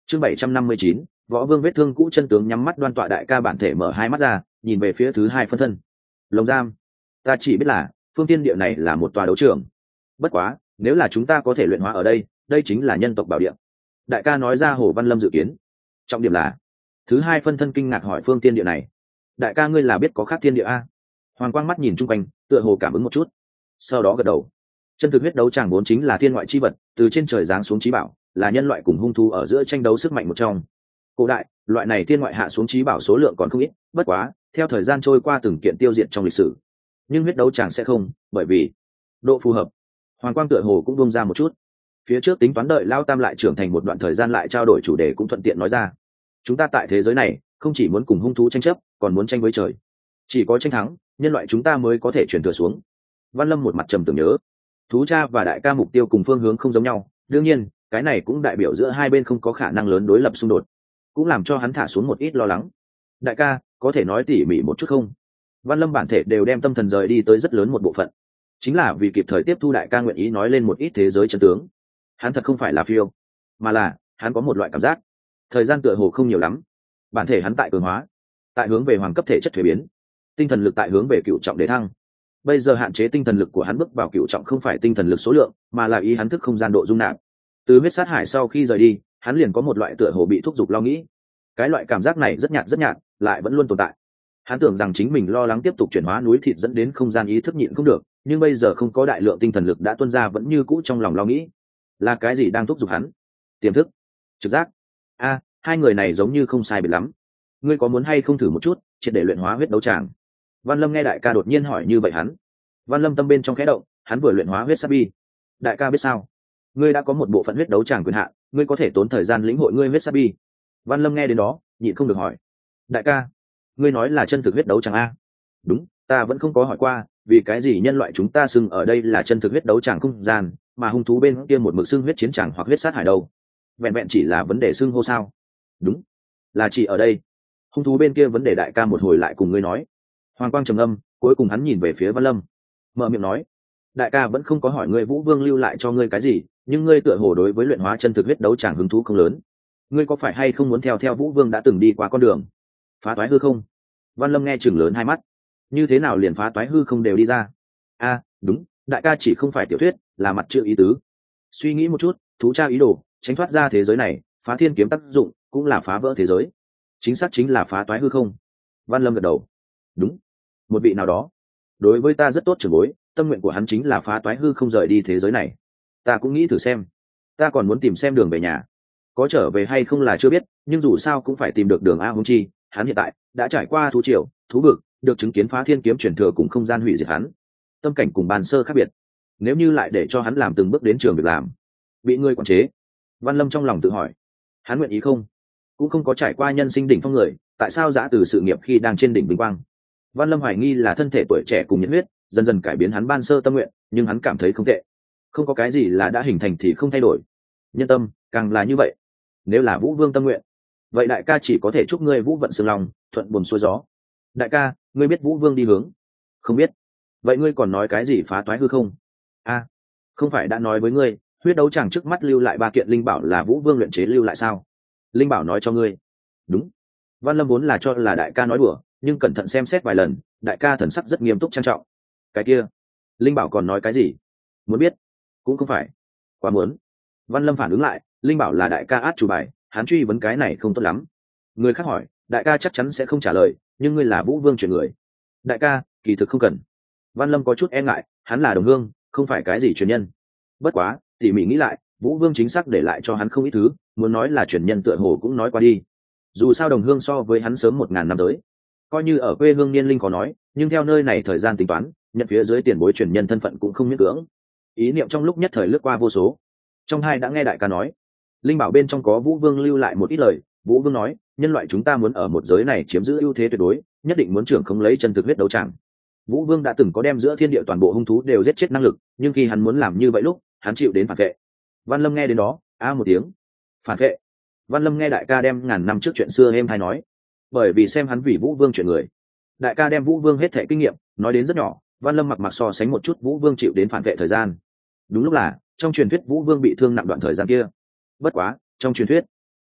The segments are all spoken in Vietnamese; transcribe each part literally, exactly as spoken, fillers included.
chương bảy trăm năm mươi chín, võ vương vết thương cũ chân tướng nhắm mắt đoan tọa. Đại ca bản thể mở hai mắt ra, nhìn về phía thứ hai phân thân. Lồng giam. Ta chỉ biết là phương tiên địa này là một tòa đấu trường. Bất quá, nếu là chúng ta có thể luyện hóa ở đây, đây chính là nhân tộc bảo địa. Đại ca nói ra Hồ Văn Lâm dự kiến. Trọng điểm là, thứ hai phân thân kinh ngạc hỏi phương tiên địa này. Đại ca ngươi là biết có khác thiên địa a? Hoàng quang mắt nhìn chung quanh, tựa hồ cảm ứng một chút, sau đó gật đầu. Chân thực huyết đấu tràng vốn chính là thiên ngoại chi vật, từ trên trời giáng xuống chí bảo, là nhân loại cùng hung thú ở giữa tranh đấu sức mạnh một trong. Cổ đại, loại này thiên ngoại hạ xuống chí bảo số lượng còn không ít, bất quá, theo thời gian trôi qua từng kiện tiêu diệt trong lịch sử. Nhưng huyết đấu tràng sẽ không, bởi vì độ phù hợp. Hoàng quang tựa hồ cũng buông ra một chút. Phía trước tính toán đợi Lao Tam lại trưởng thành một đoạn thời gian lại trao đổi chủ đề cũng thuận tiện nói ra. Chúng ta tại thế giới này, không chỉ muốn cùng hung thú tranh chấp, còn muốn tranh với trời. Chỉ có tranh thắng, nhân loại chúng ta mới có thể truyền thừa xuống. Văn Lâm một mặt trầm tưởng nhớ, thú cha và đại ca mục tiêu cùng phương hướng không giống nhau, đương nhiên cái này cũng đại biểu giữa hai bên không có khả năng lớn đối lập xung đột, cũng làm cho hắn thả xuống một ít lo lắng. Đại ca có thể nói tỉ mỉ một chút không? Văn Lâm bản thể đều đem tâm thần rời đi tới rất lớn một bộ phận, chính là vì kịp thời tiếp thu đại ca nguyện ý nói lên một ít thế giới chân tướng. Hắn thật không phải là phiêu, mà là hắn có một loại cảm giác thời gian tựa hồ không nhiều lắm. Bản thể hắn tại cường hóa, tại hướng về hoàng cấp thể chất thuế biến, tinh thần lực tại hướng về cựu trọng để thăng. Bây giờ hạn chế tinh thần lực của hắn bước vào cựu trọng không phải tinh thần lực số lượng, mà là ý hắn thức không gian độ dung nạp. Từ huyết sát hải sau khi rời đi, hắn liền có một loại tựa hồ bị thúc giục lo nghĩ. Cái loại cảm giác này rất nhạt rất nhạt, lại vẫn luôn tồn tại. Hắn tưởng rằng chính mình lo lắng tiếp tục chuyển hóa núi thịt dẫn đến không gian ý thức nhịn không được, nhưng bây giờ không có đại lượng tinh thần lực đã tuôn ra vẫn như cũ trong lòng lo nghĩ. Là cái gì đang thúc giục hắn? Tiềm thức, trực giác. A, hai người này giống như không sai biệt lắm. Ngươi có muốn hay không thử một chút, triệt để luyện hóa huyết đấu tràng? Văn Lâm nghe đại ca đột nhiên hỏi như vậy hắn. Văn Lâm tâm bên trong khẽ động, hắn vừa luyện hóa huyết sát bi. Đại ca biết sao? Ngươi đã có một bộ phận huyết đấu tràng quyền hạn, ngươi có thể tốn thời gian lĩnh hội ngươi huyết sát bi. Văn Lâm nghe đến đó, nhịn không được hỏi. Đại ca, ngươi nói là chân thực huyết đấu tràng a? Đúng, ta vẫn không có hỏi qua, vì cái gì nhân loại chúng ta xưng ở đây là chân thực huyết đấu tràng không gian, mà hung thú bên kia một mực xưng huyết chiến tràng hoặc huyết sát hải đâu? Vẹn vẹn chỉ là vấn đề xưng hô sao? Đúng, là chỉ ở đây. Hung thú bên kia vấn đề đại ca một hồi lại cùng ngươi nói. Hoàng quang trầm âm, cuối cùng hắn nhìn về phía Văn Lâm, mở miệng nói. Đại ca vẫn không có hỏi ngươi Vũ Vương lưu lại cho ngươi cái gì, nhưng ngươi tựa hồ đối với luyện hóa chân thực huyết đấu chẳng hứng thú không lớn. Ngươi có phải hay không muốn theo theo Vũ Vương đã từng đi qua con đường phá toái hư không? Văn Lâm nghe chừng lớn hai mắt. Như thế nào liền phá toái hư không đều đi ra? A, đúng, đại ca chỉ không phải tiểu thuyết, là mặt chữ ý tứ. Suy nghĩ một chút, thú tra ý đồ tránh thoát ra thế giới này, phá thiên kiếm tác dụng cũng là phá vỡ thế giới, chính xác chính là phá toái hư không. Văn Lâm gật đầu. Đúng, một vị nào đó đối với ta rất tốt trưởng bối, tâm nguyện của hắn chính là phá toái hư không rời đi thế giới này. Ta cũng nghĩ thử xem, ta còn muốn tìm xem đường về nhà, có trở về hay không là chưa biết, nhưng dù sao cũng phải tìm được đường a. Hung chi hắn hiện tại đã trải qua thú triều, thú vực, được chứng kiến phá thiên kiếm chuyển thừa cùng không gian hủy diệt hắn, tâm cảnh cùng bàn sơ khác biệt. Nếu như lại để cho hắn làm từng bước đến trường việc làm, bị ngươi quản chế, Văn Lâm trong lòng tự hỏi, hắn nguyện ý không? Cũng không có trải qua nhân sinh đỉnh phong người, tại sao giã từ sự nghiệp khi đang trên đỉnh vinh quang? Văn Lâm hoài nghi là thân thể tuổi trẻ cùng nhiệt huyết dần dần cải biến hắn ban sơ tâm nguyện, nhưng hắn cảm thấy không tệ. Không có cái gì là đã hình thành thì không thay đổi, nhân tâm càng là như vậy. Nếu là Vũ Vương tâm nguyện, vậy đại ca chỉ có thể chúc ngươi vũ vận sương lòng, thuận buồm xuôi gió. Đại ca, ngươi biết Vũ Vương đi hướng? Không biết. Vậy ngươi còn nói cái gì phá toái hư không? A, không phải đã nói với ngươi, huyết đấu tràng trước mắt lưu lại ba kiện linh bảo là Vũ Vương luyện chế lưu lại sao? Linh bảo nói cho ngươi. Đúng. Văn Lâm vốn là cho là đại ca nói đùa, nhưng cẩn thận xem xét vài lần, đại ca thần sắc rất nghiêm túc trang trọng. Cái kia linh bảo còn nói cái gì? Muốn biết? Cũng không phải quá muốn. Văn Lâm phản ứng lại, linh bảo là đại ca át chủ bài, hắn truy vấn cái này không tốt lắm. Người khác hỏi, đại ca chắc chắn sẽ không trả lời, nhưng ngươi là Vũ Vương truyền người. Đại ca kỳ thực không cần. Văn Lâm có chút e ngại, hắn là đồng hương, không phải cái gì truyền nhân. Bất quá tỉ mỉ nghĩ lại, Vũ Vương chính xác để lại cho hắn không ít thứ, muốn nói là truyền nhân tựa hồ cũng nói qua đi. Dù sao đồng hương so với hắn sớm một ngàn năm tới, coi như ở quê hương niên linh có nói, nhưng theo nơi này thời gian tính toán, nhận phía dưới tiền bối truyền nhân thân phận cũng không miễn cưỡng. Ý niệm trong lúc nhất thời lướt qua vô số. Trong hai đã nghe đại ca nói, linh bảo bên trong có Vũ Vương lưu lại một ít lời. Vũ Vương nói, nhân loại chúng ta muốn ở một giới này chiếm giữ ưu thế tuyệt đối, nhất định muốn trưởng không lấy chân thực huyết đấu tràng. Vũ Vương đã từng có đem giữa thiên địa toàn bộ hung thú đều giết chết năng lực, nhưng khi hắn muốn làm như vậy lúc, hắn chịu đến phản vệ. Văn Lâm nghe đến đó, a một tiếng. Phản vệ? Văn Lâm nghe đại ca đem ngàn năm trước chuyện xưa êm hay nói, bởi vì xem hắn vì Vũ Vương chuyện người. Đại ca đem Vũ Vương hết thảy kinh nghiệm nói đến rất nhỏ, Văn Lâm mặc mặc so sánh một chút Vũ Vương chịu đến phản vệ thời gian. Đúng lúc là trong truyền thuyết Vũ Vương bị thương nặng đoạn thời gian kia. Bất quá trong truyền thuyết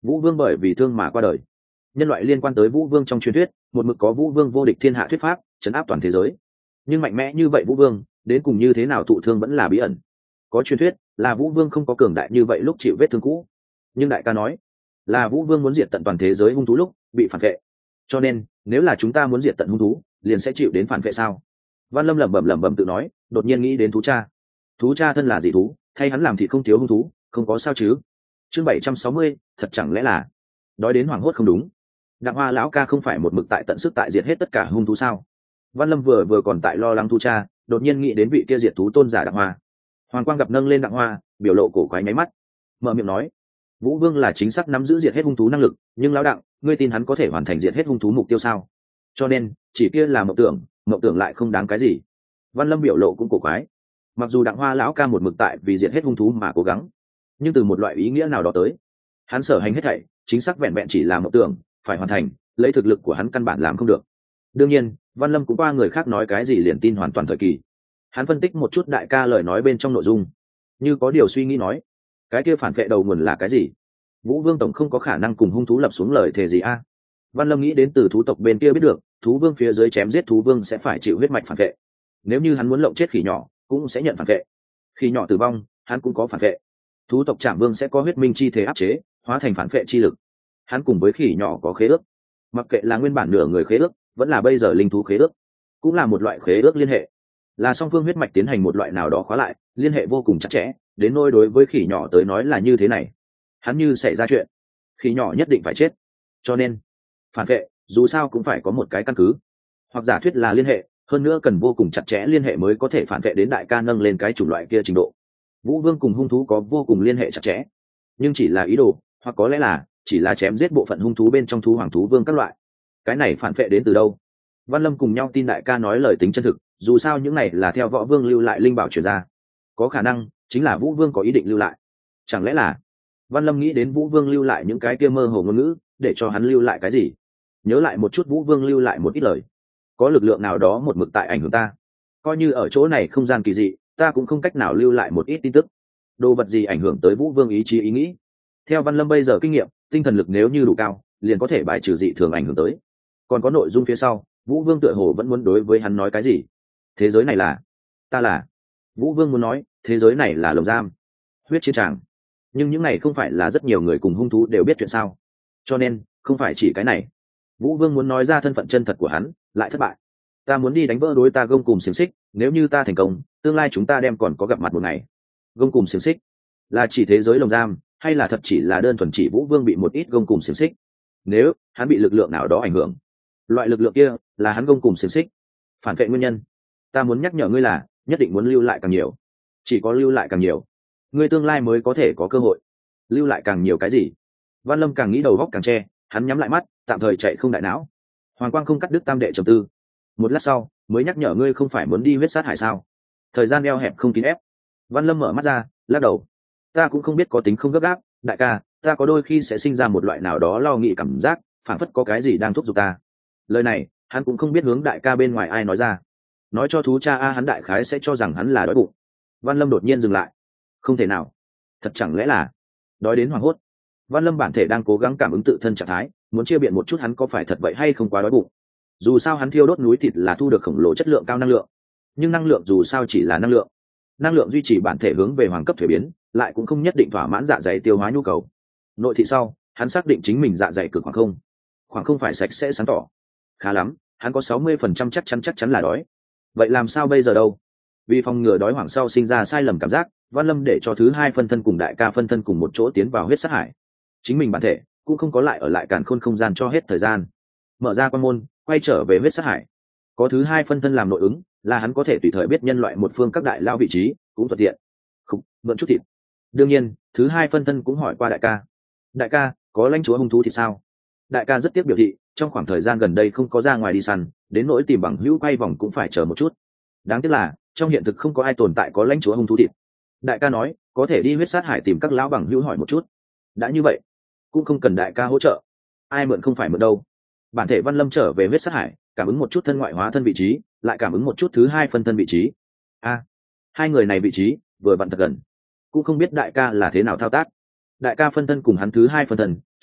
Vũ Vương bởi vì thương mà qua đời. Nhân loại liên quan tới Vũ Vương trong truyền thuyết, một mực có Vũ Vương vô địch thiên hạ thuyết pháp, trấn áp toàn thế giới. Nhưng mạnh mẽ như vậy Vũ Vương, đến cùng như thế nào thụ thương vẫn là bí ẩn. Có truyền thuyết là Vũ Vương không có cường đại như vậy lúc chịu vết thương cũ, nhưng đại ca nói là Vũ Vương muốn diệt tận toàn thế giới hung thú lúc bị phản vệ. Cho nên, nếu là chúng ta muốn diệt tận hung thú, liền sẽ chịu đến phản vệ sao? Văn Lâm lẩm bẩm lẩm bẩm tự nói, đột nhiên nghĩ đến thú cha. Thú cha thân là dị thú, thay hắn làm thịt không thiếu hung thú, không có sao chứ? Chương bảy trăm sáu mươi, thật chẳng lẽ là đói đến hoảng hốt không đúng? Đặng Hoa lão ca không phải một mực tại tận sức tại diệt hết tất cả hung thú sao? Văn Lâm vừa vừa còn tại lo lắng thú cha, đột nhiên nghĩ đến vị kia diệt thú tôn giả Đặng Hoa. Hoàng Quang gặp nâng lên Đặng Hoa, biểu lộ cổ quái nháy mắt, mở miệng nói: Vũ Vương là chính xác nắm giữ diệt hết hung thú năng lực, nhưng lão Đặng, ngươi tin hắn có thể hoàn thành diệt hết hung thú mục tiêu sao? Cho nên, chỉ kia là mộng tưởng, mộng tưởng lại không đáng cái gì. Văn Lâm biểu lộ cũng cổ quái. Mặc dù Đặng Hoa lão ca một mực tại vì diệt hết hung thú mà cố gắng, nhưng từ một loại ý nghĩa nào đó tới, hắn sở hành hết thảy chính xác vẹn vẹn chỉ là mộng tưởng, phải hoàn thành, lấy thực lực của hắn căn bản làm không được. Đương nhiên, Văn Lâm cũng qua người khác nói cái gì liền tin hoàn toàn thời kỳ. Hắn phân tích một chút đại ca lời nói bên trong nội dung, như có điều suy nghĩ nói: cái kia phản vệ đầu nguồn là cái gì? Vũ Vương tổng không có khả năng cùng hung thú lập xuống lời thề gì a? Văn Lâm nghĩ đến từ thú tộc bên kia biết được, thú vương phía dưới chém giết thú vương sẽ phải chịu huyết mạch phản vệ. Nếu như hắn muốn lộng chết khỉ nhỏ, cũng sẽ nhận phản vệ. Khỉ nhỏ tử vong, hắn cũng có phản vệ. Thú tộc Trảm Vương sẽ có huyết minh chi thế áp chế, hóa thành phản vệ chi lực. Hắn cùng với khỉ nhỏ có khế ước, mặc kệ là nguyên bản nửa người khế ước, vẫn là bây giờ linh thú khế ước, cũng là một loại khế ước liên hệ, là song phương huyết mạch tiến hành một loại nào đó khóa lại, liên hệ vô cùng chặt chẽ. Đến nỗi đối với khỉ nhỏ tới nói là như thế này, hắn như xảy ra chuyện, khỉ nhỏ nhất định phải chết. Cho nên phản vệ dù sao cũng phải có một cái căn cứ, hoặc giả thuyết là liên hệ, hơn nữa cần vô cùng chặt chẽ liên hệ mới có thể phản vệ đến đại ca nâng lên cái chủng loại kia trình độ. Vũ Vương cùng hung thú có vô cùng liên hệ chặt chẽ, nhưng chỉ là ý đồ, hoặc có lẽ là chỉ là chém giết bộ phận hung thú bên trong thú hoàng thú vương các loại. Cái này phản vệ đến từ đâu? Văn Lâm cùng nhau tin đại ca nói lời tính chân thực, dù sao những này là theo Võ Vương lưu lại linh bảo truyền ra, có khả năng chính là Vũ Vương có ý định lưu lại. Chẳng lẽ là Văn Lâm nghĩ đến Vũ Vương lưu lại những cái kia mơ hồ ngôn ngữ, để cho hắn lưu lại cái gì? Nhớ lại một chút Vũ Vương lưu lại một ít lời, có lực lượng nào đó một mực tại ảnh hưởng ta. Coi như ở chỗ này không gian kỳ dị, ta cũng không cách nào lưu lại một ít tin tức. Đồ vật gì ảnh hưởng tới Vũ Vương ý chí ý nghĩ? Theo Văn Lâm bây giờ kinh nghiệm, tinh thần lực nếu như đủ cao, liền có thể bài trừ dị thường ảnh hưởng tới. Còn có nội dung phía sau, Vũ Vương tựa hồ vẫn muốn đối với hắn nói cái gì. Thế giới này là ta là Vũ Vương muốn nói, thế giới này là lồng giam, huyết chiến tràng. Nhưng những này không phải là rất nhiều người cùng hung thú đều biết chuyện sao? Cho nên không phải chỉ cái này. Vũ Vương muốn nói ra thân phận chân thật của hắn, lại thất bại. Ta muốn đi đánh vỡ đối ta gông cùng xiềng xích, nếu như ta thành công, tương lai chúng ta đem còn có gặp mặt một ngày. Gông cùng xiềng xích là chỉ thế giới lồng giam, hay là thật chỉ là đơn thuần chỉ Vũ Vương bị một ít gông cùng xiềng xích? Nếu hắn bị lực lượng nào đó ảnh hưởng, loại lực lượng kia là hắn gông cùng xiềng xích, phản vệ nguyên nhân, ta muốn nhắc nhở ngươi là nhất định muốn lưu lại càng nhiều. Chỉ có lưu lại càng nhiều, ngươi tương lai mới có thể có cơ hội. Lưu lại càng nhiều cái gì? Văn Lâm càng nghĩ đầu góc càng che, hắn nhắm lại mắt, tạm thời chạy không đại não. Hoàng Quang không cắt đứt tam đệ trầm tư. Một lát sau, mới nhắc nhở: ngươi không phải muốn đi huyết sát hải sao? Thời gian eo hẹp không kín ép. Văn Lâm mở mắt ra, lắc đầu. Ta cũng không biết có tính không gấp gáp, đại ca, ta có đôi khi sẽ sinh ra một loại nào đó lo nghĩ cảm giác, phảng phất có cái gì đang thúc giục ta. Lời này, hắn cũng không biết hướng đại ca bên ngoài ai nói ra. Nói cho thú cha a, hắn đại khái sẽ cho rằng hắn là đói bụng. Văn Lâm đột nhiên dừng lại. Không thể nào, thật chẳng lẽ là đói đến hoảng hốt? Văn Lâm bản thể đang cố gắng cảm ứng tự thân trạng thái, muốn chia biện một chút hắn có phải thật vậy hay không quá đói bụng. Dù sao hắn thiêu đốt núi thịt là thu được khổng lồ chất lượng cao năng lượng, nhưng năng lượng dù sao chỉ là năng lượng, năng lượng duy trì bản thể hướng về hoàng cấp thuế biến, lại cũng không nhất định thỏa mãn dạ dày tiêu hóa nhu cầu. Nội thị sau, hắn xác định chính mình dạ dày cực khoảng không, khoảng không phải sạch sẽ sáng tỏ. Khá lắm, hắn có sáu mươi phần trăm chắc chắn chắc chắn là đói. Vậy làm sao bây giờ đâu? Vì phòng ngừa đói hoảng sau sinh ra sai lầm cảm giác, Văn Lâm để cho thứ hai phân thân cùng đại ca phân thân cùng một chỗ tiến vào huyết sát hải. Chính mình bản thể cũng không có lại ở lại càn khôn không gian cho hết thời gian, mở ra quan môn quay trở về huyết sát hải. Có thứ hai phân thân làm nội ứng, là hắn có thể tùy thời biết nhân loại một phương các đại lao vị trí, cũng thuận tiện. Không, mượn chút thịt. Đương nhiên, thứ hai phân thân cũng hỏi qua đại ca: đại ca, có lãnh chúa hung thú thì sao? Đại ca rất tiếc biểu thị, trong khoảng thời gian gần đây không có ra ngoài đi săn, đến nỗi tìm bằng hữu quay vòng cũng phải chờ một chút. Đáng tiếc là trong hiện thực không có ai tồn tại có lãnh chúa hung thú thịt. Đại ca nói có thể đi huyết sát hải tìm các lão bằng hữu hỏi một chút. Đã như vậy, cũng không cần đại ca hỗ trợ, ai mượn không phải mượn đâu. Bản thể Văn Lâm trở về huyết sát hải, cảm ứng một chút thân ngoại hóa thân vị trí, lại cảm ứng một chút thứ hai phân thân vị trí. A, hai người này vị trí vừa vặn thật gần, cũng không biết đại ca là thế nào thao tác. Đại ca phân thân cùng hắn thứ hai phân thân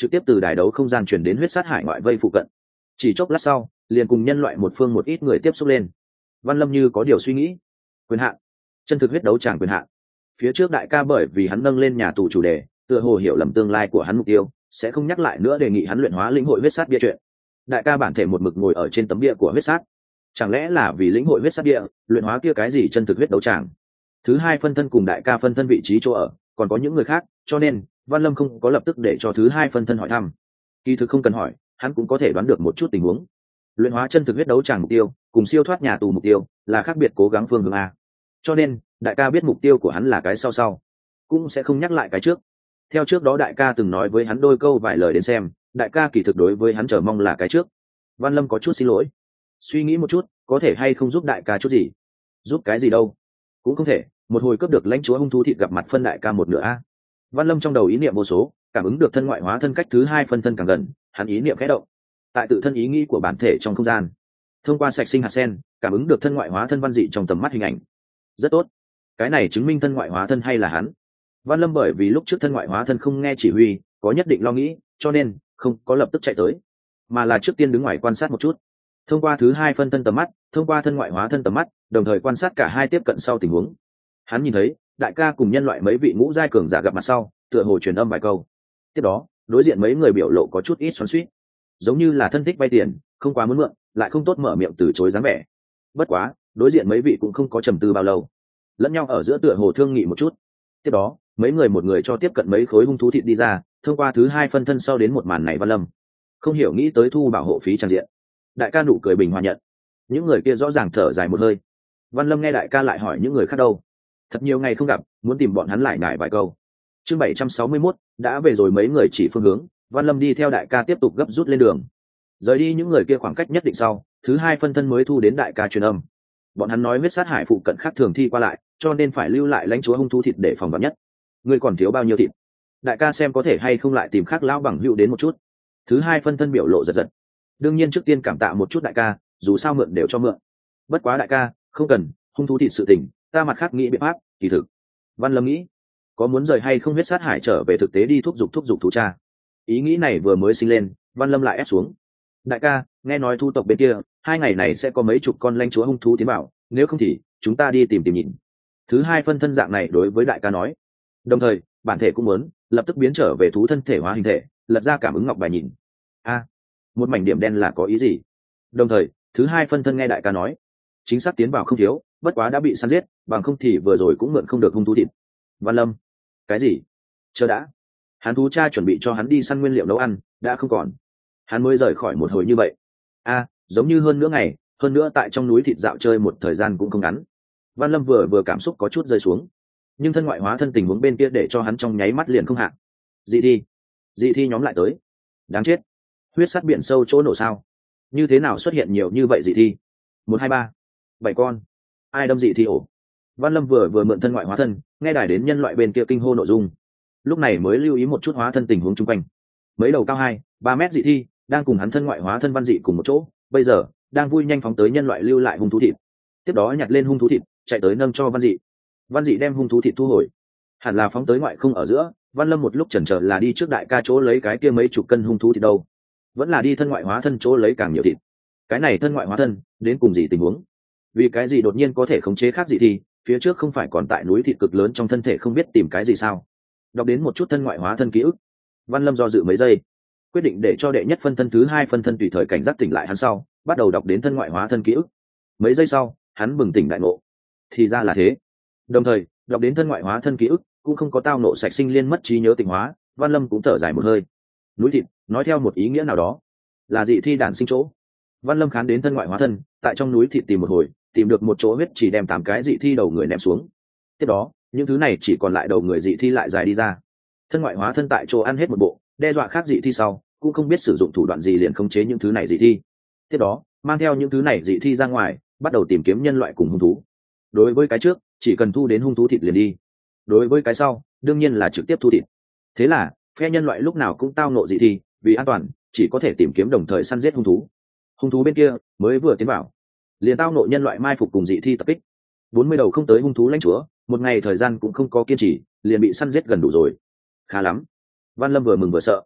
trực tiếp từ đài đấu không gian chuyển đến huyết sát hải ngoại vây phụ cận. Chỉ chốc lát sau, liền cùng nhân loại một phương một ít người tiếp xúc lên. Văn Lâm như có điều suy nghĩ. Quyền hạn, chân thực huyết đấu tràng quyền hạn. Phía trước đại ca bởi vì hắn nâng lên nhà tù chủ đề, tựa hồ hiểu lầm tương lai của hắn mục tiêu, sẽ không nhắc lại nữa đề nghị hắn luyện hóa lĩnh hội huyết sát bia chuyện. Đại ca bản thể một mực ngồi ở trên tấm bia của huyết sát, chẳng lẽ là vì lĩnh hội huyết sát bia, luyện hóa kia cái gì chân thực huyết đấu tràng? Thứ hai phân thân cùng đại ca phân thân vị trí chỗ ở, còn có những người khác, cho nên Văn Lâm không có lập tức để cho thứ hai phân thân hỏi thăm. Kỳ thực không cần hỏi, hắn cũng có thể đoán được một chút tình huống. Luyện hóa chân thực huyết đấu tràng mục tiêu, cùng siêu thoát nhà tù mục tiêu là khác biệt cố gắng phương hướng a. Cho nên, đại ca biết mục tiêu của hắn là cái sau sau, cũng sẽ không nhắc lại cái trước. Theo trước đó đại ca từng nói với hắn đôi câu vài lời đến xem, đại ca kỳ thực đối với hắn chờ mong là cái trước. Văn Lâm có chút xin lỗi, suy nghĩ một chút, có thể hay không giúp đại ca chút gì? Giúp cái gì đâu? Cũng không thể, một hồi cướp được lãnh chúa hung thú thịt gặp mặt phân đại ca một nửa a. Văn Lâm trong đầu ý niệm vô số, cảm ứng được thân ngoại hóa thân cách thứ hai phân thân càng gần, hắn ý niệm khẽ động. Tại tự thân ý nghĩ của bản thể trong không gian, thông qua sạch sinh hạt sen, cảm ứng được thân ngoại hóa thân văn dị trong tầm mắt hình ảnh. Rất tốt, cái này chứng minh thân ngoại hóa thân hay là hắn. Văn Lâm bởi vì lúc trước thân ngoại hóa thân không nghe chỉ huy, có nhất định lo nghĩ, cho nên không có lập tức chạy tới, mà là trước tiên đứng ngoài quan sát một chút. Thông qua thứ hai phân thân tầm mắt, thông qua thân ngoại hóa thân tầm mắt, đồng thời quan sát cả hai tiếp cận sau tình huống. Hắn nhìn thấy đại ca cùng nhân loại mấy vị ngũ giai cường giả gặp mặt sau, tựa hồ truyền âm vài câu. Tiếp đó, đối diện mấy người biểu lộ có chút ít xoắn xuýt, giống như là thân thích vay tiền, không quá muốn mượn, lại không tốt mở miệng từ chối dáng vẻ. Bất quá, đối diện mấy vị cũng không có trầm tư bao lâu, lẫn nhau ở giữa tựa hồ thương nghị một chút. Tiếp đó, mấy người một người cho tiếp cận mấy khối hung thú thịt đi ra, thông qua thứ hai phân thân sau đến một màn này Văn Lâm không hiểu nghĩ tới thu bảo hộ phí trang diện. Đại ca nụ cười bình hòa nhận, những người kia rõ ràng thở dài một hơi. Văn Lâm nghe đại ca lại hỏi những người khác đâu, thật nhiều ngày không gặp, muốn tìm bọn hắn lại ngại vài câu. Chương bảy trăm sáu mươi mốt đã về rồi, mấy người chỉ phương hướng, Văn Lâm đi theo đại ca tiếp tục gấp rút lên đường. Rời đi những người kia khoảng cách nhất định sau, thứ hai phân thân mới thu đến đại ca truyền âm. Bọn hắn nói huyết sát hải phụ cận khác thường thi qua lại, cho nên phải lưu lại lãnh chúa hung thú thịt để phòng vạn nhất. Ngươi còn thiếu bao nhiêu thịt? Đại ca xem có thể hay không lại tìm khác lão bằng hữu đến một chút. Thứ hai phân thân biểu lộ giật giật. Đương nhiên trước tiên cảm tạ một chút đại ca, dù sao mượn đều cho mượn. Bất quá đại ca, không cần, hung thú thịt sự tình, ta mặt khác nghĩ biện pháp, kỳ thực. Văn Lâm nghĩ, có muốn rời hay không huyết sát hải trở về thực tế đi thúc giục thúc giục thú cha. Ý nghĩ này vừa mới sinh lên, Văn Lâm lại ép xuống. Đại ca, nghe nói thu tộc bên kia, hai ngày này sẽ có mấy chục con lãnh chúa hung thú tiến bảo, nếu không thì chúng ta đi tìm tìm nhìn. Thứ hai phân thân dạng này đối với đại ca nói. Đồng thời, bản thể cũng muốn lập tức biến trở về thú thân thể hóa hình thể, lật ra cảm ứng ngọc bài nhìn. A, một mảnh điểm đen là có ý gì? Đồng thời, thứ hai phân thân nghe đại ca nói, chính xác tiến vào không thiếu, bất quá đã bị săn giết, bằng không thì vừa rồi cũng mượn không được hung thú thịt. Văn Lâm, cái gì? Chờ đã, hắn thú cha chuẩn bị cho hắn đi săn nguyên liệu nấu ăn đã không còn, hắn mới rời khỏi một hồi như vậy. A, giống như hơn nữa ngày, hơn nữa tại trong núi thịt dạo chơi một thời gian cũng không ngắn. Văn Lâm vừa vừa cảm xúc có chút rơi xuống, nhưng thân ngoại hóa thân tình huống bên kia để cho hắn trong nháy mắt liền không hạn. Dị thi, dị thi nhóm lại tới, đáng chết, huyết sát biển sâu chỗ nổ sao? Như thế nào xuất hiện nhiều như vậy dị thi? Một hai ba, bảy con, ai đâm dị thi ổ? Văn Lâm vừa vừa mượn thân ngoại hóa thân, nghe đài đến nhân loại bên kia kinh hô nội dung, lúc này mới lưu ý một chút hóa thân tình huống chung quanh. Mấy đầu cao hai ba mét dị thi đang cùng hắn thân ngoại hóa thân văn dị cùng một chỗ, bây giờ đang vui nhanh phóng tới nhân loại lưu lại hung thú thịt. Tiếp đó nhặt lên hung thú thịt, chạy tới nâng cho văn dị. Văn dị đem hung thú thịt thu hồi, hẳn là phóng tới ngoại không ở giữa. Văn Lâm một lúc chần chờ là đi trước đại ca chỗ lấy cái kia mấy chục cân hung thú thịt đâu, vẫn là đi thân ngoại hóa thân chỗ lấy càng nhiều thịt. Cái này thân ngoại hóa thân đến cùng gì tình huống? Vì cái gì đột nhiên có thể khống chế khác dị thi? Phía trước không phải còn tại núi thịt cực lớn trong thân thể không biết tìm cái gì sao? Đọc đến một chút thân ngoại hóa thân ký ức, Văn Lâm do dự mấy giây, quyết định để cho đệ nhất phân thân thứ hai phân thân tùy thời cảnh giác tỉnh lại hắn sau, bắt đầu đọc đến thân ngoại hóa thân ký ức. Mấy giây sau, hắn bừng tỉnh đại ngộ, thì ra là thế. Đồng thời, đọc đến thân ngoại hóa thân ký ức cũng không có tao nộ sạch sinh liên mất trí nhớ tỉnh hóa. Văn Lâm cũng thở dài một hơi. Núi thịt, nói theo một ý nghĩa nào đó, là dị thi đản sinh chỗ. Văn Lâm khán đến thân ngoại hóa thân, tại trong núi thịt tìm một hồi, tìm được một chỗ huyết chỉ đem tám cái dị thi đầu người ném xuống. Tiếp đó, những thứ này chỉ còn lại đầu người dị thi lại dài đi ra. Thân ngoại hóa thân tại chỗ ăn hết một bộ, đe dọa khác dị thi sau, cũng không biết sử dụng thủ đoạn gì liền khống chế những thứ này dị thi. Tiếp đó, mang theo những thứ này dị thi ra ngoài, bắt đầu tìm kiếm nhân loại cùng hung thú. Đối với cái trước, chỉ cần thu đến hung thú thịt liền đi. Đối với cái sau, đương nhiên là trực tiếp thu thịt. Thế là, phe nhân loại lúc nào cũng tao nộ dị thi, vì an toàn, chỉ có thể tìm kiếm đồng thời săn giết hung thú. Hung thú bên kia mới vừa tiến vào, liền tao nộ nhân loại mai phục cùng dị thi tập kích. Bốn mươi đầu không tới hung thú lãnh chúa, một ngày thời gian cũng không có kiên trì, liền bị săn giết gần đủ rồi. Khá lắm. Văn Lâm vừa mừng vừa sợ.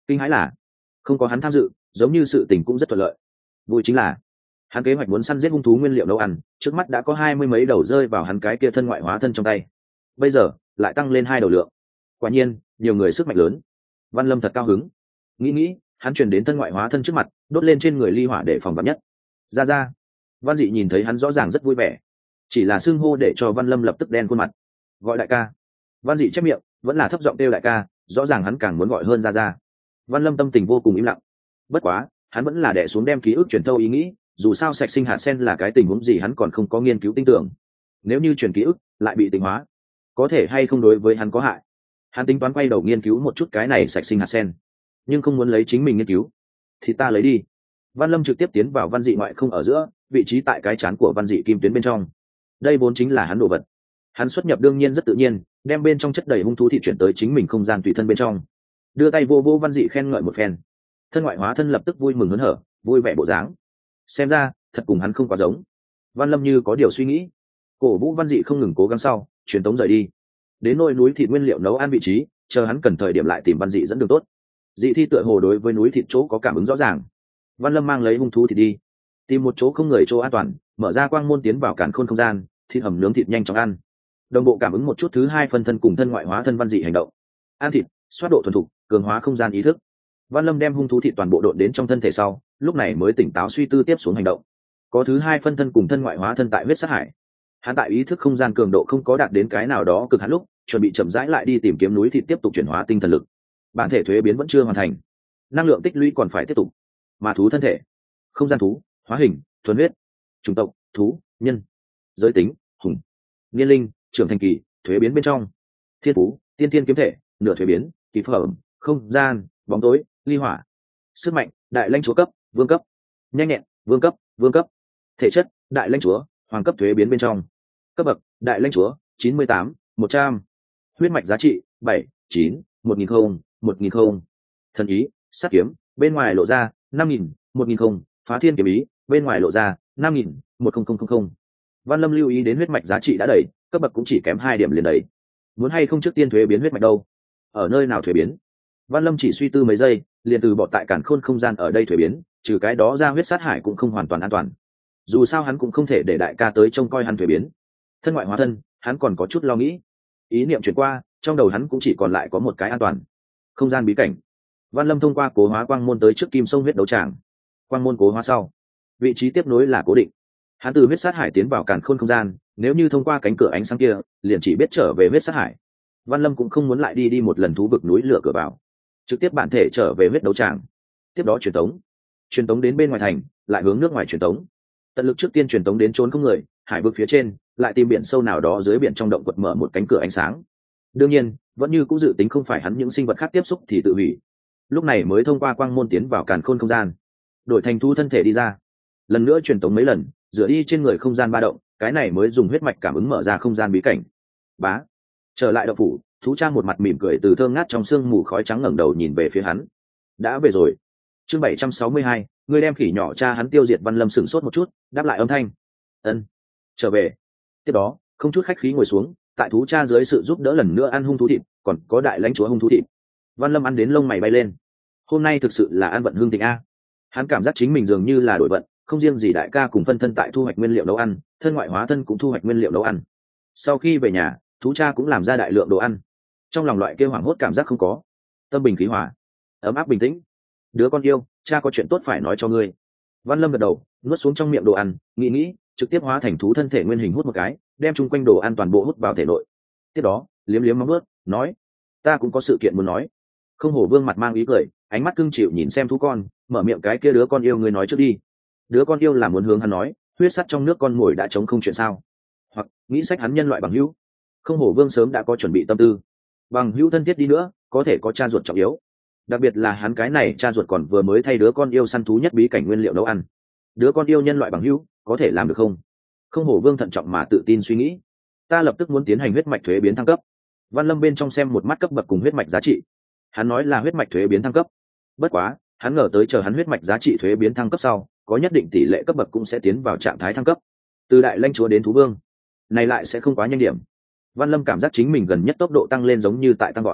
Kinh hãi là không có hắn tham dự, giống như sự tình cũng rất thuận lợi. Vui chính là hắn kế hoạch muốn săn giết hung thú nguyên liệu nấu ăn, trước mắt đã có hai mươi mấy đầu rơi vào hắn cái kia thân ngoại hóa thân trong tay, bây giờ lại tăng lên hai đầu lượng. Quả nhiên nhiều người sức mạnh lớn. Văn Lâm thật cao hứng, nghĩ nghĩ hắn chuyển đến thân ngoại hóa thân trước mặt, đốt lên trên người ly hỏa để phòng vắn nhất. Ra ra. Văn Dị nhìn thấy hắn rõ ràng rất vui vẻ, chỉ là xưng hô để cho Văn Lâm lập tức đen khuôn mặt. Gọi đại ca. Văn Dị chép miệng, vẫn là thấp giọng kêu đại ca, rõ ràng hắn càng muốn gọi hơn ra ra. Văn Lâm tâm tình vô cùng im lặng, bất quá hắn vẫn là đè xuống đem ký ức truyền thâu ý nghĩ, dù sao sạch sinh hạt sen là cái tình huống gì hắn còn không có nghiên cứu tin tưởng. Nếu như truyền ký ức lại bị tịnh hóa, có thể hay không đối với hắn có hại. Hắn tính toán quay đầu nghiên cứu một chút cái này sạch sinh hạt sen, nhưng không muốn lấy chính mình nghiên cứu thì ta lấy đi. Văn Lâm trực tiếp tiến vào Văn Dị ngoại không ở giữa, vị trí tại cái chán của Văn Dị kim tuyến bên trong. Đây vốn chính là hắn đồ vật. Hắn xuất nhập đương nhiên rất tự nhiên, đem bên trong chất đầy hung thú thị chuyển tới chính mình không gian tùy thân bên trong, đưa tay vô vô Văn Dị khen ngợi một phen. Thân ngoại hóa thân lập tức vui mừng hớn hở, vui vẻ bộ dáng, xem ra thật cùng hắn không quá giống. Văn Lâm như có điều suy nghĩ, cổ vũ Văn Dị không ngừng cố gắng sau truyền tống rời đi, đến nôi núi thịt nguyên liệu nấu ăn vị trí, chờ hắn cần thời điểm lại tìm Văn Dị dẫn đường tốt. Dị thi tựa hồ đối với núi thịt chỗ có cảm ứng rõ ràng. Văn Lâm mang lấy hung thú thịt đi, tìm một chỗ không người chỗ an toàn, mở ra quang môn tiến vào càn khôn không gian, thịt hầm nướng thịt nhanh chóng ăn. Đồng bộ cảm ứng một chút thứ hai phân thân cùng thân ngoại hóa thân Văn Dị hành động. Ăn thịt, xoát độ thuần thục, cường hóa không gian ý thức. Văn Lâm đem hung thú thịt toàn bộ độn đến trong thân thể sau, lúc này mới tỉnh táo suy tư tiếp xuống hành động. Có thứ hai phân thân cùng thân ngoại hóa thân tại huyết sát hải. Hắn tại ý thức không gian cường độ không có đạt đến cái nào đó cực hạn lúc, chuẩn bị chậm rãi lại đi tìm kiếm núi thịt tiếp tục chuyển hóa tinh thần lực. Bản thể thuế biến vẫn chưa hoàn thành, năng lượng tích lũy còn phải tiếp tục. Mà thú thân thể, không gian thú, hóa hình, thuần huyết, chủng tộc, thú, nhân, giới tính, hùng, niên linh, trưởng thành kỳ, thuế biến bên trong, thiên phú, tiên thiên kiếm thể, nửa thuế biến, kỳ phẩm, không gian, bóng tối, ly hỏa, sức mạnh, đại lãnh chúa cấp, vương cấp, nhanh nhẹn, vương cấp, vương cấp, thể chất, đại lãnh chúa, hoàng cấp thuế biến bên trong, cấp bậc, đại lãnh chúa, chín mươi tám, một trăm, huyết mạch giá trị, bảy, chín, một nghìn không, một nghìn không, thần ý, sát kiếm, bên ngoài lộ ra, năm nghìn, một nghìn không, phá thiên kiếm ý, bên ngoài lộ ra, năm nghìn, một không không không không. Văn Lâm lưu ý đến huyết mạch giá trị đã đầy, cấp bậc cũng chỉ kém hai điểm liền đầy. Muốn hay không trước tiên thuế biến huyết mạch đâu? Ở nơi nào thuế biến? Văn Lâm chỉ suy tư mấy giây, liền từ bỏ tại cản khôn không gian ở đây thuế biến, trừ cái đó ra huyết sát hải cũng không hoàn toàn an toàn. Dù sao hắn cũng không thể để đại ca tới trông coi hắn thuế biến. Thân ngoại hóa thân, hắn còn có chút lo nghĩ. Ý niệm chuyển qua, trong đầu hắn cũng chỉ còn lại có một cái an toàn. Không gian bí cảnh. Văn Lâm thông qua cố hóa quang môn tới trước kim sông huyết đấu tràng. Quang môn cố hóa sau, vị trí tiếp nối là cố định. Hắn từ huyết sát hải tiến vào càn khôn không gian, nếu như thông qua cánh cửa ánh sáng kia, liền chỉ biết trở về huyết sát hải. Văn Lâm cũng không muốn lại đi đi một lần thú vực núi lửa cửa vào, trực tiếp bản thể trở về huyết đấu tràng. Tiếp đó truyền tống, truyền tống đến bên ngoài thành, lại hướng nước ngoài truyền tống. Tận lực trước tiên truyền tống đến trốn không người, hải vực phía trên, lại tìm biển sâu nào đó dưới biển trong động quật mở một cánh cửa ánh sáng. Đương nhiên, vẫn như cũng dự tính không phải hắn những sinh vật khác tiếp xúc thì tự hủy. Lúc này mới thông qua quang môn tiến vào càn khôn không gian, đổi thành thu thân thể đi ra. Lần nữa truyền tống mấy lần, dựa đi trên người không gian ba động, cái này mới dùng huyết mạch cảm ứng mở ra không gian bí cảnh. Bá, trở lại động phủ, thú trang một mặt mỉm cười từ thơm ngát trong sương mù khói trắng ngẩng đầu nhìn về phía hắn. Đã về rồi. Chương bảy trăm sáu mươi hai, người đem khỉ nhỏ cha hắn tiêu diệt. Văn Lâm sửng sốt một chút, đáp lại âm thanh. Ân, trở về. Tiếp đó, không chút khách khí ngồi xuống, tại thú cha dưới sự giúp đỡ lần nữa ăn hung thú thịt, còn có đại lãnh chúa hung thú thịt. Văn Lâm ăn đến lông mày bay lên. Hôm nay thực sự là ăn vận hương thịnh a. Hắn cảm giác chính mình dường như là đổi vận, không riêng gì đại ca cùng phân thân tại thu hoạch nguyên liệu nấu ăn, thân ngoại hóa thân cũng thu hoạch nguyên liệu nấu ăn. Sau khi về nhà, thú cha cũng làm ra đại lượng đồ ăn. Trong lòng loại kêu hoảng hốt cảm giác không có, tâm bình khí hòa, ấm áp bình tĩnh. Đứa con yêu, cha có chuyện tốt phải nói cho ngươi. Văn Lâm gật đầu, nuốt xuống trong miệng đồ ăn, nghĩ nghĩ, trực tiếp hóa thành thú thân thể nguyên hình hút một cái, đem chung quanh đồ ăn toàn bộ hút vào thể nội. Tiếp đó, liếm liếm móng ướt, nói: ta cũng có sự kiện muốn nói. Không hổ vương mặt mang ý cười, ánh mắt cưng chịu nhìn xem thú con, mở miệng cái kia đứa con yêu ngươi nói trước đi. Đứa con yêu là muốn hướng hắn nói, huyết sắt trong nước con mồi đã chống không chuyện sao, hoặc nghĩ sách hắn nhân loại bằng hữu. Không hổ vương sớm đã có chuẩn bị tâm tư, bằng hữu thân thiết đi nữa, có thể có cha ruột trọng yếu. Đặc biệt là hắn cái này cha ruột còn vừa mới thay đứa con yêu săn thú nhất bí cảnh nguyên liệu nấu ăn. Đứa con yêu nhân loại bằng hữu, có thể làm được không? Không hổ vương thận trọng mà tự tin suy nghĩ. Ta lập tức muốn tiến hành huyết mạch thuế biến thăng cấp. Văn Lâm bên trong xem một mắt cấp bậc cùng huyết mạch giá trị. Hắn nói là huyết mạch thuế biến thăng cấp. Bất quá, hắn ngờ tới chờ hắn huyết mạch giá trị thuế biến thăng cấp sau, có nhất định tỷ lệ cấp bậc cũng sẽ tiến vào trạng thái thăng cấp. Từ đại lãnh chúa đến thú vương, này lại sẽ không quá nhanh điểm. Văn Lâm cảm giác chính mình gần nhất tốc độ tăng lên giống như tại tăng gọn.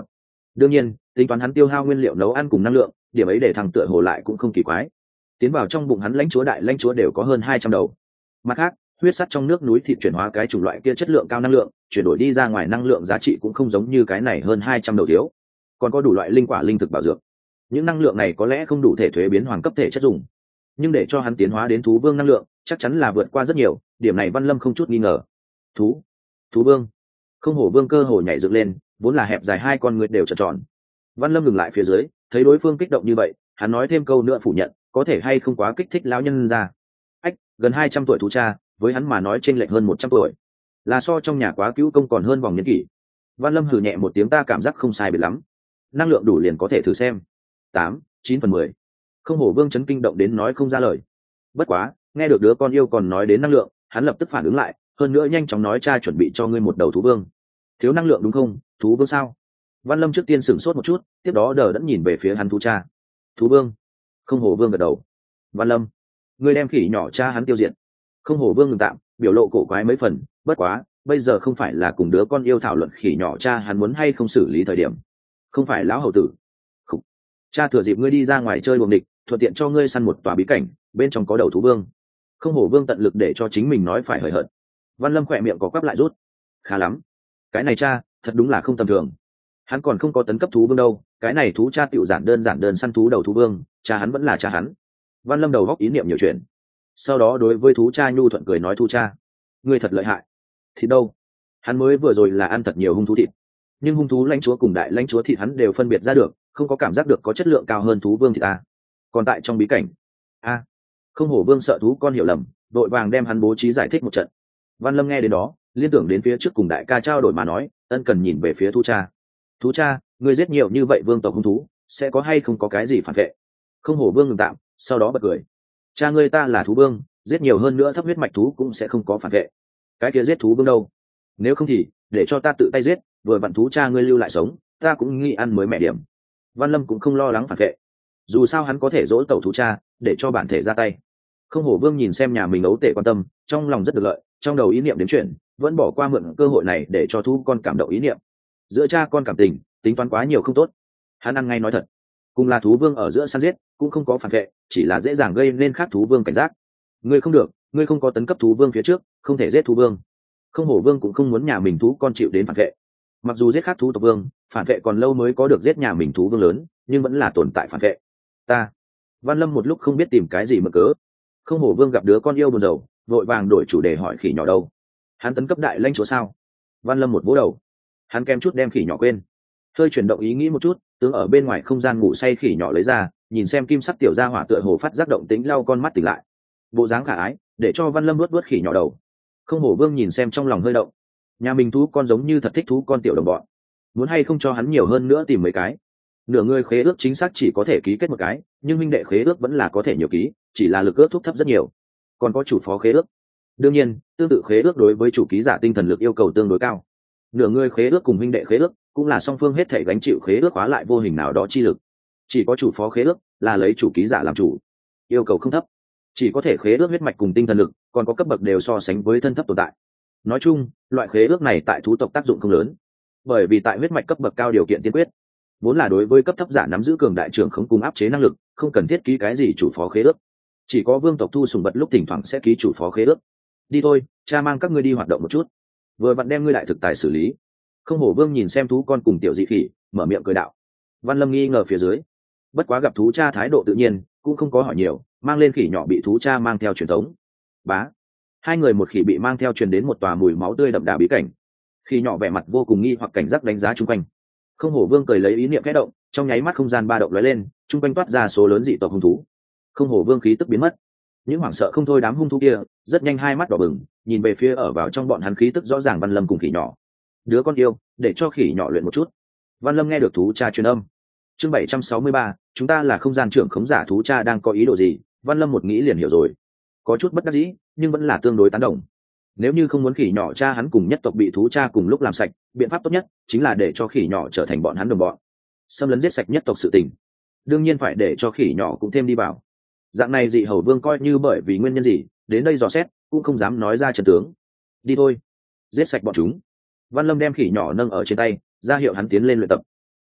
đương nhiên tính toán hắn tiêu hao nguyên liệu nấu ăn cùng năng lượng, điểm ấy để thằng tựa hồ lại cũng không kỳ quái. Tiến vào trong bụng hắn lãnh chúa đại lãnh chúa đều có hơn hai trăm đầu. Mặt khác, huyết sắt trong nước núi thịt chuyển hóa cái chủng loại kia chất lượng cao năng lượng, chuyển đổi đi ra ngoài năng lượng giá trị cũng không giống như cái này hơn hai trăm đầu thiếu. Còn có đủ loại linh quả linh thực bảo dược. Những năng lượng này có lẽ không đủ thể thuế biến hoàng cấp thể chất dùng, nhưng để cho hắn tiến hóa đến thú vương năng lượng, chắc chắn là vượt qua rất nhiều, điểm này Văn Lâm không chút nghi ngờ. Thú, thú vương. Không hổ vương cơ hồ nhảy dựng lên, vốn là hẹp dài hai con người đều tròn tròn. Văn Lâm ngừng lại phía dưới, thấy đối phương kích động như vậy, hắn nói thêm câu nữa phủ nhận, có thể hay không quá kích thích lão nhân ra. Ách, gần hai trăm tuổi thú cha, với hắn mà nói chênh lệch hơn một trăm tuổi, là so trong nhà quá cứu công còn hơn vòng niên kỷ. Văn Lâm hừ nhẹ một tiếng, ta cảm giác không sai biệt lắm, năng lượng đủ liền có thể thử xem. Tám, chín phần mười. Không hổ vương chấn kinh động đến nói không ra lời. Bất quá, nghe được đứa con yêu còn nói đến năng lượng, hắn lập tức phản ứng lại, hơn nữa nhanh chóng nói cha chuẩn bị cho ngươi một đầu thú vương. Thiếu năng lượng đúng không? Thú vương sao? Văn Lâm trước tiên sửng sốt một chút, tiếp đó đờ đẫn nhìn về phía hắn thú cha. Thú vương. Không hổ vương gật đầu. Văn Lâm, ngươi đem khỉ nhỏ cha hắn tiêu diệt. Không hổ vương ngừng tạm, biểu lộ cổ quái mấy phần, bất quá, bây giờ không phải là cùng đứa con yêu thảo luận khỉ nhỏ cha hắn muốn hay không xử lý thời điểm. Không phải lão hầu tử. Khủ. Cha thừa dịp ngươi đi ra ngoài chơi buồng địch, thuận tiện cho ngươi săn một tòa bí cảnh, bên trong có đầu thú vương. Không hổ vương tận lực để cho chính mình nói phải hời hợt. Văn Lâm khỏe miệng có quắp lại rút. Khá lắm, cái này cha thật đúng là không tầm thường. Hắn còn không có tấn cấp thú vương đâu, cái này thú cha tiểu giản đơn giản đơn săn thú đầu thú vương, cha hắn vẫn là cha hắn. Văn Lâm đầu góc ý niệm nhiều chuyện, sau đó đối với thú cha nhu thuận cười nói, thú cha, ngươi thật lợi hại. Thịt đâu? Hắn mới vừa rồi là ăn thật nhiều hung thú thịt, nhưng hung thú lãnh chúa cùng đại lãnh chúa thịt hắn đều phân biệt ra được, không có cảm giác được có chất lượng cao hơn thú vương thịt à. Còn tại trong bí cảnh a à, không hổ vương sợ thú con hiểu lầm, đội vàng đem hắn bố trí giải thích một trận. Văn Lâm nghe đến đó, liên tưởng đến phía trước cùng đại ca trao đổi mà nói, ân cần nhìn về phía thú cha. Thú cha, ngươi giết nhiều như vậy vương tộc hung thú, sẽ có hay không có cái gì phản vệ? Không hổ vương ngừng tạm, sau đó bật cười. Cha ngươi ta là thú vương, giết nhiều hơn nữa thấp huyết mạch thú cũng sẽ không có phản vệ. Cái kia giết thú vương đâu? Nếu không thì để cho ta tự tay giết, vừa vặn thú cha ngươi lưu lại sống, ta cũng nghĩ ăn mới mẻ điểm. Văn Lâm cũng không lo lắng phản vệ, dù sao hắn có thể dỗ tẩu thú cha, để cho bản thể ra tay. Không hổ vương nhìn xem nhà mình ấu tể quan tâm, trong lòng rất được lợi, trong đầu ý niệm đến chuyện, vẫn bỏ qua mượn cơ hội này để cho thú con cảm động ý niệm. Giữa cha con cảm tình, tính toán quá nhiều không tốt. Hắn ăn ngay nói thật, cùng là thú vương ở giữa săn giết, cũng không có phản vệ, chỉ là dễ dàng gây nên khác thú vương cảnh giác. Ngươi không được, ngươi không có tấn cấp thú vương phía trước, không thể giết thú vương. Không hổ vương cũng không muốn nhà mình thú con chịu đến phản vệ. Mặc dù giết khác thú tộc vương, phản vệ còn lâu mới có được giết nhà mình thú vương lớn, nhưng vẫn là tồn tại phản vệ. Ta, Văn Lâm một lúc không biết tìm cái gì mà cớ. Không hổ vương gặp đứa con yêu buồn rầu, vội vàng đổi chủ đề hỏi khỉ nhỏ đâu. Hắn tấn cấp đại lãnh chúa sao? Văn Lâm một vỗ đầu, hắn kém chút đem khỉ nhỏ quên. Hơi chuyển động ý nghĩ một chút, tướng ở bên ngoài không gian ngủ say khỉ nhỏ lấy ra, nhìn xem kim sắc tiểu gia hỏa tựa hồ phát giác động tính, lau con mắt tỉnh lại, bộ dáng khả ái, để cho Văn Lâm luốt luốt khỉ nhỏ đầu. Không hổ vương nhìn xem trong lòng hơi động, nhà mình thú con giống như thật thích thú con tiểu đồng bọn, muốn hay không cho hắn nhiều hơn nữa tìm mấy cái. Nửa người khế ước chính xác chỉ có thể ký kết một cái, nhưng minh đệ khế ước vẫn là có thể nhiều ký, chỉ là lực ước thúc thấp rất nhiều. Còn có chủ phó khế ước, đương nhiên tương tự khế ước đối với chủ ký giả tinh thần lực yêu cầu tương đối cao. Nửa người khế ước cùng minh đệ khế ước cũng là song phương hết thể gánh chịu khế ước hóa lại vô hình nào đó chi lực. Chỉ có chủ phó khế ước là lấy chủ ký giả làm chủ, yêu cầu không thấp, chỉ có thể khế ước huyết mạch cùng tinh thần lực, còn có cấp bậc đều so sánh với thân thấp tồn tại. Nói chung, loại khế ước này tại thú tộc tác dụng không lớn, bởi vì tại huyết mạch cấp bậc cao điều kiện tiên quyết vốn là đối với cấp thấp giả nắm giữ cường đại trưởng không cùng áp chế năng lực, không cần thiết ký cái gì chủ phó khế ước. Chỉ có vương tộc thu sùng vật lúc thỉnh thoảng sẽ ký chủ phó khế ước. Đi thôi, cha mang các ngươi đi hoạt động một chút, vừa vặn đem ngươi lại thực tài xử lý. Không hổ vương nhìn xem thú con cùng tiểu dị khỉ, mở miệng cười đạo. Văn Lâm nghi ngờ phía dưới, bất quá gặp thú cha thái độ tự nhiên, cũng không có hỏi nhiều, mang lên khỉ nhỏ bị thú cha mang theo truyền thống. Bá, hai người một khỉ bị mang theo truyền đến một tòa mùi máu tươi đậm đà bí cảnh. Khỉ nhỏ vẻ mặt vô cùng nghi hoặc cảnh giác đánh giá chung quanh. Không hổ vương cười lấy ý niệm khẽ động, trong nháy mắt không gian ba động lóe lên, chung quanh toát ra số lớn dị tộc hung thú. Không hổ vương khí tức biến mất, những hoảng sợ không thôi đám hung thú kia rất nhanh hai mắt đỏ bừng, nhìn về phía ở vào trong bọn hắn khí tức rõ ràng Văn Lâm cùng khỉ nhỏ. Đứa con yêu, để cho khỉ nhỏ luyện một chút. Văn Lâm nghe được thú cha truyền âm. Chương bảy trăm sáu mươi ba, chúng ta là không gian trưởng khống giả, thú cha đang có ý đồ gì? Văn Lâm một nghĩ liền hiểu rồi, có chút bất đắc dĩ, nhưng vẫn là tương đối tán đồng. Nếu như không muốn khỉ nhỏ cha hắn cùng nhất tộc bị thú cha cùng lúc làm sạch, biện pháp tốt nhất chính là để cho khỉ nhỏ trở thành bọn hắn đồng bọn, xâm lấn giết sạch nhất tộc sự tình. Đương nhiên phải để cho khỉ nhỏ cũng thêm đi vào. Dạng này dị hầu vương coi như bởi vì nguyên nhân gì đến đây dò xét, cũng không dám nói ra trận tướng. Đi thôi, giết sạch bọn chúng. Văn Lâm đem khỉ nhỏ nâng ở trên tay, ra hiệu hắn tiến lên luyện tập.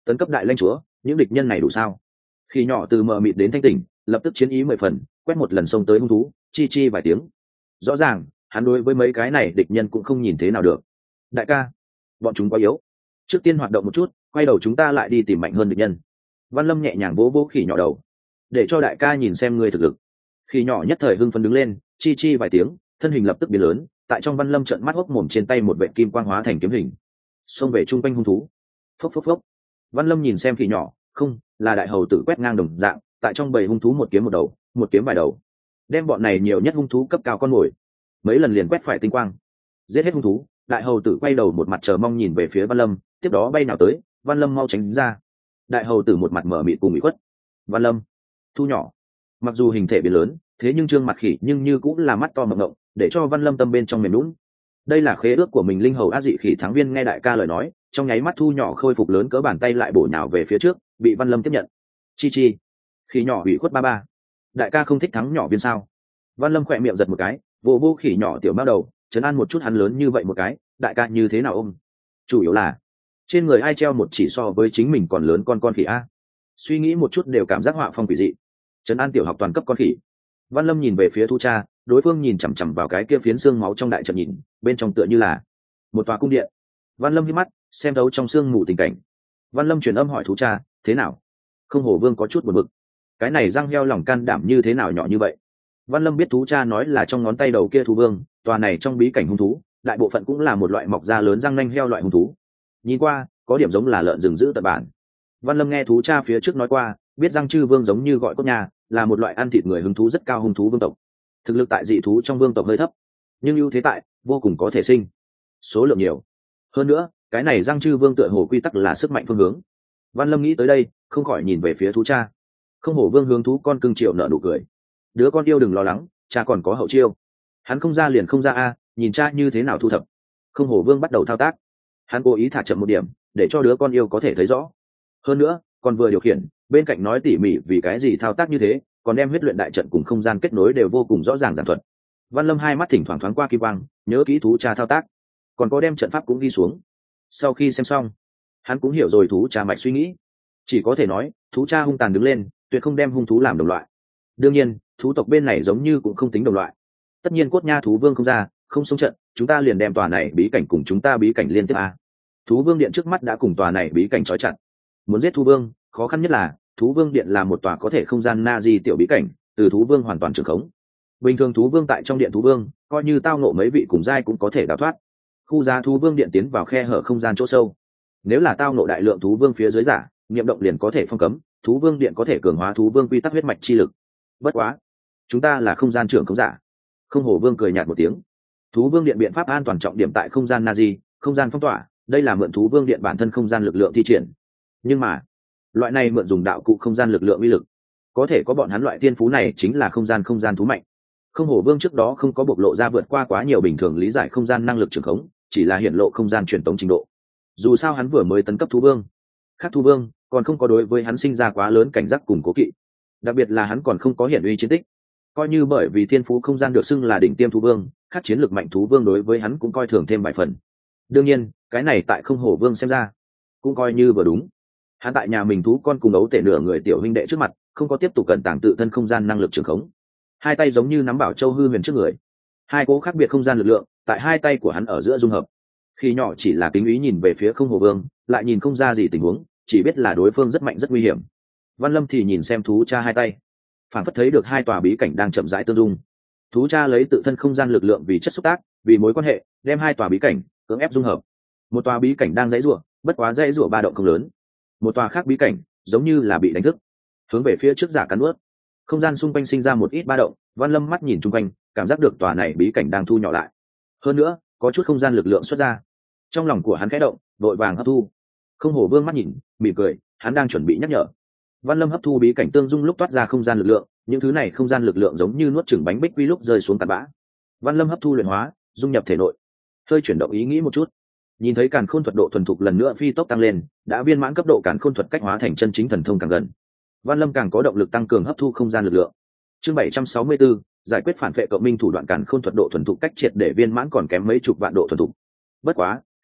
Tấn cấp đại lãnh chúa, những địch nhân này đủ sao? Khi nhỏ từ mờ mịt đến thanh tỉnh, lập tức chiến ý mười phần, quét một lần xông tới hung thú, chi chi vài tiếng. Rõ ràng hắn đối với mấy cái này địch nhân cũng không nhìn thế nào được. Đại ca, bọn chúng quá yếu, trước tiên hoạt động một chút, quay đầu chúng ta lại đi tìm mạnh hơn địch nhân. Văn Lâm nhẹ nhàng vỗ vỗ khỉ nhỏ đầu, để cho đại ca nhìn xem ngươi thực lực. Khỉ nhỏ nhất thời hưng phấn đứng lên, chi chi vài tiếng, thân hình lập tức biến lớn, tại trong Văn Lâm trợn mắt hốc mồm, trên tay một vệt kim quang hóa thành kiếm hình, xông về trung quanh hung thú. Phốc phốc phốc. Văn Lâm nhìn xem khỉ nhỏ, không, là đại hầu tử quét ngang đồng dạng, tại trong bầy hung thú một kiếm một đầu, một kiếm vài đầu, đem bọn này nhiều nhất hung thú cấp cao con mồi, mấy lần liền quét phải tinh quang, giết hết hung thú. Đại hầu tử quay đầu một mặt chờ mong nhìn về phía Văn Lâm, tiếp đó bay nào tới. Văn Lâm mau tránh ra. Đại hầu tử một mặt mở mịt cùng bị khuất. Văn Lâm thu nhỏ, mặc dù hình thể biến lớn, thế nhưng trương mặt khỉ nhưng như cũng là mắt to mộng ngộng, để cho Văn Lâm tâm bên trong mềm lún. Đây là khế ước của mình. Linh hầu á dị khỉ thắng viên nghe đại ca lời nói, trong nháy mắt thu nhỏ khôi phục lớn cỡ bàn tay, lại bổ nhào về phía trước, bị Văn Lâm tiếp nhận. Chi chi, khỉ nhỏ bị khuất ba ba, đại ca không thích thắng nhỏ viên sao? Văn Lâm khỏe miệng giật một cái, vô vô khỉ nhỏ tiểu mao đầu, trấn an một chút hắn. Lớn như vậy một cái, đại ca như thế nào ôm? Chủ yếu là trên người ai treo một chỉ so với chính mình còn lớn con con khỉ a? Suy nghĩ một chút đều cảm giác họa phong quỷ dị. Trấn an tiểu học toàn cấp con khỉ. Văn Lâm nhìn về phía Thu Cha, đối phương nhìn chằm chằm vào cái kia phiến xương máu trong đại trận, nhìn bên trong tựa như là một tòa cung điện. Văn Lâm hí mắt xem đấu trong xương mù tình cảnh. Văn Lâm truyền âm hỏi Thu Cha, thế nào? Không hổ vương có chút buồn bực, cái này răng heo lòng can đảm như thế nào nhỏ như vậy? Văn Lâm biết Thu Cha nói là trong ngón tay đầu kia thú vương, tòa này trong bí cảnh hung thú, đại bộ phận cũng là một loại mọc da lớn răng nanh heo loại hung thú. Nhìn qua có điểm giống là lợn rừng giữ tận bản. Văn Lâm nghe Thú Cha phía trước nói qua, biết răng chư vương giống như gọi cốt nhà, là một loại ăn thịt người hứng thú rất cao hung thú vương tộc. Thực lực tại dị thú trong vương tộc hơi thấp, nhưng ưu thế tại vô cùng có thể sinh, số lượng nhiều. Hơn nữa cái này răng chư vương tựa hồ quy tắc là sức mạnh phương hướng. Văn Lâm nghĩ tới đây, không khỏi nhìn về phía Thú Cha. Không hổ vương hướng thú con cưng triệu nợ nụ cười, đứa con yêu đừng lo lắng, cha còn có hậu chiêu. Hắn không ra liền không ra a, nhìn cha như thế nào thu thập. Không hổ vương bắt đầu thao tác, hắn cố ý thả chậm một điểm để cho đứa con yêu có thể thấy rõ. Hơn nữa còn vừa điều khiển, bên cạnh nói tỉ mỉ vì cái gì thao tác như thế, còn đem huyết luyện đại trận cùng không gian kết nối đều vô cùng rõ ràng giản thuật. Văn Lâm hai mắt thỉnh thoảng thoáng qua kim quang, nhớ kỹ Thú Cha thao tác, còn có đem trận pháp cũng ghi xuống. Sau khi xem xong, hắn cũng hiểu rồi Thú Cha mạch suy nghĩ. Chỉ có thể nói Thú Cha hung tàn đứng lên, tuyệt không đem hung thú làm đồng loại. Đương nhiên thú tộc bên này giống như cũng không tính đồng loại. Tất nhiên cốt nha thú vương không ra, không sống trận, chúng ta liền đem tòa này bí cảnh cùng chúng ta bí cảnh liên tiếp a. Thú vương điện trước mắt đã cùng tòa này bí cảnh trói chặt. Muốn giết thú vương, khó khăn nhất là thú vương điện là một tòa có thể không gian na di tiểu bí cảnh, từ thú vương hoàn toàn trường khống. Bình thường thú vương tại trong điện thú vương, coi như tao ngộ mấy vị cùng giai cũng có thể đào thoát. Khu giá thú vương điện tiến vào khe hở không gian chỗ sâu, nếu là tao ngộ đại lượng thú vương phía dưới giả, niệm động liền có thể phong cấm. Thú vương điện có thể cường hóa thú vương quy tắc huyết mạch chi lực. Bất quá chúng ta là không gian trưởng không giả. Không hổ vương cười nhạt một tiếng. Thú vương điện biện pháp an toàn trọng điểm tại không gian Nazi, không gian phong tỏa, đây là mượn thú vương điện bản thân không gian lực lượng thi triển. Nhưng mà loại này mượn dùng đạo cụ không gian lực lượng uy lực, có thể có bọn hắn loại tiên phú này chính là không gian không gian thú mạnh. Không hổ vương trước đó không có bộc lộ ra vượt qua quá nhiều bình thường lý giải không gian năng lực trường khống, chỉ là hiện lộ không gian truyền tống trình độ. Dù sao hắn vừa mới tấn cấp thú vương, khác thú vương còn không có đối với hắn sinh ra quá lớn cảnh giác cùng cố kỵ. Đặc biệt là hắn còn không có hiển uy chiến tích, coi như bởi vì thiên phú không gian được xưng là đỉnh tiêm thú vương, khác chiến lược mạnh thú vương đối với hắn cũng coi thường thêm vài phần. Đương nhiên cái này tại không hổ vương xem ra cũng coi như vừa đúng. Hắn tại nhà mình thú con cùng ấu tể nửa người tiểu huynh đệ trước mặt, không có tiếp tục cẩn tàng tự thân không gian năng lực trường khống, hai tay giống như nắm bảo châu hư huyền trước người, hai cố khác biệt không gian lực lượng tại hai tay của hắn ở giữa dung hợp. Khi nhỏ chỉ là kính ý nhìn về phía không hổ vương, lại nhìn không ra gì tình huống, chỉ biết là đối phương rất mạnh rất nguy hiểm. Văn Lâm thì nhìn xem Thú Cha hai tay, phản phất thấy được hai tòa bí cảnh đang chậm rãi tương dung. Thú Cha lấy tự thân không gian lực lượng vì chất xúc tác, vì mối quan hệ đem hai tòa bí cảnh cưỡng ép dung hợp. Một tòa bí cảnh đang dãy rủa, bất quá dãy rủa ba động không lớn. Một tòa khác bí cảnh giống như là bị đánh thức, hướng về phía trước giả cắn nuốt. Không gian xung quanh sinh ra một ít ba động. Văn Lâm mắt nhìn chung quanh, cảm giác được tòa này bí cảnh đang thu nhỏ lại. Hơn nữa có chút không gian lực lượng xuất ra. Trong lòng của hắn khẽ động, vội vàng hấp thu. Không hổ vương mắt nhìn mỉm cười, hắn đang chuẩn bị nhắc nhở. Văn Lâm hấp thu bí cảnh tương dung lúc toát ra không gian lực lượng, những thứ này không gian lực lượng giống như nuốt chửng bánh bích quy lúc rơi xuống tạt bã. Văn Lâm hấp thu luyện hóa, dung nhập thể nội, hơi chuyển động ý nghĩ một chút, nhìn thấy càn khôn thuật độ thuần thục lần nữa phi tốc tăng lên, đã viên mãn cấp độ càn khôn thuật cách hóa thành chân chính thần thông càng gần. Văn Lâm càng có động lực tăng cường hấp thu không gian lực lượng. Chương bảy trăm sáu mươi tư, giải quyết phản vệ cộng minh thủ đoạn càn khôn thuật độ thuần thục cách triệt để viên mãn còn kém mấy chục vạn độ thuần thục. Bất quá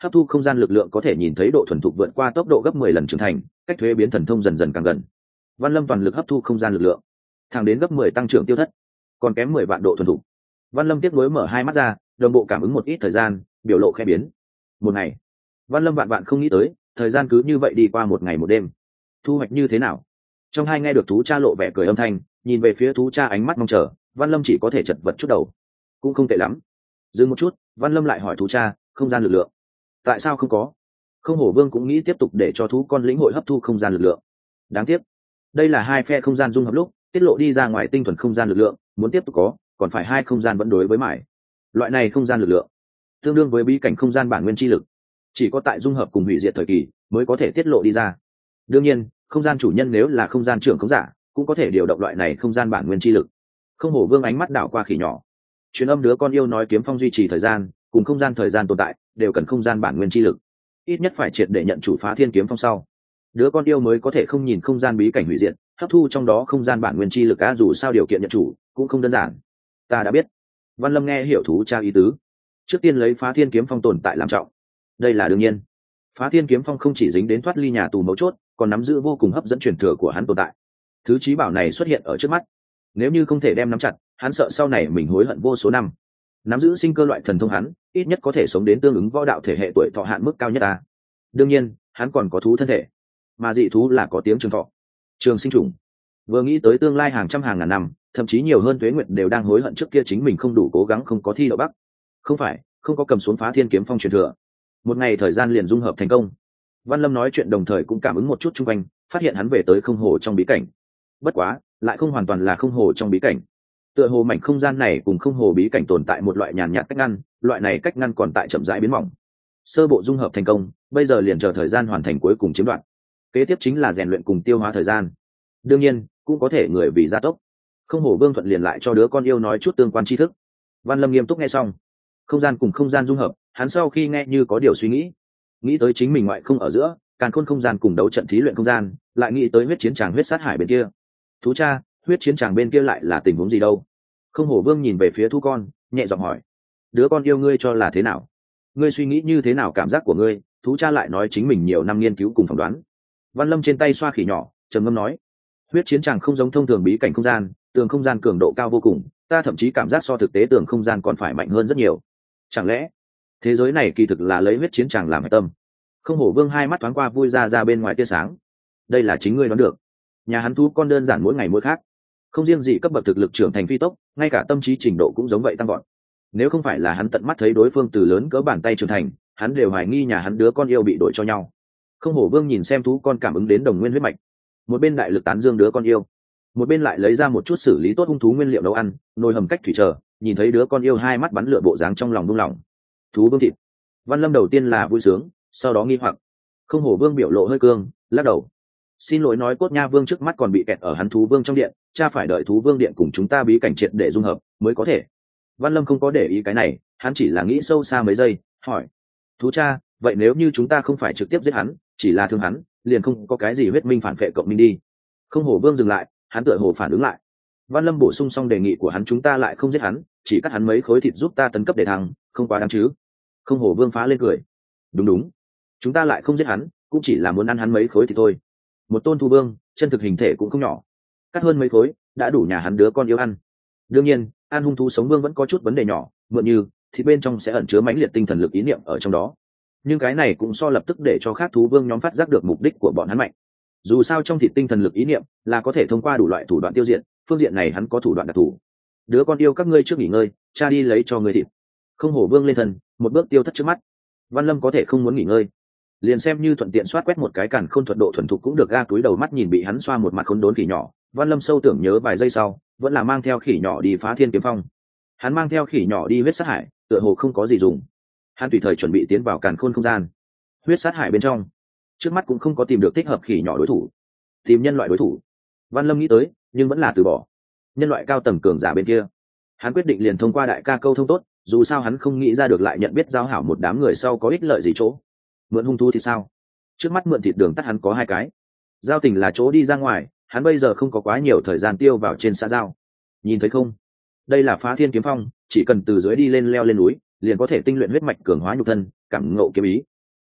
hấp thu không gian lực lượng có thể nhìn thấy độ thuần thục vượt qua tốc độ gấp mười lần trưởng thành, cách thuế biến thần thông dần dần càng gần. Văn Lâm toàn lực hấp thu không gian lực lượng, thẳng đến gấp mười tăng trưởng tiêu thất, còn kém mười vạn độ thuần thục. Văn Lâm tiếp nối mở hai mắt ra, đồng bộ cảm ứng một ít thời gian, biểu lộ khẽ biến. Một ngày. Văn Lâm vạn vạn không nghĩ tới, thời gian cứ như vậy đi qua một ngày một đêm. Thu hoạch như thế nào? Trong hai nghe được thú cha lộ vẻ cười âm thanh, nhìn về phía thú cha ánh mắt mong chờ, Văn Lâm chỉ có thể chật vật chút đầu. Cũng không tệ lắm. Dừng một chút, Văn Lâm lại hỏi thú cha, không gian lực lượng, tại sao không có? Không Hổ Vương cũng nghĩ tiếp tục để cho thú con lĩnh hội hấp thu không gian lực lượng. Đáng tiếc, đây là hai phe không gian dung hợp lúc tiết lộ đi ra ngoài tinh thuần không gian lực lượng, muốn tiếp tục có, còn phải hai không gian vẫn đối với mải. Loại này không gian lực lượng, tương đương với bí cảnh không gian bản nguyên chi lực, chỉ có tại dung hợp cùng hủy diệt thời kỳ mới có thể tiết lộ đi ra. Đương nhiên, không gian chủ nhân nếu là không gian trưởng khống giả, cũng có thể điều động loại này không gian bản nguyên chi lực. Không Hổ Vương ánh mắt đảo qua khỉ nhỏ, truyền âm đứa con yêu nói kiếm phong duy trì thời gian cùng không gian thời gian tồn tại đều cần không gian bản nguyên chi lực, ít nhất phải triệt để nhận chủ phá thiên kiếm phong sau, đứa con yêu mới có thể không nhìn không gian bí cảnh hủy diệt, hấp thu trong đó không gian bản nguyên chi lực. Á dù sao điều kiện nhận chủ cũng không đơn giản. Ta đã biết. Văn Lâm nghe hiểu thú cha ý tứ, trước tiên lấy phá thiên kiếm phong tồn tại làm trọng. Đây là đương nhiên. Phá thiên kiếm phong không chỉ dính đến thoát ly nhà tù mấu chốt, còn nắm giữ vô cùng hấp dẫn truyền thừa của hắn tồn tại. Thứ chí bảo này xuất hiện ở trước mắt, nếu như không thể đem nắm chặt, hắn sợ sau này mình hối hận vô số năm. Nắm giữ sinh cơ loại thần thông hắn, ít nhất có thể sống đến tương ứng võ đạo thể hệ tuổi thọ hạn mức cao nhất ta. Đương nhiên, hắn còn có thú thân thể, mà dị thú là có tiếng trường thọ, trường sinh trùng. Vừa nghĩ tới tương lai hàng trăm hàng ngàn năm, thậm chí nhiều hơn tuế nguyệt đều đang hối hận trước kia chính mình không đủ cố gắng không có thi đậu bắc. Không phải, không có cầm xuống phá thiên kiếm phong truyền thừa. Một ngày thời gian liền dung hợp thành công. Văn Lâm nói chuyện đồng thời cũng cảm ứng một chút chung quanh, phát hiện hắn về tới không hồ trong bí cảnh. Bất quá, lại không hoàn toàn là không hồ trong bí cảnh. Tựa hồ mảnh không gian này cùng không hồ bí cảnh tồn tại một loại nhàn nhạt cách ngăn, loại này cách ngăn còn tại chậm rãi biến mỏng. Sơ bộ dung hợp thành công, bây giờ liền chờ thời gian hoàn thành cuối cùng chiếm đoạt. Kế tiếp chính là rèn luyện cùng tiêu hóa thời gian. Đương nhiên, cũng có thể người vì gia tốc. Không Hổ Vương thuận liền lại cho đứa con yêu nói chút tương quan tri thức. Văn Lâm nghiêm túc nghe xong. Không gian cùng không gian dung hợp, hắn sau khi nghe như có điều suy nghĩ. Nghĩ tới chính mình ngoại không ở giữa, càn khôn không gian cùng đấu trận thí luyện không gian, lại nghĩ tới huyết chiến tràng huyết sát hải bên kia. Thú cha, huyết chiến tràng bên kia lại là tình huống gì đâu? Không Hổ Vương nhìn về phía thú con, nhẹ giọng hỏi. Đứa con yêu ngươi cho là thế nào? Ngươi suy nghĩ như thế nào cảm giác của ngươi? Thú cha lại nói chính mình nhiều năm nghiên cứu cùng phỏng đoán. Văn Lâm trên tay xoa khỉ nhỏ, trầm ngâm nói. Huyết chiến tràng không giống thông thường bí cảnh không gian, tường không gian cường độ cao vô cùng, ta thậm chí cảm giác so thực tế tường không gian còn phải mạnh hơn rất nhiều. Chẳng lẽ thế giới này kỳ thực là lấy huyết chiến tràng làm hệ tâm? Không Hổ Vương hai mắt thoáng qua vui ra ra bên ngoài tia sáng. Đây là chính ngươi đoán được. Nhà hắn thú con đơn giản mỗi ngày mỗi khác, không riêng gì cấp bậc thực lực trưởng thành phi tốc, ngay cả tâm trí trình độ cũng giống vậy tăng gọn. Nếu không phải là hắn tận mắt thấy đối phương từ lớn cỡ bàn tay trưởng thành, hắn đều hoài nghi nhà hắn đứa con yêu bị đổi cho nhau. Không Hổ Vương nhìn xem thú con cảm ứng đến đồng nguyên huyết mạch, một bên đại lực tán dương đứa con yêu, một bên lại lấy ra một chút xử lý tốt hung thú nguyên liệu nấu ăn, nồi hầm cách thủy chờ. Nhìn thấy đứa con yêu hai mắt bắn lửa bộ dáng trong lòng buông lỏng. Thú vương thịt. Văn Lâm đầu tiên là vui sướng, sau đó nghi hoặc. Không Hổ Vương biểu lộ hơi cương, lắc đầu. Xin lỗi nói cốt nha vương trước mắt còn bị kẹt ở hắn thú vương trong điện, cha phải đợi thú vương điện cùng chúng ta bí cảnh triệt để dung hợp mới có thể. Văn Lâm không có để ý cái này, hắn chỉ là nghĩ sâu xa mấy giây, hỏi. Thú cha, vậy nếu như chúng ta không phải trực tiếp giết hắn, chỉ là thương hắn, liền không có cái gì huyết minh phản phệ cộng minh đi? Không Hổ Vương dừng lại, hắn tựa hồ phản ứng lại. Văn Lâm bổ sung xong đề nghị của hắn, chúng ta lại không giết hắn, chỉ cắt hắn mấy khối thịt giúp ta tấn cấp để thăng, không quá đáng chứ? Không Hổ Vương phá lên cười. Đúng đúng, chúng ta lại không giết hắn, cũng chỉ là muốn ăn hắn mấy khối thì thôi. Một tôn thu vương, chân thực hình thể cũng không nhỏ, cắt hơn mấy khối đã đủ nhà hắn đứa con yêu ăn. Đương nhiên, ăn hung thú sống vương vẫn có chút vấn đề nhỏ, mượn như thịt bên trong sẽ ẩn chứa mãnh liệt tinh thần lực ý niệm ở trong đó. Nhưng cái này cũng so lập tức để cho khác thú vương nhóm phát giác được mục đích của bọn hắn mạnh. Dù sao trong thịt tinh thần lực ý niệm là có thể thông qua đủ loại thủ đoạn tiêu diệt, phương diện này hắn có thủ đoạn đặc thù. Đứa con yêu các ngươi trước nghỉ ngơi, cha đi lấy cho ngươi thịt. Không Hổ Vương lên thần, một bước tiêu thất trước mắt. Văn Lâm có thể không muốn nghỉ ngơi, liền xem như thuận tiện soát quét một cái càn khôn thuật độ thuần thục cũng được. Ga túi đầu mắt nhìn bị hắn xoa một mặt khốn đốn khỉ nhỏ, Văn Lâm sâu tưởng nhớ vài giây sau, vẫn là mang theo khỉ nhỏ đi phá thiên kiếm phong. Hắn mang theo khỉ nhỏ đi huyết sát hải, tựa hồ không có gì dùng. Hắn tùy thời chuẩn bị tiến vào càn khôn không gian. Huyết sát hải bên trong, trước mắt cũng không có tìm được thích hợp khỉ nhỏ đối thủ. Tìm nhân loại đối thủ, Văn Lâm nghĩ tới, nhưng vẫn là từ bỏ. Nhân loại cao tầng cường giả bên kia, hắn quyết định liền thông qua đại ca câu thông tốt, dù sao hắn không nghĩ ra được lại nhận biết giao hảo một đám người sau có ích lợi gì chỗ. Mượn hung thú thì sao? Trước mắt mượn thịt đường tắt hắn có hai cái. Giao tình là chỗ đi ra ngoài, hắn bây giờ không có quá nhiều thời gian tiêu vào trên xã giao. Nhìn thấy không? Đây là phá thiên kiếm phong, chỉ cần từ dưới đi lên leo lên núi, liền có thể tinh luyện huyết mạch cường hóa nhục thân, cảm ngộ kiếm ý.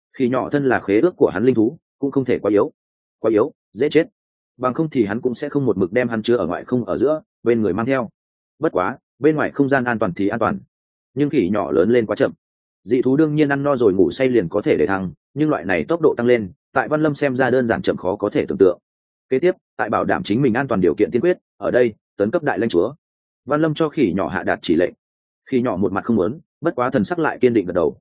Khỉ nhỏ thân là khế ước của hắn linh thú, cũng không thể quá yếu. Quá yếu, dễ chết. Bằng không thì hắn cũng sẽ không một mực đem hắn chứa ở ngoại không ở giữa, bên người mang theo. Bất quá, bên ngoài không gian an toàn thì an toàn. Nhưng khỉ nhỏ lớn lên quá chậm. Dị thú đương nhiên ăn no rồi ngủ say liền có thể để thăng, nhưng loại này tốc độ tăng lên, tại Văn Lâm xem ra đơn giản chậm khó có thể tưởng tượng. Kế tiếp, tại bảo đảm chính mình an toàn điều kiện tiên quyết, ở đây, tấn cấp đại lãnh chúa. Văn Lâm cho khỉ nhỏ hạ đạt chỉ lệnh. Khỉ nhỏ một mặt không muốn, bất quá thần sắc lại kiên định gật đầu.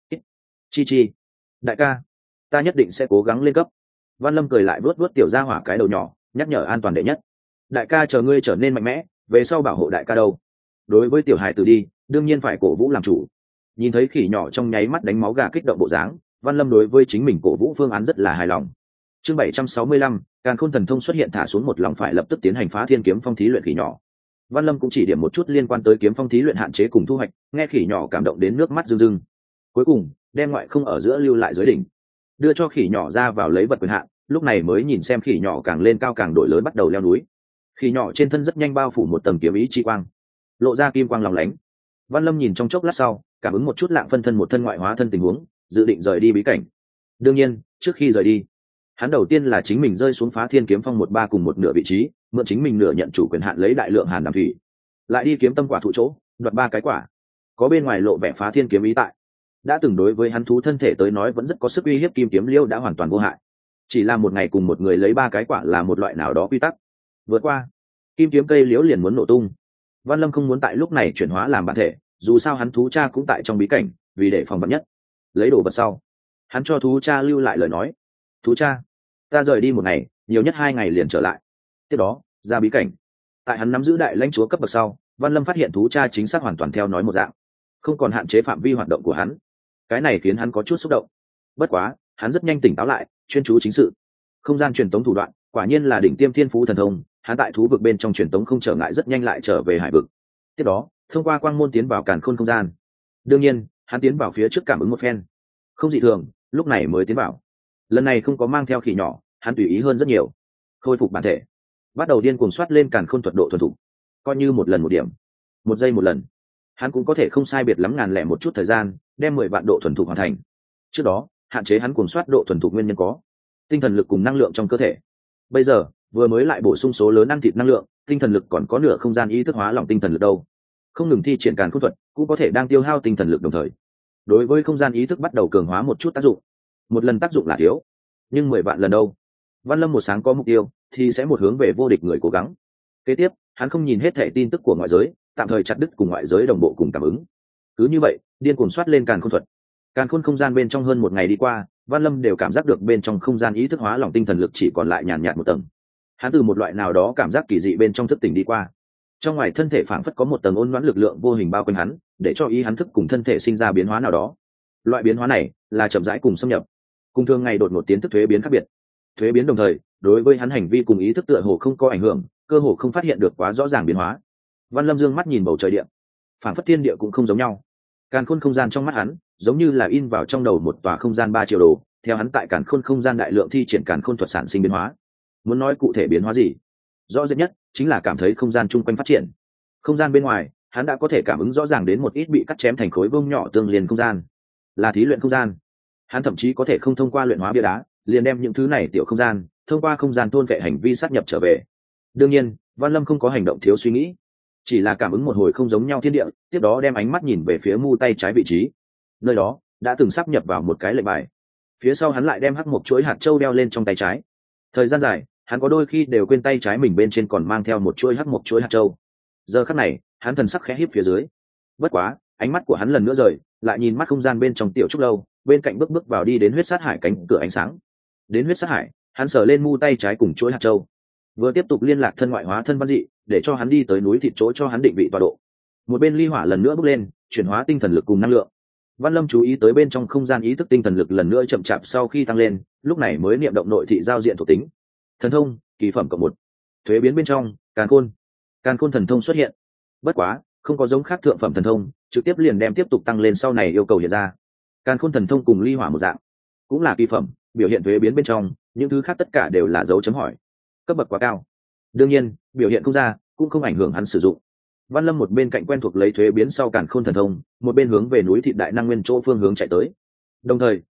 Chi chi, đại ca, ta nhất định sẽ cố gắng lên cấp. Văn Lâm cười lại vuốt vuốt tiểu gia hỏa cái đầu nhỏ, nhắc nhở an toàn đệ nhất. Đại ca chờ ngươi trở nên mạnh mẽ, về sau bảo hộ đại ca đâu. Đối với tiểu hải tử đi, đương nhiên phải cổ vũ làm chủ. Nhìn thấy khỉ nhỏ trong nháy mắt đánh máu gà kích động bộ dáng, Văn Lâm đối với chính mình cổ vũ phương án rất là hài lòng. Chương bảy trăm sáu mươi lăm, Càn Khôn thần thông xuất hiện thả xuống một lòng phải lập tức tiến hành phá thiên kiếm phong thí luyện khỉ nhỏ. Văn Lâm cũng chỉ điểm một chút liên quan tới kiếm phong thí luyện hạn chế cùng thu hoạch, nghe khỉ nhỏ cảm động đến nước mắt rưng rưng. Cuối cùng, đem ngoại không ở giữa lưu lại dưới đỉnh, đưa cho khỉ nhỏ ra vào lấy vật quyền hạn, lúc này mới nhìn xem khỉ nhỏ càng lên cao càng đổi lớn bắt đầu leo núi. Khỉ nhỏ trên thân rất nhanh bao phủ một tầng kiếm ý chi quang, lộ ra kim quang lóng lánh. Văn Lâm nhìn trong chốc lát sau, cảm ứng một chút lạng phân thân một thân ngoại hóa thân tình huống, dự định rời đi bí cảnh. Đương nhiên, trước khi rời đi, hắn đầu tiên là chính mình rơi xuống phá thiên kiếm phong một ba cùng một nửa vị trí, mượn chính mình nửa nhận chủ quyền hạn lấy đại lượng hàn đàm thủy, lại đi kiếm tâm quả thụ chỗ, đoạt ba cái quả. Có bên ngoài lộ vẻ phá thiên kiếm ý tại, đã từng đối với hắn thú thân thể tới nói vẫn rất có sức uy hiếp kim kiếm liêu đã hoàn toàn vô hại. Chỉ là một ngày cùng một người lấy ba cái quả là một loại nào đó quy tắc, vượt qua, kim kiếm cây liễu liền muốn nổ tung. Văn Lâm không muốn tại lúc này chuyển hóa làm bản thể, dù sao hắn thú cha cũng tại trong bí cảnh, vì để phòng vật nhất. Lấy đồ vật sau, hắn cho thú cha lưu lại lời nói: thú cha, ta rời đi một ngày, nhiều nhất hai ngày liền trở lại. Tiếp đó ra bí cảnh. Tại hắn nắm giữ đại lãnh chúa cấp bậc sau, Văn Lâm phát hiện thú cha chính xác hoàn toàn theo nói một dạng, không còn hạn chế phạm vi hoạt động của hắn. Cái này khiến hắn có chút xúc động. Bất quá hắn rất nhanh tỉnh táo lại, chuyên chú chính sự. Không gian truyền tống thủ đoạn quả nhiên là đỉnh tiêm thiên phú thần thông, hắn tại thú vực bên trong truyền tống không trở ngại rất nhanh lại trở về hải vực. Tiếp đó thông qua quang môn tiến vào càn khôn không gian. Đương nhiên hắn tiến vào phía trước cảm ứng một phen, không dị thường, lúc này mới tiến vào. Lần này không có mang theo khỉ nhỏ, hắn tùy ý hơn rất nhiều, khôi phục bản thể, bắt đầu điên cuồng soát lên càn khôn thuật độ thuần thục, coi như một lần một điểm, một giây một lần, hắn cũng có thể không sai biệt lắm ngàn lẻ một chút thời gian đem mười vạn độ thuần thục hoàn thành. Trước đó hạn chế hắn cuồng soát độ thuần thục nguyên nhân có tinh thần lực cùng năng lượng trong cơ thể. Bây giờ vừa mới lại bổ sung số lớn ăn thịt năng lượng, tinh thần lực còn có nửa không gian ý thức hóa lỏng tinh thần lực đâu, không ngừng thi triển càn khôn thuật cũng có thể đang tiêu hao tinh thần lực đồng thời đối với không gian ý thức bắt đầu cường hóa một chút tác dụng. Một lần tác dụng là thiếu, nhưng mười vạn lần đâu. Văn Lâm một sáng có mục tiêu thì sẽ một hướng về vô địch người cố gắng. Kế tiếp hắn không nhìn hết thẻ tin tức của ngoại giới, tạm thời chặt đứt cùng ngoại giới đồng bộ cùng cảm ứng. Cứ như vậy điên cuồng soát lên càn khôn thuật. Càn khôn không gian bên trong hơn một ngày đi qua, Văn Lâm đều cảm giác được bên trong không gian ý thức hóa lỏng tinh thần lực chỉ còn lại nhàn nhạt một tầng. Hắn từ một loại nào đó cảm giác kỳ dị bên trong thức tỉnh đi qua, trong ngoài thân thể phảng phất có một tầng ôn loãng lực lượng vô hình bao quanh hắn, để cho ý hắn thức cùng thân thể sinh ra biến hóa nào đó. Loại biến hóa này là chậm rãi cùng xâm nhập, cùng thường ngày đột ngột tiến thức thuế biến khác biệt. Thuế biến đồng thời đối với hắn hành vi cùng ý thức tựa hồ không có ảnh hưởng, cơ hồ không phát hiện được quá rõ ràng biến hóa. Văn Lâm dương mắt nhìn bầu trời địa, phảng phất thiên địa cũng không giống nhau. Càn khôn không gian trong mắt hắn giống như là in vào trong đầu một tòa không gian ba triệu đồ, theo hắn tại càn khôn không gian đại lượng thi triển càn khôn thuật sản sinh biến hóa. Muốn nói cụ thể biến hóa gì, rõ rệt nhất chính là cảm thấy không gian chung quanh phát triển. Không gian bên ngoài hắn đã có thể cảm ứng rõ ràng đến một ít bị cắt chém thành khối vuông nhỏ tương liên không gian, là thí luyện không gian. Hắn thậm chí có thể không thông qua luyện hóa bia đá liền đem những thứ này tiểu không gian thông qua không gian thôn vệ hành vi sát nhập trở về. Đương nhiên Văn Lâm không có hành động thiếu suy nghĩ, chỉ là cảm ứng một hồi không giống nhau thiên địa, tiếp đó đem ánh mắt nhìn về phía mu tay trái vị trí, nơi đó đã từng sắp nhập vào một cái lệnh bài. Phía sau hắn lại đem hắc một chuỗi hạt châu đeo lên trong tay trái. Thời gian dài hắn có đôi khi đều quên tay trái mình bên trên còn mang theo một chuỗi hắc một chuỗi hạt châu. Giờ khắc này hắn thần sắc khẽ híp phía dưới. Bất quá ánh mắt của hắn lần nữa rời lại nhìn mắt không gian bên trong tiểu trúc lâu, bên cạnh bước bước vào đi đến huyết sát hải cánh cửa ánh sáng. Đến huyết sát hải hắn sờ lên mu tay trái cùng chuỗi hạt châu, vừa tiếp tục liên lạc thân ngoại hóa thân văn dị để cho hắn đi tới núi thịt chỗ cho hắn định vị tọa độ. Một bên ly hỏa lần nữa bước lên chuyển hóa tinh thần lực cùng năng lượng. Văn Lâm chú ý tới bên trong không gian ý thức tinh thần lực lần nữa chậm chạp sau khi tăng lên, lúc này mới niệm động nội thị giao diện thuộc tính. Thần thông kỳ phẩm cộng một, thuế biến bên trong càn khôn. Càn khôn thần thông xuất hiện, bất quá không có giống khác thượng phẩm thần thông trực tiếp liền đem tiếp tục tăng lên sau này yêu cầu hiện ra. Càn khôn thần thông cùng ly hỏa một dạng, cũng là kỳ phẩm, biểu hiện thuế biến bên trong, những thứ khác tất cả đều là dấu chấm hỏi, cấp bậc quá cao. Đương nhiên biểu hiện không ra cũng không ảnh hưởng hắn sử dụng. Văn Lâm một bên cạnh quen thuộc lấy thuế biến sau càn khôn thần thông, một bên hướng về núi thịt đại năng nguyên chỗ phương hướng chạy tới. Đồng thời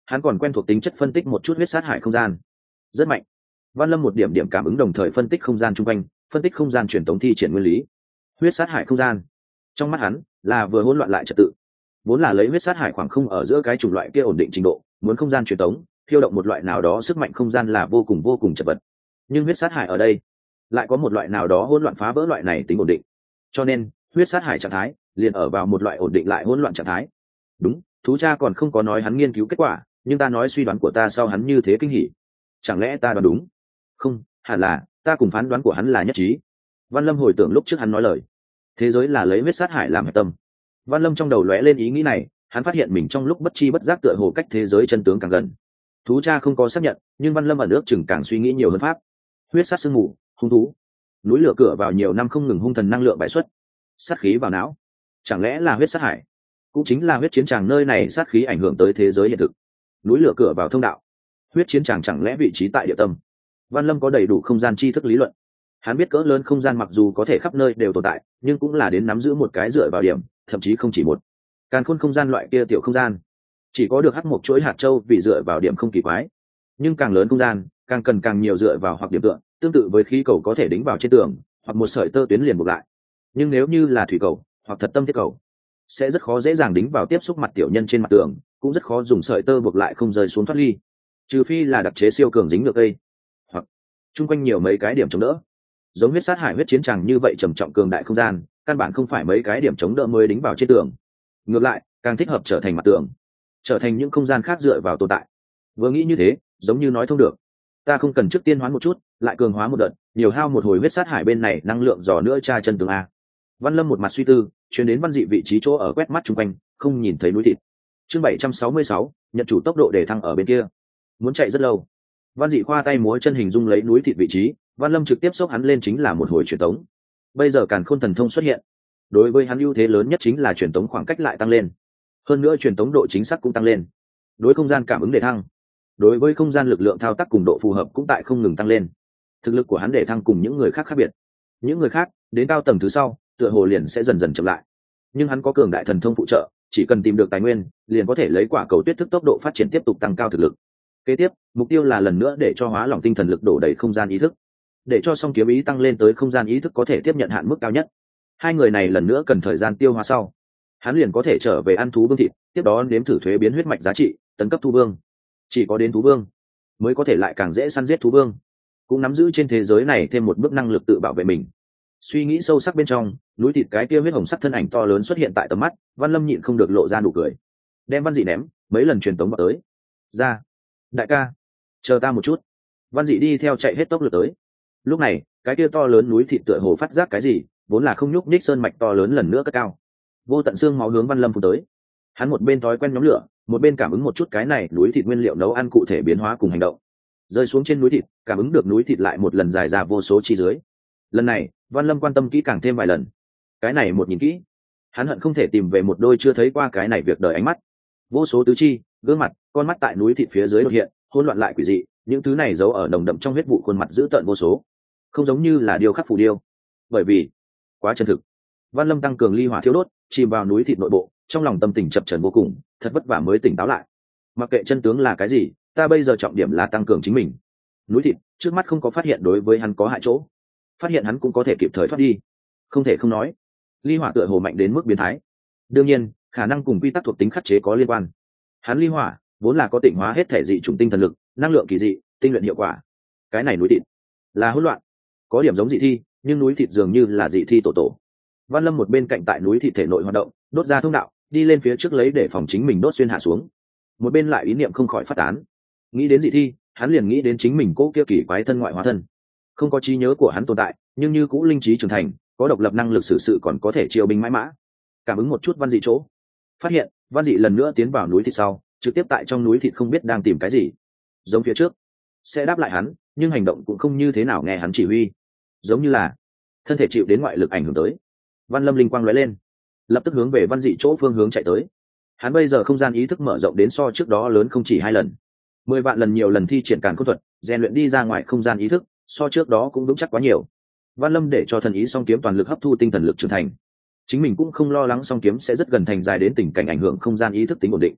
hắn còn quen thuộc tính chất phân tích một chút huyết sát hải không gian, rất mạnh. Văn Lâm một điểm điểm cảm ứng, đồng thời phân tích không gian chung quanh, phân tích không gian truyền tống thi triển nguyên lý. Huyết sát hải không gian trong mắt hắn là vừa hỗn loạn lại trật tự, vốn là lấy huyết sát hải khoảng không ở giữa cái chủng loại kia ổn định trình độ, muốn không gian truyền tống khiêu động một loại nào đó sức mạnh không gian là vô cùng vô cùng chật vật. Nhưng huyết sát hải ở đây lại có một loại nào đó hỗn loạn phá vỡ loại này tính ổn định, cho nên huyết sát hải trạng thái liền ở vào một loại ổn định lại hỗn loạn trạng thái. Đúng, thú cha còn không có nói hắn nghiên cứu kết quả, nhưng ta nói suy đoán của ta sau hắn như thế kinh hỉ, chẳng lẽ ta đoán đúng? Không, hẳn là ta cùng phán đoán của hắn là nhất trí. Văn Lâm hồi tưởng lúc trước hắn nói lời, thế giới là lấy huyết sát hải làm hạch tâm. Văn Lâm trong đầu lóe lên ý nghĩ này, hắn phát hiện mình trong lúc bất chi bất giác tựa hồ cách thế giới chân tướng càng gần. Thú cha không có xác nhận, nhưng Văn Lâm ở nước chừng càng suy nghĩ nhiều hơn pháp. Huyết sát sương mù, hung thú, núi lửa cửa vào nhiều năm không ngừng hung thần năng lượng bại xuất, sát khí vào não, chẳng lẽ là huyết sát hải? Cũng chính là huyết chiến tràng nơi này sát khí ảnh hưởng tới thế giới hiện thực. Núi lửa cửa vào thông đạo, huyết chiến tràng chẳng lẽ vị trí tại địa tâm? Văn Lâm có đầy đủ không gian tri thức lý luận, hắn biết cỡ lớn không gian mặc dù có thể khắp nơi đều tồn tại, nhưng cũng là đến nắm giữ một cái dựa vào điểm, thậm chí không chỉ một. Càn khôn không gian loại kia tiểu không gian, chỉ có được hắc một chuỗi hạt châu vì dựa vào điểm không kỳ quái, nhưng càng lớn không gian càng cần càng nhiều dựa vào hoặc điểm tựa, tương tự với khí cầu có thể đính vào trên tường hoặc một sợi tơ tuyến liền buộc lại. Nhưng nếu như là thủy cầu hoặc thật tâm thiết cầu, sẽ rất khó dễ dàng đính vào tiếp xúc mặt tiểu nhân trên mặt tường, cũng rất khó dùng sợi tơ buộc lại không rơi xuống thoát ly, trừ phi là đặc chế siêu cường dính được cây hoặc chung quanh nhiều mấy cái điểm chống đỡ. Giống huyết sát hải huyết chiến tràng như vậy trầm trọng cường đại không gian, căn bản không phải mấy cái điểm chống đỡ mới đính vào trên tường, ngược lại càng thích hợp trở thành mặt tường, trở thành những không gian khác dựa vào tồn tại. Vừa nghĩ như thế, giống như nói thông được, ta không cần trước tiên hoán một chút lại cường hóa một đợt, nhiều hao một hồi huyết sát hải bên này năng lượng dò nữa tra chân tường a. Văn Lâm một mặt suy tư, chuyển đến Văn Dị vị trí chỗ ở, quét mắt chung quanh không nhìn thấy núi thịt. Chương bảy trăm sáu mươi sáu, nhận chủ tốc độ để thăng ở bên kia, muốn chạy rất lâu. Văn Dị khoa tay múa chân hình dung lấy núi thịt vị trí, Văn Lâm trực tiếp xốc hắn lên chính là một hồi truyền tống. Bây giờ Càn Khôn thần thông xuất hiện, đối với hắn ưu thế lớn nhất chính là truyền tống khoảng cách lại tăng lên, hơn nữa truyền tống độ chính xác cũng tăng lên, đối không gian cảm ứng để thăng, đối với không gian lực lượng thao tác cùng độ phù hợp cũng tại không ngừng tăng lên. Thực lực của hắn để thăng cùng những người khác khác biệt, những người khác đến cao tầng thứ sau tựa hồ liền sẽ dần dần chậm lại, nhưng hắn có cường đại thần thông phụ trợ, chỉ cần tìm được tài nguyên liền có thể lấy quả cầu tuyết thức tốc độ phát triển tiếp tục tăng cao thực lực. Kế tiếp mục tiêu là lần nữa để cho hóa lỏng tinh thần lực đổ đầy không gian ý thức, để cho song kiếm ý tăng lên tới không gian ý thức có thể tiếp nhận hạn mức cao nhất. Hai người này lần nữa cần thời gian tiêu hóa sau, hắn liền có thể trở về ăn thú vương thịt, tiếp đó nếm thử thuế biến huyết mạch giá trị, tấn cấp thú vương. Chỉ có đến thú vương mới có thể lại càng dễ săn giết thú vương, cũng nắm giữ trên thế giới này thêm một bước năng lực tự bảo vệ mình. Suy nghĩ sâu sắc bên trong, núi thịt cái kia huyết hồng sắc thân ảnh to lớn xuất hiện tại tầm mắt, Văn Lâm nhịn không được lộ ra nụ cười, đem Văn Dị ném mấy lần truyền tống vào tới. Ra, đại ca, chờ ta một chút. Văn Dị đi theo chạy hết tốc lực tới. Lúc này cái kia to lớn núi thịt tựa hồ phát giác cái gì, vốn là không nhúc nhích sơn mạch to lớn lần nữa cất cao, vô tận xương máu hướng Văn Lâm phun tới. Hắn một bên thói quen nhóm lửa, một bên cảm ứng một chút cái này núi thịt nguyên liệu nấu ăn cụ thể biến hóa cùng hành động. Rơi xuống trên núi thịt, cảm ứng được núi thịt lại một lần dài ra vô số chi dưới. Lần này Văn Lâm quan tâm kỹ càng thêm vài lần. Cái này một nhìn kỹ, hắn hận không thể tìm về một đôi chưa thấy qua cái này việc đời ánh mắt. Vô số tứ chi, gương mặt, con mắt tại núi thịt phía dưới đột hiện, hỗn loạn lại quỷ dị, những thứ này giấu ở nồng đậm trong huyết vụ khuôn mặt dữ tợn vô số, không giống như là điêu khắc phù điêu, bởi vì quá chân thực. Văn Lâm tăng cường ly hỏa thiếu đốt, chìm vào núi thịt nội bộ, trong lòng tâm tình chập chờn vô cùng, thật vất vả mới tỉnh táo lại. Mặc kệ chân tướng là cái gì, ta bây giờ trọng điểm là tăng cường chính mình. Núi thịt trước mắt không có phát hiện đối với hắn có hại chỗ, phát hiện hắn cũng có thể kịp thời thoát đi. Không thể không nói, ly hỏa tựa hồ mạnh đến mức biến thái. Đương nhiên khả năng cùng quy tắc thuộc tính khắc chế có liên quan. Hắn ly hỏa vốn là có tịnh hóa hết thể dị chủng tinh thần lực, năng lượng kỳ dị, tinh luyện hiệu quả. Cái này núi thịt là hỗn loạn, có điểm giống dị thi, nhưng núi thịt dường như là dị thi tổ tổ. Văn Lâm một bên cạnh tại núi thịt thể nội hoạt động, đốt ra thông đạo, đi lên phía trước lấy để phòng chính mình đốt xuyên hạ xuống. Một bên lại ý niệm không khỏi phát tán, nghĩ đến dị thi, hắn liền nghĩ đến chính mình cố kia kỳ quái thân ngoại hóa thân. Không có trí nhớ của hắn tồn tại, nhưng như cũ linh trí trưởng thành, có độc lập năng lực xử sự, còn có thể chiêu binh mãi mã. Cảm ứng một chút Văn Dị chỗ, phát hiện Văn Dị lần nữa tiến vào núi thịt sau, trực tiếp tại trong núi thịt không biết đang tìm cái gì. Giống phía trước sẽ đáp lại hắn, nhưng hành động cũng không như thế nào nghe hắn chỉ huy, giống như là thân thể chịu đến ngoại lực ảnh hưởng tới. Văn Lâm linh quang lóe lên, lập tức hướng về Văn Dị chỗ phương hướng chạy tới. Hắn bây giờ không gian ý thức mở rộng đến so trước đó lớn không chỉ hai lần, mười vạn lần nhiều lần thi triển Càn Khôn thuật, rèn luyện đi ra ngoài không gian ý thức, so trước đó cũng vững chắc quá nhiều. Văn Lâm để cho thần ý song kiếm toàn lực hấp thu tinh thần lực trưởng thành, chính mình cũng không lo lắng song kiếm sẽ rất gần thành dài đến tình cảnh ảnh hưởng không gian ý thức tính ổn định.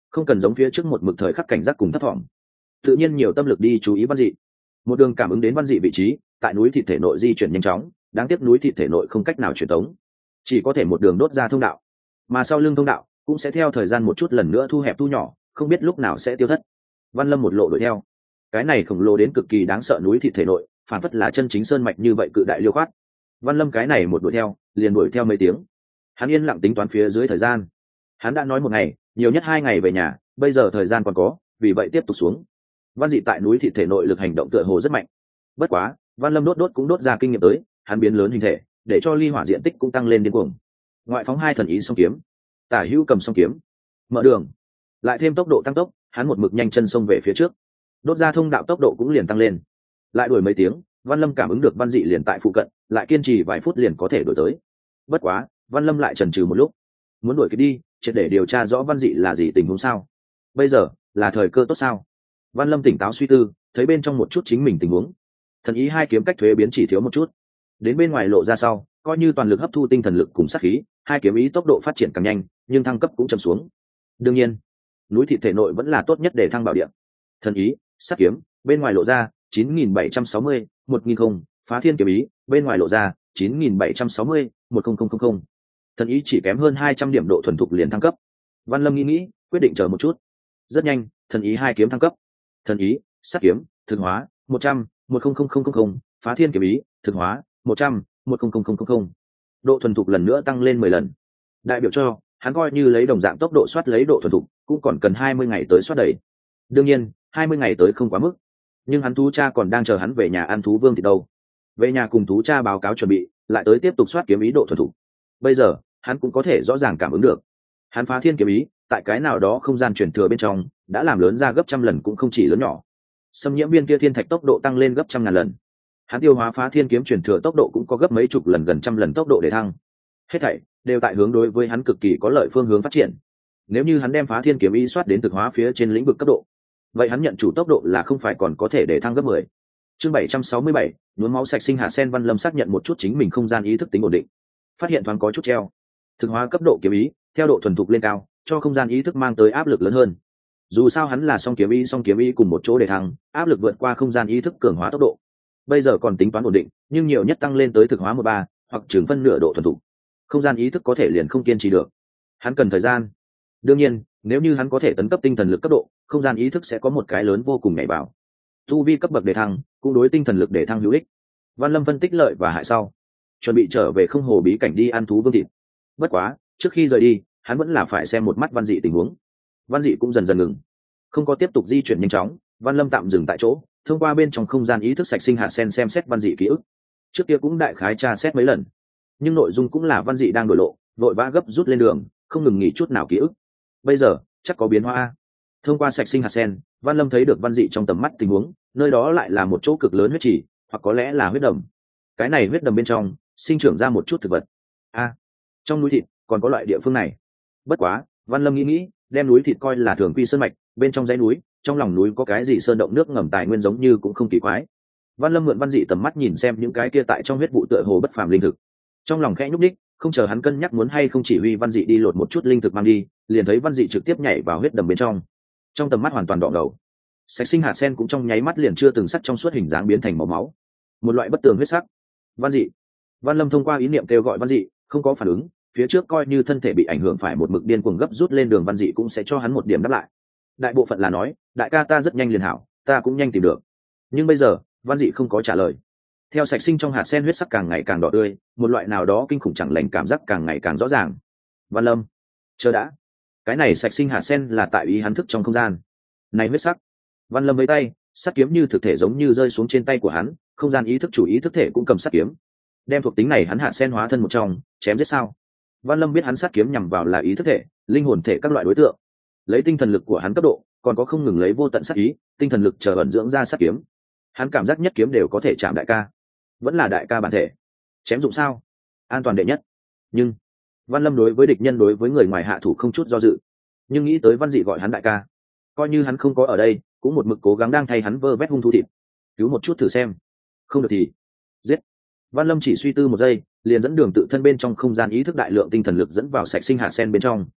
không cần giống phía trước một mực thời khắc cảnh giác cùng thấp thỏm, tự nhiên nhiều tâm lực đi chú ý văn dị. Một đường cảm ứng đến văn dị vị trí, tại núi thịt thể nội di chuyển nhanh chóng, đáng tiếc núi thịt thể nội không cách nào truyền tống, chỉ có thể một đường đốt ra thông đạo, mà sau lưng thông đạo cũng sẽ theo thời gian một chút lần nữa thu hẹp thu nhỏ, không biết lúc nào sẽ tiêu thất. Văn Lâm một lộ đuổi theo, cái này khổng lồ đến cực kỳ đáng sợ núi thịt thể nội, phản phất là chân chính sơn mạch như vậy cự đại liêu khoát. Văn Lâm cái này một đuổi theo, liền đuổi theo mấy tiếng. Hắn yên lặng tính toán phía dưới thời gian. Hắn đã nói một ngày, nhiều nhất hai ngày về nhà, bây giờ thời gian còn có, vì vậy tiếp tục xuống. Văn dị tại núi thịt thể nội lực hành động tựa hồ rất mạnh. Bất quá, Văn Lâm đốt đốt cũng đốt ra kinh nghiệm tới, hắn biến lớn hình thể, để cho ly hỏa diện tích cũng tăng lên điên cuồng. Ngoại phóng hai thần ý song kiếm, tả hữu cầm song kiếm, mở đường, lại thêm tốc độ tăng tốc, hắn một mực nhanh chân xông về phía trước. Đốt ra thông đạo tốc độ cũng liền tăng lên. Lại đuổi mấy tiếng, Văn Lâm cảm ứng được Văn dị liền tại phụ cận, lại kiên trì vài phút liền có thể đuổi tới. Bất quá, Văn Lâm lại chần chừ một lúc, muốn đuổi cái đi, triệt để điều tra rõ Văn dị là gì tình huống sao. Bây giờ là thời cơ tốt sao? Văn Lâm tỉnh táo suy tư, thấy bên trong một chút chính mình tình huống. Thần ý hai kiếm cách thuế biến chỉ thiếu một chút, đến bên ngoài lộ ra sau, coi như toàn lực hấp thu tinh thần lực cùng sát khí, hai kiếm ý tốc độ phát triển càng nhanh, nhưng thăng cấp cũng chậm xuống. Đương nhiên, núi thịt thể nội vẫn là tốt nhất để thăng bảo điện. Thần ý, sát kiếm, bên ngoài lộ ra chín nghìn bảy trăm sáu mươi, một nghìn không, phá thiên kiếm ý, bên ngoài lộ ra chín nghìn bảy trăm sáu mươi, một nghìn. Thần ý chỉ kém hơn hai trăm điểm độ thuần thục liền thăng cấp. Văn Lâm nghĩ nghĩ, quyết định chờ một chút. Rất nhanh, thần ý hai kiếm thăng cấp. Thần ý, sát kiếm, thực hóa, một trăm, một nghìn, phá thiên kiếm ý, thực hóa, một trăm, một nghìn. Độ thuần thục lần nữa tăng lên mười lần. Đại biểu cho, hắn coi như lấy đồng dạng tốc độ soát lấy độ thuần thục, cũng còn cần hai mươi ngày tới soát đầy. Đương nhiên, hai mươi ngày tới không quá mức, nhưng hắn thú cha còn đang chờ hắn về nhà ăn thú vương thì đâu. Về nhà cùng thú cha báo cáo chuẩn bị, lại tới tiếp tục soát kiếm ý độ thuần thục. Bây giờ, hắn cũng có thể rõ ràng cảm ứng được. Hắn phá thiên kiếm ý, tại cái nào đó không gian chuyển thừa bên trong, đã làm lớn ra gấp trăm lần cũng không chỉ lớn nhỏ. Xâm nhiễm viên kia thiên thạch tốc độ tăng lên gấp trăm ngàn lần. Hắn tiêu hóa phá thiên kiếm chuyển thừa tốc độ cũng có gấp mấy chục lần, gần trăm lần tốc độ để thăng. Hết thảy đều tại hướng đối với hắn cực kỳ có lợi phương hướng phát triển. Nếu như hắn đem phá thiên kiếm ý soát đến thực hóa phía trên lĩnh vực cấp độ, vậy hắn nhận chủ tốc độ là không phải còn có thể để thăng gấp mười. Chương bảy trăm sáu mươi bảy, nhuốm máu sạch sinh hạ sen. Văn Lâm xác nhận một chút chính mình không gian ý thức tính ổn định, phát hiện thoáng có chút treo. Thực hóa cấp độ kiếm ý, theo độ thuần thục lên cao, cho không gian ý thức mang tới áp lực lớn hơn. Dù sao hắn là song kiếm ý song kiếm ý cùng một chỗ để thăng, áp lực vượt qua không gian ý thức cường hóa tốc độ. Bây giờ còn tính toán ổn định, nhưng nhiều nhất tăng lên tới thực hóa một ba, hoặc chừng phân nửa độ thuần thục. Không gian ý thức có thể liền không kiên trì được. Hắn cần thời gian. Đương nhiên, nếu như hắn có thể tấn cấp tinh thần lực cấp độ, không gian ý thức sẽ có một cái lớn vô cùng nhảy vào. Tu vi cấp bậc để thăng, cũng đối tinh thần lực để thăng hữu ích. Văn Lâm phân tích lợi và hại sau, chuẩn bị trở về không hồ bí cảnh đi ăn thú vương thịt. Bất quá, trước khi rời đi, hắn vẫn là phải xem một mắt Văn dị tình huống. Văn dị cũng dần dần ngừng, không có tiếp tục di chuyển nhanh chóng. Văn Lâm tạm dừng tại chỗ, thông qua bên trong không gian ý thức sạch sinh hạt sen xem xét Văn dị ký ức. Trước kia cũng đại khái tra xét mấy lần, nhưng nội dung cũng là Văn dị đang đổi lộ, vội vã gấp rút lên đường, không ngừng nghỉ chút nào ký ức. Bây giờ chắc có biến hóa. Thông qua sạch sinh hạt sen, Văn Lâm thấy được Văn dị trong tầm mắt tình huống, nơi đó lại là một chỗ cực lớn huyết trì, hoặc có lẽ là huyết đầm. Cái này huyết đầm bên trong sinh trưởng ra một chút thực vật. A, à, trong núi thịt còn có loại địa phương này. Bất quá, Văn Lâm nghĩ nghĩ, đem núi thịt coi là thường quy sơn mạch, bên trong dãy núi, trong lòng núi có cái gì sơn động nước ngầm tài nguyên giống như cũng không kỳ quái. Văn Lâm mượn Văn dị tầm mắt nhìn xem những cái kia tại trong huyết vụ tựa hồ bất phàm linh thực. Trong lòng khẽ nhúc nhích, không chờ hắn cân nhắc muốn hay không chỉ huy Văn dị đi lột một chút linh thực mang đi, liền thấy Văn dị trực tiếp nhảy vào huyết đầm bên trong. Trong tầm mắt hoàn toàn đỏ ngầu, sạch sinh hạt sen cũng trong nháy mắt liền chưa từng sắc trong suốt hình dáng biến thành màu máu, một loại bất tường huyết sắc. Văn dị. Văn Lâm thông qua ý niệm kêu gọi Văn dị, không có phản ứng. Phía trước coi như thân thể bị ảnh hưởng phải một mực điên cuồng gấp rút lên đường, Văn dị cũng sẽ cho hắn một điểm đáp lại. Đại bộ phận là nói, đại ca ta rất nhanh liền hảo, ta cũng nhanh tìm được. Nhưng bây giờ, Văn dị không có trả lời. Theo sạch sinh trong hạt sen huyết sắc càng ngày càng đỏ tươi, một loại nào đó kinh khủng chẳng lành cảm giác càng ngày càng rõ ràng. Văn Lâm, chờ đã. Cái này sạch sinh hạt sen là tại ý hắn thức trong không gian. Này huyết sắc. Văn Lâm với tay, sắt kiếm như thực thể giống như rơi xuống trên tay của hắn, không gian ý thức chủ ý thức thể cũng cầm sắt kiếm. Đem thuộc tính này hắn hạt sen hóa thân một trong, chém giết sao? Văn Lâm biết hắn sát kiếm nhằm vào là ý thức thể, linh hồn thể các loại đối tượng. Lấy tinh thần lực của hắn cấp độ, còn có không ngừng lấy vô tận sát ý, tinh thần lực chờ ẩn dưỡng ra sát kiếm. Hắn cảm giác nhất kiếm đều có thể chạm đại ca, vẫn là đại ca bản thể. Chém dụng sao? An toàn đệ nhất. Nhưng Văn Lâm đối với địch nhân đối với người ngoài hạ thủ không chút do dự. Nhưng nghĩ tới Văn dị gọi hắn đại ca, coi như hắn không có ở đây, cũng một mực cố gắng đang thay hắn vơ vét hung thú thịt. Cứu một chút thử xem. Không được thì giết. Văn Lâm chỉ suy tư một giây, liền dẫn đường tự thân bên trong không gian ý thức đại lượng tinh thần lực dẫn vào sạch sinh hạt sen bên trong.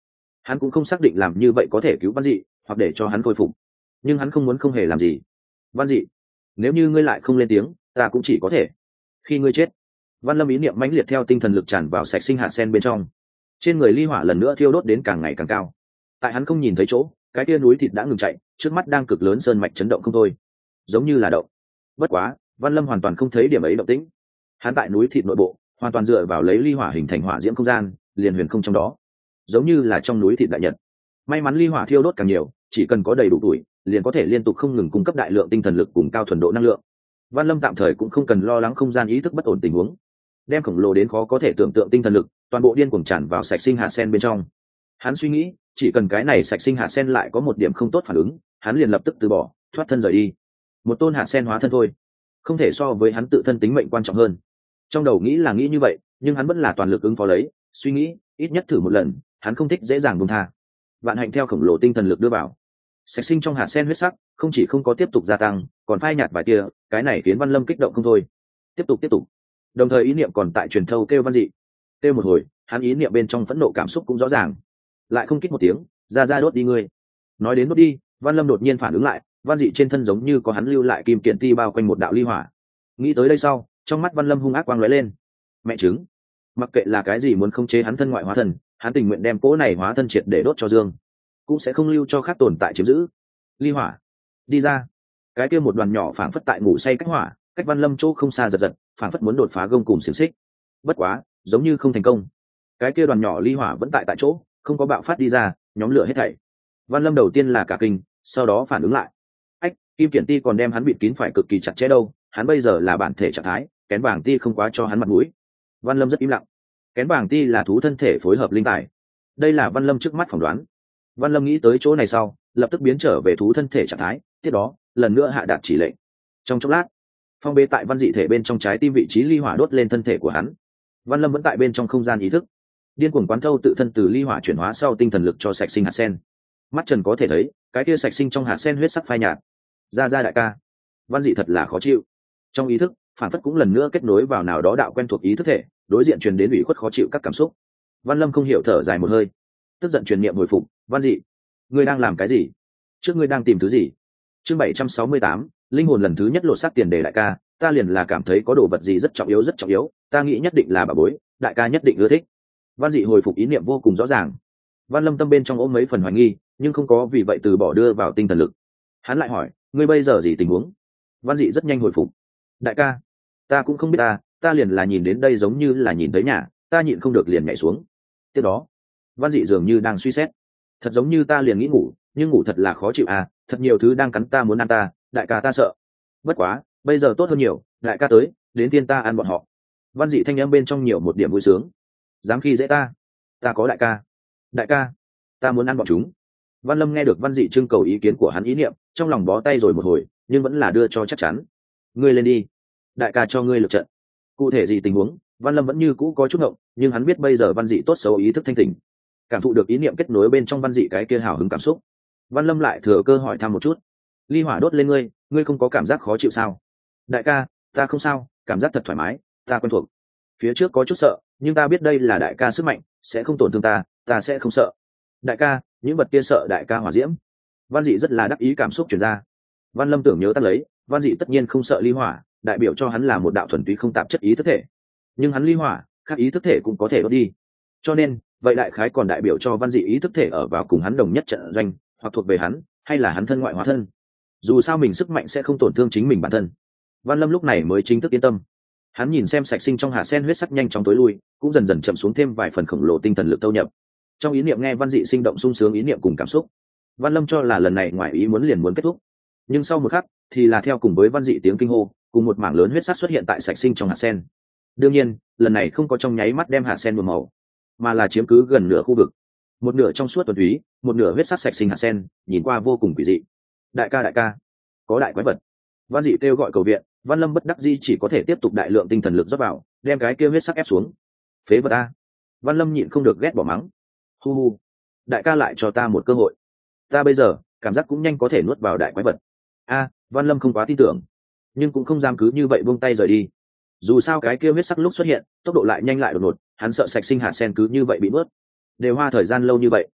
Hắn cũng không xác định làm như vậy có thể cứu văn dị hoặc để cho hắn khôi phục, nhưng hắn không muốn không hề làm gì. Văn dị, nếu như ngươi lại không lên tiếng, ta cũng chỉ có thể khi ngươi chết. Văn Lâm ý niệm mãnh liệt theo tinh thần lực tràn vào sạch sinh hạt sen bên trong, trên người ly hỏa lần nữa thiêu đốt đến càng ngày càng cao. Tại hắn không nhìn thấy chỗ, cái kia núi thịt đã ngừng chạy, trước mắt đang cực lớn sơn mạch chấn động không thôi, giống như là động. Bất quá Văn Lâm hoàn toàn không thấy điểm ấy động tĩnh. Hắn tại núi thịt nội bộ hoàn toàn dựa vào lấy ly hỏa hình thành hỏa diễm không gian, liền huyền không trong đó, giống như là trong núi thịt đại nhật. May mắn ly hỏa thiêu đốt càng nhiều, chỉ cần có đầy đủ tuổi liền có thể liên tục không ngừng cung cấp đại lượng tinh thần lực cùng cao thuần độ năng lượng. Văn Lâm tạm thời cũng không cần lo lắng không gian ý thức bất ổn tình huống, đem khổng lồ đến khó có thể tưởng tượng tinh thần lực toàn bộ điên cuồng tràn vào sạch sinh hạt sen bên trong. Hắn suy nghĩ, chỉ cần cái này sạch sinh hạt sen lại có một điểm không tốt phản ứng, hắn liền lập tức từ bỏ, thoát thân rời đi. Một tôn hạt sen hóa thân thôi, không thể so với hắn tự thân tính mệnh quan trọng hơn. Trong đầu nghĩ là nghĩ như vậy, nhưng hắn vẫn là toàn lực ứng phó lấy, suy nghĩ ít nhất thử một lần, hắn không thích dễ dàng buông tha. Vạn hạnh theo khổng lồ tinh thần lực đưa vào, sạch sinh trong hạt sen huyết sắc không chỉ không có tiếp tục gia tăng, còn phai nhạt vài tia, cái này khiến Văn Lâm kích động không thôi. Tiếp tục tiếp tục. Đồng thời ý niệm còn tại truyền thâu kêu văn dị. Kêu một hồi, hắn ý niệm bên trong phẫn nộ cảm xúc cũng rõ ràng. Lại không kích một tiếng, ra ra đốt đi ngươi. Nói đến đốt đi, Văn Lâm đột nhiên phản ứng lại, văn dị trên thân giống như có hắn lưu lại kim kiện ti bao quanh một đạo ly hỏa. Nghĩ tới đây sau, trong mắt Văn Lâm hung ác quang lóe lên. Mẹ chứng, mặc kệ là cái gì muốn khống chế hắn thân ngoại hóa thân, hắn tình nguyện đem cỗ này hóa thân triệt để đốt cho dương, cũng sẽ không lưu cho khác tồn tại chiếm giữ. Ly hỏa, đi ra. Cái kia một đoàn nhỏ phảng phất tại ngủ say cách hỏa, cách Văn Lâm chỗ không xa giật giật, phảng phất muốn đột phá gông cùm xiềng xích. Bất quá, giống như không thành công. Cái kia đoàn nhỏ ly hỏa vẫn tại tại chỗ, không có bạo phát đi ra, nhóm lửa hết thảy. Văn Lâm đầu tiên là cả kinh, sau đó phản ứng lại. Ách, kim kiện ti còn đem hắn bịt kín phải cực kỳ chặt chẽ đâu, hắn bây giờ là bản thể trạng thái, kén vàng ti không quá cho hắn mặt mũi. Văn Lâm rất im lặng. Kén vàng ti là thú thân thể phối hợp linh tài. Đây là Văn Lâm trước mắt phỏng đoán. Văn Lâm nghĩ tới chỗ này sau, lập tức biến trở về thú thân thể trạng thái, tiếp đó, lần nữa hạ đạt chỉ lệnh. Trong chốc lát, phong bế tại văn dị thể bên trong trái tim vị trí ly hỏa đốt lên thân thể của hắn. Văn Lâm vẫn tại bên trong không gian ý thức, điên cuồng quán thâu tự thân từ ly hỏa chuyển hóa sau tinh thần lực cho sạch sinh hạt sen. Mắt trần có thể thấy, cái kia sạch sinh trong hạt sen huyết sắc phai nhạt. Ra ra đại ca, văn dị thật là khó chịu. Trong ý thức, phản phất cũng lần nữa kết nối vào nào đó đạo quen thuộc ý thức thể, đối diện truyền đến ủy khuất khó chịu các cảm xúc. Văn Lâm không hiểu thở dài một hơi, tức giận truyền niệm hồi phục. Văn dị, ngươi đang làm cái gì? Trước ngươi đang tìm thứ gì? Chương bảy trăm sáu mươi tám, linh hồn lần thứ nhất lột xác tiền đề đại ca, ta liền là cảm thấy có đồ vật gì rất trọng yếu rất trọng yếu, ta nghĩ nhất định là bà bối, đại ca nhất định ưa thích. Văn dị hồi phục ý niệm vô cùng rõ ràng. Văn Lâm tâm bên trong ôm mấy phần hoài nghi, nhưng không có vì vậy từ bỏ đưa vào tinh thần lực. Hắn lại hỏi, ngươi bây giờ gì tình huống? Văn dị rất nhanh hồi phục. Đại ca, ta cũng không biết ta, ta liền là nhìn đến đây giống như là nhìn tới nhà, ta nhịn không được liền nhảy xuống. Tiếp đó, Văn dị dường như đang suy xét. Thật giống như ta liền nghĩ ngủ, nhưng ngủ thật là khó chịu à, thật nhiều thứ đang cắn ta muốn ăn ta, đại ca ta sợ. Bất quá, bây giờ tốt hơn nhiều, đại ca tới, đến tiên ta ăn bọn họ. Văn dị thanh âm bên trong nhiều một điểm vui sướng. Dám khi dễ ta, ta có đại ca. Đại ca, ta muốn ăn bọn chúng. Văn Lâm nghe được Văn dị trưng cầu ý kiến của hắn ý niệm, trong lòng bó tay rồi một hồi, nhưng vẫn là đưa cho chắc chắn. Ngươi lên đi, đại ca cho ngươi lượt trận. Cụ thể gì tình huống, Văn Lâm vẫn như cũ có chút ngộng, nhưng hắn biết bây giờ Văn dị tốt xấu ý thức thanh tỉnh, cảm thụ được ý niệm kết nối bên trong Văn dị cái kia hào hứng cảm xúc. Văn Lâm lại thừa cơ hỏi thăm một chút. Ly hỏa đốt lên ngươi, ngươi không có cảm giác khó chịu sao? Đại ca, ta không sao, cảm giác thật thoải mái, ta quen thuộc. Phía trước có chút sợ, nhưng ta biết đây là đại ca sức mạnh, sẽ không tổn thương ta, ta sẽ không sợ. Đại ca, những vật kia sợ đại ca hỏa diễm. Văn dị rất là đắc ý cảm xúc truyền ra. Văn Lâm tưởng nhớ tắt lấy, Văn dị tất nhiên không sợ ly hỏa, đại biểu cho hắn là một đạo thuần túy không tạp chất ý thức thể. Nhưng hắn ly hỏa, khác ý thức thể cũng có thể đốt đi. Cho nên, vậy đại khái còn đại biểu cho Văn dị ý thức thể ở vào cùng hắn đồng nhất trận doanh, hoặc thuộc về hắn, hay là hắn thân ngoại hóa thân. Dù sao mình sức mạnh sẽ không tổn thương chính mình bản thân. Văn Lâm lúc này mới chính thức yên tâm. Hắn nhìn xem sạch sinh trong hạt sen huyết sắc nhanh chóng tối lui, cũng dần dần chậm xuống thêm vài phần khổng lồ tinh thần lực thâu nhập. Trong ý niệm nghe Văn dị sinh động sung sướng ý niệm cùng cảm xúc, Văn Lâm cho là lần này ngoài ý muốn liền muốn kết thúc. Nhưng sau một khắc, thì là theo cùng với Văn dị tiếng kinh hô, cùng một mảng lớn huyết sắc xuất hiện tại sạch sinh trong hạt sen. Đương nhiên, lần này không có trong nháy mắt đem hạt sen nhuộm màu, mà là chiếm cứ gần nửa khu vực. Một nửa trong suốt thuần túy, một nửa huyết sắc sạch sinh hạt sen, nhìn qua vô cùng quỷ dị. Đại ca đại ca, có đại quái vật. Văn dị kêu gọi cầu viện, Văn Lâm bất đắc dĩ chỉ có thể tiếp tục đại lượng tinh thần lực rót vào, đem cái kia huyết sắc ép xuống. Phế vật a! Văn Lâm nhịn không được ghét bỏ mắng. Hu hu, đại ca lại cho ta một cơ hội. Ta bây giờ cảm giác cũng nhanh có thể nuốt vào đại quái vật. A, Văn Lâm không quá tin tưởng, nhưng cũng không dám cứ như vậy buông tay rời đi. Dù sao cái kia huyết sắc lúc xuất hiện, tốc độ lại nhanh lại đột ngột, hắn sợ sạch sinh hạt sen cứ như vậy bị nuốt. Đều hoa thời gian lâu như vậy,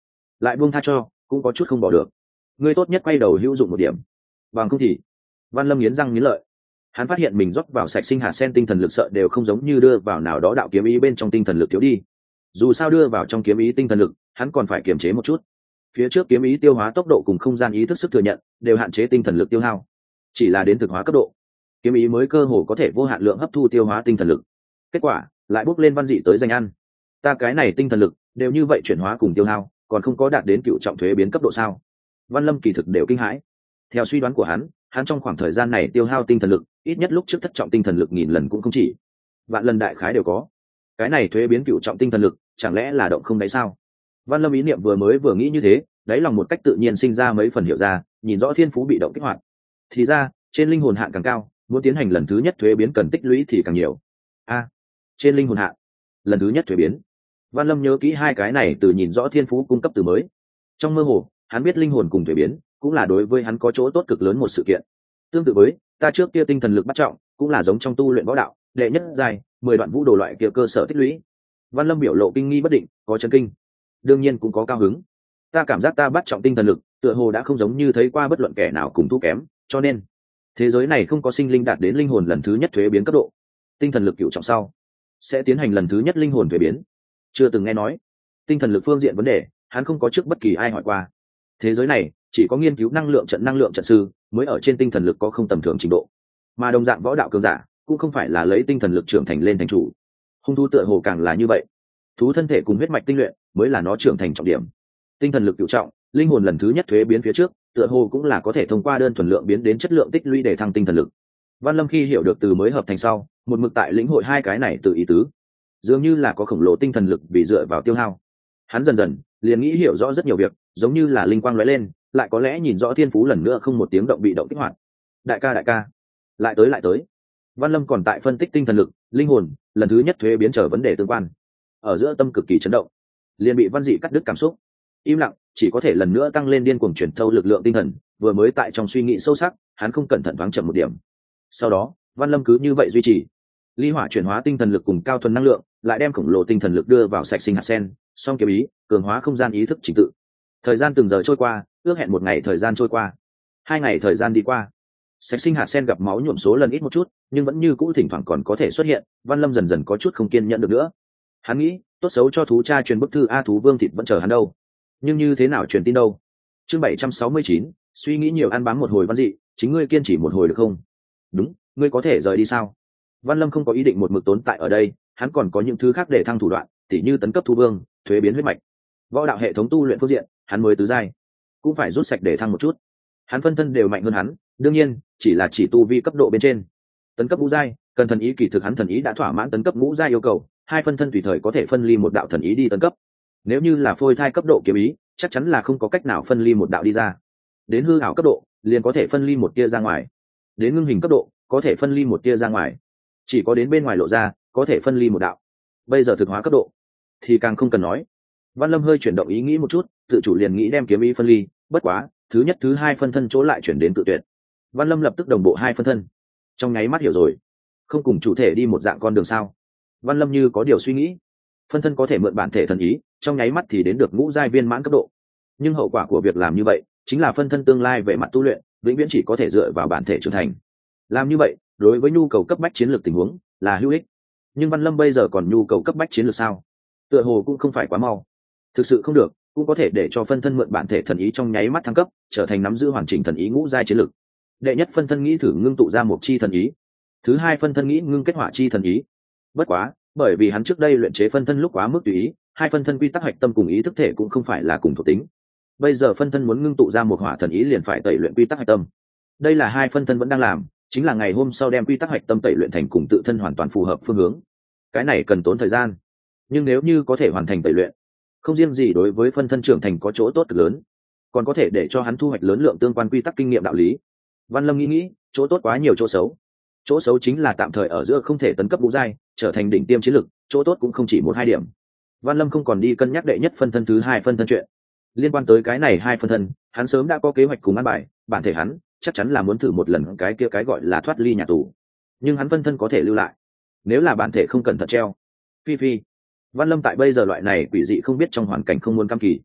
lại buông tha cho cũng có chút không bỏ được. Ngươi tốt nhất quay đầu hữu dụng một điểm, bằng không thì Văn Lâm nghiến răng nghiến lợi. Hắn phát hiện mình rót vào sạch sinh hạt sen tinh thần lực sợ đều không giống như đưa vào nào đó đạo kiếm ý bên trong tinh thần lực thiếu đi. Dù sao đưa vào trong kiếm ý tinh thần lực, hắn còn phải kiềm chế một chút. Phía trước kiếm ý tiêu hóa tốc độ cùng không gian ý thức sức thừa nhận đều hạn chế tinh thần lực tiêu hao. Chỉ là đến thực hóa cấp độ, kiếm ý mới cơ hồ có thể vô hạn lượng hấp thu tiêu hóa tinh thần lực. Kết quả lại bốc lên văn dị tới danh ăn. Ta cái này tinh thần lực đều như vậy chuyển hóa cùng tiêu hao, còn không có đạt đến cựu trọng thuế biến cấp độ sao? Văn Lâm kỳ thực đều kinh hãi. Theo suy đoán của hắn, hắn trong khoảng thời gian này tiêu hao tinh thần lực ít nhất lúc trước thất trọng tinh thần lực nghìn lần cũng không chỉ, vạn lần đại khái đều có. Cái này thuế biến cựu trọng tinh thần lực chẳng lẽ là động không đáy sao? Văn Lâm ý niệm vừa mới vừa nghĩ như thế, đáy lòng một cách tự nhiên sinh ra mấy phần hiểu ra, nhìn rõ thiên phú bị động kích hoạt. Thì ra trên linh hồn hạn càng cao, muốn tiến hành lần thứ nhất thuế biến cần tích lũy thì càng nhiều. A, trên linh hồn hạn lần thứ nhất thuế biến. Văn Lâm nhớ kỹ hai cái này từ nhìn rõ thiên phú cung cấp từ mới. Trong mơ hồ hắn biết linh hồn cùng thuế biến cũng là đối với hắn có chỗ tốt cực lớn một sự kiện. Tương tự với ta trước kia tinh thần lực bắt trọng, cũng là giống trong tu luyện võ đạo, đệ nhất dài mười đoạn vũ đồ loại kia cơ sở tích lũy. Văn Lâm biểu lộ kinh nghi bất định, có chấn kinh, đương nhiên cũng có cao hứng. Ta cảm giác ta bắt trọng tinh thần lực tựa hồ đã không giống như thấy qua bất luận kẻ nào cùng thu kém, cho nên thế giới này không có sinh linh đạt đến linh hồn lần thứ nhất thuế biến cấp độ. Tinh thần lực cựu trọng sau sẽ tiến hành lần thứ nhất linh hồn thuế biến. Chưa từng nghe nói tinh thần lực phương diện vấn đề, hắn không có trước bất kỳ ai hỏi qua. Thế giới này chỉ có nghiên cứu năng lượng trận năng lượng trận sư mới ở trên tinh thần lực có không tầm thường trình độ, mà đồng dạng võ đạo cường giả cũng không phải là lấy tinh thần lực trưởng thành lên thành chủ. Hung thú tựa hồ càng là như vậy, thú thân thể cùng huyết mạch tinh luyện mới là nó trưởng thành trọng điểm. Tinh thần lực cựu trọng, linh hồn lần thứ nhất thuế biến phía trước, tựa hồ cũng là có thể thông qua đơn thuần lượng biến đến chất lượng tích lũy để thăng tinh thần lực. Văn Lâm khi hiểu được từ mới hợp thành sau, một mực tại lĩnh hội hai cái này từ ý tứ, dường như là có khổng lồ tinh thần lực bị dựa vào tiêu hao. Hắn dần dần liền nghĩ hiểu rõ rất nhiều việc, giống như là linh quang lóe lên, lại có lẽ nhìn rõ thiên phú lần nữa không một tiếng động bị động kích hoạt. Đại ca đại ca, lại tới lại tới. Văn Lâm còn tại phân tích tinh thần lực, linh hồn lần thứ nhất thuế biến trở vấn đề tương quan, ở giữa tâm cực kỳ chấn động, liền bị Văn Dị cắt đứt cảm xúc, im lặng, chỉ có thể lần nữa tăng lên điên cuồng chuyển thâu lực lượng tinh thần. Vừa mới tại trong suy nghĩ sâu sắc, hắn không cẩn thận thoáng chậm một điểm. Sau đó Văn Lâm cứ như vậy duy trì ly hỏa chuyển hóa tinh thần lực cùng cao thuần năng lượng, lại đem khổng lồ tinh thần lực đưa vào sạch sinh hạt sen, song kiếm ý cường hóa không gian ý thức trình tự. Thời gian từng giờ trôi qua, ước hẹn một ngày thời gian trôi qua, hai ngày thời gian đi qua. Sạch sinh hạt sen gặp máu nhuộm số lần ít một chút, nhưng vẫn như cũ thỉnh thoảng còn có thể xuất hiện. Văn Lâm dần dần có chút không kiên nhẫn được nữa. Hắn nghĩ tốt xấu cho thú cha truyền bức thư a thú vương thịt vẫn chờ hắn đâu, nhưng như thế nào truyền tin đâu. Chương bảy trăm sáu mươi chín, suy nghĩ nhiều ăn bám một hồi Văn Dị, chính ngươi kiên trì một hồi được không? Đúng, ngươi có thể rời đi sao? Văn Lâm không có ý định một mực tồn tại ở đây, hắn còn có những thứ khác để thăng thủ đoạn, tỉ như tấn cấp thú vương, thuế biến huyết mạch. Võ đạo hệ thống tu luyện phương diện, hắn mới tứ giai, cũng phải rút sạch để thăng một chút. Hắn phân thân đều mạnh hơn hắn, đương nhiên chỉ là chỉ tu vi cấp độ bên trên. Tấn cấp ngũ giai, cần thần ý kỳ thực hắn thần ý đã thỏa mãn tấn cấp ngũ giai yêu cầu, hai phân thân tùy thời có thể phân ly một đạo thần ý đi tấn cấp. Nếu như là phôi thai cấp độ kiếm ý, chắc chắn là không có cách nào phân ly một đạo đi ra. Đến hư ảo cấp độ, liền có thể phân ly một tia ra ngoài. Đến ngưng hình cấp độ, có thể phân ly một tia ra ngoài. Chỉ có đến bên ngoài lộ ra, có thể phân ly một đạo. Bây giờ thực hóa cấp độ thì càng không cần nói. Văn Lâm hơi chuyển động ý nghĩ một chút, tự chủ liền nghĩ đem kiếm ý phân ly, bất quá thứ nhất thứ hai phân thân chỗ lại chuyển đến tự tuyệt. Văn Lâm lập tức đồng bộ hai phân thân, trong nháy mắt hiểu rồi, không cùng chủ thể đi một dạng con đường sao? Văn Lâm như có điều suy nghĩ, phân thân có thể mượn bản thể thần ý, trong nháy mắt thì đến được ngũ giai viên mãn cấp độ, nhưng hậu quả của việc làm như vậy chính là phân thân tương lai về mặt tu luyện vĩnh viễn chỉ có thể dựa vào bản thể trưởng thành. Làm như vậy đối với nhu cầu cấp bách chiến lược tình huống là hữu ích, nhưng Văn Lâm bây giờ còn nhu cầu cấp bách chiến lược sao? Tựa hồ cũng không phải quá mau. Thực sự không được, cũng có thể để cho phân thân mượn bản thể thần ý trong nháy mắt thăng cấp, trở thành nắm giữ hoàn chỉnh thần ý ngũ giai chiến lược. Đệ nhất phân thân nghĩ thử ngưng tụ ra một chi thần ý, thứ hai phân thân nghĩ ngưng kết hỏa chi thần ý. Bất quá bởi vì hắn trước đây luyện chế phân thân lúc quá mức tùy ý, hai phân thân quy tắc hạch tâm cùng ý thức thể cũng không phải là cùng thuộc tính. Bây giờ phân thân muốn ngưng tụ ra một hỏa thần ý liền phải tẩy luyện quy tắc hạch tâm. Đây là hai phân thân vẫn đang làm, chính là ngày hôm sau đem quy tắc hạch tâm tẩy luyện thành cùng tự thân hoàn toàn phù hợp phương hướng. Cái này cần tốn thời gian, nhưng nếu như có thể hoàn thành tẩy luyện, không riêng gì đối với phân thân trưởng thành có chỗ tốt cực lớn, còn có thể để cho hắn thu hoạch lớn lượng tương quan quy tắc kinh nghiệm đạo lý. Văn Lâm nghĩ nghĩ, chỗ tốt quá nhiều chỗ xấu. Chỗ xấu chính là tạm thời ở giữa không thể tấn cấp ngũ giai, trở thành đỉnh tiêm chiến lực, chỗ tốt cũng không chỉ một hai điểm. Văn Lâm không còn đi cân nhắc đệ nhất phân thân thứ hai phân thân chuyện. Liên quan tới cái này hai phân thân, hắn sớm đã có kế hoạch cùng ăn bài, bản thể hắn chắc chắn là muốn thử một lần cái kia cái gọi là thoát ly nhà tù. Nhưng hắn phân thân có thể lưu lại. Nếu là bản thể không cẩn thận treo, phi phi. Văn Lâm tại bây giờ loại này quỷ dị không biết trong hoàn cảnh không muốn cam kỳ.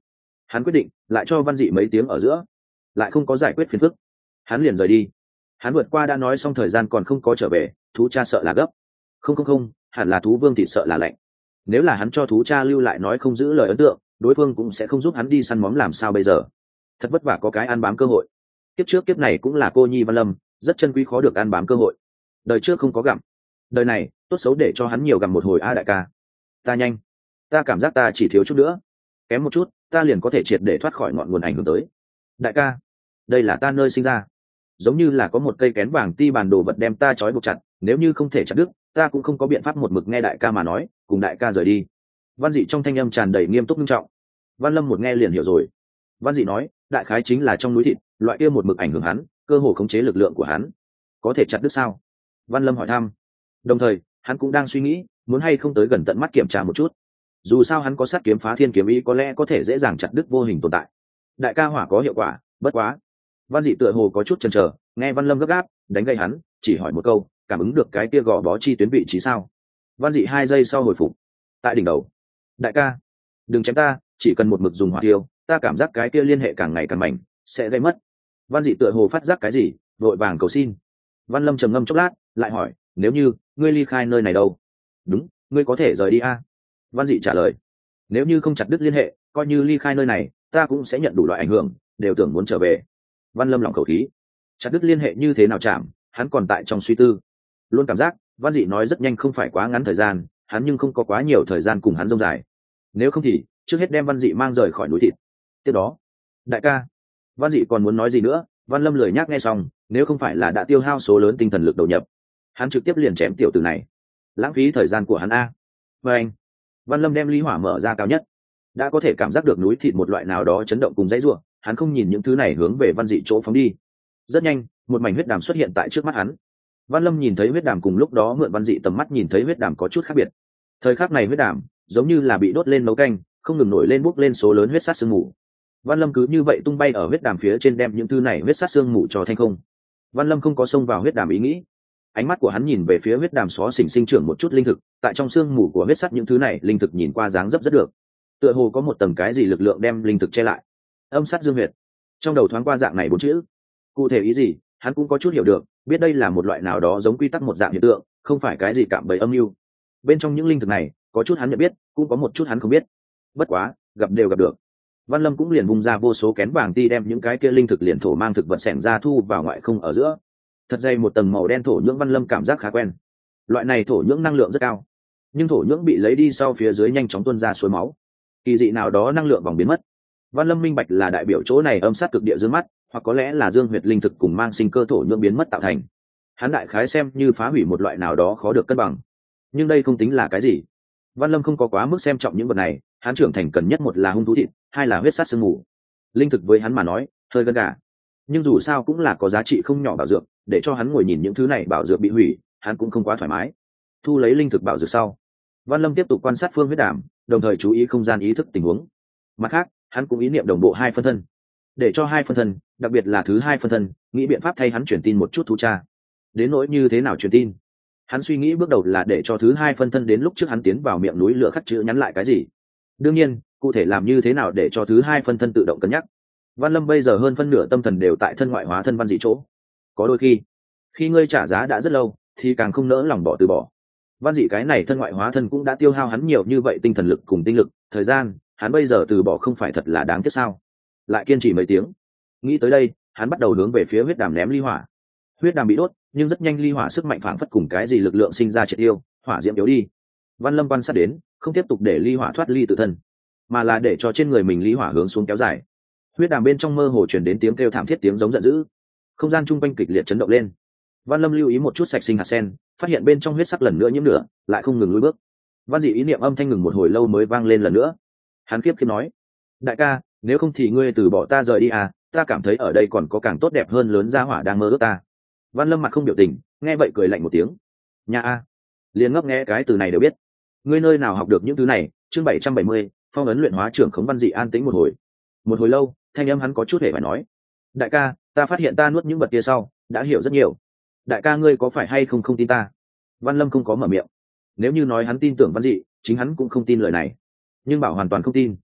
Hắn quyết định lại cho văn dị mấy tiếng ở giữa, lại không có giải quyết phiền phức, hắn liền rời đi. Hắn vượt qua đã nói xong thời gian còn không có trở về, thú cha sợ là gấp. Không không không, hẳn là thú vương thịt sợ là lạnh. Nếu là hắn cho thú cha lưu lại nói không giữ lời ấn tượng, đối phương cũng sẽ không giúp hắn đi săn móm, làm sao bây giờ? Thật vất vả có cái ăn bám cơ hội. Kiếp trước kiếp này cũng là cô nhi Văn Lâm, rất chân quý khó được ăn bám cơ hội. Đời trước không có gặm, đời này tốt xấu để cho hắn nhiều gặm một hồi a. Đại ca, ta nhanh, ta cảm giác ta chỉ thiếu chút nữa, kém một chút ta liền có thể triệt để thoát khỏi ngọn nguồn ảnh hưởng tới. Đại ca, đây là ta nơi sinh ra, giống như là có một cây kén vàng ti bàn đồ vật đem ta trói buộc chặt, nếu như không thể chặt đứt, ta cũng không có biện pháp một mực nghe đại ca mà nói, cùng đại ca rời đi. Văn dị trong thanh âm tràn đầy nghiêm túc nghiêm trọng. Văn Lâm một nghe liền hiểu rồi. Văn dị nói, đại khái chính là trong núi thịt, loại kia một mực ảnh hưởng hắn, cơ hồ khống chế lực lượng của hắn. Có thể chặt đứt sao? Văn Lâm hỏi thăm. Đồng thời, hắn cũng đang suy nghĩ, muốn hay không tới gần tận mắt kiểm tra một chút. Dù sao hắn có sát kiếm phá thiên kiếm ý, có lẽ có thể dễ dàng chặt đứt vô hình tồn tại. Đại ca hỏa có hiệu quả, bất quá. Văn dị tựa hồ có chút chần chờ, nghe Văn Lâm gấp gáp, đánh gây hắn, chỉ hỏi một câu, cảm ứng được cái kia gò bó chi tuyến vị trí sao? Văn dị hai giây sau hồi phục. Tại đỉnh đầu. Đại ca, đừng chém ta, chỉ cần một mực dùng hỏa tiêu, ta cảm giác cái kia liên hệ càng ngày càng mạnh, sẽ gây mất. Văn dị tựa hồ phát giác cái gì, vội vàng cầu xin. Văn Lâm trầm ngâm chốc lát, lại hỏi, nếu như ngươi ly khai nơi này đâu? Đúng, ngươi có thể rời đi a. Văn dị trả lời. Nếu như không chặt đứt liên hệ, coi như ly khai nơi này, ta cũng sẽ nhận đủ loại ảnh hưởng, đều tưởng muốn trở về. Văn Lâm lỏng khẩu khí. Chặt đứt liên hệ như thế nào chạm, hắn còn tại trong suy tư. Luôn cảm giác Văn dị nói rất nhanh, không phải quá ngắn thời gian, hắn nhưng không có quá nhiều thời gian cùng hắn dông dài. Nếu không thì trước hết đem Văn dị mang rời khỏi núi thịt. Tiếp đó, đại ca. Văn dị còn muốn nói gì nữa, Văn Lâm lười nhác nghe xong, nếu không phải là đã tiêu hao số lớn tinh thần lực đầu nhập, hắn trực tiếp liền chém tiểu tử này, lãng phí thời gian của hắn a. Và anh, Văn Lâm đem ly hỏa mở ra cao nhất, đã có thể cảm giác được núi thịt một loại nào đó chấn động cùng dãy rủa, hắn không nhìn những thứ này hướng về Văn dị chỗ phóng đi. Rất nhanh, một mảnh huyết đàm xuất hiện tại trước mắt hắn. Văn Lâm nhìn thấy huyết đàm cùng lúc đó mượn Văn dị tầm mắt nhìn thấy huyết đàm có chút khác biệt. Thời khắc này huyết đàm giống như là bị đốt lên nấu canh, không ngừng nổi lên bốc lên số lớn huyết sát sương mù. Văn Lâm cứ như vậy tung bay ở huyết đàm phía trên, đem những thứ này huyết sát sương mù cho thanh không. Văn Lâm không có xông vào huyết đàm ý nghĩ, ánh mắt của hắn nhìn về phía huyết đàm xó xỉnh sinh trưởng một chút linh thực, tại trong sương mù của huyết sắt những thứ này linh thực nhìn qua dáng dấp rất được, tựa hồ có một tầng cái gì lực lượng đem linh thực che lại. Âm sát dương huyệt, trong đầu thoáng qua dạng này bốn chữ, cụ thể ý gì hắn cũng có chút hiểu được, biết đây là một loại nào đó giống quy tắc một dạng hiện tượng, không phải cái gì cạm bẫy âm mưu. Bên trong những linh thực này có chút hắn nhận biết, cũng có một chút hắn không biết, bất quá gặp đều gặp được. Văn Lâm cũng liền bung ra vô số kén vàng ti, đem những cái kia linh thực liền thổ mang thực vật xẻng ra thu vào ngoại không ở giữa. Thật dày một tầng màu đen thổ nhưỡng, Văn Lâm cảm giác khá quen. Loại này thổ nhưỡng năng lượng rất cao, nhưng thổ nhưỡng bị lấy đi sau phía dưới nhanh chóng tuôn ra suối máu, kỳ dị nào đó năng lượng vòng biến mất. Văn Lâm minh bạch là đại biểu chỗ này âm sát cực địa dương mắt, hoặc có lẽ là dương huyệt linh thực cùng mang sinh cơ thổ nhưỡng biến mất tạo thành. Hắn đại khái xem như phá hủy một loại nào đó khó được cân bằng, nhưng đây không tính là cái gì. Văn Lâm không có quá mức xem trọng những vật này, hắn trưởng thành cần nhất một là hung thú thịt, hai là huyết sát sương mù. Linh thực với hắn mà nói hơi gần gà, nhưng dù sao cũng là có giá trị không nhỏ bảo dược, để cho hắn ngồi nhìn những thứ này bảo dược bị hủy, hắn cũng không quá thoải mái. Thu lấy linh thực bảo dược sau, Văn Lâm tiếp tục quan sát phương huyết đàm, đồng thời chú ý không gian ý thức tình huống. Mặt khác, hắn cũng ý niệm đồng bộ hai phân thân, để cho hai phân thân, đặc biệt là thứ hai phân thân, nghĩ biện pháp thay hắn truyền tin một chút thú cha. Đến nỗi như thế nào truyền tin, hắn suy nghĩ bước đầu là để cho thứ hai phân thân đến lúc trước hắn tiến vào miệng núi lửa khắc chữ nhắn lại cái gì. Đương nhiên, cụ thể làm như thế nào để cho thứ hai phân thân tự động cân nhắc, Văn Lâm bây giờ hơn phân nửa tâm thần đều tại thân ngoại hóa thân Văn dị chỗ. Có đôi khi, khi ngươi trả giá đã rất lâu, thì càng không nỡ lòng bỏ từ bỏ. Văn dị cái này thân ngoại hóa thân cũng đã tiêu hao hắn nhiều như vậy tinh thần lực cùng tinh lực, thời gian, hắn bây giờ từ bỏ không phải thật là đáng tiếc sao? Lại kiên trì mấy tiếng. Nghĩ tới đây, hắn bắt đầu hướng về phía huyết đàm ném ly hỏa. Huyết đàm bị đốt, nhưng rất nhanh ly hỏa sức mạnh phảng phất cùng cái gì lực lượng sinh ra triệt tiêu, hỏa diễm yếu đi. Văn Lâm quan sát đến, không tiếp tục để ly hỏa thoát ly tự thân, mà là để cho trên người mình ly hỏa hướng xuống kéo dài. Huyết đàm bên trong mơ hồ truyền đến tiếng kêu thảm thiết, tiếng giống giận dữ, không gian chung quanh kịch liệt chấn động lên. Văn Lâm lưu ý một chút sạch sinh hạt sen, phát hiện bên trong huyết sắc lần nữa nhiễm lửa, lại không ngừng lùi bước. Văn dị ý niệm âm thanh ngừng một hồi lâu mới vang lên lần nữa. Hắn kiếp kiếp nói, đại ca, nếu không thì ngươi từ bỏ ta rời đi à, ta cảm thấy ở đây còn có càng tốt đẹp hơn lớn gia hỏa đang mơ ước ta. Văn Lâm mặt không biểu tình, nghe vậy cười lạnh một tiếng. Nhà a, liền ngấp nghe cái từ này đều biết. Ngươi nơi nào học được những thứ này? Chương bảy trăm bảy mươi, phong ấn luyện hóa trưởng khống. Văn dị an tĩnh một hồi. Một hồi lâu, thanh âm hắn có chút hề phải nói, đại ca, ta phát hiện ta nuốt những vật kia sau đã hiểu rất nhiều. Đại ca ngươi có phải hay không không tin ta? Văn Lâm không có mở miệng. Nếu như nói hắn tin tưởng Văn dị, chính hắn cũng không tin lời này, nhưng bảo hoàn toàn không tin,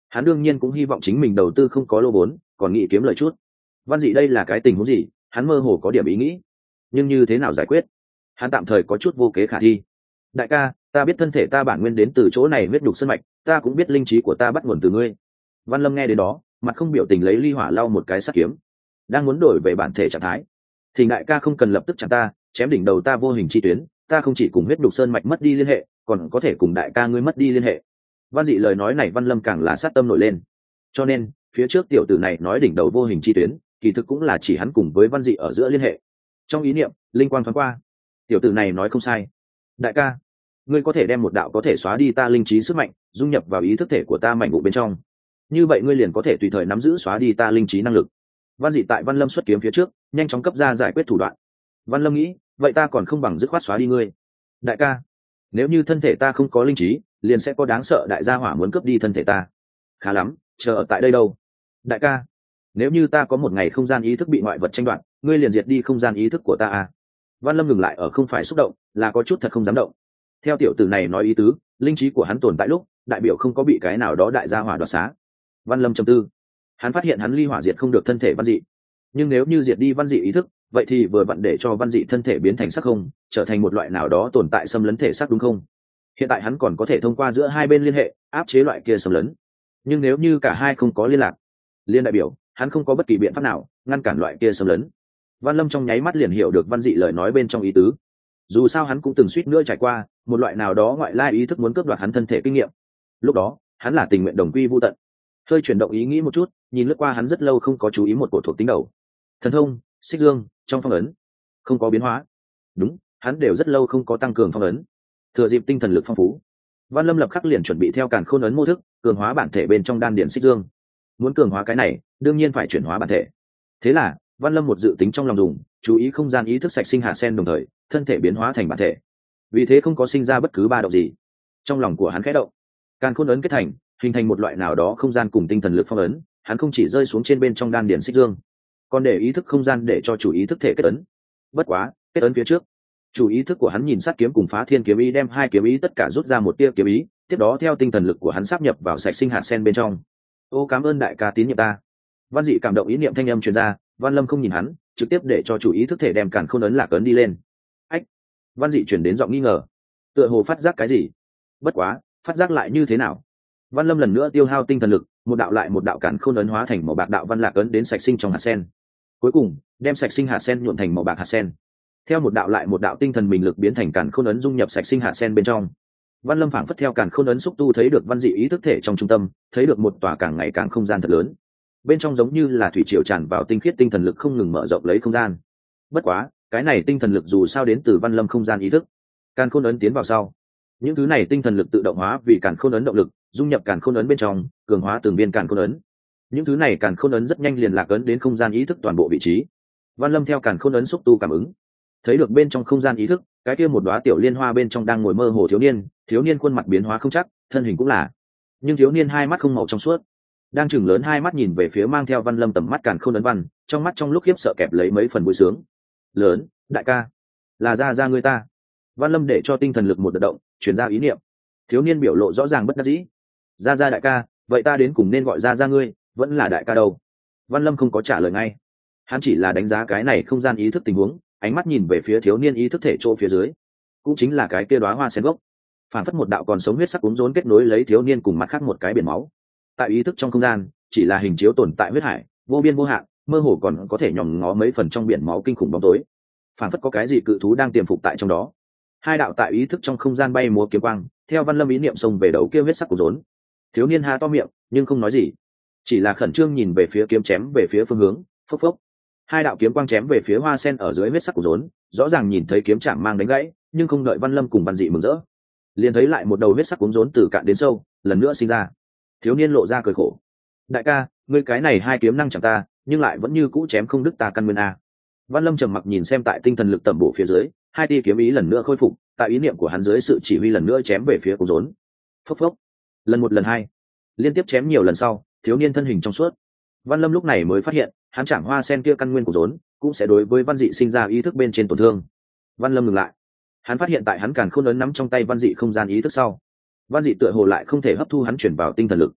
hắn đương nhiên cũng hy vọng chính mình đầu tư không có lô vốn, còn nghĩ kiếm lời chút. Văn dị đây là cái tình huống gì, hắn mơ hồ có điểm ý nghĩ, nhưng như thế nào giải quyết, hắn tạm thời có chút vô kế khả thi. Đại ca, ta biết thân thể ta bản nguyên đến từ chỗ này huyết nhục sơn mạch, ta cũng biết linh trí của ta bắt nguồn từ ngươi. Văn Lâm nghe đến đó, mặt không biểu tình lấy ly hỏa lau một cái sắt kiếm, đang muốn đổi về bản thể trạng thái. Thì đại ca không cần lập tức chặn ta, chém đỉnh đầu ta vô hình chi tuyến, ta không chỉ cùng huyết nhục sơn mạch mất đi liên hệ, còn có thể cùng đại ca ngươi mất đi liên hệ. Văn dị lời nói này Văn Lâm càng là sát tâm nổi lên. Cho nên, phía trước tiểu tử này nói đỉnh đầu vô hình chi tuyến, kỳ thực cũng là chỉ hắn cùng với Văn dị ở giữa liên hệ. Trong ý niệm, linh quang thoáng qua. Tiểu tử này nói không sai. Đại ca, ngươi có thể đem một đạo có thể xóa đi ta linh trí sức mạnh, dung nhập vào ý thức thể của ta mảnh vụ bên trong. Như vậy ngươi liền có thể tùy thời nắm giữ xóa đi ta linh trí năng lực. Văn dị tại Văn Lâm xuất kiếm phía trước, nhanh chóng cấp ra giải quyết thủ đoạn. Văn Lâm nghĩ, vậy ta còn không bằng dứt khoát xóa đi ngươi. Đại ca, nếu như thân thể ta không có linh trí, liền sẽ có đáng sợ đại gia hỏa muốn cướp đi thân thể ta. Khá lắm, chờ ở tại đây đâu. Đại ca, nếu như ta có một ngày không gian ý thức bị ngoại vật tranh đoạt, ngươi liền diệt đi không gian ý thức của ta à. Văn Lâm ngừng lại ở không phải xúc động, là có chút thật không dám động. Theo tiểu tử này nói ý tứ, linh trí của hắn tồn tại lúc, đại biểu không có bị cái nào đó đại gia hỏa đoạt xá. Văn Lâm trầm tư, hắn phát hiện hắn ly hỏa diệt không được thân thể Văn dị, nhưng nếu như diệt đi Văn dị ý thức, vậy thì vừa vặn để cho Văn dị thân thể biến thành sắc không, trở thành một loại nào đó tồn tại xâm lấn thể xác, đúng không? Hiện tại hắn còn có thể thông qua giữa hai bên liên hệ áp chế loại kia xâm lấn, nhưng nếu như cả hai không có liên lạc, liên đại biểu hắn không có bất kỳ biện pháp nào ngăn cản loại kia xâm lấn. Văn Lâm trong nháy mắt liền hiểu được Văn dị lời nói bên trong ý tứ. Dù sao hắn cũng từng suýt nữa trải qua một loại nào đó ngoại lai ý thức muốn cướp đoạt hắn thân thể kinh nghiệm, lúc đó hắn là tình nguyện đồng quy vu tận. Hơi chuyển động ý nghĩ một chút, nhìn lướt qua hắn rất lâu không có chú ý một cổ thuộc tính đầu. Thần thông, xích dương, trong phong ấn không có biến hóa. Đúng, hắn đều rất lâu không có tăng cường phong ấn. Thừa dịp tinh thần lực phong phú, Văn Lâm lập khắc liền chuẩn bị theo càn khôn ấn mô thức cường hóa bản thể bên trong đan điển xích dương. Muốn cường hóa cái này, đương nhiên phải chuyển hóa bản thể. Thế là Văn Lâm một dự tính trong lòng dùng, chú ý không gian ý thức sạch sinh hạt sen, đồng thời thân thể biến hóa thành bản thể. Vì thế không có sinh ra bất cứ ba động gì. Trong lòng của hắn khẽ động, càn khôn ấn kết thành, hình thành một loại nào đó không gian cùng tinh thần lực phong ấn. Hắn không chỉ rơi xuống trên bên trong đan điển xích dương, còn để ý thức không gian để cho chủ ý thức thể kết ấn. Bất quá, kết ấn phía trước, chủ ý thức của hắn nhìn sát kiếm cùng phá thiên kiếm ý, đem hai kiếm ý tất cả rút ra một tia kiếm ý, tiếp đó theo tinh thần lực của hắn sáp nhập vào sạch sinh hạt sen bên trong. Ô, cảm ơn đại ca tín nhiệm ta. Văn dị cảm động ý niệm thanh âm truyền ra. Văn Lâm không nhìn hắn, trực tiếp để cho chủ ý thức thể đem càn khôn ấn lạc ấn đi lên. Ách! Văn dị chuyển đến giọng nghi ngờ, tựa hồ phát giác cái gì. Bất quá, phát giác lại như thế nào? Văn Lâm lần nữa tiêu hao tinh thần lực, một đạo lại một đạo càn khôn ấn hóa thành màu bạc đạo văn lạc ấn đến sạch sinh trong hạt sen. Cuối cùng, đem sạch sinh hạt sen nhuộm thành màu bạc hạt sen. Theo một đạo lại một đạo tinh thần mình lực biến thành càn khôn ấn dung nhập sạch sinh hạt sen bên trong. Văn Lâm phảng phất theo càn khôn ấn xúc tu thấy được văn dị ý thức thể trong trung tâm, thấy được một tòa càng ngày càng không gian thật lớn. Bên trong giống như là thủy triều tràn vào tinh khiết tinh thần lực không ngừng mở rộng lấy không gian. Bất quá, cái này tinh thần lực dù sao đến từ Văn Lâm không gian ý thức. Càn khôn ấn tiến vào sau, những thứ này tinh thần lực tự động hóa vì càn khôn ấn động lực, dung nhập càn khôn ấn bên trong, cường hóa từng viên càn khôn ấn. Những thứ này càn khôn ấn rất nhanh liền lạc ấn đến không gian ý thức toàn bộ vị trí. Văn Lâm theo càn khôn ấn xúc tu cảm ứng, thấy được bên trong không gian ý thức, cái kia một đóa tiểu liên hoa bên trong đang ngồi mơ hồ thiếu niên, thiếu niên khuôn mặt biến hóa không chắc, thân hình cũng là, nhưng thiếu niên hai mắt không màu trong suốt, đang chừng lớn hai mắt nhìn về phía mang theo Văn Lâm tầm mắt càn khôn ấn văn, trong mắt trong lúc khiếp sợ kẹp lấy mấy phần vui sướng. Lớn, đại ca, là ra ra ngươi ta. Văn Lâm để cho tinh thần lực một đợt động, truyền ra ý niệm. Thiếu niên biểu lộ rõ ràng bất đắc dĩ. Ra ra đại ca, vậy ta đến cùng nên gọi ra ra ngươi, vẫn là đại ca đâu? Văn Lâm không có trả lời ngay, hắn chỉ là đánh giá cái này không gian ý thức tình huống, ánh mắt nhìn về phía thiếu niên ý thức thể chỗ phía dưới, cũng chính là cái kia đóa hoa sen gốc. Phản phất một đạo còn sống huyết sắc cuống rốn kết nối lấy thiếu niên cùng mặt khác một cái biển máu. Tại ý thức trong không gian, chỉ là hình chiếu tồn tại huyết hải, vô biên vô hạn, mơ hồ còn có thể nhòm ngó mấy phần trong biển máu kinh khủng bóng tối. Phản phất có cái gì cự thú đang tiềm phục tại trong đó. Hai đạo tại ý thức trong không gian bay múa kiếm quang, theo Văn Lâm ý niệm xông về đầu kia huyết sắc cuống rốn. Thiếu niên há to miệng, nhưng không nói gì, chỉ là khẩn trương nhìn về phía kiếm chém về phía phương hướng. Phốc phốc, hai đạo kiếm quang chém về phía hoa sen ở dưới huyết sắc cuống rốn, rõ ràng nhìn thấy kiếm chạm mang đánh gãy, nhưng không đợi Văn Lâm cùng Văn dị mừng rỡ, liền thấy lại một đầu huyết sắc cuống rốn từ cạn đến sâu lần nữa sinh ra. Thiếu niên lộ ra cười khổ, đại ca, ngươi cái này hai kiếm năng chẳng ta, nhưng lại vẫn như cũ chém không đứt ta căn nguyên a. Văn Lâm trầm mặc nhìn xem tại tinh thần lực tẩm bổ phía dưới, hai tia kiếm ý lần nữa khôi phục, tại ý niệm của hắn dưới sự chỉ huy lần nữa chém về phía cuống rốn. Phốc phốc, lần một lần hai, liên tiếp chém nhiều lần sau, thiếu niên thân hình trong suốt. Văn Lâm lúc này mới phát hiện, hắn chạm hoa sen kia căn nguyên của rốn cũng sẽ đối với Văn dị sinh ra ý thức bên trên tổn thương. Văn Lâm ngừng lại, hắn phát hiện tại hắn càn khôn ấn nắm trong tay Văn dị không gian ý thức sau, Văn dị tựa hồ lại không thể hấp thu hắn chuyển vào tinh thần lực.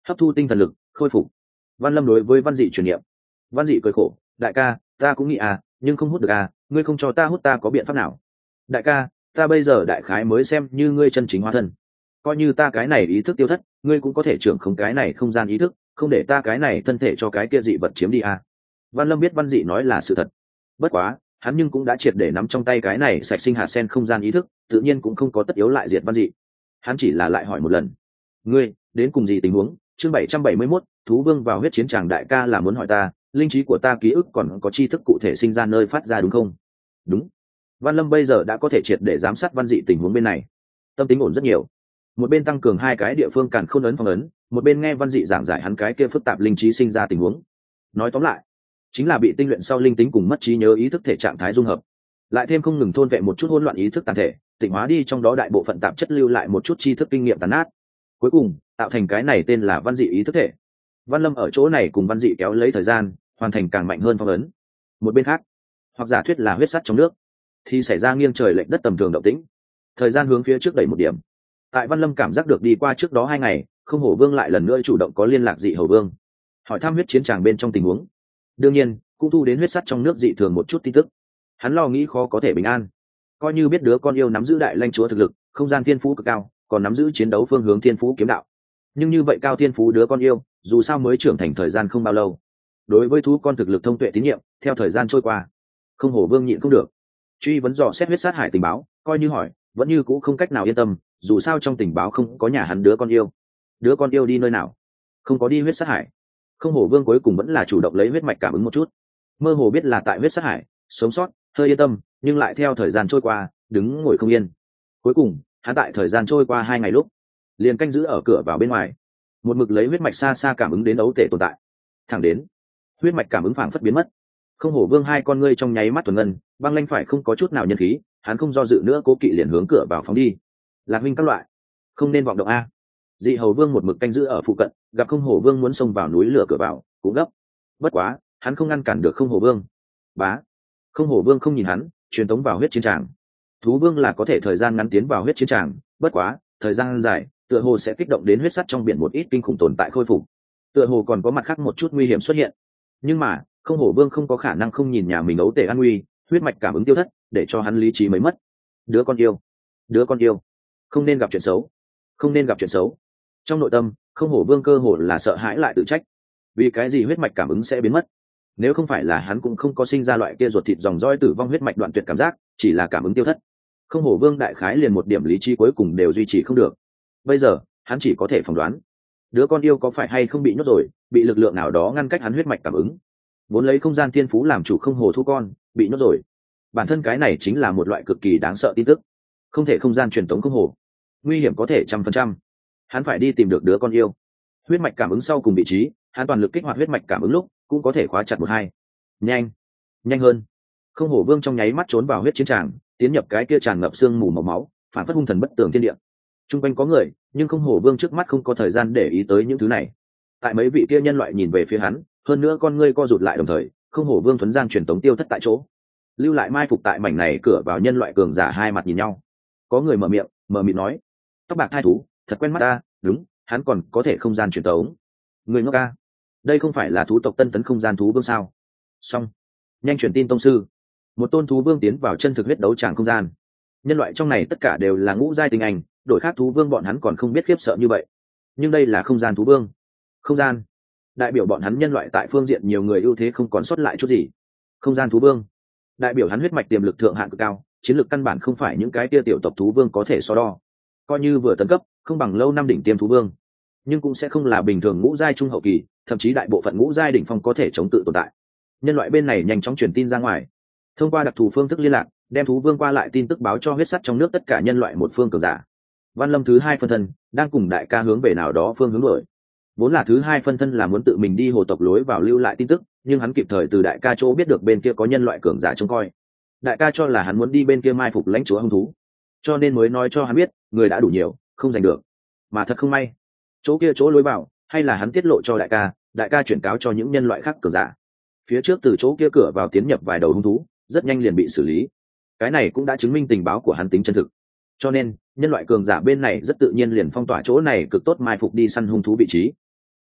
hấp thu tinh thần lực khôi phục. Văn Lâm đối với Văn Dị truyền niệm. Văn Dị cười khổ, đại ca ta cũng nghĩ à nhưng không hút được à, ngươi không cho ta hút ta có biện pháp nào? Đại ca ta bây giờ đại khái mới xem như ngươi chân chính hóa thân, coi như ta cái này ý thức tiêu thất, ngươi cũng có thể trưởng không cái này không gian ý thức, không để ta cái này thân thể cho cái kia dị vật chiếm đi à. Văn Lâm biết Văn Dị nói là sự thật, bất quá hắn nhưng cũng đã triệt để nắm trong tay cái này sạch sinh hạt sen không gian ý thức, tự nhiên cũng không có tất yếu lại diệt Văn Dị. Hắn chỉ là lại hỏi một lần, ngươi đến cùng gì tình huống? Chương bảy trăm bảy mươi mốt, thú vương vào huyết chiến tràng. Đại ca là muốn hỏi ta, linh trí của ta ký ức còn có tri thức cụ thể sinh ra nơi phát ra đúng không? Đúng. Văn Lâm bây giờ đã có thể triệt để giám sát Văn Dị tình huống bên này, tâm tính ổn rất nhiều. Một bên tăng cường hai cái địa phương càn khôn ấn phong ấn, một bên nghe Văn Dị giảng giải hắn cái kia phức tạp linh trí sinh ra tình huống. Nói tóm lại, chính là bị tinh luyện sau linh tính cùng mất trí nhớ ý thức thể trạng thái dung hợp, lại thêm không ngừng thôn vệ một chút hỗn loạn ý thức tàn thể, tịnh hóa đi trong đó đại bộ phận tạp chất, lưu lại một chút tri thức kinh nghiệm tàn nát, cuối cùng tạo thành cái này tên là Văn Dị ý thức thể. Văn Lâm ở chỗ này cùng Văn Dị kéo lấy thời gian, hoàn thành càng mạnh hơn phong ấn. Một bên khác, hoặc giả thuyết là huyết sắt trong nước, thì xảy ra nghiêng trời lệch đất tầm thường động tĩnh. Thời gian hướng phía trước đẩy một điểm. Tại Văn Lâm cảm giác được đi qua trước đó hai ngày, Không Hổ Vương lại lần nữa chủ động có liên lạc Dị Hầu Vương, hỏi thăm huyết chiến tràng bên trong tình huống. Đương nhiên, cũng thu đến huyết sắt trong nước dị thường một chút tin tức. Hắn lo nghĩ khó có thể bình an, coi như biết đứa con yêu nắm giữ đại lãnh chúa thực lực, không gian thiên phú cực cao, còn nắm giữ chiến đấu phương hướng thiên phú kiếm đạo. Nhưng như vậy cao thiên phú đứa con yêu, dù sao mới trưởng thành thời gian không bao lâu, đối với thú con thực lực thông tuệ tín nhiệm, theo thời gian trôi qua, Không Hổ Vương nhịn không được, truy vấn dò xét huyết sát hải tình báo, coi như hỏi, vẫn như cũ không cách nào yên tâm, dù sao trong tình báo không có nhà hắn đứa con yêu. Đứa con yêu đi nơi nào? Không có đi huyết sát hải. Không Hổ Vương cuối cùng vẫn là chủ động lấy huyết mạch cảm ứng một chút, mơ hồ biết là tại huyết sát hải sống sót, hơi yên tâm, nhưng lại theo thời gian trôi qua, đứng ngồi không yên. Cuối cùng, hắn tại thời gian trôi qua hai ngày lúc, liền canh giữ ở cửa vào bên ngoài, một mực lấy huyết mạch xa xa cảm ứng đến ấu tể tồn tại. Thẳng đến huyết mạch cảm ứng phảng phất biến mất, Không Hổ Vương hai con ngươi trong nháy mắt thuần ngân, băng lanh phải không có chút nào nhân khí, hắn không do dự nữa, cố kỵ liền hướng cửa vào phóng đi. Lạc huynh các loại, không nên vọng động a. Dị Hầu Vương một mực canh giữ ở phụ cận, gặp Không Hổ Vương muốn xông vào núi lửa cửa vào, cũng gấp. Bất quá, hắn không ngăn cản được Không Hổ Vương. Bá. Không Hổ Vương không nhìn hắn, truyền tống vào huyết chiến tràng. Thú vương là có thể thời gian ngắn tiến vào huyết chiến tràng, bất quá thời gian dài tựa hồ sẽ kích động đến huyết sắt trong biển một ít kinh khủng tồn tại khôi phục, tựa hồ còn có mặt khác một chút nguy hiểm xuất hiện. Nhưng mà Không Hổ Vương không có khả năng không nhìn nhà mình ấu tể an nguy, huyết mạch cảm ứng tiêu thất, để cho hắn lý trí mới mất. Đứa con yêu, đứa con yêu, không nên gặp chuyện xấu, không nên gặp chuyện xấu. Trong nội tâm, Không Hổ Vương cơ hồ là sợ hãi lại tự trách, vì cái gì huyết mạch cảm ứng sẽ biến mất? Nếu không phải là hắn cũng không có sinh ra loại kia ruột thịt dòng dõi tử vong huyết mạch đoạn tuyệt cảm giác, chỉ là cảm ứng tiêu thất, Không Hổ Vương đại khái liền một điểm lý trí cuối cùng đều duy trì không được. Bây giờ hắn chỉ có thể phỏng đoán, đứa con yêu có phải hay không bị nhốt rồi, bị lực lượng nào đó ngăn cách hắn huyết mạch cảm ứng. Vốn lấy không gian thiên phú làm chủ không hồ thu con bị nhốt rồi, bản thân cái này chính là một loại cực kỳ đáng sợ tin tức. Không thể không gian truyền tống không hồ, nguy hiểm có thể trăm phần trăm. Hắn phải đi tìm được đứa con yêu. Huyết mạch cảm ứng sau cùng vị trí, hắn toàn lực kích hoạt huyết mạch cảm ứng lúc cũng có thể khóa chặt một hai. Nhanh, nhanh hơn. Không Hổ Vương trong nháy mắt trốn vào huyết chiến tràng, tiến nhập cái kia tràn ngập xương mù màu máu, phản phất hung thần bất tường thiên địa. Trung quanh có người, nhưng Không Hổ Vương trước mắt không có thời gian để ý tới những thứ này. Tại mấy vị kia nhân loại nhìn về phía hắn, hơn nữa con ngươi co rụt lại, đồng thời Không Hổ Vương thuấn gian truyền tống tiêu thất tại chỗ, lưu lại mai phục tại mảnh này cửa vào nhân loại cường giả hai mặt nhìn nhau. Có người mở miệng, mở miệng nói: "Tóc bạc thai thú, thật quen mắt ta." Đúng, hắn còn có thể không gian truyền tống. Người ngốc ca, đây không phải là thú tộc tân tấn không gian thú vương sao? Xong, nhanh truyền tin tông sư. Một tôn thú vương tiến vào chân thực huyết đấu tràng không gian. Nhân loại trong này tất cả đều là ngũ giai tinh anh, đổi khác thú vương bọn hắn còn không biết khiếp sợ như vậy. Nhưng đây là không gian thú vương. Không gian đại biểu bọn hắn nhân loại tại phương diện nhiều người ưu thế không còn sót lại chút gì. Không gian thú vương đại biểu hắn huyết mạch tiềm lực thượng hạn cực cao, chiến lược căn bản không phải những cái tia tiểu tộc thú vương có thể so đo. Coi như vừa tấn cấp, không bằng lâu năm đỉnh tiêm thú vương, nhưng cũng sẽ không là bình thường ngũ giai trung hậu kỳ, thậm chí đại bộ phận ngũ giai đỉnh phong có thể chống tự tồn tại. Nhân loại bên này nhanh chóng truyền tin ra ngoài, thông qua đặc thù phương thức liên lạc, đem thú vương qua lại tin tức báo cho huyết sắt trong nước tất cả nhân loại một phương cường giả. Văn Lâm thứ hai phân thân đang cùng đại ca hướng về nào đó phương hướng đổi. Vốn là thứ hai phân thân là muốn tự mình đi hồ tộc lối vào lưu lại tin tức, nhưng hắn kịp thời từ đại ca chỗ biết được bên kia có nhân loại cường giả trông coi. Đại ca cho là hắn muốn đi bên kia mai phục lãnh chúa hung thú, cho nên mới nói cho hắn biết người đã đủ nhiều, không giành được. Mà thật không may, chỗ kia chỗ lối vào hay là hắn tiết lộ cho đại ca, đại ca chuyển cáo cho những nhân loại khác cường giả. Phía trước từ chỗ kia cửa vào tiến nhập vài đầu hung thú, rất nhanh liền bị xử lý. Cái này cũng đã chứng minh tình báo của hắn tính chân thực. Cho nên nhân loại cường giả bên này rất tự nhiên liền phong tỏa chỗ này cực tốt mai phục đi săn hung thú vị trí.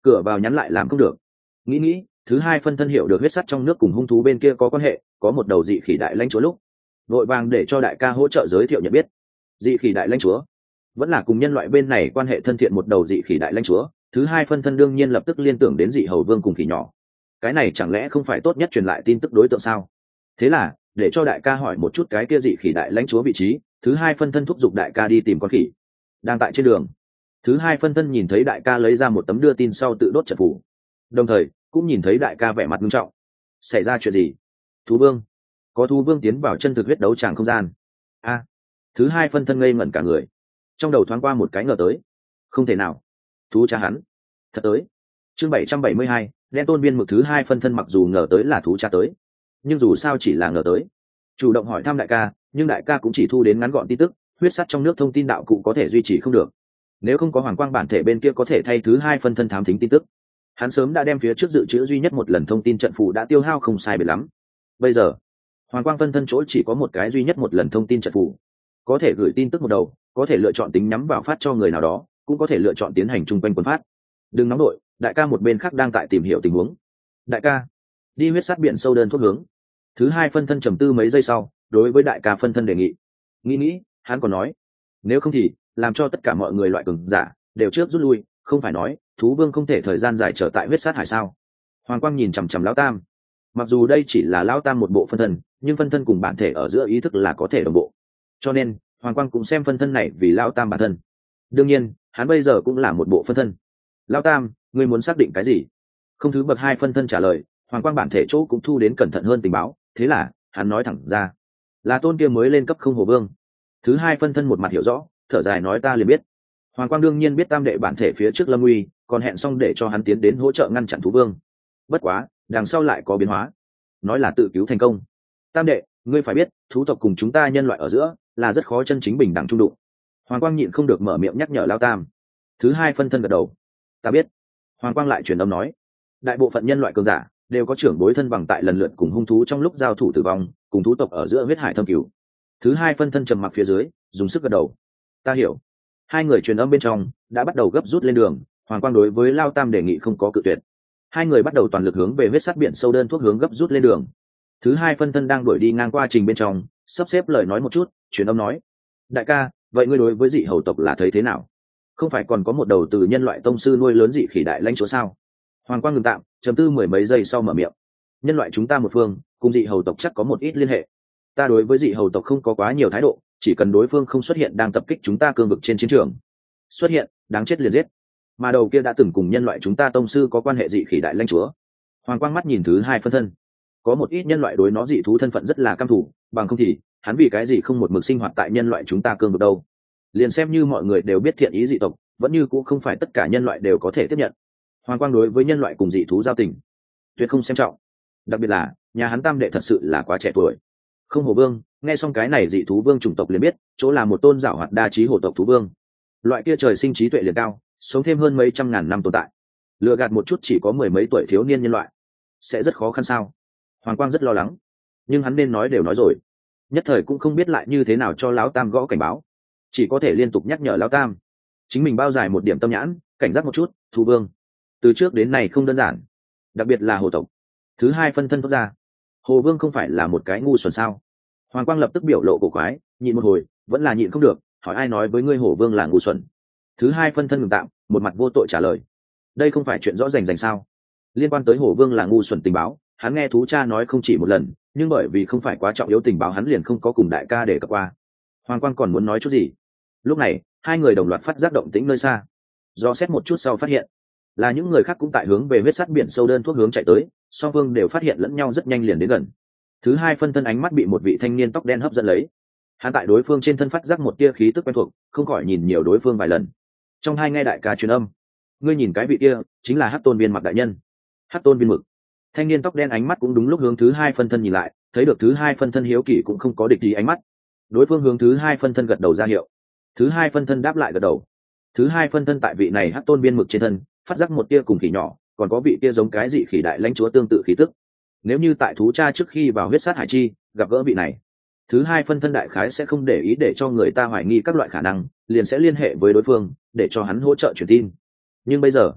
cửa vào nhắn lại làm không được. Nghĩ nghĩ, thứ hai phân thân hiểu được huyết sắt trong nước cùng hung thú bên kia có quan hệ, có một đầu dị khỉ đại lãnh chúa lúc vội vàng để cho đại ca hỗ trợ giới thiệu nhận biết. Dị khỉ đại lãnh chúa vẫn là cùng nhân loại bên này quan hệ thân thiện một đầu dị khỉ đại lãnh chúa. Thứ hai phân thân đương nhiên lập tức liên tưởng đến dị hầu vương cùng khỉ nhỏ. Cái này chẳng lẽ không phải tốt nhất truyền lại tin tức đối tượng sao? Thế là để cho đại ca hỏi một chút cái kia dị khỉ đại lãnh chúa vị trí. Thứ hai phân thân thúc giục đại ca đi tìm con khỉ đang tại trên đường. Thứ hai phân thân nhìn thấy đại ca lấy ra một tấm đưa tin sau tự đốt trận phủ, đồng thời cũng nhìn thấy đại ca vẻ mặt nghiêm trọng. Xảy ra chuyện gì? Thú vương, có thú vương tiến vào chân thực huyết đấu tràng không gian. A, thứ hai phân thân ngây ngẩn cả người, trong đầu thoáng qua một cái ngờ tới. Không thể nào, thú cha hắn thật tới. Chương bảy trăm bảy mươi hai, đen tôn viên mực. Thứ hai phân thân mặc dù ngờ tới là thú cha tới, nhưng dù sao chỉ là ngờ tới, chủ động hỏi thăm đại ca, nhưng đại ca cũng chỉ thu đến ngắn gọn tin tức, huyết sắt trong nước thông tin đạo cụ có thể duy trì không được. Nếu không có hoàng quang bản thể bên kia có thể thay thứ hai phân thân thám thính tin tức, hắn sớm đã đem phía trước dự trữ duy nhất một lần thông tin trận phù đã tiêu hao không sai biệt lắm. Bây giờ hoàng quang phân thân chỗ chỉ có một cái duy nhất một lần thông tin trận phù, có thể gửi tin tức một đầu, có thể lựa chọn tính nhắm vào phát cho người nào đó, cũng có thể lựa chọn tiến hành chung quanh quân phát. Đừng nóng đội, đại ca một bên khác đang tại tìm hiểu tình huống. Đại ca, đi huyết sát biển sâu đơn thuốc hướng. Thứ hai phân thân trầm tư mấy giây sau, đối với đại ca phân thân đề nghị. Nghĩ nghĩ, hắn còn nói, nếu không thì làm cho tất cả mọi người loại cường giả đều trước rút lui, không phải nói thú vương không thể thời gian dài trở tại huyết sát hải sao? Hoàng quang nhìn chằm chằm lão tam, mặc dù đây chỉ là lão tam một bộ phân thân, nhưng phân thân cùng bản thể ở giữa ý thức là có thể đồng bộ, cho nên hoàng quang cũng xem phân thân này vì lão tam bản thân. Đương nhiên hắn bây giờ cũng là một bộ phân thân. Lão tam, ngươi muốn xác định cái gì? Không thứ bậc hai phân thân trả lời. Hoàng quang bản thể chỗ cũng thu đến cẩn thận hơn tình báo, thế là hắn nói thẳng ra, là tôn kia mới lên cấp không hồ vương. Thứ hai phân thân một mặt hiểu rõ, thở dài nói ta liền biết. Hoàng quang đương nhiên biết tam đệ bản thể phía trước lâm uy, còn hẹn xong để cho hắn tiến đến hỗ trợ ngăn chặn thú vương. Bất quá đằng sau lại có biến hóa, nói là tự cứu thành công. Tam đệ, ngươi phải biết thú tộc cùng chúng ta nhân loại ở giữa là rất khó chân chính bình đẳng trung đụng. Hoàng quang nhịn không được mở miệng nhắc nhở lao tam. Thứ hai phân thân gật đầu, ta biết. Hoàng quang lại truyền âm nói, đại bộ phận nhân loại cường giả đều có trưởng bối thân bằng tại lần lượt cùng hung thú trong lúc giao thủ tử vong, cùng thú tộc ở giữa huyết hải thâm cứu. Thứ hai phân thân trầm mặc phía dưới, dùng sức gật đầu, ta hiểu. Hai người truyền âm bên trong đã bắt đầu gấp rút lên đường. Hoàng quang đối với lao tam đề nghị không có cự tuyệt. Hai người bắt đầu toàn lực hướng về huyết sát biển sâu đơn thuốc hướng gấp rút lên đường. Thứ hai phân thân đang đuổi đi ngang qua trình bên trong, sắp xếp lời nói một chút, truyền âm nói, đại ca, vậy ngươi đối với dị hầu tộc là thấy thế nào? Không phải còn có một đầu từ nhân loại tông sư nuôi lớn dị khỉ đại lãnh chúa sao? Hoàng quang ngừng tạm, trầm tư mười mấy giây sau mở miệng, nhân loại chúng ta một phương cùng dị hầu tộc chắc có một ít liên hệ. Ta đối với dị hầu tộc không có quá nhiều thái độ, chỉ cần đối phương không xuất hiện đang tập kích chúng ta cương vực trên chiến trường, xuất hiện đáng chết liền giết. Mà đầu kia đã từng cùng nhân loại chúng ta tông sư có quan hệ dị khỉ đại lãnh chúa. Hoàng quang mắt nhìn thứ hai phân thân, có một ít nhân loại đối nó dị thú thân phận rất là căm thù, bằng không thì hắn vì cái gì không một mực sinh hoạt tại nhân loại chúng ta cương vực đâu? Liền xem như mọi người đều biết thiện ý dị tộc, vẫn như cũng không phải tất cả nhân loại đều có thể tiếp nhận. Hoàng quang đối với nhân loại cùng dị thú giao tình tuyệt không xem trọng, đặc biệt là nhà hắn tam đệ thật sự là quá trẻ tuổi. Không hồ vương nghe xong cái này dị thú vương chủng tộc liền biết, chỗ là một tôn giảo hoạt đa trí hồ tộc thú vương. Loại kia trời sinh trí tuệ liền cao, sống thêm hơn mấy trăm ngàn năm tồn tại, lừa gạt một chút chỉ có mười mấy tuổi thiếu niên nhân loại sẽ rất khó khăn sao? Hoàng quang rất lo lắng, nhưng hắn nên nói đều nói rồi, nhất thời cũng không biết lại như thế nào cho lão tam gõ cảnh báo, chỉ có thể liên tục nhắc nhở lão tam chính mình bao dài một điểm tâm nhãn, cảnh giác một chút. Thú vương từ trước đến nay không đơn giản, đặc biệt là hồ tộc. Thứ hai phân thân thoát ra, hồ vương không phải là một cái ngu xuẩn sao? Hoàng quang lập tức biểu lộ cổ quái, nhịn một hồi vẫn là nhịn không được, hỏi ai nói với ngươi hồ vương là ngu xuẩn? Thứ hai phân thân ngừng tạm, một mặt vô tội trả lời, đây không phải chuyện rõ rành rành sao? Liên quan tới hồ vương là ngu xuẩn tình báo, hắn nghe thú cha nói không chỉ một lần, nhưng bởi vì không phải quá trọng yếu tình báo hắn liền không có cùng đại ca để cập qua. Hoàng quang còn muốn nói chút gì, lúc này hai người đồng loạt phát giác động tĩnh nơi xa, do xét một chút sau phát hiện là những người khác cũng tại hướng về huyết sắt biển sâu đơn thuốc hướng chạy tới, song phương đều phát hiện lẫn nhau rất nhanh liền đến gần. Thứ hai phân thân ánh mắt bị một vị thanh niên tóc đen hấp dẫn lấy, hắn tại đối phương trên thân phát giác một tia khí tức quen thuộc, không khỏi nhìn nhiều đối phương vài lần. Trong hai nghe đại ca truyền âm, ngươi nhìn cái vị kia chính là Hắc tôn viên mặc đại nhân. Hắc tôn viên mực. Thanh niên tóc đen ánh mắt cũng đúng lúc hướng thứ hai phân thân nhìn lại, thấy được thứ hai phân thân hiếu kỳ cũng không có địch gì ánh mắt, đối phương hướng thứ hai phân thân gật đầu ra hiệu, thứ hai phân thân đáp lại gật đầu. Thứ hai phân thân tại vị này Hắc tôn viên mực trên thân phát giác một tia cùng khỉ nhỏ, còn có vị tia giống cái dị khỉ đại lãnh chúa tương tự khí tức. Nếu như tại thú cha trước khi vào huyết sát hải chi gặp gỡ vị này, thứ hai phân thân đại khái sẽ không để ý để cho người ta hoài nghi các loại khả năng, liền sẽ liên hệ với đối phương để cho hắn hỗ trợ truyền tin. Nhưng bây giờ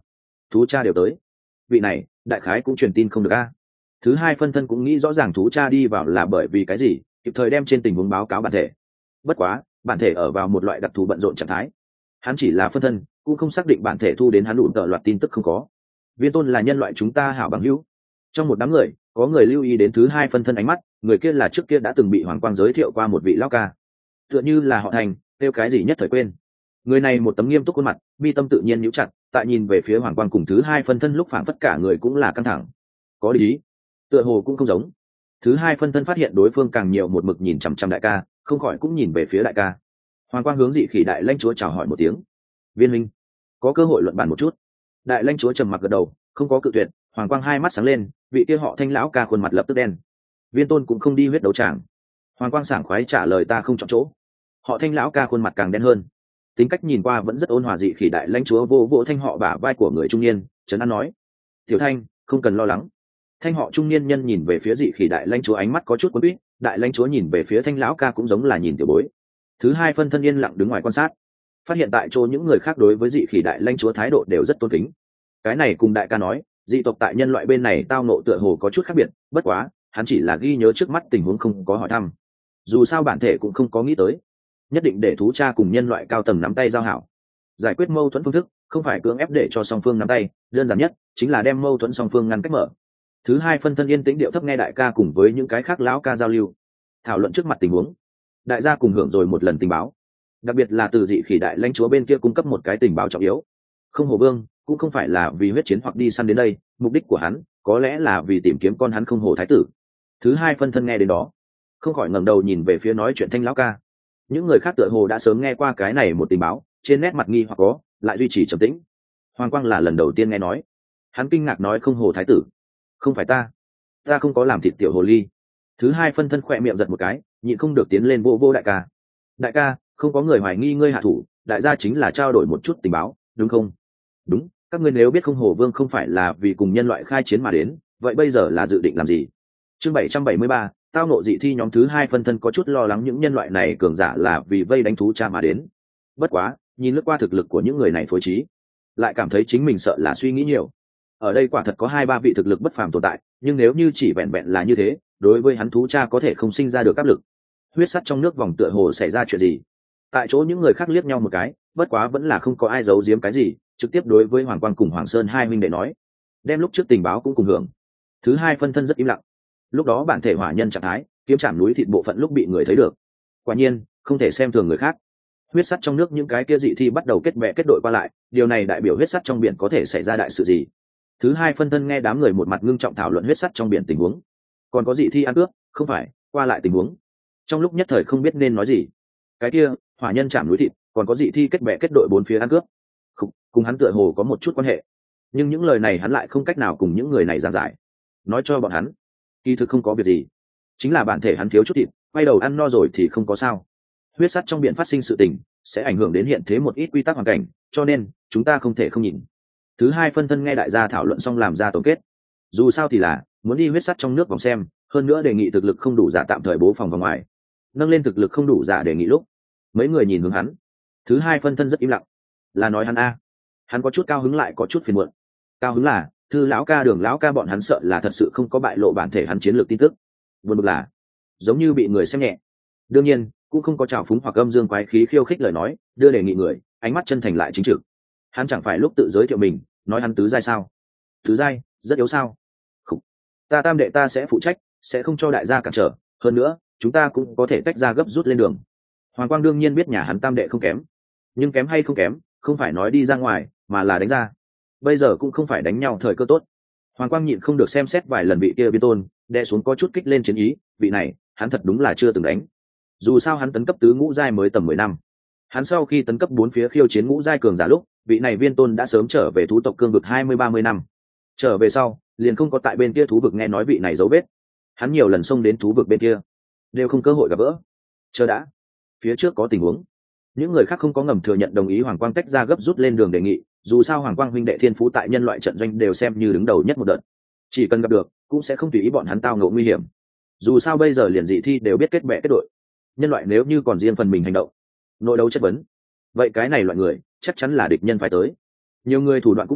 thú cha đều tới, vị này đại khái cũng truyền tin không được a. Thứ hai phân thân cũng nghĩ rõ ràng thú cha đi vào là bởi vì cái gì, kịp thời đem trên tình huống báo cáo bản thể. Bất quá bản thể ở vào một loại đặc thù bận rộn trạng thái, hắn chỉ là phân thân cũng không xác định bản thể thu đến hắn đủ tợ loạt tin tức không có. Viên tôn là nhân loại chúng ta hảo bằng hữu. Trong một đám người có người lưu ý đến thứ hai phân thân ánh mắt, người kia là trước kia đã từng bị hoàng quang giới thiệu qua một vị lão ca, tựa như là họ Thành, kêu cái gì nhất thời quên. Người này một tấm nghiêm túc khuôn mặt, mi tâm tự nhiên nhíu chặt, tại nhìn về phía hoàng quang cùng thứ hai phân thân lúc phảng phất cả người cũng là căng thẳng, có lý, tựa hồ cũng không giống. Thứ hai phân thân phát hiện đối phương càng nhiều một mực nhìn chằm chằm đại ca, không khỏi cũng nhìn về phía đại ca. Hoàng quang hướng dị khỉ đại lãnh chúa chào hỏi một tiếng. Viên minh, có cơ hội luận bàn một chút. Đại lãnh chúa trầm mặc gật đầu, không có cự tuyệt. Hoàng quang hai mắt sáng lên, vị kia họ Thanh lão ca khuôn mặt lập tức đen. Viên tôn cũng không đi huyết đấu tràng. Hoàng quang sảng khoái trả lời ta không chọn chỗ. Họ Thanh lão ca khuôn mặt càng đen hơn, tính cách nhìn qua vẫn rất ôn hòa. Dị khỉ đại lãnh chúa vô vỗ thanh họ bả vai của người trung niên, trấn an nói: tiểu Thanh, không cần lo lắng. Thanh họ trung niên nhân nhìn về phía dị khỉ đại lãnh chúa, ánh mắt có chút quấn quýt. Đại lãnh chúa nhìn về phía Thanh lão ca cũng giống là nhìn tiểu bối. Thứ hai phân thân yên lặng đứng ngoài quan sát, phát hiện tại chỗ những người khác đối với dị khỉ đại lãnh chúa thái độ đều rất tôn kính. Cái này cùng đại ca nói, dị tộc tại nhân loại bên này tao nộ tựa hồ có chút khác biệt, bất quá hắn chỉ là ghi nhớ trước mắt tình huống, không có hỏi thăm. Dù sao bản thể cũng không có nghĩ tới nhất định để thú cha cùng nhân loại cao tầng nắm tay giao hảo. Giải quyết mâu thuẫn phương thức không phải cưỡng ép để cho song phương nắm tay, đơn giản nhất chính là đem mâu thuẫn song phương ngăn cách mở. Thứ hai phân thân yên tĩnh điệu thấp nghe đại ca cùng với những cái khác lão ca giao lưu, thảo luận trước mặt tình huống. Đại gia cùng hưởng rồi một lần tình báo, đặc biệt là từ dị khỉ đại lãnh chúa bên kia cung cấp một cái tình báo trọng yếu. Không Hổ Vương cũng không phải là vì huyết chiến hoặc đi săn đến đây, mục đích của hắn có lẽ là vì tìm kiếm con hắn Không Hổ thái tử. Thứ hai phân thân nghe đến đó không khỏi ngẩng đầu nhìn về phía nói chuyện Thanh lão ca. Những người khác tựa hồ đã sớm nghe qua cái này một tình báo, trên nét mặt nghi hoặc có lại duy trì trầm tĩnh. Hoàng quang là lần đầu tiên nghe nói, hắn kinh ngạc nói: Không Hổ thái tử? Không phải ta, ta không có làm thịt tiểu hồ ly. Thứ hai phân thân khỏe miệng giật một cái, nhịn không được tiến lên vô vô đại ca. Đại ca, không có người hoài nghi ngươi hạ thủ, đại gia chính là trao đổi một chút tình báo, đúng không? Đúng, các ngươi nếu biết Không Hổ Vương không phải là vì cùng nhân loại khai chiến mà đến, vậy bây giờ là dự định làm gì? Chương bảy trăm bảy mươi ba, tao nộ dị thi. Nhóm thứ hai phân thân có chút lo lắng những nhân loại này cường giả là vì vây đánh thú cha mà đến. Bất quá nhìn lướt qua thực lực của những người này phối trí, lại cảm thấy chính mình sợ là suy nghĩ nhiều. Ở đây quả thật có hai ba vị thực lực bất phàm tồn tại, nhưng nếu như chỉ vẹn vẹn là như thế, đối với hắn thú cha có thể không sinh ra được áp lực. Huyết sắt trong nước vòng tựa hồ xảy ra chuyện gì? Tại chỗ những người khác liếc nhau một cái, bất quá vẫn là không có ai giấu giếm cái gì, trực tiếp đối với Hoàng Quang cùng Hoàng Sơn hai huynh đệ nói, đem lúc trước tình báo cũng cùng hưởng. Thứ hai phân thân rất im lặng. Lúc đó bản thể hỏa nhân trạng thái kiếm chạm núi thịt bộ phận lúc bị người thấy được, quả nhiên không thể xem thường người khác. Huyết sắt trong nước những cái kia dị thi bắt đầu kết bè kết đội qua lại, điều này đại biểu huyết sắt trong biển có thể xảy ra đại sự gì. Thứ hai phân thân nghe đám người một mặt ngưng trọng thảo luận huyết sắt trong biển tình huống, còn có dị thi ăn cướp, không phải qua lại tình huống, trong lúc nhất thời không biết nên nói gì. Cái kia hỏa nhân chạm núi thịt, còn có dị thi kết bè kết đội bốn phía ăn cướp, không, cùng hắn tựa hồ có một chút quan hệ, nhưng những lời này hắn lại không cách nào cùng những người này giảng giải. Nói cho bọn hắn kỳ thực không có việc gì, chính là bản thể hắn thiếu chút thịt, quay đầu ăn no rồi thì không có sao. Huyết sắt trong biển phát sinh sự tình sẽ ảnh hưởng đến hiện thế một ít quy tắc hoàn cảnh, cho nên chúng ta không thể không nhìn. Thứ hai phân thân nghe đại gia thảo luận xong làm ra tổng kết. Dù sao thì là muốn đi huyết sắt trong nước vòng xem, hơn nữa đề nghị thực lực không đủ giả tạm thời bố phòng vào ngoài, nâng lên thực lực không đủ giả đề nghị lúc mấy người nhìn hướng hắn. Thứ hai phân thân rất im lặng, là nói hắn a? Hắn có chút cao hứng lại có chút phiền muộn. Cao hứng là Thư lão ca, Đường lão ca bọn hắn sợ là thật sự không có bại lộ bản thể hắn chiến lược tin tức. Buồn bực là giống như bị người xem nhẹ. Đương nhiên cũng không có trào phúng hoặc âm dương quái khí khiêu khích lời nói, đưa đề nghị người ánh mắt chân thành lại chính trực. Hắn chẳng phải lúc tự giới thiệu mình nói hắn tứ giai sao? Tứ giai rất yếu sao? Khủ. Ta tam đệ ta sẽ phụ trách, sẽ không cho đại gia cản trở, hơn nữa chúng ta cũng có thể tách ra gấp rút lên đường. Hoàng Quang đương nhiên biết nhà hắn tam đệ không kém, nhưng kém hay không kém không phải nói đi ra ngoài mà là đánh ra. Bây giờ cũng không phải đánh nhau thời cơ tốt. Hoàng Quang nhịn không được xem xét vài lần vị kia Viên tôn đè xuống có chút kích lên chiến ý, vị này hắn thật đúng là chưa từng đánh. Dù sao hắn tấn cấp tứ ngũ giai mới tầm mười năm, hắn sau khi tấn cấp bốn phía khiêu chiến ngũ giai cường giả lúc, vị này Viên tôn đã sớm trở về thú tộc cương vực hai mươi ba mươi năm. Trở về sau liền không có tại bên kia thú vực nghe nói vị này dấu vết. Hắn nhiều lần xông đến thú vực bên kia đều không cơ hội gặp gỡ. Chờ đã, phía trước có tình huống. Những người khác không có ngầm thừa nhận đồng ý Hoàng Quang tách ra gấp rút lên đường đề nghị. Dù sao Hoàng Quang huynh đệ thiên phú tại nhân loại trận doanh đều xem như đứng đầu nhất một đợt, chỉ cần gặp được cũng sẽ không tùy ý bọn hắn tao ngộ nguy hiểm. Dù sao bây giờ liền dị thi đều biết kết bè kết đội, nhân loại nếu như còn riêng phần mình hành động, nội đấu chất vấn, vậy cái này loại người chắc chắn là địch nhân phải tới. Nhiều người thủ đoạn cũng nhiều,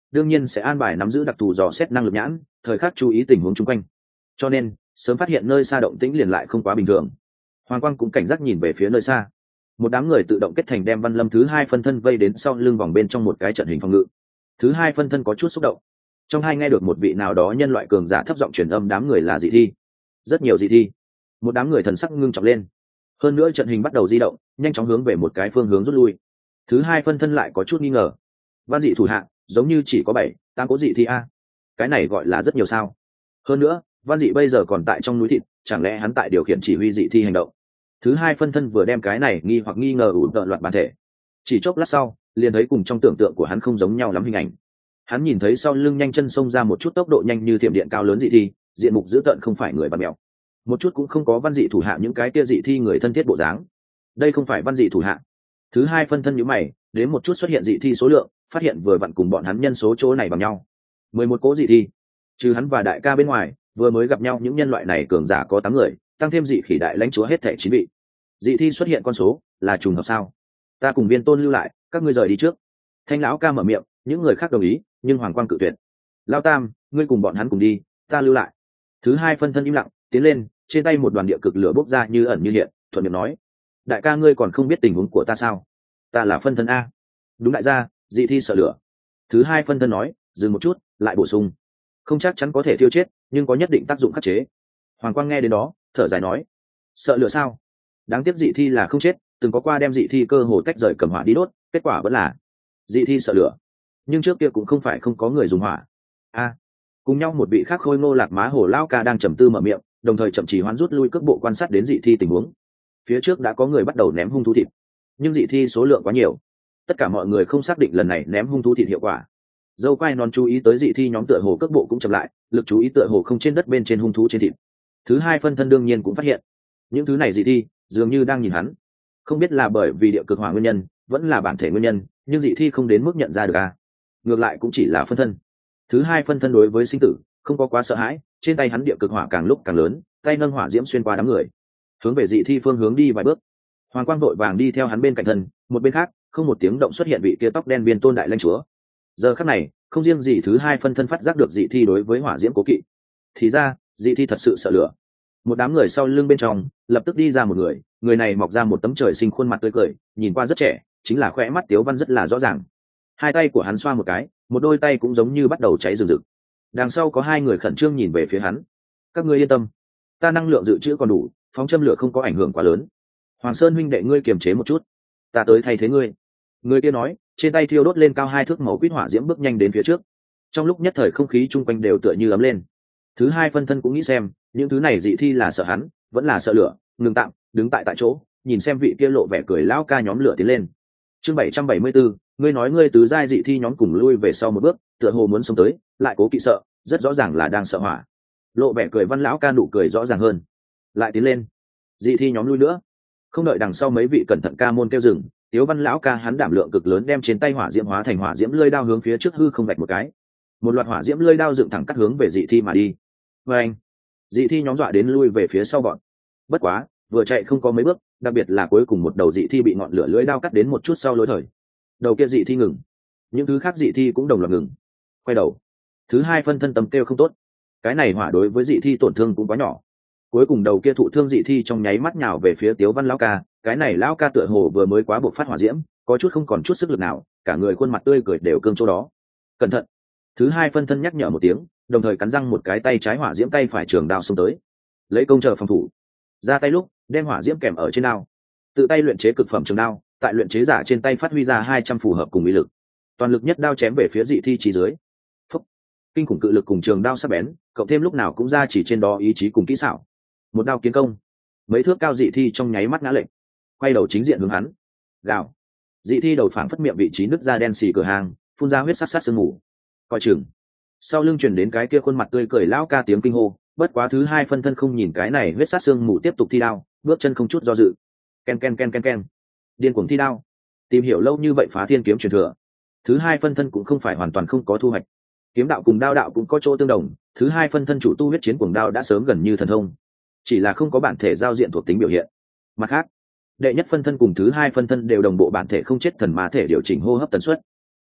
đương nhiên sẽ an bài nắm giữ đặc thù dò xét năng lực nhãn, thời khắc chú ý tình huống chung quanh, cho nên sớm phát hiện nơi xa động tĩnh liền lại không quá bình thường. Hoàng Quang cũng cảnh giác nhìn về phía nơi xa, một đám người tự động kết thành đem Văn Lâm thứ hai phân thân vây đến sau lưng vòng bên trong một cái trận hình phòng ngự. Thứ hai phân thân có chút xúc động, trong hai nghe được một vị nào đó nhân loại cường giả thấp giọng truyền âm đám người là dị thi, rất nhiều dị thi. Một đám người thần sắc ngưng trọng lên, hơn nữa trận hình bắt đầu di động, nhanh chóng hướng về một cái phương hướng rút lui. Thứ hai phân thân lại có chút nghi ngờ, văn dị thủ hạ giống như chỉ có bảy tám cố dị thi a, cái này gọi là rất nhiều sao? Hơn nữa văn dị bây giờ còn tại trong núi thịt, chẳng lẽ hắn tại điều khiển chỉ huy dị thi hành động? Thứ hai phân thân vừa đem cái này nghi hoặc nghi ngờ ủ tợ loạn bản thể, chỉ chốc lát sau liền thấy cùng trong tưởng tượng của hắn không giống nhau lắm hình ảnh. Hắn nhìn thấy sau lưng nhanh chân xông ra một chút tốc độ nhanh như thiểm điện cao lớn dị thi, diện mục dữ tợn không phải người bắn mèo, một chút cũng không có văn dị thủ hạ những cái kia dị thi người thân thiết bộ dáng. Đây không phải văn dị thủ hạ. Thứ hai phân thân nhíu mày, đến một chút xuất hiện dị thi số lượng, phát hiện vừa vặn cùng bọn hắn nhân số chỗ này bằng nhau, mười một cố dị thi. Trừ hắn và đại ca bên ngoài, vừa mới gặp nhau những nhân loại này cường giả có tám người, tăng thêm dị khỉ đại lãnh chúa hết thảy chín vị. Dị thi xuất hiện con số là trùng hợp sao? Ta cùng Viên Tôn lưu lại, các ngươi rời đi trước. Thanh lão ca mở miệng, những người khác đồng ý, nhưng Hoàng Quang cự tuyệt. Lão Tam, ngươi cùng bọn hắn cùng đi, ta lưu lại. Thứ hai phân thân im lặng, tiến lên, trên tay một đoàn địa cực lửa bốc ra như ẩn như hiện, thuận miệng nói: đại ca ngươi còn không biết tình huống của ta sao? Ta là phân thân a. Đúng đại gia, dị thi sợ lửa. Thứ hai phân thân nói, dừng một chút, lại bổ sung: không chắc chắn có thể tiêu chết, nhưng có nhất định tác dụng khắc chế. Hoàng Quang nghe đến đó, thở dài nói: sợ lửa sao? Đáng tiếc dị thi là không chết, từng có qua đem dị thi cơ hồ tách rời cầm hỏa đi đốt, kết quả vẫn là dị thi sợ lửa. Nhưng trước kia cũng không phải không có người dùng hỏa a. Cùng nhau một vị khác khôi ngô lạc má hổ lao ca đang trầm tư mở miệng, đồng thời chậm chỉ hoán rút lui cước bộ quan sát đến dị thi tình huống. Phía trước đã có người bắt đầu ném hung thú thịt, nhưng dị thi số lượng quá nhiều, tất cả mọi người không xác định lần này ném hung thú thịt hiệu quả. Dâu quai non chú ý tới dị thi nhóm tựa hồ cước bộ cũng chậm lại, lực chú ý tựa hồ không trên đất bên trên hung thú trên thịt. Thứ hai phân thân đương nhiên cũng phát hiện những thứ này dị thi dường như đang nhìn hắn, không biết là bởi vì địa cực hỏa nguyên nhân vẫn là bản thể nguyên nhân, nhưng dị thi không đến mức nhận ra được a. Ngược lại cũng chỉ là phân thân. Thứ hai phân thân đối với sinh tử không có quá sợ hãi, trên tay hắn địa cực hỏa càng lúc càng lớn, tay nâng hỏa diễm xuyên qua đám người, hướng về dị thi phương hướng đi vài bước. Hoàng Quang vội vàng đi theo hắn bên cạnh thân, một bên khác không một tiếng động xuất hiện vị kia tóc đen Viên Tôn đại lãnh chúa. Giờ khắc này không riêng gì thứ hai phân thân phát giác được dị thi đối với hỏa diễm cố kỵ, thì ra dị thi thật sự sợ lửa. Một đám người sau lưng bên trong lập tức đi ra một người, người này mọc ra một tấm trời sinh khuôn mặt tươi cười, nhìn qua rất trẻ, chính là khỏe mắt Tiếu Văn rất là rõ ràng. Hai tay của hắn xoa một cái, một đôi tay cũng giống như bắt đầu cháy rừng rực. Đằng sau có hai người khẩn trương nhìn về phía hắn. Các ngươi yên tâm, ta năng lượng dự trữ còn đủ, phóng châm lửa không có ảnh hưởng quá lớn. Hoàng Sơn huynh đệ ngươi kiềm chế một chút, ta tới thay thế ngươi. Người kia nói, trên tay thiêu đốt lên cao hai thước màu quýt hỏa diễm bước nhanh đến phía trước. Trong lúc nhất thời không khí chung quanh đều tựa như ấm lên. Thứ hai phân thân cũng nghĩ xem những thứ này dị thi là sợ hắn vẫn là sợ lửa, ngừng tạm, đứng tại tại chỗ nhìn xem vị kia lộ vẻ cười lão ca nhóm lửa tiến lên. Chương bảy trăm bảy mươi bốn, ngươi nói ngươi tứ giai dị thi nhóm cùng lui về sau một bước, tựa hồ muốn xông tới, lại cố kỵ sợ, rất rõ ràng là đang sợ hỏa. Lộ vẻ cười văn lão ca nụ cười rõ ràng hơn, lại tiến lên. Dị thi nhóm lui nữa, không đợi đằng sau mấy vị cẩn thận ca môn kêu dừng, Tiếu Văn lão ca hắn đảm lượng cực lớn đem trên tay hỏa diễm hóa thành hỏa diễm lưỡi đao hướng phía trước hư không vạch một cái, một loạt hỏa diễm lưỡi đao dựng thẳng cắt hướng về dị thi mà đi. Và anh, dị thi nhóm dọa đến lui về phía sau bọn. Bất quá vừa chạy không có mấy bước, đặc biệt là cuối cùng một đầu dị thi bị ngọn lửa lưỡi đao cắt đến một chút sau lối thời, đầu kia dị thi ngừng, những thứ khác dị thi cũng đồng loạt ngừng, quay đầu. Thứ hai phân thân tầm kêu không tốt, cái này hỏa đối với dị thi tổn thương cũng quá nhỏ. Cuối cùng đầu kia thụ thương dị thi trong nháy mắt nhào về phía Tiếu Văn lão ca, cái này lão ca tựa hồ vừa mới quá buộc phát hỏa diễm, có chút không còn chút sức lực nào, cả người khuôn mặt tươi cười đều cương chỗ đó. Cẩn thận. Thứ hai phân thân nhắc nhở một tiếng, đồng thời cắn răng một cái tay trái hỏa diễm tay phải trường đao xông tới, lấy công chờ phòng thủ. Ra tay lúc đem hỏa diễm kèm ở trên đao, tự tay luyện chế cực phẩm trường đao, tại luyện chế giả trên tay phát huy ra hai trăm phù hợp cùng ý lực, toàn lực nhất đao chém về phía dị thi trí dưới. Phúc. Kinh khủng cự lực cùng trường đao sắc bén, cộng thêm lúc nào cũng ra chỉ trên đó ý chí cùng kỹ xảo, một đao kiến công. Mấy thước cao dị thi trong nháy mắt ngã lệch, quay đầu chính diện hướng hắn. Gào. Dị thi đầu phảng phất miệng vị trí nứt ra đen xì cửa hàng, phun ra huyết sát sát sương mù. Coi chừng. Sau lưng truyền đến cái kia khuôn mặt tươi cười lão ca tiếng kinh hô, bất quá thứ hai phân thân không nhìn cái này huyết sát sương mù tiếp tục thi đao, bước chân không chút do dự. Ken ken ken ken ken. Điên cuồng thi đao. Tìm hiểu lâu như vậy phá thiên kiếm truyền thừa, thứ hai phân thân cũng không phải hoàn toàn không có thu hoạch. Kiếm đạo cùng đao đạo cũng có chỗ tương đồng, thứ hai phân thân chủ tu huyết chiến cuồng đao đã sớm gần như thần thông, chỉ là không có bản thể giao diện thuộc tính biểu hiện. Mặt khác, đệ nhất phân thân cùng thứ hai phân thân đều đồng bộ bản thể không chết thần ma thể điều chỉnh hô hấp tần suất,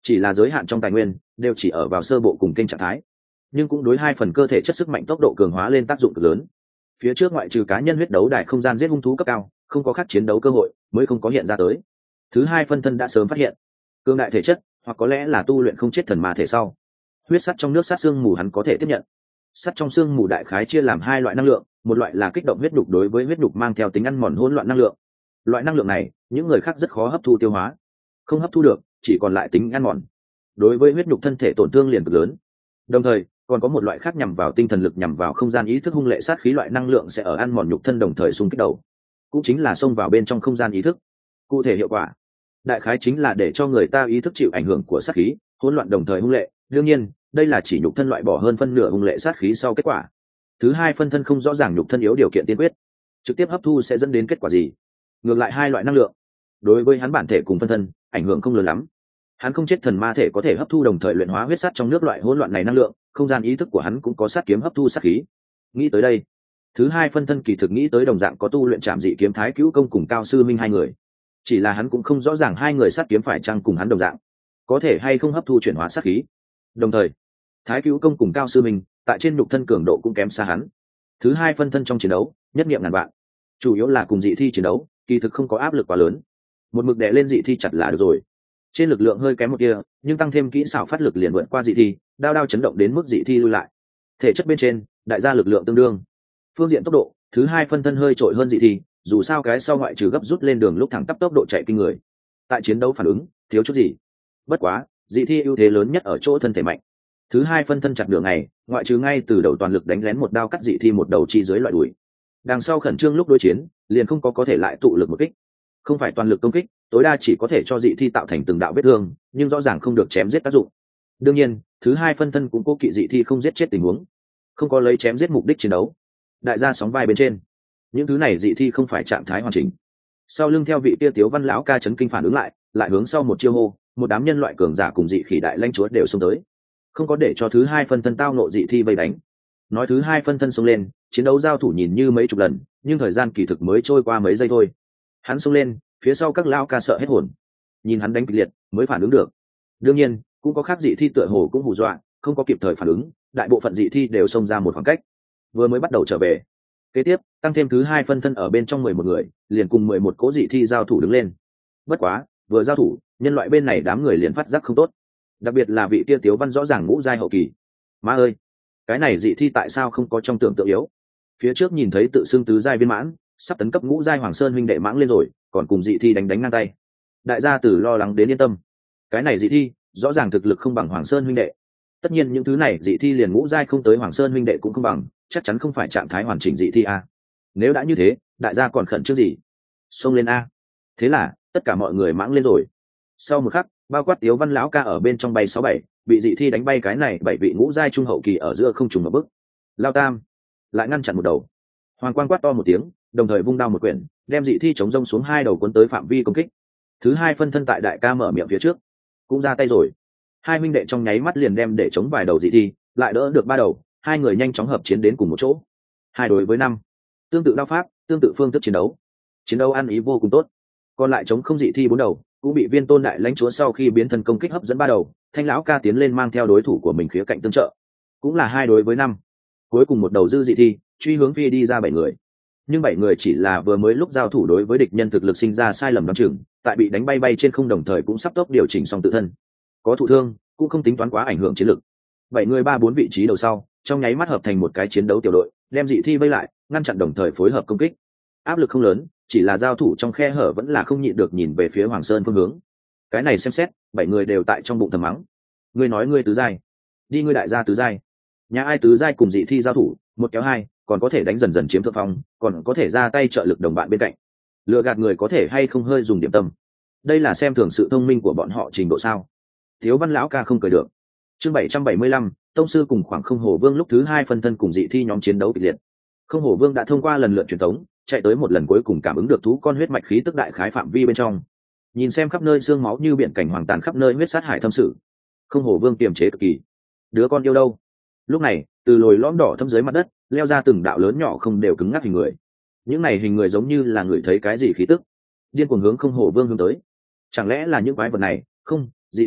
chỉ là giới hạn trong tài nguyên đều chỉ ở vào sơ bộ cùng kênh trạng thái, nhưng cũng đối hai phần cơ thể chất sức mạnh tốc độ cường hóa lên tác dụng cực lớn. Phía trước ngoại trừ cá nhân huyết đấu đài không gian giết hung thú cấp cao, không có khác chiến đấu cơ hội mới không có hiện ra tới. Thứ hai phân thân đã sớm phát hiện cường đại thể chất, hoặc có lẽ là tu luyện không chết thần ma thể sau. Huyết sắt trong nước sát xương mù hắn có thể tiếp nhận. Sắt trong xương mù đại khái chia làm hai loại năng lượng, một loại là kích động huyết nhục đối với huyết nhục mang theo tính ăn mòn hỗn loạn năng lượng. Loại năng lượng này những người khác rất khó hấp thu tiêu hóa, không hấp thu được chỉ còn lại tính ăn mòn, đối với huyết nhục thân thể tổn thương liền cực lớn. Đồng thời còn có một loại khác nhằm vào tinh thần lực, nhằm vào không gian ý thức hung lệ sát khí, loại năng lượng sẽ ở ăn mòn nhục thân đồng thời xung kích đầu, cũng chính là xông vào bên trong không gian ý thức. Cụ thể hiệu quả đại khái chính là để cho người ta ý thức chịu ảnh hưởng của sát khí, hỗn loạn đồng thời hung lệ. Đương nhiên đây là chỉ nhục thân loại bỏ hơn phân nửa hung lệ sát khí sau kết quả. Thứ hai phân thân không rõ ràng nhục thân yếu điều kiện tiên quyết trực tiếp hấp thu sẽ dẫn đến kết quả gì. Ngược lại hai loại năng lượng đối với hắn bản thể cùng phân thân ảnh hưởng không lớn lắm. Hắn không chết thần ma thể có thể hấp thu đồng thời luyện hóa huyết sắt trong nước loại hỗn loạn này năng lượng, không gian ý thức của hắn cũng có sát kiếm hấp thu sát khí. Nghĩ tới đây, thứ hai phân thân kỳ thực nghĩ tới đồng dạng có tu luyện trảm dị kiếm Thái Cứu Công cùng Cao Sư Minh hai người, chỉ là hắn cũng không rõ ràng hai người sát kiếm phải chăng cùng hắn đồng dạng, có thể hay không hấp thu chuyển hóa sát khí. Đồng thời Thái Cứu Công cùng Cao Sư Minh tại trên nhục thân cường độ cũng kém xa hắn. Thứ hai phân thân trong chiến đấu nhất niệm ngàn vạn, chủ yếu là cùng dị thi chiến đấu, kỳ thực không có áp lực quá lớn, một mực đè lên dị thi chặt là được rồi. Trên lực lượng hơi kém một kia, nhưng tăng thêm kỹ xảo phát lực liền vượt qua dị thi, đao đao chấn động đến mức dị thi lui lại. Thể chất bên trên đại gia lực lượng tương đương, phương diện tốc độ thứ hai phân thân hơi trội hơn dị thi, dù sao cái sau ngoại trừ gấp rút lên đường lúc thẳng tắp tốc độ chạy kinh người, tại chiến đấu phản ứng thiếu chút gì. Bất quá dị thi ưu thế lớn nhất ở chỗ thân thể mạnh. Thứ hai phân thân chặt đường này, ngoại trừ ngay từ đầu toàn lực đánh lén một đao cắt dị thi một đầu chi dưới loại đuổi, đằng sau khẩn trương lúc đối chiến liền không có có thể lại tụ lực một kích, không phải toàn lực công kích, tối đa chỉ có thể cho dị thi tạo thành từng đạo vết thương, nhưng rõ ràng không được chém giết tác dụng. Đương nhiên thứ hai phân thân cũng cố kỵ dị thi không giết chết tình huống, không có lấy chém giết mục đích chiến đấu. Đại gia sóng vai bên trên những thứ này dị thi không phải trạng thái hoàn chỉnh. Sau lưng theo vị tia Tiếu Văn lão ca chấn kinh phản ứng lại, lại hướng sau một chiêu hô, một đám nhân loại cường giả cùng dị khỉ đại lãnh chúa đều xông tới, không có để cho thứ hai phân thân tao nộ dị thi vây đánh. Nói thứ hai phân thân xông lên, chiến đấu giao thủ nhìn như mấy chục lần, nhưng thời gian kỳ thực mới trôi qua mấy giây thôi. Hắn xông lên, phía sau các lão ca sợ hết hồn, nhìn hắn đánh kịch liệt mới phản ứng được. Đương nhiên cũng có khác dị thi tựa hồ cũng hù dọa, không có kịp thời phản ứng, đại bộ phận dị thi đều xông ra một khoảng cách, vừa mới bắt đầu trở về. Kế tiếp tăng thêm thứ hai phân thân ở bên trong mười một người, liền cùng mười một cố dị thi giao thủ đứng lên. Bất quá vừa giao thủ, nhân loại bên này đám người liền phát giác không tốt, đặc biệt là vị kia Tiếu Văn rõ ràng ngũ giai hậu kỳ. Má ơi, cái này dị thi tại sao không có trong tưởng tượng yếu? Phía trước nhìn thấy tự xưng tứ giai viên mãn, sắp tấn cấp ngũ giai Hoàng Sơn huynh đệ mãng lên rồi, còn cùng dị thi đánh đánh ngang tay. Đại gia từ lo lắng đến yên tâm. Cái này dị thi rõ ràng thực lực không bằng Hoàng Sơn huynh đệ. Tất nhiên những thứ này dị thi liền ngũ giai không tới Hoàng Sơn huynh đệ cũng không bằng, chắc chắn không phải trạng thái hoàn chỉnh dị thi a. Nếu đã như thế, đại gia còn khẩn trương gì? Xông lên a. Thế là tất cả mọi người mãng lên rồi. Sau một khắc, bao quát Tiếu Văn lão ca ở bên trong bay sáu bảy, bị dị thi đánh bay cái này bảy vị ngũ giai trung hậu kỳ ở giữa không trùng một bước. Lao Tam lại ngăn chặn một đầu. Hoàng quang quát to một tiếng, đồng thời vung đao một quyển, đem dị thi chống rông xuống hai đầu cuốn tới phạm vi công kích. Thứ hai phân thân tại đại ca mở miệng phía trước cũng ra tay rồi. Hai huynh đệ trong nháy mắt liền đem để chống vài đầu dị thi, lại đỡ được ba đầu, hai người nhanh chóng hợp chiến đến cùng một chỗ. Hai đối với năm, tương tự đao pháp, tương tự phương thức chiến đấu, chiến đấu ăn ý vô cùng tốt. Còn lại chống không dị thi bốn đầu cũng bị Viên Tôn đại lãnh chúa sau khi biến thân công kích hấp dẫn ba đầu, Thanh lão ca tiến lên mang theo đối thủ của mình khía cạnh tương trợ, cũng là hai đối với năm. Cuối cùng một đầu dư dị thi truy hướng phi đi ra bảy người, nhưng bảy người chỉ là vừa mới lúc giao thủ đối với địch nhân thực lực sinh ra sai lầm đ chừng, tại bị đánh bay bay trên không đồng thời cũng sắp tốc điều chỉnh xong tự thân, có thụ thương cũng không tính toán quá ảnh hưởng chiến lực. Bảy người ba bốn vị trí đầu sau trong nháy mắt hợp thành một cái chiến đấu tiểu đội, đem dị thi vây lại, ngăn chặn đồng thời phối hợp công kích. Áp lực không lớn, chỉ là giao thủ trong khe hở vẫn là không nhịn được nhìn về phía Hoàng Sơn phương hướng. Cái này xem xét bảy người đều tại trong bụng thầm mắng, ngươi nói ngươi tứ giai, đi ngươi đại gia tứ giai, nhà ai tứ giai cùng dị thi giao thủ một kéo hai, còn có thể đánh dần dần chiếm thượng phong, còn có thể ra tay trợ lực đồng bạn bên cạnh, lừa gạt người có thể hay không hơi dùng điểm tâm. Đây là xem thường sự thông minh của bọn họ trình độ sao? Thiếu Văn lão ca không cười được. Chương bảy trăm bảy mươi lăm, tông sư cùng khoảng không hổ vương lúc thứ hai phân thân cùng dị thi nhóm chiến đấu kịch liệt. Không hổ vương đã thông qua lần lượt truyền thống, chạy tới một lần cuối cùng cảm ứng được thú con huyết mạch khí tức đại khái phạm vi bên trong. Nhìn xem khắp nơi xương máu như biển cảnh hoàng tàn khắp nơi huyết sát hải thâm sự, không hổ vương kiềm chế cực kỳ. Đứa con yêu đâu? Lúc này từ lồi lõm đỏ thâm dưới mặt đất leo ra từng đạo lớn nhỏ không đều cứng ngắc hình người. Những này hình người giống như là người thấy cái gì khí tức, điên cuồng hướng không hổ vương hướng tới. Chẳng lẽ là những quái vật này? Không, dị thi,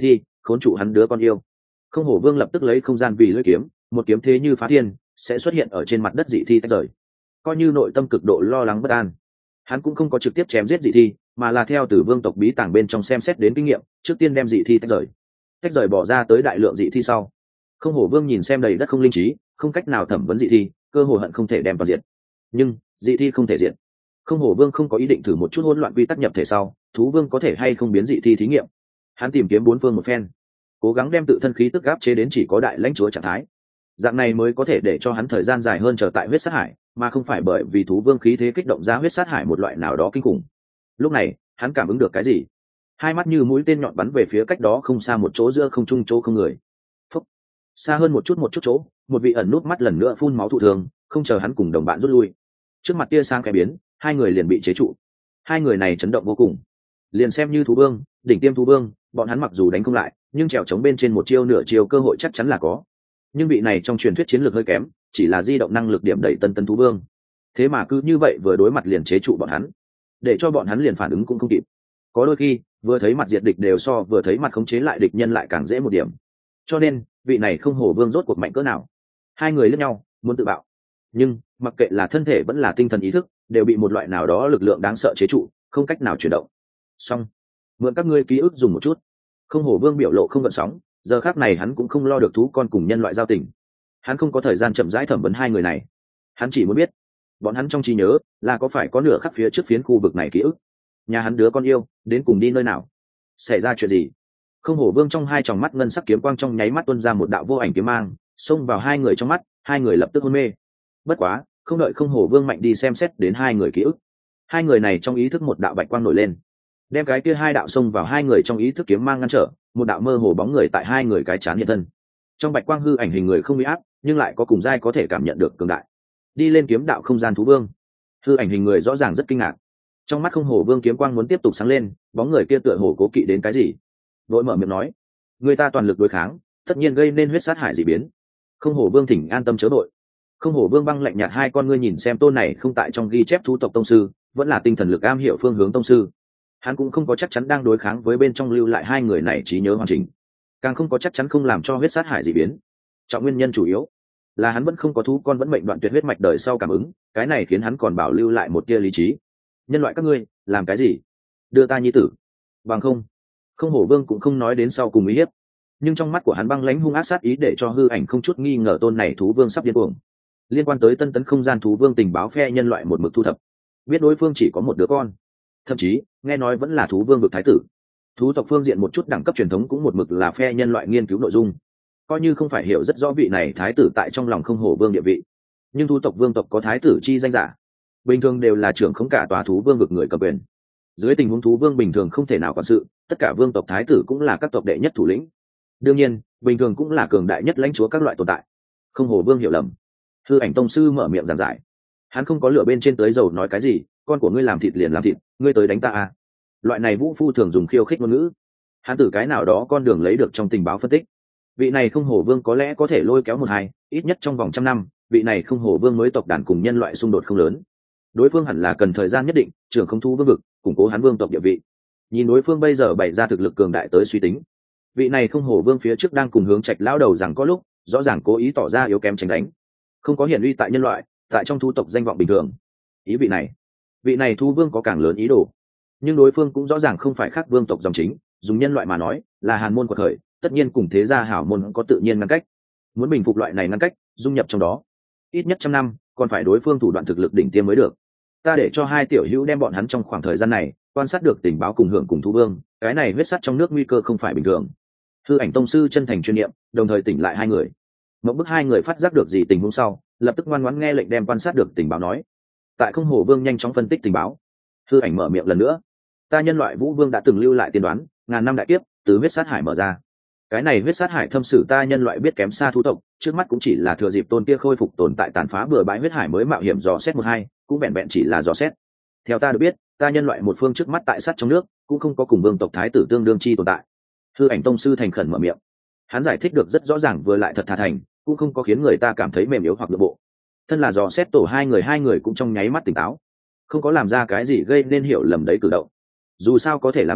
khốn trụ hắn đứa con yêu. Không hổ vương lập tức lấy không gian vì lưỡi kiếm, một kiếm thế như phá thiên sẽ xuất hiện ở trên mặt đất dị thi tách rời. Coi như nội tâm cực độ lo lắng bất an, hắn cũng không có trực tiếp chém giết dị thi, mà là theo từ vương tộc bí tàng bên trong xem xét đến kinh nghiệm, trước tiên đem dị thi tách rời. Tách rời bỏ ra tới đại lượng dị thi sau, không hổ vương nhìn xem đầy đất không linh trí, không cách nào thẩm vấn dị thi, cơ hồ hận không thể đem toàn diện. Nhưng dị thi không thể diện. Không hổ vương không có ý định thử một chút hỗn loạn quy tắc nhập thể sau, thú vương có thể hay không biến dị thi thí nghiệm. Hắn tìm kiếm bốn phương một phen, cố gắng đem tự thân khí tức áp chế đến chỉ có đại lãnh chúa trạng thái, dạng này mới có thể để cho hắn thời gian dài hơn chờ tại huyết sát hải, mà không phải bởi vì thú vương khí thế kích động ra huyết sát hải một loại nào đó kinh khủng. Lúc này hắn cảm ứng được cái gì, hai mắt như mũi tên nhọn bắn về phía cách đó không xa một chỗ giữa không trung chỗ không người. Phúc. Xa hơn một chút một chút chỗ, một vị ẩn nút mắt lần nữa phun máu thụ thường, không chờ hắn cùng đồng bạn rút lui, trước mặt tia sang khẽ biến, hai người liền bị chế trụ. Hai người này chấn động vô cùng, liền xem như thú vương, đỉnh tiêm thú vương, bọn hắn mặc dù đánh không lại, nhưng trèo chống bên trên một chiêu nửa chiêu cơ hội chắc chắn là có. Nhưng vị này trong truyền thuyết chiến lược hơi kém, chỉ là di động năng lực điểm đẩy tân tân thú vương, thế mà cứ như vậy vừa đối mặt liền chế trụ bọn hắn, để cho bọn hắn liền phản ứng cũng không kịp. Có đôi khi vừa thấy mặt diệt địch đều so vừa thấy mặt khống chế lại địch nhân lại càng dễ một điểm. Cho nên vị này không hổ vương rốt cuộc mạnh cỡ nào. Hai người lẫn nhau muốn tự bạo, nhưng mặc kệ là thân thể vẫn là tinh thần ý thức, đều bị một loại nào đó lực lượng đáng sợ chế trụ, không cách nào chuyển động. Xong, mượn các ngươi ký ức dùng một chút. Không hổ vương biểu lộ không gợn sóng, giờ khác này hắn cũng không lo được thú con cùng nhân loại giao tình, hắn không có thời gian chậm rãi thẩm vấn hai người này, hắn chỉ muốn biết bọn hắn trong trí nhớ là có phải có nửa khắc phía trước phiến khu vực này ký ức, nhà hắn đứa con yêu đến cùng đi nơi nào, xảy ra chuyện gì. Không hổ vương trong hai tròng mắt ngân sắc kiếm quang trong nháy mắt tuôn ra một đạo vô ảnh kiếm mang, xông vào hai người trong mắt, hai người lập tức hôn mê. Bất quá không đợi không hổ vương mạnh đi xem xét đến hai người ký ức, hai người này trong ý thức một đạo bạch quang nổi lên, đem cái kia hai đạo xông vào hai người trong ý thức kiếm mang ngăn trở, một đạo mơ hồ bóng người tại hai người cái chán hiện thân. Trong bạch quang hư ảnh hình người không bị áp, nhưng lại có cùng giai có thể cảm nhận được cường đại. Đi lên kiếm đạo không gian thú vương, hư ảnh hình người rõ ràng rất kinh ngạc. Trong mắt không hổ vương kiếm quang muốn tiếp tục sáng lên, bóng người kia tựa hồ cố kỵ đến cái gì, vội mở miệng nói: người ta toàn lực đối kháng, tất nhiên gây nên huyết sát hải dị biến. Không hổ vương thỉnh an tâm chớ đội. Không hổ vương băng lạnh nhạt hai con ngươi nhìn xem tôn này không tại trong ghi chép thú tộc tông sư, vẫn là tinh thần lực am hiểu phương hướng tông sư. Hắn cũng không có chắc chắn đang đối kháng với bên trong lưu lại hai người này trí nhớ hoàn chỉnh, càng không có chắc chắn không làm cho huyết sát hải dị biến. Trọng nguyên nhân chủ yếu là hắn vẫn không có thú con vẫn mệnh đoạn tuyệt huyết mạch đời sau cảm ứng, cái này khiến hắn còn bảo lưu lại một tia lý trí. Nhân loại các ngươi làm cái gì, đưa ta nhi tử bằng không. Không hổ vương cũng không nói đến sau cùng uy hiếp, nhưng trong mắt của hắn băng lãnh hung ác sát ý để cho hư ảnh không chút nghi ngờ tôn này thú vương sắp điên cuồng. Liên quan tới tân tấn không gian thú vương tình báo phe nhân loại một mực thu thập, biết đối phương chỉ có một đứa con, thậm chí nghe nói vẫn là thú vương vực thái tử. Thú tộc phương diện một chút đẳng cấp truyền thống cũng một mực là phe nhân loại nghiên cứu nội dung, coi như không phải hiểu rất rõ vị này thái tử tại trong lòng không hổ vương địa vị, nhưng thú tộc vương tộc có thái tử chi danh giả, bình thường đều là trưởng không cả tòa thú vương vực người cầm quyền. Dưới tình huống thú vương bình thường không thể nào quản sự, tất cả vương tộc thái tử cũng là các tộc đệ nhất thủ lĩnh, đương nhiên bình thường cũng là cường đại nhất lãnh chúa các loại tồn tại. Không hổ vương hiểu lầm. Hư ảnh tông sư mở miệng giảng giải, hắn không có lửa bên trên tới dầu nói cái gì, con của ngươi làm thịt liền làm thịt, ngươi tới đánh ta à. Loại này vũ phu thường dùng khiêu khích ngôn ngữ, hắn từ cái nào đó con đường lấy được trong tình báo phân tích, vị này không hổ vương có lẽ có thể lôi kéo một hai, ít nhất trong vòng trăm năm, vị này không hổ vương mới tộc đàn cùng nhân loại xung đột không lớn. Đối phương hẳn là cần thời gian nhất định trưởng không thu vương vực, củng cố hắn vương tộc địa vị. Nhìn đối phương bây giờ bày ra thực lực cường đại tới suy tính, vị này không hổ vương phía trước đang cùng hướng trạch lão đầu rằng có lúc rõ ràng cố ý tỏ ra yếu kém tránh đánh, không có hiển uy tại nhân loại, tại trong thu tộc danh vọng bình thường. Ý vị này vị này thu vương có càng lớn ý đồ, nhưng đối phương cũng rõ ràng không phải khác vương tộc dòng chính, dùng nhân loại mà nói là hàn môn quật khởi, tất nhiên cùng thế gia hảo môn có tự nhiên ngăn cách. Muốn bình phục loại này ngăn cách, dung nhập trong đó ít nhất trăm năm, còn phải đối phương thủ đoạn thực lực đỉnh tiêm mới được. Ta để cho hai tiểu hữu đem bọn hắn trong khoảng thời gian này quan sát được tình báo cùng hưởng cùng thu vương, cái này huyết sắt trong nước nguy cơ không phải bình thường. Hư ảnh tông sư chân thành chuyên niệm, đồng thời tỉnh lại hai người. Mộng bức hai người phát giác được gì tình huống sau, lập tức ngoan ngoãn nghe lệnh đem quan sát được tình báo nói. Tại không hổ vương nhanh chóng phân tích tình báo, hư ảnh mở miệng lần nữa: ta nhân loại vũ vương đã từng lưu lại tiên đoán, ngàn năm đại kiếp từ huyết sát hải mở ra. Cái này huyết sát hải thâm sử ta nhân loại biết kém xa thú tộc, trước mắt cũng chỉ là thừa dịp tôn kia khôi phục tồn tại tàn phá bừa bãi huyết hải mới mạo hiểm dò xét một hai, cũng vẹn vẹn chỉ là dò xét. Theo ta được biết, ta nhân loại một phương trước mắt tại sát trong nước cũng không có cùng vương tộc thái tử tương đương chi tồn tại. Hư ảnh tông sư thành khẩn mở miệng, hắn giải thích được rất rõ ràng vừa lại thật thà thành, cũng không có khiến người ta cảm thấy mềm yếu hoặc nội bộ. Thân là dò xét tổ hai người hai người cũng trong nháy mắt tỉnh táo, không có làm ra cái gì gây nên hiểu lầm đấy cử động. Dù sao có thể làm nhãn,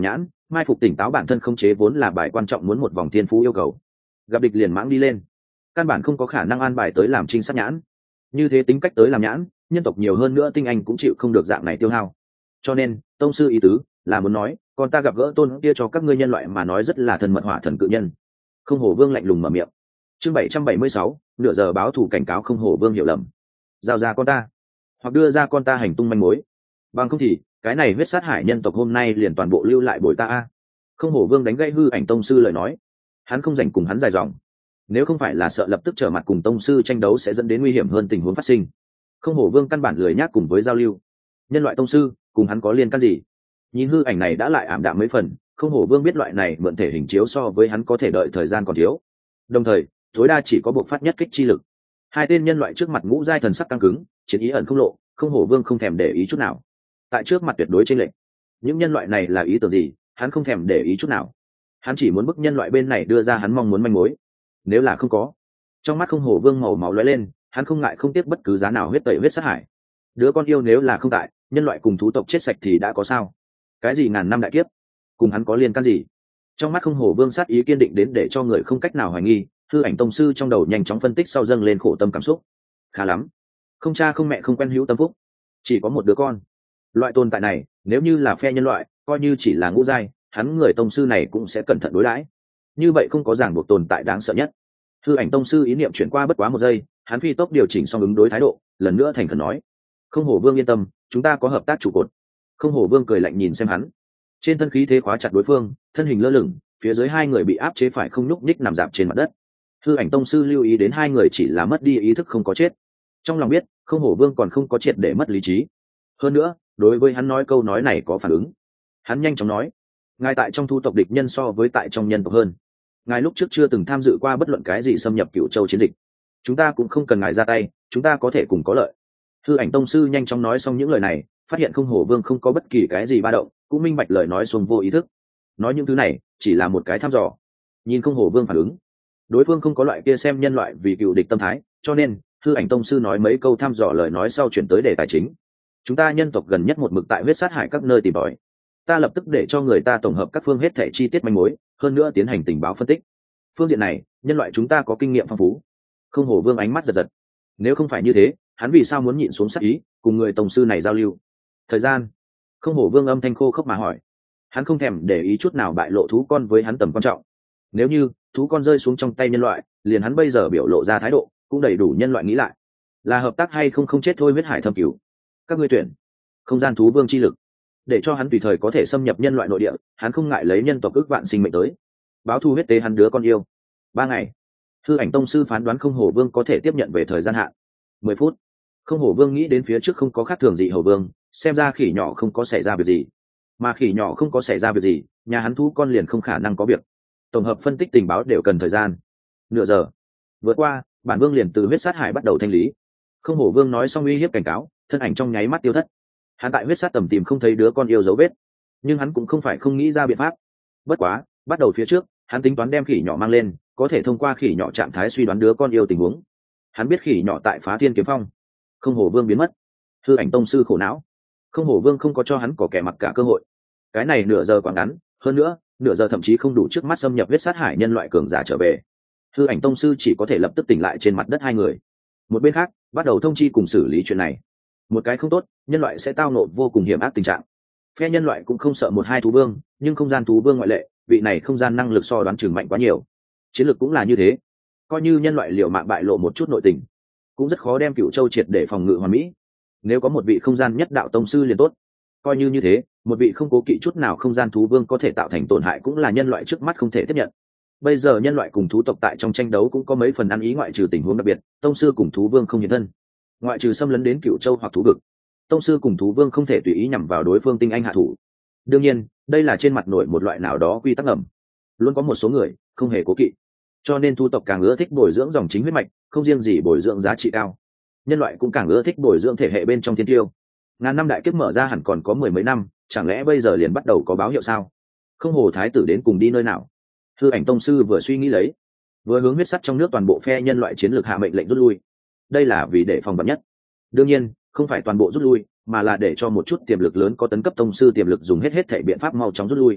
mai phục tỉnh táo bản thân không chế vốn là bài quan trọng, muốn một vòng thiên phú yêu cầu gặp địch liền mãng đi lên, căn bản không có khả năng an bài tới làm trinh sát nhãn. Như thế tính cách tới làm nhãn, nhân tộc nhiều hơn nữa tinh anh cũng chịu không được dạng này tiêu hao. Cho nên tông sư ý tứ là muốn nói, còn ta gặp gỡ tôn kia cho các ngươi nhân loại mà nói rất là thần mật hỏa thần cự nhân. Không hổ vương lạnh lùng mở miệng. Chương bảy trăm bảy mươi sáu, nửa giờ báo thù cảnh cáo không hổ vương hiểu lầm. Giao ra con ta, hoặc đưa ra con ta hành tung manh mối, bằng không thì cái này huyết sát hải nhân tộc hôm nay liền toàn bộ lưu lại bồi ta a. Không hổ vương đánh gãy hư ảnh tông sư lời nói, hắn không dành cùng hắn dài dòng, nếu không phải là sợ lập tức trở mặt cùng tông sư tranh đấu sẽ dẫn đến nguy hiểm hơn tình huống phát sinh. Không hổ vương căn bản lười nhác cùng với giao lưu, nhân loại tông sư cùng hắn có liên can gì? Nhìn hư ảnh này đã lại ảm đạm mấy phần, không hổ vương biết loại này mượn thể hình chiếu so với hắn có thể đợi thời gian còn thiếu, đồng thời tối đa chỉ có buộc phát nhất kích chi lực. Hai tên nhân loại trước mặt ngũ giai thần sắc căng cứng, chiến ý ẩn không lộ, không hổ vương không thèm để ý chút nào. Tại trước mặt tuyệt đối chênh lệch, những nhân loại này là ý tưởng gì, hắn không thèm để ý chút nào. Hắn chỉ muốn bức nhân loại bên này đưa ra hắn mong muốn manh mối. Nếu là không có, trong mắt không hổ vương màu máu lóe lên, hắn không ngại không tiếc bất cứ giá nào huyết tẩy huyết sát hải. Đứa con yêu nếu là không tại, nhân loại cùng thú tộc chết sạch thì đã có sao? Cái gì ngàn năm đại kiếp, cùng hắn có liên can gì? Trong mắt không hổ vương sát ý kiên định đến để cho người không cách nào hoài nghi. Hư ảnh tông sư trong đầu nhanh chóng phân tích sau dâng lên khổ tâm cảm xúc. Khá lắm, không cha không mẹ không quen hữu tâm phúc, chỉ có một đứa con. Loại tồn tại này nếu như là phe nhân loại, coi như chỉ là ngũ giai, hắn người tông sư này cũng sẽ cẩn thận đối đãi. Như vậy không có ràng buộc tồn tại đáng sợ nhất. Hư ảnh tông sư ý niệm chuyển qua bất quá một giây, hắn phi tốc điều chỉnh xong ứng đối thái độ, lần nữa thành khẩn nói: không hổ vương yên tâm, chúng ta có hợp tác trụ cột. Không hổ vương cười lạnh nhìn xem hắn, trên thân khí thế khóa chặt đối phương, thân hình lơ lửng, phía dưới hai người bị áp chế phải không nhúc nhích nằm dạp trên mặt đất. Hư ảnh tông sư lưu ý đến hai người chỉ là mất đi ý thức không có chết, trong lòng biết không hổ vương còn không có triệt để mất lý trí. Hơn nữa đối với hắn nói câu nói này có phản ứng, hắn nhanh chóng nói: ngài tại trong thu tộc địch nhân so với tại trong nhân tộc hơn, ngài lúc trước chưa từng tham dự qua bất luận cái gì xâm nhập Cửu Châu chiến dịch, chúng ta cũng không cần ngài ra tay, chúng ta có thể cùng có lợi. Hư ảnh tông sư nhanh chóng nói xong những lời này, phát hiện không hổ vương không có bất kỳ cái gì ba động, cũng minh bạch lời nói xuông vô ý thức, nói những thứ này chỉ là một cái thăm dò. Nhìn không hổ vương phản ứng, đối phương không có loại kia xem nhân loại vì cựu địch tâm thái, cho nên hư ảnh tông sư nói mấy câu thăm dò lời nói sau chuyển tới đề tài chính. Chúng ta nhân tộc gần nhất một mực tại huyết sát hải các nơi tìm tòi, ta lập tức để cho người ta tổng hợp các phương hết thể chi tiết manh mối, hơn nữa tiến hành tình báo phân tích. Phương diện này nhân loại chúng ta có kinh nghiệm phong phú. Không hổ vương ánh mắt giật giật, nếu không phải như thế hắn vì sao muốn nhịn xuống sát ý cùng người tông sư này giao lưu? Thời gian. Không hổ vương âm thanh khô khốc mà hỏi, hắn không thèm để ý chút nào bại lộ thú con với hắn tầm quan trọng. Nếu như thú con rơi xuống trong tay nhân loại, liền hắn bây giờ biểu lộ ra thái độ cũng đầy đủ nhân loại nghĩ lại, là hợp tác hay không không chết thôi. Huyết hải thâm cứu, các ngươi tuyển không gian thú vương chi lực, để cho hắn tùy thời có thể xâm nhập nhân loại nội địa, hắn không ngại lấy nhân tộc ước vạn sinh mệnh tới báo thù huyết tế hắn đứa con yêu. Ba ngày. Hư ảnh tông sư phán đoán không hổ vương có thể tiếp nhận về thời gian hạn. Mười phút. Không hổ vương nghĩ đến phía trước không có khác thường gì hổ vương, xem ra khỉ nhỏ không có xảy ra việc gì, mà khỉ nhỏ không có xảy ra việc gì, nhà hắn thú con liền không khả năng có việc. Tổng hợp phân tích tình báo đều cần thời gian. Nửa giờ vượt qua, bản vương liền từ huyết sát hải bắt đầu thanh lý. Không hổ vương nói xong uy hiếp cảnh cáo, thân ảnh trong nháy mắt tiêu thất. Hắn tại huyết sát tầm tìm không thấy đứa con yêu dấu vết, nhưng hắn cũng không phải không nghĩ ra biện pháp. Bất quá bắt đầu phía trước hắn tính toán đem khỉ nhỏ mang lên, có thể thông qua khỉ nhỏ trạng thái suy đoán đứa con yêu tình huống. Hắn biết khỉ nhỏ tại Phá Thiên Kiếm Phong. Không hổ vương biến mất, hư ảnh tông sư khổ não. Không hổ vương không có cho hắn có kẻ mặc cả cơ hội. Cái này nửa giờ quá ngắn, hơn nữa nửa giờ thậm chí không đủ trước mắt xâm nhập huyết sát hải nhân loại cường giả trở về. Hư ảnh tông sư chỉ có thể lập tức tỉnh lại trên mặt đất hai người. Một bên khác bắt đầu thông chi cùng xử lý chuyện này. Một cái không tốt, nhân loại sẽ tao nộ vô cùng hiểm ác tình trạng. Phe nhân loại cũng không sợ một hai thú vương, nhưng không gian thú vương ngoại lệ, vị này không gian năng lực so đoán chừng mạnh quá nhiều. Chiến lược cũng là như thế, coi như nhân loại liều mạng bại lộ một chút nội tình, cũng rất khó đem Cửu Châu triệt để phòng ngự hoàn mỹ. Nếu có một vị không gian nhất đạo tông sư liền tốt. Coi như như thế, một vị không cố kỵ chút nào không gian thú vương có thể tạo thành tổn hại cũng là nhân loại trước mắt không thể tiếp nhận. Bây giờ nhân loại cùng thú tộc tại trong tranh đấu cũng có mấy phần ăn ý, ngoại trừ tình huống đặc biệt, tông sư cùng thú vương không hiện thân. Ngoại trừ xâm lấn đến Cửu Châu hoặc thú vực, tông sư cùng thú vương không thể tùy ý nhằm vào đối phương tinh anh hạ thủ. Đương nhiên, đây là trên mặt nổi một loại nào đó quy tắc ngầm. Luôn có một số người không hề cố kỵ, cho nên thú tộc càng ưa thích bồi dưỡng dòng chính huyết mạch, không riêng gì bồi dưỡng giá trị cao, nhân loại cũng càng ưa thích bồi dưỡng thể hệ bên trong thiên tiêu. Ngàn năm đại kiếp mở ra hẳn còn có mười mấy năm, chẳng lẽ bây giờ liền bắt đầu có báo hiệu sao? Không hồ thái tử đến cùng đi nơi nào? Hư ảnh tông sư vừa suy nghĩ lấy, vừa hướng huyết sắt trong nước toàn bộ phe nhân loại chiến lược hạ mệnh lệnh rút lui. Đây là vì để phòng vật nhất. Đương nhiên không phải toàn bộ rút lui, mà là để cho một chút tiềm lực lớn có tấn cấp tông sư tiềm lực dùng hết hết thể biện pháp mau chóng rút lui.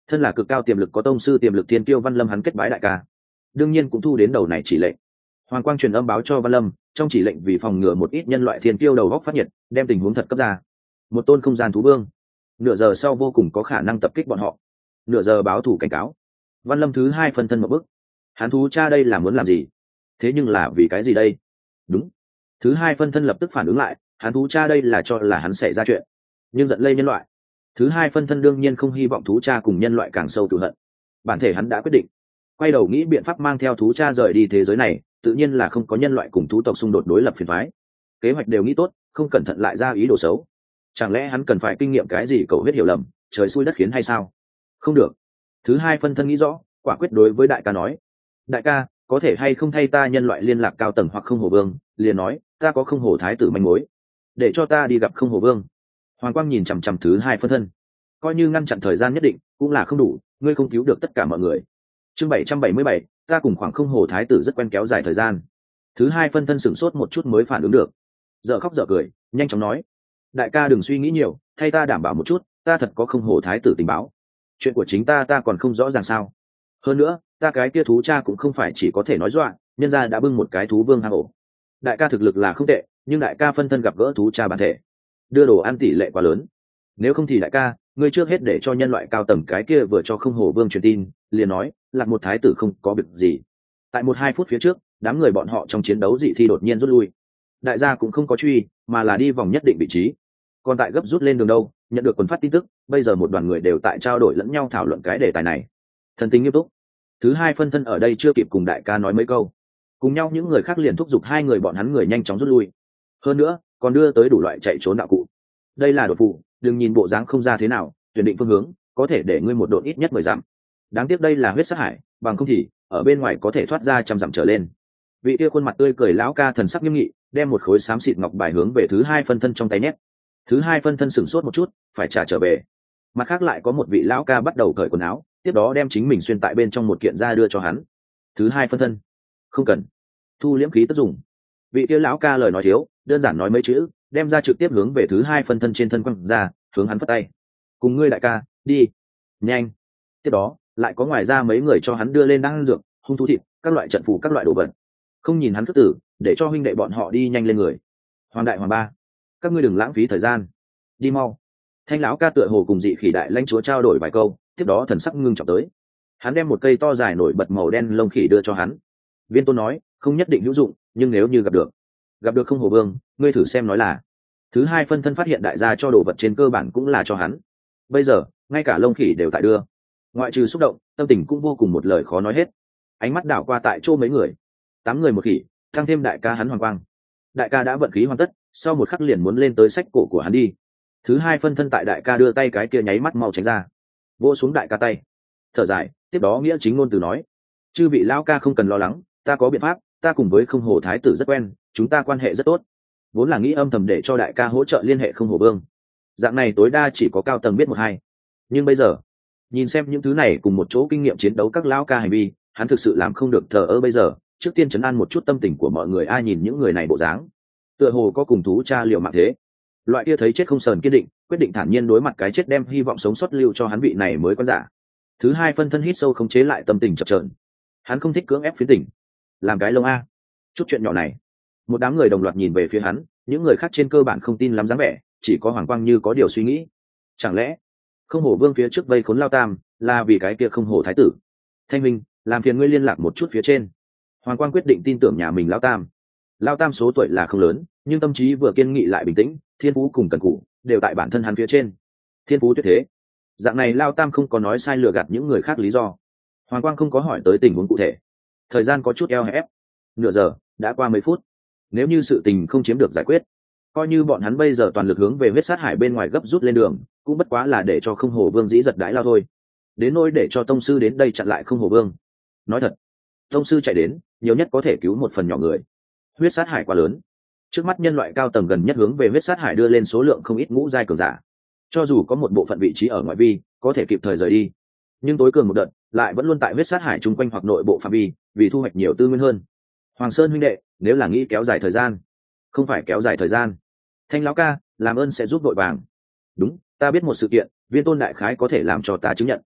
thân là cực cao tiềm lực có tông sư tiềm lực thiên kiêu Văn Lâm hắn kết bái đại ca, đương nhiên cũng thu đến đầu này chỉ lệnh. Hoàng Quang truyền âm báo cho Văn Lâm, trong chỉ lệnh vì phòng ngừa một ít nhân loại thiên kiêu đầu góc phát nhiệt, đem tình huống thật cấp ra. Một tôn không gian thú vương, nửa giờ sau vô cùng có khả năng tập kích bọn họ. Nửa giờ báo thủ cảnh cáo. Văn Lâm thứ hai phân thân một bức. Hắn thú cha đây là muốn làm gì? Thế nhưng là vì cái gì đây? Đúng. Thứ hai phân thân lập tức phản ứng lại, hắn thú cha đây là cho là hắn xảy ra chuyện, nhưng giận lây nhân loại. Thứ hai phân thân đương nhiên không hy vọng thú cha cùng nhân loại càng sâu cừu hận. Bản thể hắn đã quyết định, quay đầu nghĩ biện pháp mang theo thú cha rời đi thế giới này, tự nhiên là không có nhân loại cùng thú tộc xung đột đối lập phiền toái. Kế hoạch đều nghĩ tốt, không cẩn thận lại ra ý đồ xấu. Chẳng lẽ hắn cần phải kinh nghiệm cái gì cầu huyết hiểu lầm, trời xui đất khiến hay sao? Không được. Thứ hai phân thân nghĩ rõ, quả quyết đối với đại ca nói: đại ca, có thể hay không thay ta nhân loại liên lạc cao tầng hoặc không hồ vương? Liền nói ta có không hồ thái tử manh mối, để cho ta đi gặp không hồ vương. Hoàng Quang nhìn chằm chằm thứ hai phân thân, coi như ngăn chặn thời gian nhất định cũng là không đủ, ngươi không cứu được tất cả mọi người. Chương bảy trăm bảy mươi bảy, ta cùng khoảng không hồ thái tử rất quen, kéo dài thời gian. Thứ hai phân thân sửng sốt một chút mới phản ứng được, dở khóc dở cười, nhanh chóng nói: đại ca đừng suy nghĩ nhiều, thay ta đảm bảo một chút, ta thật có không hồ thái tử tình báo. Chuyện của chính ta ta còn không rõ ràng sao? Hơn nữa, ta cái kia thú cha cũng không phải chỉ có thể nói dọa, nhân ra đã bưng một cái thú vương hang ổ. Đại ca thực lực là không tệ, nhưng đại ca phân thân gặp gỡ thú cha bản thể, đưa đồ ăn tỷ lệ quá lớn. Nếu không thì đại ca, ngươi trước hết để cho nhân loại cao tầng cái kia vừa cho không hồ vương truyền tin, liền nói là một thái tử không có việc gì. Tại một hai phút phía trước, đám người bọn họ trong chiến đấu dị thi đột nhiên rút lui, đại gia cũng không có truy, mà là đi vòng nhất định vị trí. Còn tại gấp rút lên đường đâu, nhận được quần phát tin tức, bây giờ một đoàn người đều tại trao đổi lẫn nhau thảo luận cái đề tài này. Thần tình nghiêm túc. Thứ hai phân thân ở đây chưa kịp cùng đại ca nói mấy câu, cùng nhau những người khác liền thúc giục hai người bọn hắn người nhanh chóng rút lui. Hơn nữa còn đưa tới đủ loại chạy trốn đạo cụ. Đây là đột phụ, đừng nhìn bộ dáng không ra thế nào, tuyển định phương hướng có thể để ngươi một độn ít nhất mười dặm. Đáng tiếc đây là huyết sát hải, bằng không thì ở bên ngoài có thể thoát ra trăm dặm trở lên. Vị kia khuôn mặt tươi cười lão ca thần sắc nghiêm nghị, đem một khối xám xịt ngọc bài hướng về thứ hai phân thân trong tay nhét. Thứ hai phân thân sửng sốt một chút, phải trả trở về. Mặt khác lại có một vị lão ca bắt đầu cởi quần áo, tiếp đó đem chính mình xuyên tại bên trong một kiện ra đưa cho hắn. Thứ hai phân thân: không cần, thu liễm khí tất dùng. Vị kia lão ca lời nói thiếu, đơn giản nói mấy chữ, đem ra trực tiếp hướng về thứ hai phân thân trên thân quăng ra, hướng hắn phất tay: cùng ngươi đại ca đi nhanh. Tiếp đó lại có ngoài ra mấy người cho hắn đưa lên đan dược, hung thú thịt, các loại trận phù, các loại đồ vật. Không nhìn hắn cất tử, để cho huynh đệ bọn họ đi nhanh lên người. Hoàng đại hoàng ba, các ngươi đừng lãng phí thời gian, đi mau. Thanh lão ca tựa hồ cùng dị khỉ đại lãnh chúa trao đổi vài câu, tiếp đó thần sắc ngưng trọng tới. Hắn đem một cây to dài nổi bật màu đen lông khỉ đưa cho hắn. Viên Tôn nói, không nhất định hữu dụng, nhưng nếu như gặp được gặp được không hồ vương, ngươi thử xem nói là. Thứ hai phân thân phát hiện đại gia cho đồ vật trên cơ bản cũng là cho hắn. Bây giờ ngay cả lông khỉ đều tại đưa, ngoại trừ xúc động, tâm tình cũng vô cùng một lời khó nói hết. Ánh mắt đảo qua tại chỗ mấy người, tám người một khỉ, tăng thêm đại ca hắn Hoàng Quang. Đại ca đã vận khí hoàn tất, sau một khắc liền muốn lên tới sách cổ của hắn đi. Thứ hai phân thân tại đại ca đưa tay cái kia nháy mắt mau tránh ra, vỗ xuống đại ca tay, thở dài, tiếp đó nghĩa chính ngôn từ nói: chư vị lão ca không cần lo lắng, ta có biện pháp, ta cùng với không hồ thái tử rất quen, chúng ta quan hệ rất tốt. Vốn là nghĩ âm thầm để cho đại ca hỗ trợ liên hệ không hồ vương, dạng này tối đa chỉ có cao tầng biết một hai. Nhưng bây giờ nhìn xem những thứ này cùng một chỗ kinh nghiệm chiến đấu các lão ca hành vi, hắn thực sự làm không được thờ ơ. Bây giờ trước tiên trấn an một chút tâm tình của mọi người. Ai nhìn những người này bộ dáng, tựa hồ có cùng thú cha liệu mạng thế, loại kia thấy chết không sờn, kiên định quyết định thản nhiên đối mặt cái chết, đem hy vọng sống sót lưu cho hắn vị này mới quan giả. Thứ hai phân thân hít sâu khống chế lại tâm tình chập chờn, hắn không thích cưỡng ép phiến tỉnh, làm cái lông a chút chuyện nhỏ này. Một đám người đồng loạt nhìn về phía hắn, những người khác trên cơ bản không tin lắm dáng vẻ, chỉ có Hoàng Quang như có điều suy nghĩ. Chẳng lẽ không hổ vương phía trước vây khốn Lao Tam là vì cái kia không hổ thái tử? Thanh minh, làm phiền ngươi liên lạc một chút phía trên. Hoàng Quang quyết định tin tưởng nhà mình Lao Tam. Lao Tam số tuổi là không lớn, nhưng tâm trí vừa kiên nghị lại bình tĩnh, thiên phú cùng cần cù đều tại bản thân hắn phía trên. Thiên phú tuyệt thế, dạng này Lao Tam không có nói sai lừa gạt những người khác lý do. Hoàng Quang không có hỏi tới tình huống cụ thể. Thời gian có chút eo hẹp, nửa giờ đã qua mấy phút. Nếu như sự tình không chiếm được giải quyết, coi như bọn hắn bây giờ toàn lực hướng về huyết sát hải bên ngoài gấp rút lên đường, cũng bất quá là để cho không hồ vương dĩ giật đái lao thôi. Đến nỗi để cho tông sư đến đây chặn lại không hồ vương, nói thật, tông sư chạy đến nhiều nhất có thể cứu một phần nhỏ người. Huyết sát hải quá lớn, trước mắt nhân loại cao tầng gần nhất hướng về huyết sát hải đưa lên số lượng không ít ngũ giai cường giả. Cho dù có một bộ phận vị trí ở ngoại vi có thể kịp thời rời đi, nhưng tối cường một đợt lại vẫn luôn tại huyết sát hải chung quanh hoặc nội bộ phạm vi, vì thu hoạch nhiều tư nguyên hơn. Hoàng Sơn huynh đệ, nếu là nghĩ kéo dài thời gian, không phải kéo dài thời gian. Thanh lão ca, làm ơn sẽ giúp vội vàng. Đúng, ta biết một sự kiện, Viên Tôn đại khái có thể làm cho ta chứng nhận.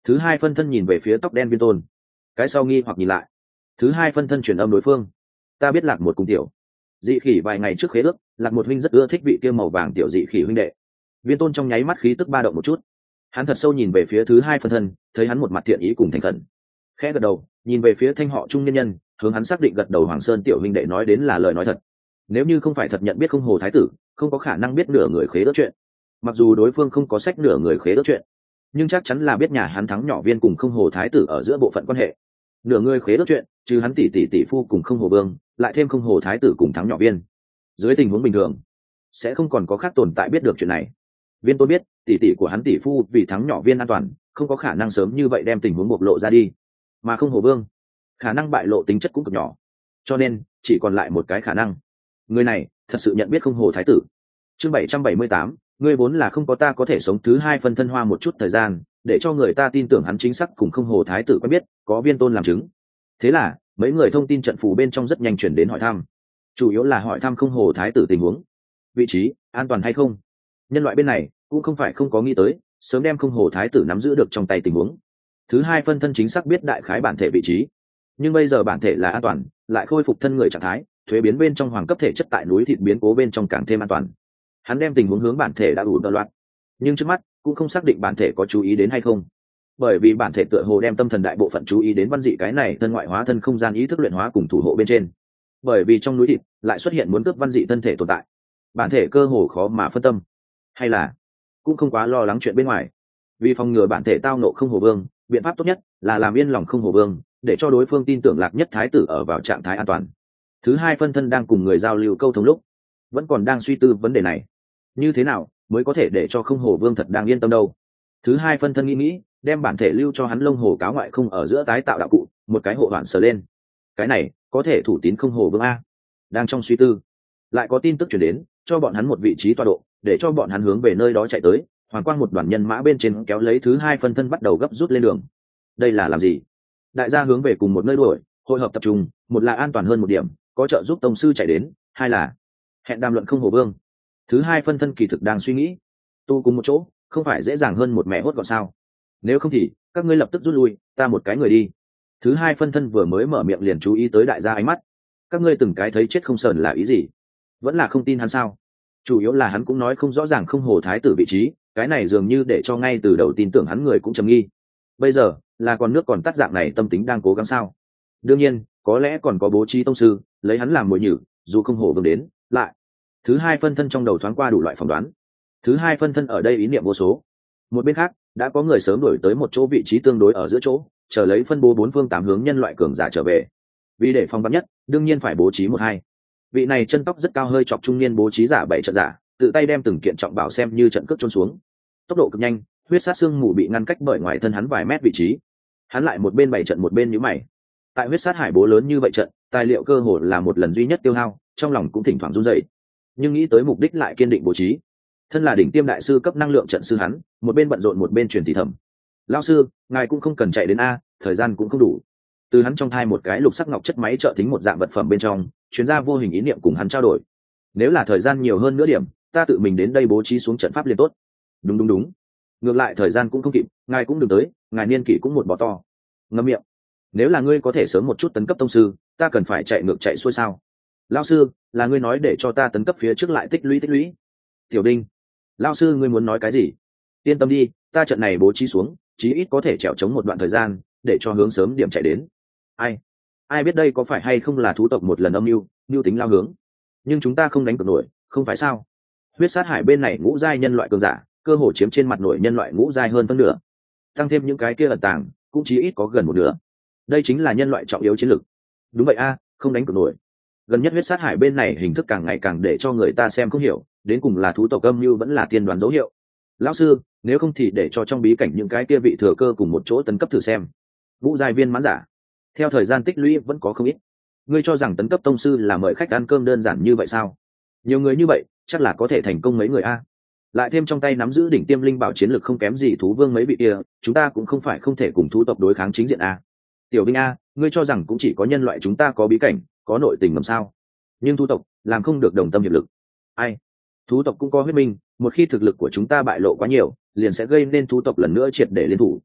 Thứ hai phân thân nhìn về phía tóc đen viên tôn, cái sau nghi hoặc nhìn lại. Thứ hai phân thân truyền âm đối phương: ta biết Lạc một cùng tiểu dị khỉ vài ngày trước khế ước, Lạc một huynh rất ưa thích vị kia màu vàng tiểu dị khỉ huynh đệ. Viên tôn trong nháy mắt khí tức ba động một chút, hắn thật sâu nhìn về phía thứ hai phân thân, thấy hắn một mặt thiện ý cùng thành khẩn, khẽ gật đầu nhìn về phía thanh họ trung nhân nhân, hướng hắn xác định gật đầu. Hoàng Sơn tiểu huynh đệ nói đến là lời nói thật, nếu như không phải thật nhận biết không hồ thái tử, không có khả năng biết nửa người khế ước chuyện. Mặc dù đối phương không có sách nửa người khế ước chuyện, nhưng chắc chắn là biết nhà hắn thắng nhỏ viên cùng không hồ thái tử ở giữa bộ phận quan hệ. Nửa người khế ước chuyện trừ hắn tỷ tỷ tỷ phu cùng không hồ vương, lại thêm không hồ thái tử cùng thắng nhỏ viên, dưới tình huống bình thường sẽ không còn có khác tồn tại biết được chuyện này. Viên tôi biết tỷ tỷ của hắn tỷ phu vì thắng nhỏ viên an toàn, không có khả năng sớm như vậy đem tình huống bộc lộ ra đi, mà không hồ vương khả năng bại lộ tính chất cũng cực nhỏ, cho nên chỉ còn lại một cái khả năng, người này thật sự nhận biết không hồ thái tử. Chương bảy trăm bảy mươi tám, ngươi vốn là không có ta có thể sống. Thứ hai phân thân hoa một chút thời gian để cho người ta tin tưởng hắn chính xác cùng không hồ thái tử quen biết, có viên tôn làm chứng. Thế là mấy người thông tin trận phù bên trong rất nhanh chuyển đến hỏi thăm, chủ yếu là hỏi thăm không hồ thái tử tình huống, vị trí an toàn hay không. Nhân loại bên này cũng không phải không có nghĩ tới sớm đem không hồ thái tử nắm giữ được trong tay tình huống. Thứ hai phân thân chính xác biết đại khái bản thể vị trí, nhưng bây giờ bản thể là an toàn, lại khôi phục thân người trạng thái, thuế biến bên trong hoàng cấp thể chất tại núi thịt biến cố bên trong càng thêm an toàn. Hắn đem tình huống hướng bản thể đã đủ đợt loạt, nhưng trước mắt cũng không xác định bản thể có chú ý đến hay không, bởi vì bản thể tựa hồ đem tâm thần đại bộ phận chú ý đến văn dị cái này thân ngoại hóa thân không gian ý thức luyện hóa cùng thủ hộ bên trên. Bởi vì trong núi thịt lại xuất hiện muốn cướp văn dị thân thể tồn tại, bản thể cơ hồ khó mà phân tâm, hay là cũng không quá lo lắng chuyện bên ngoài. Vì phòng ngừa bản thể tao nộ không hồ vương, biện pháp tốt nhất là làm yên lòng không hồ vương, để cho đối phương tin tưởng Lạc Nhất thái tử ở vào trạng thái an toàn. Thứ hai phân thân đang cùng người giao lưu câu thông lúc vẫn còn đang suy tư vấn đề này, như thế nào mới có thể để cho không hồ vương thật đang yên tâm đâu. Thứ hai phân thân nghĩ nghĩ, đem bản thể lưu cho hắn lông hồ cáo ngoại không ở giữa tái tạo đạo cụ một cái hộ hoạn sờ lên, cái này có thể thủ tín không hồ vương a. Đang trong suy tư, lại có tin tức chuyển đến cho bọn hắn một vị trí tọa độ, để cho bọn hắn hướng về nơi đó chạy tới. Hoàng quang một đoàn nhân mã bên trên kéo lấy thứ hai phân thân bắt đầu gấp rút lên đường. Đây là làm gì? Đại gia hướng về cùng một nơi đuổi, hội hợp tập trung, một là an toàn hơn một điểm, có trợ giúp tông sư chạy đến, hai là hẹn đàm luận không hồ vương. Thứ hai phân thân kỳ thực đang suy nghĩ, tu cùng một chỗ không phải dễ dàng hơn một mẹ hốt gọn sao? Nếu không thì các ngươi lập tức rút lui, ta một cái người đi. Thứ hai phân thân vừa mới mở miệng liền chú ý tới đại gia ánh mắt. Các ngươi từng cái thấy chết không sờn là ý gì? Vẫn là không tin hắn sao? Chủ yếu là hắn cũng nói không rõ ràng không hồ thái tử vị trí, cái này dường như để cho ngay từ đầu tin tưởng hắn người cũng trầm nghi. Bây giờ là còn nước còn tắt dạng này tâm tính đang cố gắng sao? Đương nhiên có lẽ còn có bố trí tông sư lấy hắn làm mồi nhử, dù không hồ vương đến lại. Thứ hai phân thân trong đầu thoáng qua đủ loại phỏng đoán. Thứ hai phân thân ở đây ý niệm vô số. Một bên khác đã có người sớm đổi tới một chỗ vị trí tương đối ở giữa chỗ, chờ lấy phân bố bốn phương tám hướng nhân loại cường giả trở về. Vì để phòng vắn nhất, đương nhiên phải bố trí một hai. Vị này chân tóc rất cao hơi chọc trung niên bố trí giả bảy trận giả, tự tay đem từng kiện trọng bảo xem như trận cước chôn xuống. Tốc độ cực nhanh, huyết sát xương mù bị ngăn cách bởi ngoài thân hắn vài mét vị trí. Hắn lại một bên bảy trận một bên nhíu mày. Tại huyết sát hải bố lớn như vậy trận, tài liệu cơ hồ là một lần duy nhất tiêu hao, trong lòng cũng thỉnh thoảng run rẩy. Nhưng nghĩ tới mục đích lại kiên định bố trí. Thân là đỉnh tiêm đại sư cấp năng lượng trận sư hắn, một bên bận rộn một bên truyền thì thầm: "Lão sư, ngài cũng không cần chạy đến a, thời gian cũng không đủ." Từ hắn trong thai một cái lục sắc ngọc chất máy trợ thính một dạng vật phẩm bên trong, chuyên gia vô hình ý niệm cùng hắn trao đổi: "Nếu là thời gian nhiều hơn nữa điểm, ta tự mình đến đây bố trí xuống trận pháp liền tốt." "Đúng đúng đúng. Ngược lại thời gian cũng không kịp, ngài cũng đừng tới, ngài niên kỷ cũng một bọ to." Ngậm miệng. "Nếu là ngươi có thể sớm một chút tấn cấp tông sư, ta cần phải chạy ngược chạy xuôi sao?" "Lão sư, là ngươi nói để cho ta tấn cấp phía trước lại tích lũy tích lũy." "Tiểu Đinh, lão sư ngươi muốn nói cái gì?" "Yên tâm đi, ta trận này bố trí xuống, chí ít có thể trèo chống một đoạn thời gian, để cho hướng sớm điểm chạy đến." Ai ai biết đây có phải hay không là thú tộc một lần âm mưu mưu tính lao hướng, nhưng chúng ta không đánh cược nổi, không phải sao? Huyết sát hải bên này ngũ giai nhân loại cường giả cơ hồ chiếm trên mặt nổi nhân loại ngũ giai hơn phân nửa, tăng thêm những cái kia ẩn tàng cũng chí ít có gần một nửa. Đây chính là nhân loại trọng yếu chiến lược. Đúng vậy a, không đánh cược nổi. Gần nhất huyết sát hải bên này hình thức càng ngày càng để cho người ta xem không hiểu, đến cùng là thú tộc âm mưu vẫn là tiên đoán dấu hiệu. Lão sư, nếu không thì để cho trong bí cảnh những cái kia vị thừa cơ cùng một chỗ tấn cấp thử xem. Ngũ giai viên mãn giả theo thời gian tích lũy vẫn có không ít. Ngươi cho rằng tấn cấp tông sư là mời khách ăn cơm đơn giản như vậy sao? Nhiều người như vậy chắc là có thể thành công mấy người a. Lại thêm trong tay nắm giữ đỉnh tiêm linh bảo chiến lược không kém gì thú vương mấy vị kia, chúng ta cũng không phải không thể cùng thú tộc đối kháng chính diện a. Tiểu Vinh a, ngươi cho rằng cũng chỉ có nhân loại chúng ta có bí cảnh, có nội tình làm sao? Nhưng thú tộc làm không được đồng tâm hiệp lực. Ai? Thú tộc cũng có huyết minh, một khi thực lực của chúng ta bại lộ quá nhiều, liền sẽ gây nên thú tộc lần nữa triệt để liên thủ.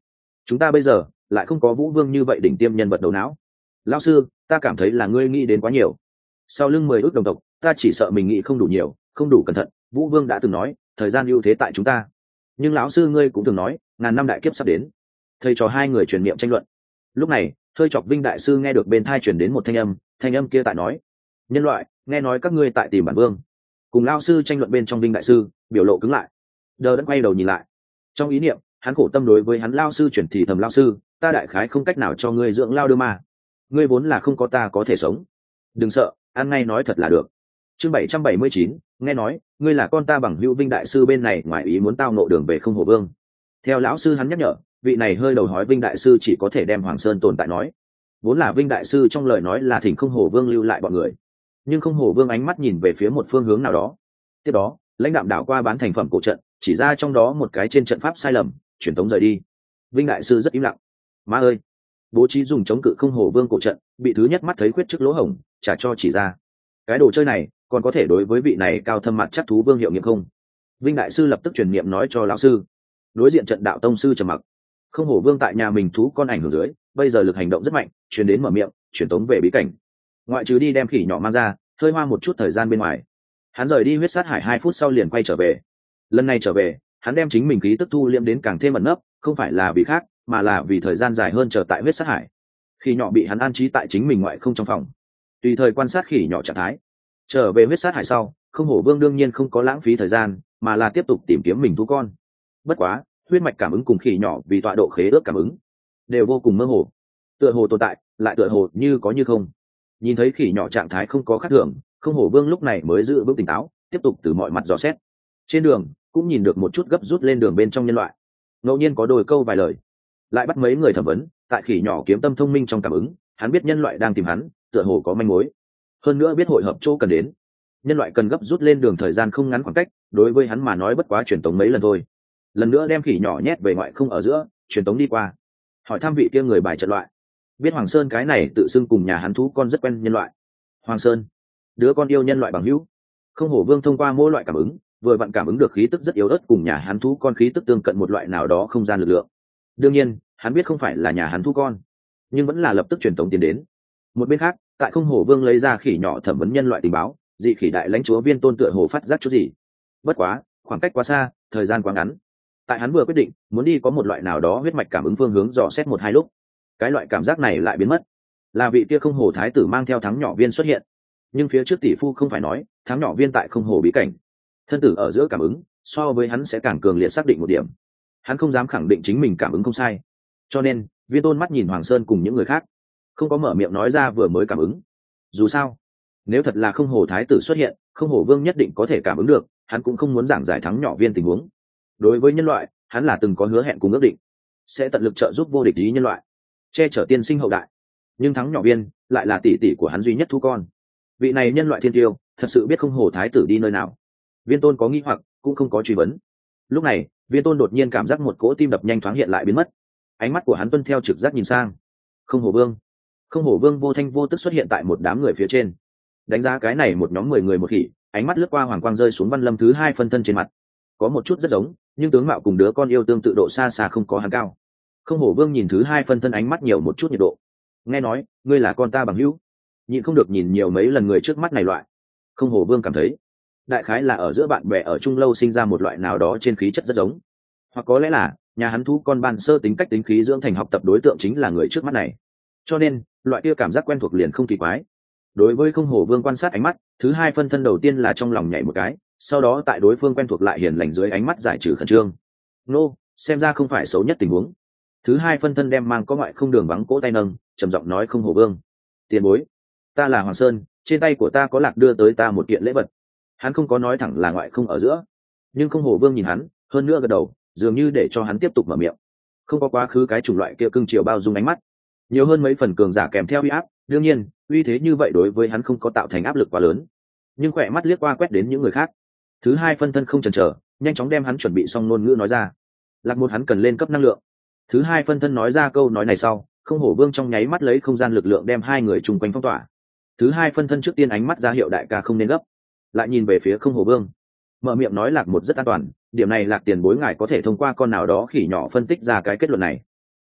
chúng ta bây giờ lại không có Vũ Vương như vậy đỉnh tiêm nhân vật đầu não. Lão sư, ta cảm thấy là ngươi nghĩ đến quá nhiều. Sau lưng mười ước đồng tộc, ta chỉ sợ mình nghĩ không đủ nhiều, không đủ cẩn thận. Vũ Vương đã từng nói thời gian ưu thế tại chúng ta, nhưng lão sư ngươi cũng từng nói ngàn năm đại kiếp sắp đến. Thầy trò hai người truyền miệng tranh luận. Lúc này hơi chọc Vinh đại sư nghe được bên thai truyền đến một thanh âm, thanh âm kia tại nói: nhân loại, nghe nói các ngươi tại tìm bản vương. Cùng lão sư tranh luận bên trong, Vinh đại sư biểu lộ cứng lại, đờ đẫn quay đầu nhìn lại. Trong ý niệm hắn khổ tâm đối với hắn lão sư chuyển thì thầm: lão sư, ta đại khái không cách nào cho ngươi dưỡng lao đưa mà, ngươi vốn là không có ta có thể sống, đừng sợ, ăn ngay nói thật là được. Chương bảy trăm bảy mươi chín, nghe nói ngươi là con ta bằng hữu. Vinh đại sư bên này ngoài ý muốn tao nộ đường về không hổ vương. Theo lão sư hắn nhắc nhở, vị này hơi đầu hói Vinh đại sư chỉ có thể đem Hoàng Sơn tồn tại nói. Vốn là Vinh đại sư trong lời nói là thỉnh không hổ vương lưu lại bọn người, nhưng không hổ vương ánh mắt nhìn về phía một phương hướng nào đó. Tiếp đó lãnh đạm đảo qua bán thành phẩm cổ trận, chỉ ra trong đó một cái trên trận pháp sai lầm, truyền tống rời đi. Vinh đại sư rất im lặng. Má ơi, bố trí dùng chống cự không hổ vương cổ trận bị thứ nhất mắt thấy khuyết trước lỗ hổng, trả cho chỉ ra. Cái đồ chơi này còn có thể đối với vị này cao thâm mặt chắc thú vương hiệu nghiệm không? Vinh đại sư lập tức truyền niệm nói cho lão sư. Đối diện trận đạo tông sư trầm mặc. Không hổ vương tại nhà mình thú con ảnh hưởng dưới, bây giờ lực hành động rất mạnh, truyền đến mở miệng, truyền tống về bí cảnh. Ngoại trừ đi đem khỉ nhỏ mang ra, hơi hoa một chút thời gian bên ngoài. Hắn rời đi huyết sát hải hai phút sau liền quay trở về. Lần này trở về, hắn đem chính mình khí tức thu liễm đến càng thêm ẩn nấp, không phải là vì khác, mà là vì thời gian dài hơn chờ tại huyết sát hải. Khỉ nhỏ bị hắn an trí tại chính mình ngoại không trong phòng, tùy thời quan sát khỉ nhỏ trạng thái. Trở về huyết sát hải sau, không hổ vương đương nhiên không có lãng phí thời gian, mà là tiếp tục tìm kiếm mình thú con. Bất quá huyết mạch cảm ứng cùng khỉ nhỏ vì tọa độ khế ước cảm ứng đều vô cùng mơ hồ, tựa hồ tồn tại lại tựa hồ như có như không. Nhìn thấy khỉ nhỏ trạng thái không có khác thường, không hổ vương lúc này mới giữ vững tỉnh táo, tiếp tục từ mọi mặt dò xét. Trên đường cũng nhìn được một chút gấp rút lên đường bên trong nhân loại, ngẫu nhiên có đôi câu vài lời, lại bắt mấy người thẩm vấn. Tại khỉ nhỏ kiếm tâm thông minh trong cảm ứng, hắn biết nhân loại đang tìm hắn, tựa hồ có manh mối, hơn nữa biết hội hợp chỗ cần đến. Nhân loại cần gấp rút lên đường thời gian không ngắn khoảng cách, đối với hắn mà nói bất quá truyền tống mấy lần thôi. Lần nữa đem khỉ nhỏ nhét về ngoại không ở giữa, truyền tống đi qua, hỏi thăm vị kia người bài trận loại. Biết Hoàng Sơn cái này tự xưng cùng nhà hắn thú con rất quen nhân loại. Hoàng Sơn, đứa con yêu nhân loại bằng hữu. Không hổ vương thông qua mỗi loại cảm ứng, vừa vặn cảm ứng được khí tức rất yếu ớt cùng nhà hắn thú con khí tức tương cận một loại nào đó không gian lực lượng. Đương nhiên hắn biết không phải là nhà hắn thú con, nhưng vẫn là lập tức truyền tống tiến đến. Một bên khác, tại không hổ vương lấy ra khỉ nhỏ thẩm vấn nhân loại tình báo, dị khỉ đại lãnh chúa Viên Tôn tựa hồ phát giác chút gì. Bất quá khoảng cách quá xa, thời gian quá ngắn. Tại hắn vừa quyết định muốn đi có một loại nào đó huyết mạch cảm ứng phương hướng dò xét một hai lúc, cái loại cảm giác này lại biến mất. Là vị kia không hổ thái tử mang theo thắng nhỏ viên xuất hiện. Nhưng phía trước tỷ phu không phải nói thắng nhỏ viên tại không hổ bí cảnh, thân tử ở giữa cảm ứng so với hắn sẽ càng cường liệt xác định một điểm. Hắn không dám khẳng định chính mình cảm ứng không sai, cho nên Viên Tôn mắt nhìn Hoàng Sơn cùng những người khác, không có mở miệng nói ra vừa mới cảm ứng. Dù sao nếu thật là không hổ thái tử xuất hiện, không hổ vương nhất định có thể cảm ứng được, hắn cũng không muốn giảng giải thắng nhỏ viên tình huống. Đối với nhân loại, hắn là từng có hứa hẹn cùng ước định, sẽ tận lực trợ giúp vô địch ý nhân loại, che chở tiên sinh hậu đại. Nhưng thắng nhỏ viên lại là tỷ tỷ của hắn duy nhất thú con. Vị này nhân loại thiên tiêu thật sự biết không hổ thái tử đi nơi nào? Viên Tôn có nghi hoặc, cũng không có truy vấn. Lúc này Viên Tôn đột nhiên cảm giác một cỗ tim đập nhanh thoáng hiện lại biến mất. Ánh mắt của hắn tuân theo trực giác nhìn sang không hổ vương. Không hổ vương vô thanh vô tức xuất hiện tại một đám người phía trên, đánh giá cái này một nhóm mười người một khỉ, ánh mắt lướt qua hoàng quang rơi xuống Văn Lâm thứ hai phân thân trên mặt. Có một chút rất giống, nhưng tướng mạo cùng đứa con yêu tương tự độ xa xa không có hắn cao. Không hổ vương nhìn thứ hai phân thân ánh mắt nhiều một chút nhiệt độ. Nghe nói ngươi là con ta bằng hữu, nhịn không được nhìn nhiều mấy lần người trước mắt này loại. Không hổ vương cảm thấy đại khái là ở giữa bạn bè ở chung lâu sinh ra một loại nào đó trên khí chất rất giống, hoặc có lẽ là nhà hắn thú con ban sơ tính cách tính khí dưỡng thành học tập đối tượng chính là người trước mắt này, cho nên loại kia cảm giác quen thuộc liền không kỳ quái. Đối với không hổ vương quan sát ánh mắt, thứ hai phân thân đầu tiên là trong lòng nhảy một cái, sau đó tại đối phương quen thuộc lại hiền lành dưới ánh mắt giải trừ khẩn trương. Nô, xem ra không phải xấu nhất tình huống. Thứ hai phân thân đem mang có ngoại không đường vắng cỗ tay nâng, trầm giọng nói không hổ vương, tiền bối, ta là Hoàng Sơn, trên tay của ta có lạc đưa tới ta một kiện lễ vật. Hắn không có nói thẳng là ngoại không ở giữa, nhưng không hổ vương nhìn hắn, hơn nữa gật đầu, dường như để cho hắn tiếp tục mở miệng. Không có quá khứ cái chủng loại kia cưng chiều bao dung ánh mắt, nhiều hơn mấy phần cường giả kèm theo uy áp. Đương nhiên uy thế như vậy đối với hắn không có tạo thành áp lực quá lớn, nhưng khỏe mắt liếc qua quét đến những người khác. Thứ hai phân thân không chần chờ, nhanh chóng đem hắn chuẩn bị xong ngôn ngữ nói ra. Lạc một hắn cần lên cấp năng lượng. Thứ hai phân thân nói ra câu nói này sau, không hổ vương trong nháy mắt lấy không gian lực lượng đem hai người chung quanh phong tỏa. Thứ hai phân thân trước tiên ánh mắt ra hiệu đại ca không nên gấp, lại nhìn về phía không hổ vương, mở miệng nói Lạc một rất an toàn, điểm này Lạc tiền bối ngài có thể thông qua con nào đó khỉ nhỏ phân tích ra cái kết luận này.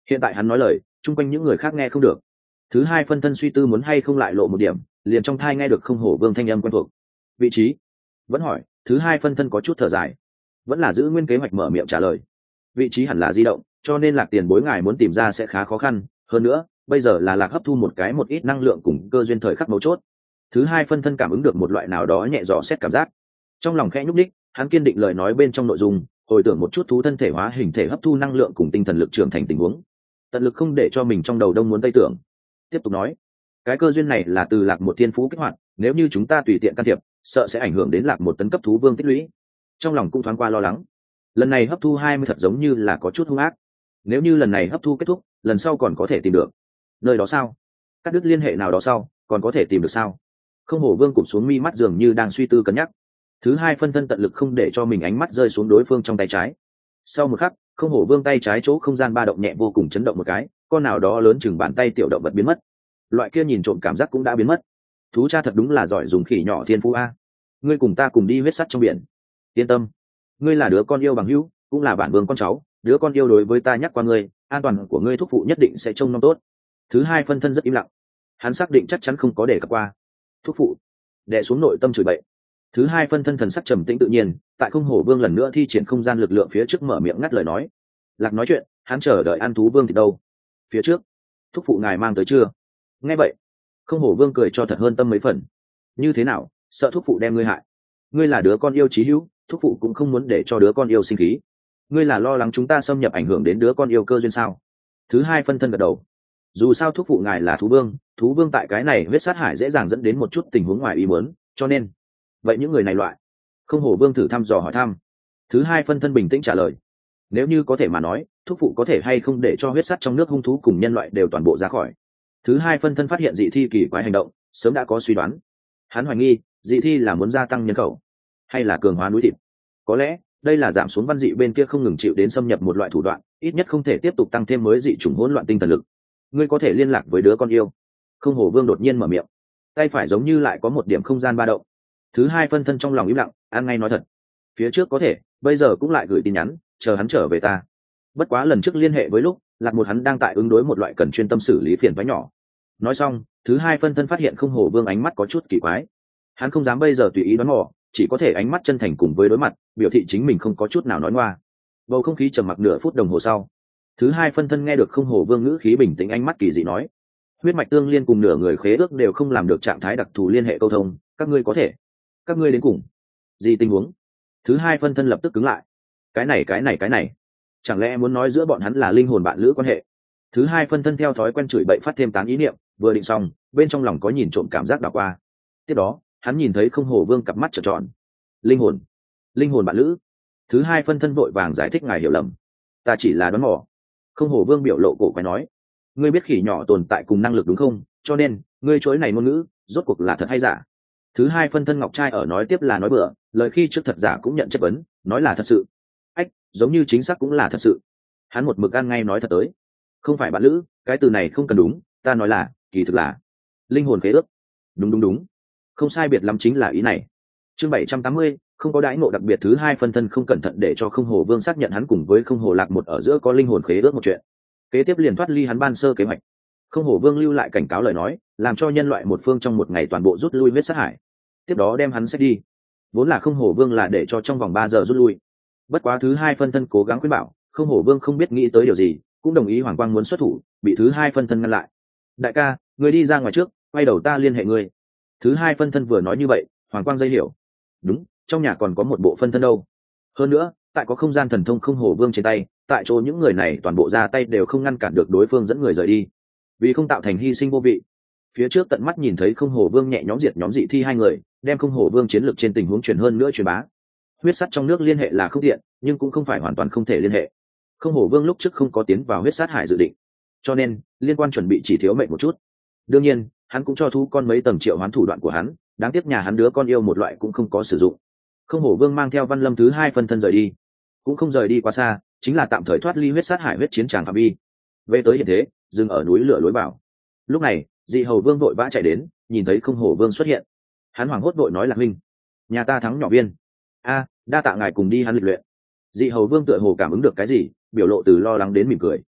Hiện tại hắn nói lời chung quanh những người khác nghe không được. Thứ hai phân thân suy tư muốn hay không lại lộ một điểm, liền trong thai nghe được không hổ vương thanh âm quen thuộc. Vị trí vẫn hỏi. Thứ hai phân thân có chút thở dài, vẫn là giữ nguyên kế hoạch, mở miệng trả lời. Vị trí hẳn là di động, cho nên Lạc tiền bối ngài muốn tìm ra sẽ khá khó khăn. Hơn nữa bây giờ là Lạc hấp thu một cái một ít năng lượng cùng cơ duyên thời khắc mấu chốt. Thứ hai phân thân cảm ứng được một loại nào đó nhẹ dò xét cảm giác, trong lòng khẽ nhúc đích. Hắn kiên định lời nói bên trong nội dung, hồi tưởng một chút thú thân thể hóa hình thể hấp thu năng lượng cùng tinh thần lực trưởng thành tình huống, tận lực không để cho mình trong đầu đông muốn tây tưởng. Tiếp tục nói, cái cơ duyên này là từ Lạc một thiên phú kích hoạt, nếu như chúng ta tùy tiện can thiệp sợ sẽ ảnh hưởng đến Lạc một tấn cấp thú vương tích lũy. Trong lòng cũng thoáng qua lo lắng, lần này hấp thu hai mươi thật giống như là có chút hung ác. Nếu như lần này hấp thu kết thúc, lần sau còn có thể tìm được nơi đó sao? Cắt đứt liên hệ nào đó sau còn có thể tìm được sao? Không hổ vương cụp xuống mi mắt dường như đang suy tư cân nhắc. Thứ hai phân thân tận lực không để cho mình ánh mắt rơi xuống đối phương trong tay trái. Sau một khắc, không hổ vương tay trái chỗ không gian ba động nhẹ vô cùng chấn động một cái, con nào đó lớn chừng bàn tay tiểu động vật biến mất. Loại kia nhìn trộm cảm giác cũng đã biến mất. Thú cha thật đúng là giỏi dùng khỉ nhỏ thiên phú a. Ngươi cùng ta cùng đi huyết sắt trong biển. Yên tâm, ngươi là đứa con yêu bằng hữu, cũng là bản vương con cháu, đứa con yêu đối với ta nhắc qua ngươi, an toàn của ngươi thúc phụ nhất định sẽ trông nom tốt. Thứ hai phân thân rất im lặng, hắn xác định chắc chắn không có để cập qua thúc phụ, đè xuống nội tâm chửi bậy. Thứ hai phân thân thần sắc trầm tĩnh tự nhiên, tại không hổ vương lần nữa thi triển không gian lực lượng phía trước mở miệng ngắt lời nói. Lạc nói chuyện, hắn chờ đợi ăn thú vương thì đâu? Phía trước, thúc phụ ngài mang tới chưa? Nghe vậy, không hổ vương cười cho thật hơn tâm mấy phần. Như thế nào, sợ thúc phụ đem ngươi hại? Ngươi là đứa con yêu chí hữu, thúc phụ cũng không muốn để cho đứa con yêu sinh khí. Ngươi là lo lắng chúng ta xâm nhập ảnh hưởng đến đứa con yêu cơ duyên sao? Thứ hai phân thân gật đầu. Dù sao thúc phụ ngài là thú vương, thú vương tại cái này huyết sát hải dễ dàng dẫn đến một chút tình huống ngoài ý muốn, cho nên vậy những người này loại. Không hổ vương thử thăm dò hỏi thăm. Thứ hai phân thân bình tĩnh trả lời, nếu như có thể mà nói, thúc phụ có thể hay không để cho huyết sắt trong nước hung thú cùng nhân loại đều toàn bộ ra khỏi. Thứ hai phân thân phát hiện dị thi kỳ quái hành động, sớm đã có suy đoán. Hắn hoài nghi dị thi là muốn gia tăng nhân khẩu hay là cường hóa núi thịt. Có lẽ đây là giảm xuống văn dị bên kia không ngừng chịu đến xâm nhập một loại thủ đoạn, ít nhất không thể tiếp tục tăng thêm mới dị chủng hỗn loạn tinh thần lực. Ngươi có thể liên lạc với đứa con yêu. Không hổ vương đột nhiên mở miệng, tay phải giống như lại có một điểm không gian ba động. Thứ hai phân thân trong lòng im lặng, ăn ngay nói thật, phía trước có thể, bây giờ cũng lại gửi tin nhắn chờ hắn trở về ta. Bất quá lần trước liên hệ với lúc Lạc một hắn đang tại ứng đối một loại cần chuyên tâm xử lý phiền toái nhỏ. Nói xong, thứ hai phân thân phát hiện không hổ vương ánh mắt có chút kỳ quái. Hắn không dám bây giờ tùy ý đoán mò, chỉ có thể ánh mắt chân thành cùng với đối mặt, biểu thị chính mình không có chút nào nói ngoa. Bầu không khí trầm mặc nửa phút đồng hồ sau, thứ hai phân thân nghe được không hổ vương ngữ khí bình tĩnh, ánh mắt kỳ dị nói, huyết mạch tương liên cùng nửa người khế ước đều không làm được trạng thái đặc thù liên hệ câu thông, các ngươi có thể, các ngươi đến cùng gì tình huống? Thứ hai phân thân lập tức cứng lại, cái này cái này cái này chẳng lẽ muốn nói giữa bọn hắn là linh hồn bạn lữ quan hệ? Thứ hai phân thân theo thói quen chửi bậy phát thêm tán ý niệm, vừa định xong bên trong lòng có nhìn trộm cảm giác đảo qua. Tiếp đó hắn nhìn thấy không hổ vương cặp mắt trợn tròn, linh hồn linh hồn bạn lữ. Thứ hai phân thân vội vàng giải thích, ngài hiểu lầm, ta chỉ là đoán mò. Không hổ vương biểu lộ cổ quái nói, ngươi biết khỉ nhỏ tồn tại cùng năng lực đúng không, cho nên ngươi chối này ngôn ngữ rốt cuộc là thật hay giả? Thứ hai phân thân ngọc trai ở nói tiếp là nói bừa, lời khi trước thật giả cũng nhận chất vấn, nói là thật sự. Ách, giống như chính xác cũng là thật sự. Hắn một mực ăn ngay nói thật tới, không phải bạn lữ, cái từ này không cần đúng, ta nói là kỳ thực là linh hồn khế ước. Đúng đúng đúng, không sai biệt lắm chính là ý này. Chương bảy trăm tám mươi, không có đãi ngộ đặc biệt. Thứ hai phân thân không cẩn thận để cho không hồ vương xác nhận hắn cùng với không hồ lạc một ở giữa có linh hồn khế ước một chuyện, kế tiếp liền thoát ly hắn ban sơ kế hoạch. Không hồ vương lưu lại cảnh cáo lời nói, làm cho nhân loại một phương trong một ngày toàn bộ rút lui huyết sát hải, tiếp đó đem hắn xét đi. Vốn là không hổ vương là để cho trong vòng ba giờ rút lui, bất quá thứ hai phân thân cố gắng khuyên bảo, không hổ vương không biết nghĩ tới điều gì, cũng đồng ý hoàng quang muốn xuất thủ, bị thứ hai phân thân ngăn lại. Đại ca, người đi ra ngoài trước, quay đầu ta liên hệ ngươi. Thứ hai phân thân vừa nói như vậy, hoàng quang dây hiểu, đúng, trong nhà còn có một bộ phân thân đâu. Hơn nữa tại có không gian thần thông không hổ vương trên tay, tại chỗ những người này toàn bộ ra tay đều không ngăn cản được đối phương dẫn người rời đi, vì không tạo thành hy sinh vô vị. Phía trước tận mắt nhìn thấy không hổ vương nhẹ nhóm diệt nhóm dị thi hai người, đem không hổ vương chiến lược trên tình huống chuyển hơn nữa truyền bá. Huyết sắt trong nước liên hệ là không tiện, nhưng cũng không phải hoàn toàn không thể liên hệ. Không hổ vương lúc trước không có tiến vào huyết sát hải dự định, cho nên liên quan chuẩn bị chỉ thiếu mệnh một chút. Đương nhiên hắn cũng cho thu con mấy tầng triệu hoán thủ đoạn của hắn, đáng tiếc nhà hắn đứa con yêu một loại cũng không có sử dụng. Không hổ vương mang theo Văn Lâm thứ hai phân thân rời đi, cũng không rời đi quá xa, chính là tạm thời thoát ly huyết sát hải huyết chiến tràng phạm vi, về tới hiện thế dừng ở núi lửa lối vào. Lúc này dị hầu vương vội vã chạy đến, nhìn thấy không hổ vương xuất hiện, hắn hoảng hốt vội nói là huynh, nhà ta thắng nhỏ viên. A, đa tạ ngài cùng đi hắn lịch luyện. Dị hầu vương tựa hồ cảm ứng được cái gì, biểu lộ từ lo lắng đến mỉm cười.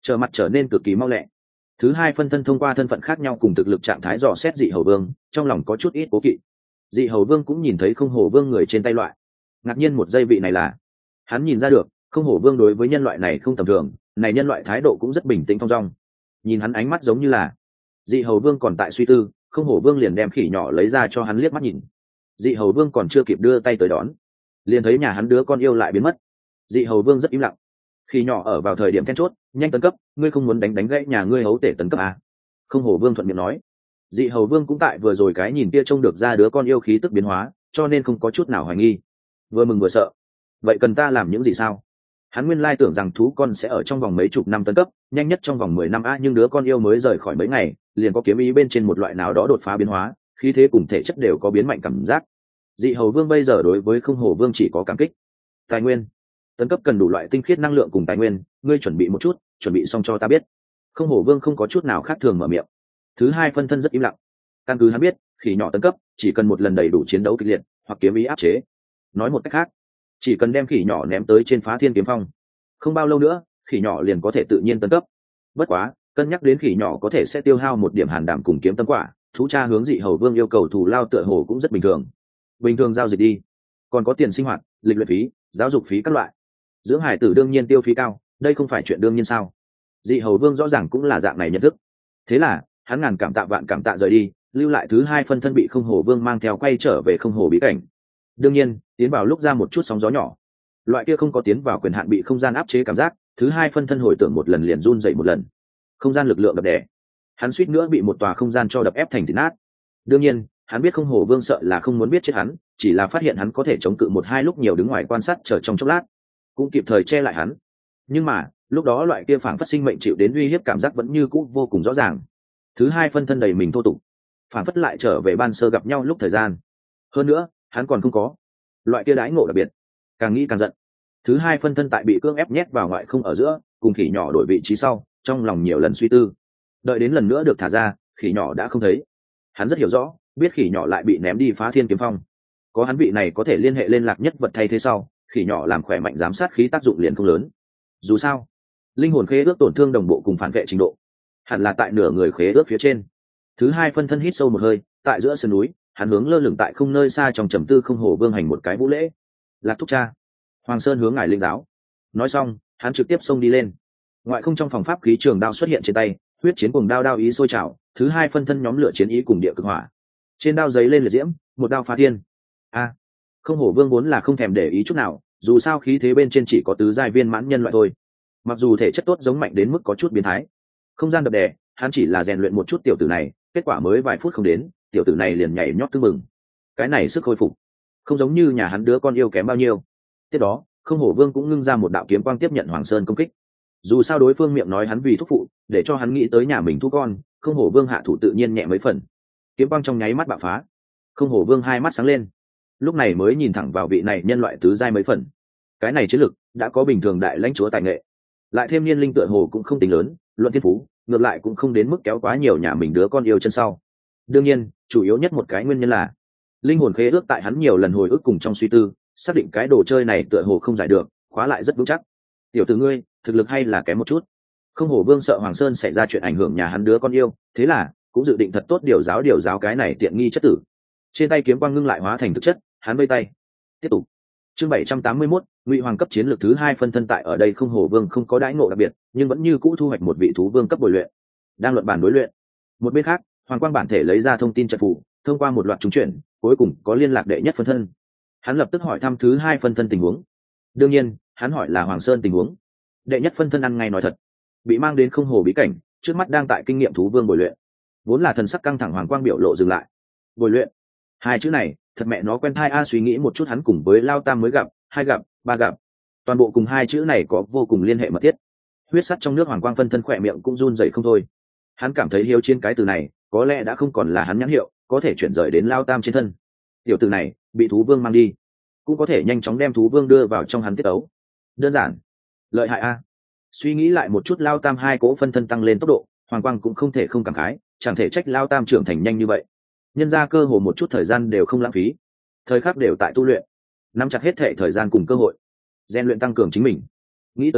trở mặt trở nên cực kỳ mau lẹ. Thứ hai phân thân thông qua thân phận khác nhau cùng thực lực trạng thái dò xét dị hầu vương, trong lòng có chút ít cố kỵ. Dị hầu vương cũng nhìn thấy không hổ vương người trên tay loại, ngạc nhiên một giây vị này là hắn nhìn ra được không hổ vương đối với nhân loại này không tầm thường, này nhân loại thái độ cũng rất bình tĩnh thong dong, nhìn hắn ánh mắt giống như là dị hầu vương còn tại suy tư, không hổ vương liền đem khỉ nhỏ lấy ra cho hắn liếc mắt nhìn. Dị hầu vương còn chưa kịp đưa tay tới đón, liền thấy nhà hắn đứa con yêu lại biến mất. Dị hầu vương rất im lặng. Khỉ nhỏ ở vào thời điểm then chốt, nhanh tấn cấp, ngươi không muốn đánh đánh gãy nhà ngươi hấu tể tấn cấp à? Không hổ vương thuận miệng nói. Dị hầu vương cũng tại vừa rồi cái nhìn kia trông được ra đứa con yêu khí tức biến hóa, cho nên không có chút nào hoài nghi, vừa mừng vừa sợ. Vậy cần ta làm những gì sao? Hắn nguyên lai tưởng rằng thú con sẽ ở trong vòng mấy chục năm tấn cấp, nhanh nhất trong vòng mười năm a, nhưng đứa con yêu mới rời khỏi mấy ngày, liền có kiếm ý bên trên một loại nào đó đột phá biến hóa, khí thế cùng thể chất đều có biến mạnh cảm giác. Dị hầu vương bây giờ đối với không hổ vương chỉ có cảm kích. Tài nguyên, tấn cấp cần đủ loại tinh khiết năng lượng cùng tài nguyên, ngươi chuẩn bị một chút, chuẩn bị xong cho ta biết. Không hổ vương không có chút nào khác thường mở miệng. Thứ hai phân thân rất im lặng. Căn cứ hắn biết, khỉ nhỏ tấn cấp chỉ cần một lần đầy đủ chiến đấu kịch liệt hoặc kiếm ý áp chế. Nói một cách khác, chỉ cần đem khỉ nhỏ ném tới trên phá thiên kiếm phong, không bao lâu nữa khỉ nhỏ liền có thể tự nhiên tấn cấp. Bất quá cân nhắc đến khỉ nhỏ có thể sẽ tiêu hao một điểm hàn đảm cùng kiếm tâm quả, thú cha hướng dị hầu vương yêu cầu thù lao tựa hồ cũng rất bình thường. Bình thường giao dịch đi, còn có tiền sinh hoạt, lịch luyện phí, giáo dục phí các loại. Dưỡng hải tử đương nhiên tiêu phí cao, đây không phải chuyện đương nhiên sao? Dị hầu vương rõ ràng cũng là dạng này nhận thức. Thế là hắn ngàn cảm tạ vạn cảm tạ rời đi, lưu lại thứ hai phân thân bị không hổ vương mang theo quay trở về không hổ bí cảnh. Đương nhiên tiến vào lúc ra một chút sóng gió nhỏ, loại kia không có tiến vào quyền hạn bị không gian áp chế cảm giác, thứ hai phân thân hồi tưởng một lần liền run dậy một lần. Không gian lực lượng đập đè, hắn suýt nữa bị một tòa không gian cho đập ép thành thịt nát. Đương nhiên hắn biết không hổ vương sợ là không muốn biết chết hắn, chỉ là phát hiện hắn có thể chống cự một hai lúc nhiều đứng ngoài quan sát chờ trong chốc lát, cũng kịp thời che lại hắn. Nhưng mà lúc đó loại kia phảng phất sinh mệnh chịu đến uy hiếp cảm giác vẫn như cũ vô cùng rõ ràng. Thứ hai phân thân đầy mình thô tục, phảng phất lại trở về ban sơ gặp nhau lúc thời gian. Hơn nữa hắn còn không có loại kia đãi ngộ đặc biệt, càng nghĩ càng giận. Thứ hai phân thân tại bị cưỡng ép nhét vào ngoại không ở giữa, cùng khỉ nhỏ đổi vị trí sau, trong lòng nhiều lần suy tư. Đợi đến lần nữa được thả ra, khỉ nhỏ đã không thấy. Hắn rất hiểu rõ, biết khỉ nhỏ lại bị ném đi phá thiên kiếm phong, có hắn vị này có thể liên hệ liên lạc nhất vật thay thế sau, khỉ nhỏ làm khỏe mạnh giám sát khí tác dụng liền không lớn. Dù sao linh hồn khế ước tổn thương đồng bộ cùng phản vệ trình độ hẳn là tại nửa người khế ước phía trên. Thứ hai phân thân hít sâu một hơi, tại giữa sườn núi hắn hướng lơ lửng tại không nơi xa trong trầm tư không hổ vương hành một cái vũ lễ. Lạc thúc cha, Hoàng Sơn hướng ngài linh giáo. Nói xong hắn trực tiếp xông đi lên. Ngoại không trong phòng pháp khí trường đao xuất hiện trên tay, huyết chiến cùng đao đao ý sôi trào. Thứ hai phân thân nhóm lửa chiến ý cùng địa cực hỏa, trên đao giấy lên liệt diễm, một đao phá thiên. A, không hổ vương vốn là không thèm để ý chút nào, dù sao khí thế bên trên chỉ có tứ giai viên mãn nhân loại thôi, mặc dù thể chất tốt giống mạnh đến mức có chút biến thái. Không gian đập đè, hắn chỉ là rèn luyện một chút tiểu tử này, kết quả mới vài phút không đến, tiểu tử này liền nhảy nhót tưng mừng. Cái này sức hồi phục không giống như nhà hắn đứa con yêu kém bao nhiêu. Tiếp đó không hổ vương cũng ngưng ra một đạo kiếm quang tiếp nhận Hoàng Sơn công kích. Dù sao đối phương miệng nói hắn vì thúc phụ, để cho hắn nghĩ tới nhà mình thu con, không hổ vương hạ thủ tự nhiên nhẹ mấy phần. Kiếm quang trong nháy mắt bạo phá, không hổ vương hai mắt sáng lên, lúc này mới nhìn thẳng vào vị này nhân loại tứ giai mấy phần. Cái này chiến lực đã có bình thường đại lãnh chúa tài nghệ, lại thêm niên linh tựa hồ cũng không tính lớn, luận thiên phú ngược lại cũng không đến mức kéo quá nhiều nhà mình đứa con yêu chân sau. Đương nhiên chủ yếu nhất một cái nguyên nhân là linh hồn khế ước tại hắn nhiều lần hồi ức cùng trong suy tư, xác định cái đồ chơi này tựa hồ không giải được, khóa lại rất vững chắc. Tiểu tử ngươi thực lực hay là kém một chút. Không hổ vương sợ Hoàng Sơn xảy ra chuyện ảnh hưởng nhà hắn đứa con yêu, thế là cũng dự định thật tốt điều giáo điều giáo cái này tiện nghi chất tử. Trên tay kiếm quang ngưng lại hóa thành thực chất, hắn vây tay tiếp tục. Chương bảy trăm tám mươi mốt, Ngụy Hoàng cấp chiến lược thứ hai phân thân tại ở đây không hổ vương không có đãi ngộ đặc biệt, nhưng vẫn như cũ thu hoạch một vị thú vương cấp bồi luyện. Đang luận bản đối luyện. Một bên khác, Hoàng Quang bản thể lấy ra thông tin trận phù, thông qua một loạt trúng chuyển, cuối cùng có liên lạc đệ nhất phân thân. Hắn lập tức hỏi thăm thứ hai phân thân tình huống. Đương nhiên, hắn hỏi là Hoàng Sơn tình huống. Đệ nhất phân thân ăn ngay nói thật, bị mang đến không hồ bí cảnh, trước mắt đang tại kinh nghiệm thú vương bồi luyện. Vốn là thần sắc căng thẳng Hoàng Quang biểu lộ dừng lại. Bồi luyện, hai chữ này thật mẹ nó quen thai a. Suy nghĩ một chút, hắn cùng với Lao Tam mới gặp, hai gặp, ba gặp, toàn bộ cùng hai chữ này có vô cùng liên hệ mật thiết. Huyết sắt trong nước Hoàng Quang phân thân khỏe miệng cũng run dậy không thôi. Hắn cảm thấy hiếu chiến cái từ này có lẽ đã không còn là hắn nhãn hiệu, có thể chuyển rời đến Lao Tam trên thân. Tiểu từ này bị thú vương mang đi, cũng có thể nhanh chóng đem thú vương đưa vào trong hắn tiết ấu. Đơn giản lợi hại a. Suy nghĩ lại một chút, Lao Tam hai cỗ phân thân tăng lên tốc độ, Hoàng Quang cũng không thể không cảm khái, chẳng thể trách Lao Tam trưởng thành nhanh như vậy. Nhân ra cơ hồ một chút thời gian đều không lãng phí, thời khắc đều tại tu luyện, nắm chặt hết thệ thời gian cùng cơ hội rèn luyện tăng cường chính mình. Nghĩ tới đây,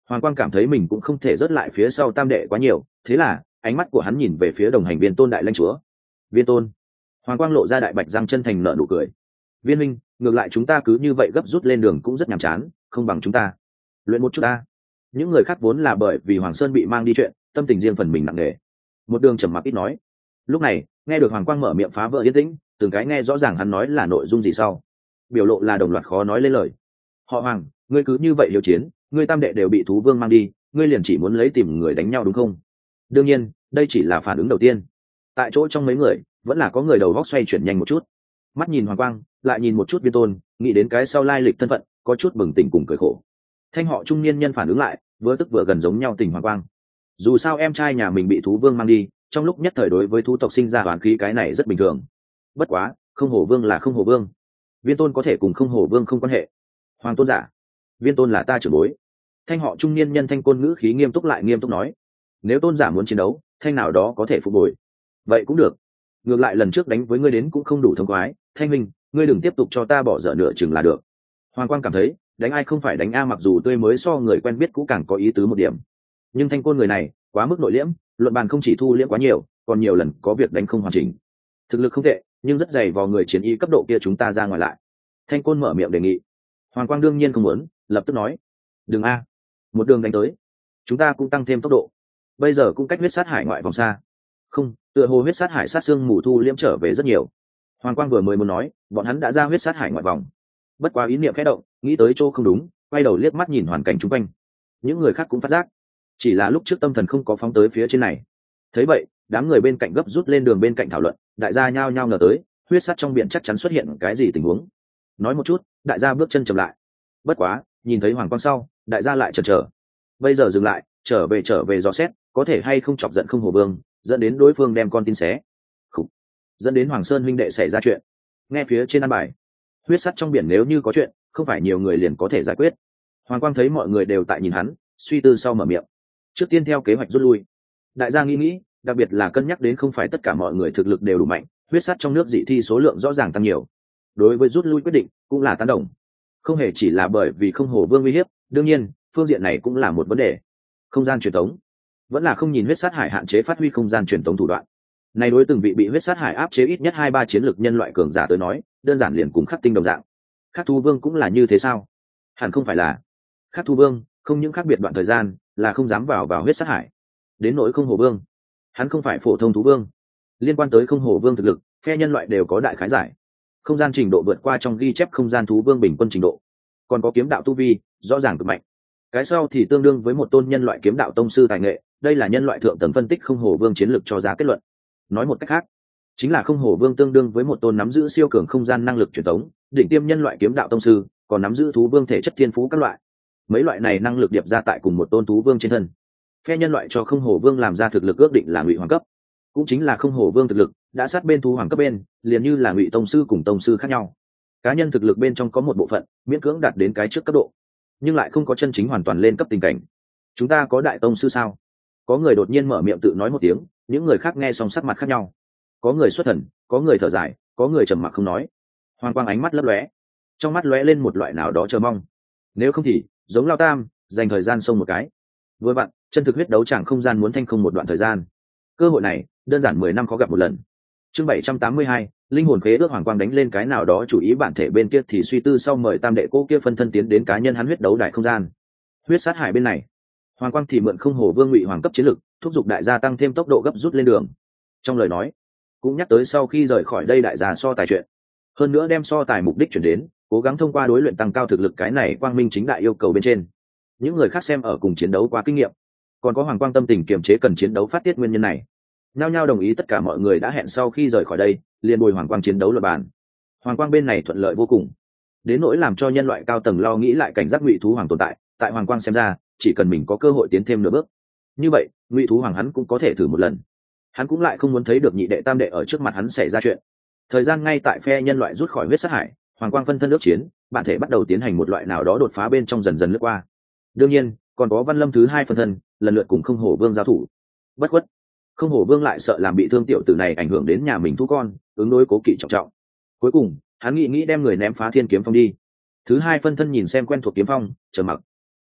Hoàng Quang cảm thấy mình cũng không thể rớt lại phía sau tam đệ quá nhiều, thế là ánh mắt của hắn nhìn về phía đồng hành Viên Tôn đại lãnh chúa. Viên Tôn. Hoàng Quang lộ ra đại bạch răng chân thành nở nụ cười. Viên minh, ngược lại chúng ta cứ như vậy gấp rút lên đường cũng rất nhàm chán, không bằng chúng ta luyện một chút ta. Những người khác vốn là bởi vì Hoàng Sơn bị mang đi chuyện, tâm tình riêng phần mình nặng nề. Một đường trầm mặc ít nói. Lúc này, nghe được Hoàng Quang mở miệng phá vỡ yên tĩnh, từng cái nghe rõ ràng hắn nói là nội dung gì sau. Biểu lộ là đồng loạt khó nói lên lời. Họ Hoàng, ngươi cứ như vậy hiếu chiến, ngươi tam đệ đều bị thú vương mang đi, ngươi liền chỉ muốn lấy tìm người đánh nhau đúng không? Đương nhiên, đây chỉ là phản ứng đầu tiên. Tại chỗ trong mấy người, vẫn là có người đầu góc xoay chuyển nhanh một chút. Mắt nhìn Hoàng Quang, lại nhìn một chút Viên Tôn, nghĩ đến cái sau lai lịch thân phận, có chút bừng tỉnh cùng cười khổ. Thanh họ trung niên nhân phản ứng lại, vừa tức vừa gần giống nhau tình Hoàng Quang. Dù sao em trai nhà mình bị thú vương mang đi, trong lúc nhất thời đối với thú tộc sinh ra oán khí cái này rất bình thường. Bất quá, không hổ vương là không hổ vương. Viên Tôn có thể cùng không hổ vương không quan hệ. Hoàng tôn giả, Viên Tôn là ta trưởng bối. Thanh họ trung niên nhân thanh côn ngữ khí nghiêm túc lại nghiêm túc nói, nếu tôn giả muốn chiến đấu, thanh nào đó có thể phục hồi. Vậy cũng được. Ngược lại lần trước đánh với ngươi đến cũng không đủ thông khoái, Thanh minh, ngươi đừng tiếp tục cho ta bỏ dở nửa chừng là được. Hoàng Quang cảm thấy, đánh ai không phải đánh a, mặc dù tươi mới so người quen biết cũng càng có ý tứ một điểm. Nhưng thanh côn người này, quá mức nội liễm, luận bàn không chỉ thu liễm quá nhiều, còn nhiều lần có việc đánh không hoàn chỉnh. Thực lực không tệ, nhưng rất dày vào người chiến y cấp độ kia chúng ta ra ngoài lại. Thanh côn mở miệng đề nghị. Hoàng Quang đương nhiên không muốn, lập tức nói, đừng a, một đường đánh tới, chúng ta cũng tăng thêm tốc độ. Bây giờ cũng cách huyết sát hải ngoại vòng xa. Không, tựa hồ huyết sát hải sát xương mù thu liễm trở về rất nhiều. Hoàng Quang vừa mới muốn nói, bọn hắn đã ra huyết sát hải ngoại vòng. Bất quá ý niệm khẽ động, nghĩ tới chỗ không đúng, quay đầu liếc mắt nhìn hoàn cảnh chung quanh. Những người khác cũng phát giác, chỉ là lúc trước tâm thần không có phóng tới phía trên này. Thấy vậy, đám người bên cạnh gấp rút lên đường bên cạnh thảo luận, đại gia nhao nhao ngờ tới, huyết sát trong biển chắc chắn xuất hiện cái gì tình huống. Nói một chút, đại gia bước chân chậm lại. Bất quá, nhìn thấy Hoàng Quang sau, đại gia lại chần chờ. Bây giờ dừng lại, trở về trở về dò xét, có thể hay không chọc giận không hổ vương, dẫn đến đối phương đem con tin xé. Khủ. Dẫn đến Hoàng Sơn huynh đệ xảy ra chuyện. Nghe phía trên an bài, huyết sắt trong biển nếu như có chuyện, không phải nhiều người liền có thể giải quyết. Hoàng Quang thấy mọi người đều tại nhìn hắn, suy tư sau mở miệng. Trước tiên theo kế hoạch rút lui. Đại gia nghĩ nghĩ, đặc biệt là cân nhắc đến không phải tất cả mọi người thực lực đều đủ mạnh, huyết sắt trong nước dị thi số lượng rõ ràng tăng nhiều. Đối với rút lui quyết định, cũng là tán đồng. Không hề chỉ là bởi vì không hổ vương uy hiếp, đương nhiên, phương diện này cũng là một vấn đề. Không gian truyền tống, vẫn là không nhìn huyết sát hải hạn chế phát huy không gian truyền tống thủ đoạn. Này đối từng vị bị huyết sát hải áp chế ít nhất hai ba chiến lược nhân loại cường giả tới nói, đơn giản liền cùng khắc tinh đồng dạng. Khắc thu vương cũng là như thế sao? Hẳn không phải là. Khắc thu vương không những khác biệt đoạn thời gian, là không dám vào vào huyết sát hải. Đến nỗi không hổ vương, hắn không phải phổ thông thú vương. Liên quan tới không hổ vương thực lực, phe nhân loại đều có đại khái giải. Không gian trình độ vượt qua trong ghi chép không gian thú vương bình quân trình độ, còn có kiếm đạo tu vi rõ ràng cực mạnh. Cái sau thì tương đương với một tôn nhân loại kiếm đạo tông sư tài nghệ, đây là nhân loại thượng tầng phân tích không hổ vương chiến lược cho ra kết luận. Nói một cách khác, chính là không hổ vương tương đương với một tôn nắm giữ siêu cường không gian năng lực truyền thống, đỉnh tiêm nhân loại kiếm đạo tông sư, còn nắm giữ thú vương thể chất thiên phú các loại. Mấy loại này năng lực điệp ra tại cùng một tôn thú vương trên thân. Phe nhân loại cho không hổ vương làm ra thực lực ước định là ngụy hoàng cấp, cũng chính là không hổ vương thực lực đã sát bên thú hoàng cấp bên, liền như là ngụy tông sư cùng tông sư khác nhau. Cá nhân thực lực bên trong có một bộ phận miễn cưỡng đạt đến cái trước cấp độ, nhưng lại không có chân chính hoàn toàn lên cấp tình cảnh. Chúng ta có đại tông sư sao? Có người đột nhiên mở miệng tự nói một tiếng, những người khác nghe xong sắc mặt khác nhau. Có người xuất thần, có người thở dài, có người trầm mặc không nói. Hoàng Quang ánh mắt lấp lóe, trong mắt lóe lên một loại nào đó chờ mong. Nếu không thì giống Lao Tam, dành thời gian xông một cái. Vừa bạn, chân thực huyết đấu chẳng không gian muốn thanh không một đoạn thời gian. Cơ hội này, đơn giản mười năm khó gặp một lần. Chương bảy trăm tám mươi hai, linh hồn khế ước. Hoàng Quang đánh lên cái nào đó chủ ý bản thể bên kia thì suy tư sau mời Tam đệ cô kia phân thân tiến đến cá nhân hắn huyết đấu đại không gian. Huyết sát hải bên này, Hoàng Quang thì mượn không hổ vương ngụy hoàng cấp chiến lực, thúc giục đại gia tăng thêm tốc độ gấp rút lên đường. Trong lời nói, cũng nhắc tới sau khi rời khỏi đây đại gia so tài chuyện. Hơn nữa đem so tài mục đích chuyển đến, cố gắng thông qua đối luyện tăng cao thực lực, cái này quang minh chính đại yêu cầu bên trên. Những người khác xem ở cùng chiến đấu qua kinh nghiệm, còn có Hoàng Quang tâm tình kiềm chế cần chiến đấu phát tiết nguyên nhân này, nhao nhao đồng ý. Tất cả mọi người đã hẹn sau khi rời khỏi đây, liền bồi Hoàng Quang chiến đấu luận bàn. Hoàng Quang bên này thuận lợi vô cùng, đến nỗi làm cho nhân loại cao tầng lo nghĩ lại cảnh giác ngụy thú hoàng tồn tại. Tại Hoàng Quang xem ra, chỉ cần mình có cơ hội tiến thêm nửa bước, như vậy ngụy thú hoàng hắn cũng có thể thử một lần. Hắn cũng lại không muốn thấy được nhị đệ tam đệ ở trước mặt hắn xảy ra chuyện. Thời gian ngay tại phe nhân loại rút khỏi huyết sát hải, Hoàng Quang phân thân ước chiến, bản thể bắt đầu tiến hành một loại nào đó đột phá bên trong, dần dần lướt qua. Đương nhiên còn có Văn Lâm thứ hai phân thân lần lượt cùng không hổ vương giao thủ. Bất khuất, không hổ vương lại sợ làm bị thương tiểu tử này ảnh hưởng đến nhà mình thú con, ứng đối cố kỵ trọng trọng. Cuối cùng hắn nghĩ nghĩ đem người ném phá thiên kiếm phong đi. Thứ hai phân thân nhìn xem quen thuộc kiếm phong, trầm mặc.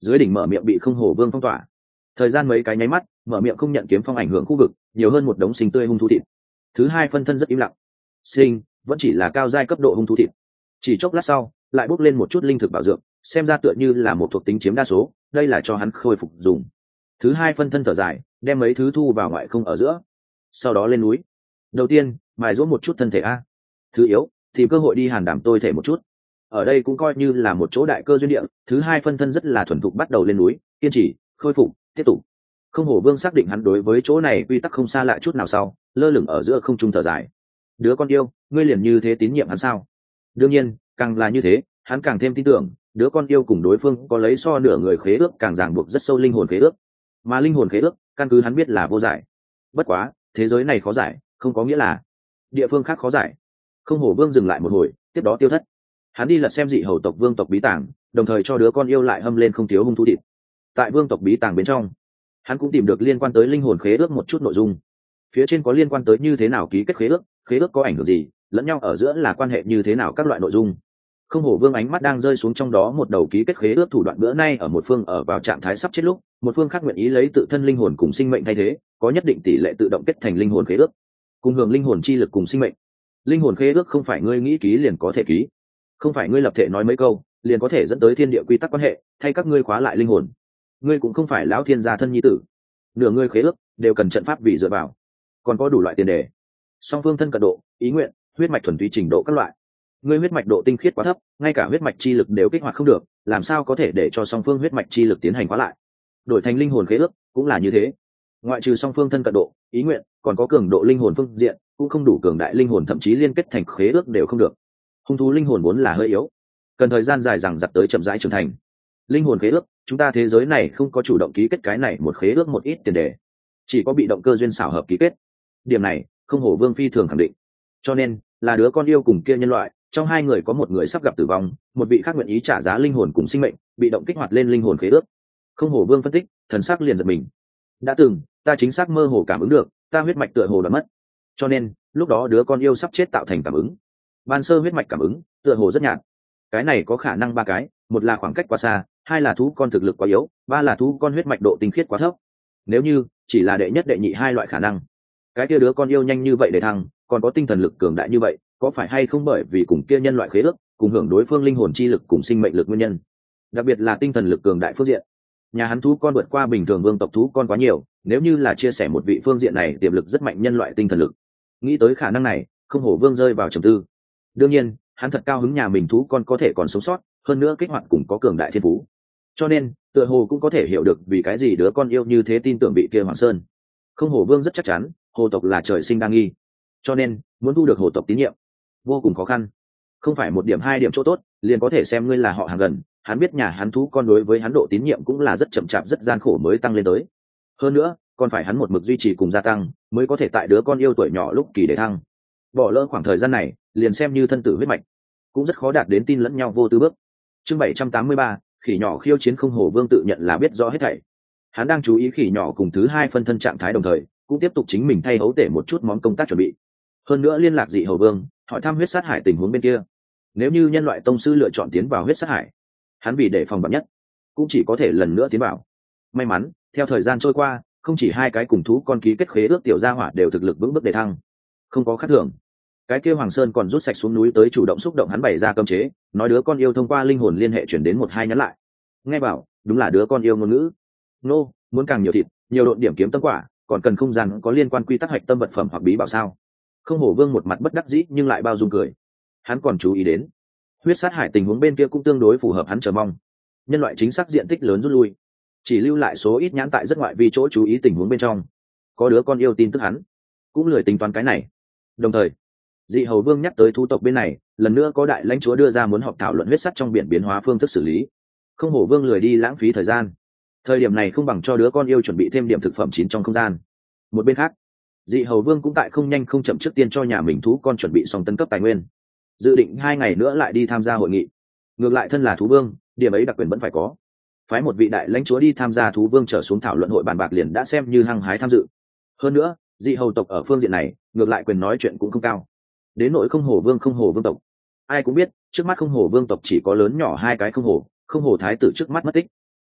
dưới đỉnh mở miệng bị không hổ vương phong tỏa. Thời gian mấy cái nháy mắt, mở miệng không nhận kiếm phong ảnh hưởng khu vực, nhiều hơn một đống sinh tươi hung thú thịt. Thứ hai phân thân rất im lặng. Sinh vẫn chỉ là cao giai cấp độ hung thú thịt. Chỉ chốc lát sau, lại bốc lên một chút linh thực bảo dưỡng, xem ra tựa như là một thuộc tính chiếm đa số, đây là cho hắn khôi phục dùng. Thứ hai phân thân thở dài, đem mấy thứ thu vào ngoại không ở giữa, sau đó lên núi. Đầu tiên, mài giũa một chút thân thể a. Thứ yếu, tìm cơ hội đi hàn đảm tôi thể một chút. Ở đây cũng coi như là một chỗ đại cơ duyên địa. Thứ hai phân thân rất là thuần thục bắt đầu lên núi, kiên trì, khôi phục, tiếp tục. Không hổ vương xác định hắn đối với chỗ này quy tắc không xa lạ chút nào sau, lơ lửng ở giữa không trung thở dài. Đứa con yêu, ngươi liền như thế tín nhiệm hắn sao? Đương nhiên, càng là như thế, hắn càng thêm tin tưởng đứa con yêu cùng đối phương có lấy so nửa người khế ước càng ràng buộc rất sâu linh hồn khế ước, mà linh hồn khế ước căn cứ hắn biết là vô giải. Bất quá thế giới này khó giải không có nghĩa là địa phương khác khó giải. Không hổ vương dừng lại một hồi, tiếp đó tiêu thất. Hắn đi lật xem dị hầu tộc vương tộc bí tàng, đồng thời cho đứa con yêu lại hâm lên không thiếu hung thú thịt. Tại vương tộc bí tàng bên trong, hắn cũng tìm được liên quan tới linh hồn khế ước một chút nội dung. Phía trên có liên quan tới như thế nào ký kết khế ước, khế ước có ảnh hưởng gì, lẫn nhau ở giữa là quan hệ như thế nào, các loại nội dung. Không hổ vương ánh mắt đang rơi xuống trong đó một đầu ký kết khế ước thủ đoạn. Bữa nay ở một phương ở vào trạng thái sắp chết lúc, một phương khác nguyện ý lấy tự thân linh hồn cùng sinh mệnh thay thế, có nhất định tỷ lệ tự động kết thành linh hồn khế ước, cùng hưởng linh hồn chi lực cùng sinh mệnh. Linh hồn khế ước không phải ngươi nghĩ ký liền có thể ký, không phải ngươi lập thể nói mấy câu liền có thể dẫn tới thiên địa quy tắc quan hệ thay các ngươi khóa lại linh hồn. Ngươi cũng không phải lão thiên gia thân nhi tử, nửa ngươi khế ước đều cần trận pháp vì dựa vào, còn có đủ loại tiền đề, song phương thân cận độ, ý nguyện, huyết mạch thuần túy trình độ các loại. Ngươi huyết mạch độ tinh khiết quá thấp, ngay cả huyết mạch chi lực đều kích hoạt không được, làm sao có thể để cho song phương huyết mạch chi lực tiến hành khóa lại. Đổi thành linh hồn khế ước cũng là như thế, ngoại trừ song phương thân cận độ, ý nguyện, còn có cường độ linh hồn phương diện cũng không đủ cường đại linh hồn, thậm chí liên kết thành khế ước đều không được. Hung thú linh hồn vốn là hơi yếu, cần thời gian dài dằng dặc tới chậm rãi trưởng thành. Linh hồn khế ước, chúng ta thế giới này không có chủ động ký kết cái này một khế ước một ít tiền đề, chỉ có bị động cơ duyên xảo hợp ký kết. Điểm này không hổ vương phi thường khẳng định. Cho nên là đứa con yêu cùng kia nhân loại, trong hai người có một người sắp gặp tử vong, một vị khác nguyện ý trả giá linh hồn cùng sinh mệnh, bị động kích hoạt lên linh hồn khế ước. Không hổ vương phân tích, thần sắc liền giật mình. Đã từng ta chính xác mơ hồ cảm ứng được ta huyết mạch tựa hồ đã mất, cho nên lúc đó đứa con yêu sắp chết tạo thành cảm ứng. Ban sơ huyết mạch cảm ứng tựa hồ rất nhạt. Cái này có khả năng ba cái: một là khoảng cách quá xa, hai là thú con thực lực quá yếu, ba là thú con huyết mạch độ tinh khiết quá thấp. Nếu như chỉ là đệ nhất đệ nhị hai loại khả năng, cái kia đứa con yêu nhanh như vậy để thăng, còn có tinh thần lực cường đại như vậy, có phải hay không bởi vì cùng kia nhân loại khế ước, cùng hưởng đối phương linh hồn chi lực cùng sinh mệnh lực nguyên nhân? Đặc biệt là tinh thần lực cường đại phương diện, nhà hắn thú con vượt qua bình thường vương tộc thú con quá nhiều, nếu như là chia sẻ một vị phương diện này tiềm lực rất mạnh nhân loại tinh thần lực. Nghĩ tới khả năng này, không hổ vương rơi vào trầm tư. Đương nhiên hắn thật cao hứng nhà mình thú con có thể còn sống sót, hơn nữa kích hoạt cùng có cường đại thiên phú, cho nên tựa hồ cũng có thể hiểu được vì cái gì đứa con yêu như thế tin tưởng bị kia Hoàng Sơn. Không hổ vương rất chắc chắn hồ tộc là trời sinh đa nghi, cho nên muốn thu được hồ tộc tín nhiệm vô cùng khó khăn. Không phải một điểm hai điểm chỗ tốt liền có thể xem ngươi là họ hàng gần. Hắn biết nhà hắn thú con đối với hắn độ tín nhiệm cũng là rất chậm chạp rất gian khổ mới tăng lên tới, hơn nữa còn phải hắn một mực duy trì cùng gia tăng mới có thể tại đứa con yêu tuổi nhỏ lúc kỳ để thăng. Bỏ lỡ khoảng thời gian này liền xem như thân tử huyết mạch cũng rất khó đạt đến tin lẫn nhau vô tư bước. Chương bảy trăm tám mươi ba, khỉ nhỏ khiêu chiến. Không hổ vương tự nhận là biết rõ hết thảy. Hắn đang chú ý khỉ nhỏ cùng thứ hai phân thân trạng thái, đồng thời cũng tiếp tục chính mình thay hấu tể một chút món công tác chuẩn bị. Hơn nữa liên lạc dị hầu vương hỏi thăm huyết sát hải tình huống bên kia. Nếu như nhân loại tông sư lựa chọn tiến vào huyết sát hải, hắn vì để phòng vạn nhất cũng chỉ có thể lần nữa tiến vào. May mắn theo thời gian trôi qua, không chỉ hai cái cùng thú con ký kết khế ước tiểu gia hỏa đều thực lực vững bước để thăng, không có khác thường. Cái kia Hoàng Sơn còn rút sạch xuống núi tới chủ động xúc động hắn bày ra cấm chế, nói đứa con yêu thông qua linh hồn liên hệ chuyển đến một hai nhắn lại. Nghe bảo đúng là đứa con yêu ngôn ngữ. Nô muốn càng nhiều thịt, nhiều độn điểm kiếm tâm quả, còn cần không gian có liên quan quy tắc hạch tâm vật phẩm hoặc bí bảo sao? Không hổ vương một mặt bất đắc dĩ nhưng lại bao dung cười. Hắn còn chú ý đến huyết sát hải tình huống bên kia cũng tương đối phù hợp hắn chờ mong. Nhân loại chính xác diện tích lớn rút lui, chỉ lưu lại số ít nhãn tại rất ngoại vi chỗ chú ý tình huống bên trong. Có đứa con yêu tin tức hắn cũng lười tính toán cái này. Đồng thời dị hầu vương nhắc tới thú tộc bên này, lần nữa có đại lãnh chúa đưa ra muốn họp thảo luận huyết sắt trong biển biến hóa phương thức xử lý. Không hổ vương lười đi lãng phí thời gian, thời điểm này không bằng cho đứa con yêu chuẩn bị thêm điểm thực phẩm chín trong không gian. Một bên khác dị hầu vương cũng tại không nhanh không chậm trước tiên cho nhà mình thú con chuẩn bị xong tân cấp tài nguyên, dự định hai ngày nữa lại đi tham gia hội nghị. Ngược lại thân là thú vương, điểm ấy đặc quyền vẫn phải có. Phái một vị đại lãnh chúa đi tham gia thú vương trở xuống thảo luận hội bàn bạc liền đã xem như hăng hái tham dự. Hơn nữa dị hầu tộc ở phương diện này ngược lại quyền nói chuyện cũng không cao. Đến nội không hổ vương không hổ vương tộc, ai cũng biết trước mắt không hổ vương tộc chỉ có lớn nhỏ hai cái không hổ. Không hổ thái tử trước mắt mất tích,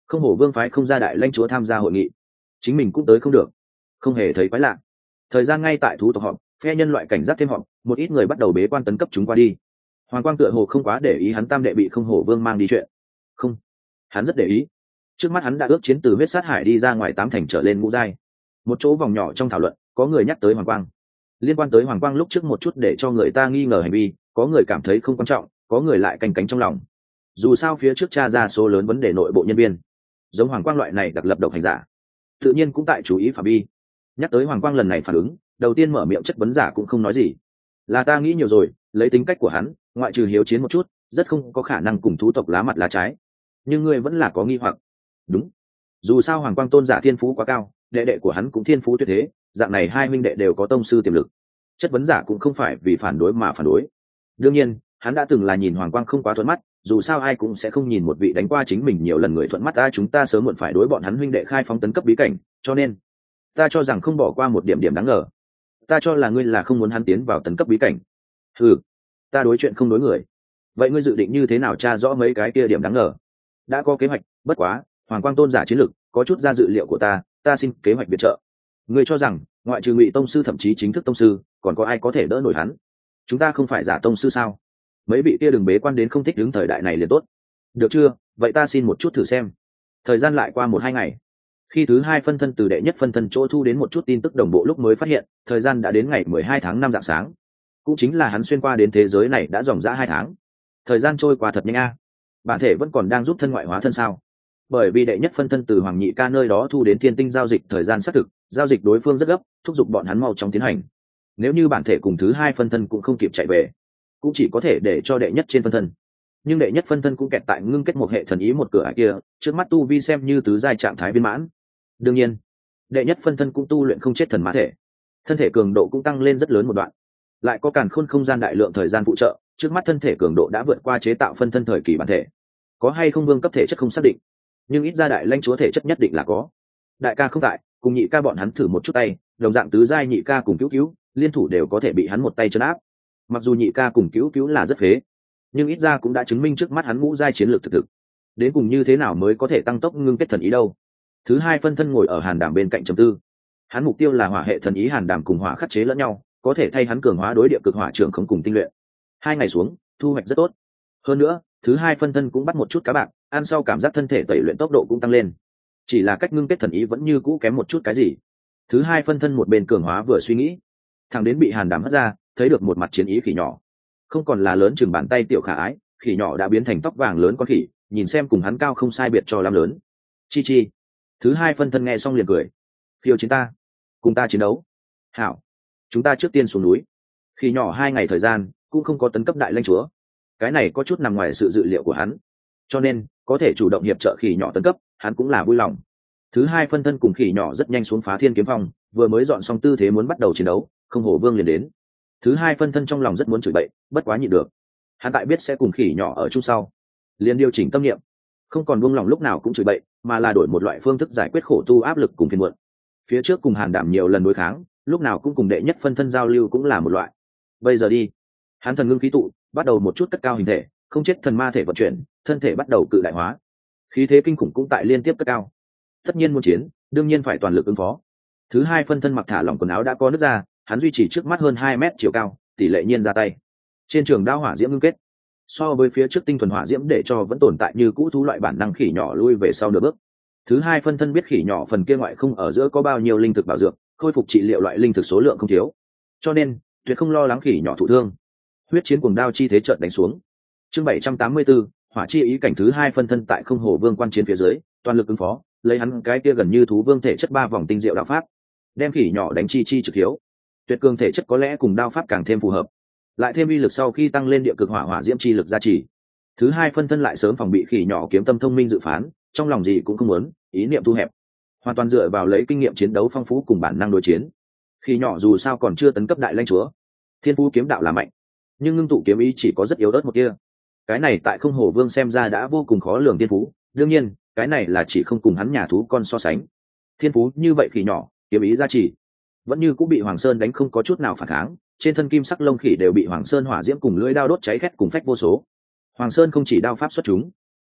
Không hổ vương phái không ra đại lãnh chúa tham gia hội nghị, chính mình cũng tới không được, không hề thấy quái lạ. Thời gian ngay tại thú tộc họp, phe nhân loại cảnh giác thêm họp, một ít người bắt đầu bế quan tấn cấp chúng qua đi. Hoàng Quang tựa hồ không quá để ý hắn tam đệ bị không hổ vương mang đi chuyện. Không, hắn rất để ý. Trước mắt hắn đã ước chiến từ huyết sát hải đi ra ngoài tám thành trở lên ngũ giai. Một chỗ vòng nhỏ trong thảo luận, có người nhắc tới Hoàng Quang. Liên quan tới Hoàng Quang lúc trước một chút để cho người ta nghi ngờ hành vi, có người cảm thấy không quan trọng, có người lại canh cánh trong lòng. Dù sao phía trước tra ra số lớn vấn đề nội bộ nhân viên, giống Hoàng Quang loại này đặc lập độc hành giả, tự nhiên cũng tại chú ý phạm vi. Nhắc tới Hoàng Quang lần này phản ứng, đầu tiên mở miệng chất vấn giả cũng không nói gì. Là ta nghĩ nhiều rồi, lấy tính cách của hắn, ngoại trừ hiếu chiến một chút, rất không có khả năng cùng thú tộc lá mặt lá trái. Nhưng ngươi vẫn là có nghi hoặc. Đúng, dù sao Hoàng Quang tôn giả thiên phú quá cao, đệ đệ của hắn cũng thiên phú tuyệt thế, dạng này hai minh đệ đều có tông sư tiềm lực. Chất vấn giả cũng không phải vì phản đối mà phản đối. Đương nhiên, hắn đã từng là nhìn Hoàng Quang không quá thuận mắt, dù sao ai cũng sẽ không nhìn một vị đánh qua chính mình nhiều lần người thuận mắt. Ta chúng ta sớm muộn phải đối bọn hắn huynh đệ khai phóng tấn cấp bí cảnh, cho nên ta cho rằng không bỏ qua một điểm điểm đáng ngờ. Ta cho là ngươi là không muốn hắn tiến vào tấn cấp bí cảnh. Ừ, ta đối chuyện không đối người. Vậy ngươi dự định như thế nào tra rõ mấy cái kia điểm đáng ngờ? Đã có kế hoạch, bất quá Hoàng Quang tôn giả chiến lực có chút ra dự liệu của ta, ta xin kế hoạch viện trợ. Ngươi cho rằng ngoại trừ Ngụy tông sư thậm chí chính thức tông sư, còn có ai có thể đỡ nổi hắn? Chúng ta không phải giả tông sư sao? Mấy vị kia đừng bế quan đến không thích đứng thời đại này liền tốt. Được chưa? Vậy ta xin một chút thử xem. Thời gian lại qua một hai ngày. Khi thứ hai phân thân từ đệ nhất phân thân chỗ thu đến một chút tin tức đồng bộ lúc mới phát hiện, thời gian đã đến ngày mười hai tháng năm rạng sáng. Cũng chính là hắn xuyên qua đến thế giới này đã dòng dã hai tháng. Thời gian trôi qua thật nhanh a. Bản thể vẫn còn đang giúp thân ngoại hóa thân sao? Bởi vì đệ nhất phân thân từ Hoàng Nhị Ca nơi đó thu đến thiên tinh giao dịch thời gian xác thực, giao dịch đối phương rất gấp, thúc giục bọn hắn mau chóng tiến hành. Nếu như bản thể cùng thứ hai phân thân cũng không kịp chạy về, cũng chỉ có thể để cho đệ nhất trên phân thân. Nhưng đệ nhất phân thân cũng kẹt tại ngưng kết một hệ thần ý một cửa ải kia, trước mắt tu vi xem như tứ giai trạng thái viên mãn. Đương nhiên, đệ nhất phân thân cũng tu luyện không chết thần mã thể, thân thể cường độ cũng tăng lên rất lớn một đoạn. Lại có càn khôn không gian đại lượng thời gian phụ trợ, trước mắt thân thể cường độ đã vượt qua chế tạo phân thân thời kỳ bản thể. Có hay không vương cấp thể chất không xác định, nhưng ít ra đại lãnh chúa thể chất nhất định là có. Đại ca không tại, cùng nhị ca bọn hắn thử một chút tay, đồng dạng tứ giai nhị ca cùng cứu cứu liên thủ đều có thể bị hắn một tay chấn áp. Mặc dù nhị ca cùng cứu cứu là rất phế, nhưng ít ra cũng đã chứng minh trước mắt hắn ngũ giai chiến lược thực thực. Đến cùng như thế nào mới có thể tăng tốc ngưng kết thần ý đâu? Thứ hai phân thân ngồi ở hàn đàm bên cạnh trầm tư. Hắn mục tiêu là hỏa hệ thần ý hàn đàm cùng hỏa khắc chế lẫn nhau, có thể thay hắn cường hóa đối địa cực hỏa trưởng không cùng tinh luyện. Hai ngày xuống, thu hoạch rất tốt. Hơn nữa, thứ hai phân thân cũng bắt một chút cá bạc, ăn sau cảm giác thân thể tẩy luyện tốc độ cũng tăng lên. Chỉ là cách ngưng kết thần ý vẫn như cũ kém một chút cái gì. Thứ hai phân thân một bên cường hóa vừa suy nghĩ, thằng đến bị hàn đàm hất ra, thấy được một mặt chiến ý khỉ nhỏ. Không còn là lớn chừng bàn tay tiểu khả ái, khỉ nhỏ đã biến thành tóc vàng lớn con khỉ, nhìn xem cùng hắn cao không sai biệt cho lắm lớn. Chi chi. Thứ hai phân thân nghe xong liền cười. Khiêu chiến ta, cùng ta chiến đấu. Hảo, chúng ta trước tiên xuống núi. Khỉ nhỏ hai ngày thời gian cũng không có tấn cấp đại lãnh chúa, cái này có chút nằm ngoài sự dự liệu của hắn, cho nên có thể chủ động hiệp trợ khỉ nhỏ tấn cấp, hắn cũng là vui lòng. Thứ hai phân thân cùng khỉ nhỏ rất nhanh xuống phá thiên kiếm phong, vừa mới dọn xong tư thế muốn bắt đầu chiến đấu, không hổ vương liền đến. Thứ hai phân thân trong lòng rất muốn chửi bậy, bất quá nhịn được. Hắn tại biết sẽ cùng khỉ nhỏ ở chung sau, liền điều chỉnh tâm niệm, không còn buông lòng lúc nào cũng chửi bậy, mà là đổi một loại phương thức giải quyết khổ tu áp lực cùng phiền muộn. Phía trước cùng hàn đảm nhiều lần đối kháng, lúc nào cũng cùng đệ nhất phân thân giao lưu cũng là một loại. Bây giờ đi, hắn thần ngưng khí tụ, bắt đầu một chút cất cao hình thể, không chết thần ma thể vận chuyển, thân thể bắt đầu cự đại hóa, khí thế kinh khủng cũng tại liên tiếp cất cao. Tất nhiên muốn chiến, đương nhiên phải toàn lực ứng phó. Thứ hai phân thân mặc thả lỏng quần áo đã có nước ra, hắn duy trì trước mắt hơn hai mét chiều cao, tỷ lệ nhiên ra tay. Trên trường đao hỏa diễm ngưng kết, so với phía trước tinh thuần hỏa diễm để cho vẫn tồn tại như cũ thú loại bản năng khỉ nhỏ lui về sau nửa bước. Thứ hai phân thân biết khỉ nhỏ phần kia ngoại không ở giữa có bao nhiêu linh thực bảo dược, khôi phục trị liệu loại linh thực số lượng không thiếu, cho nên tuyệt không lo lắng khỉ nhỏ thụ thương. Huyết chiến cuồng đao chi thế chợt đánh xuống. Chương bảy trăm tám mươi tư, hỏa chi ý cảnh thứ hai phân thân tại không hổ vương quan chiến phía dưới, toàn lực ứng phó, lấy hắn cái kia gần như thú vương thể chất ba vòng tinh diệu đạo pháp, đem khỉ nhỏ đánh chi chi trực thiếu. Tuyệt cường thể chất có lẽ cùng đao pháp càng thêm phù hợp, lại thêm uy lực sau khi tăng lên địa cực hỏa hỏa diễm chi lực gia trì. Thứ hai phân thân lại sớm phòng bị khỉ nhỏ kiếm tâm thông minh dự phán, trong lòng gì cũng không muốn, ý niệm thu hẹp, hoàn toàn dựa vào lấy kinh nghiệm chiến đấu phong phú cùng bản năng đối chiến. Khỉ nhỏ dù sao còn chưa tấn cấp đại lãnh chúa, thiên phú kiếm đạo là mạnh, nhưng ngưng tụ kiếm ý chỉ có rất yếu ớt một kia. Cái này tại không hổ vương xem ra đã vô cùng khó lường thiên phú, đương nhiên cái này là chỉ không cùng hắn nhà thú con so sánh. Thiên phú như vậy khỉ nhỏ kiếm ý gia trì, vẫn như cũng bị Hoàng Sơn đánh không có chút nào phản kháng, trên thân kim sắc lông khỉ đều bị Hoàng Sơn hỏa diễm cùng lưỡi đao đốt cháy khét cùng phách vô số. Hoàng Sơn không chỉ đao pháp xuất chúng,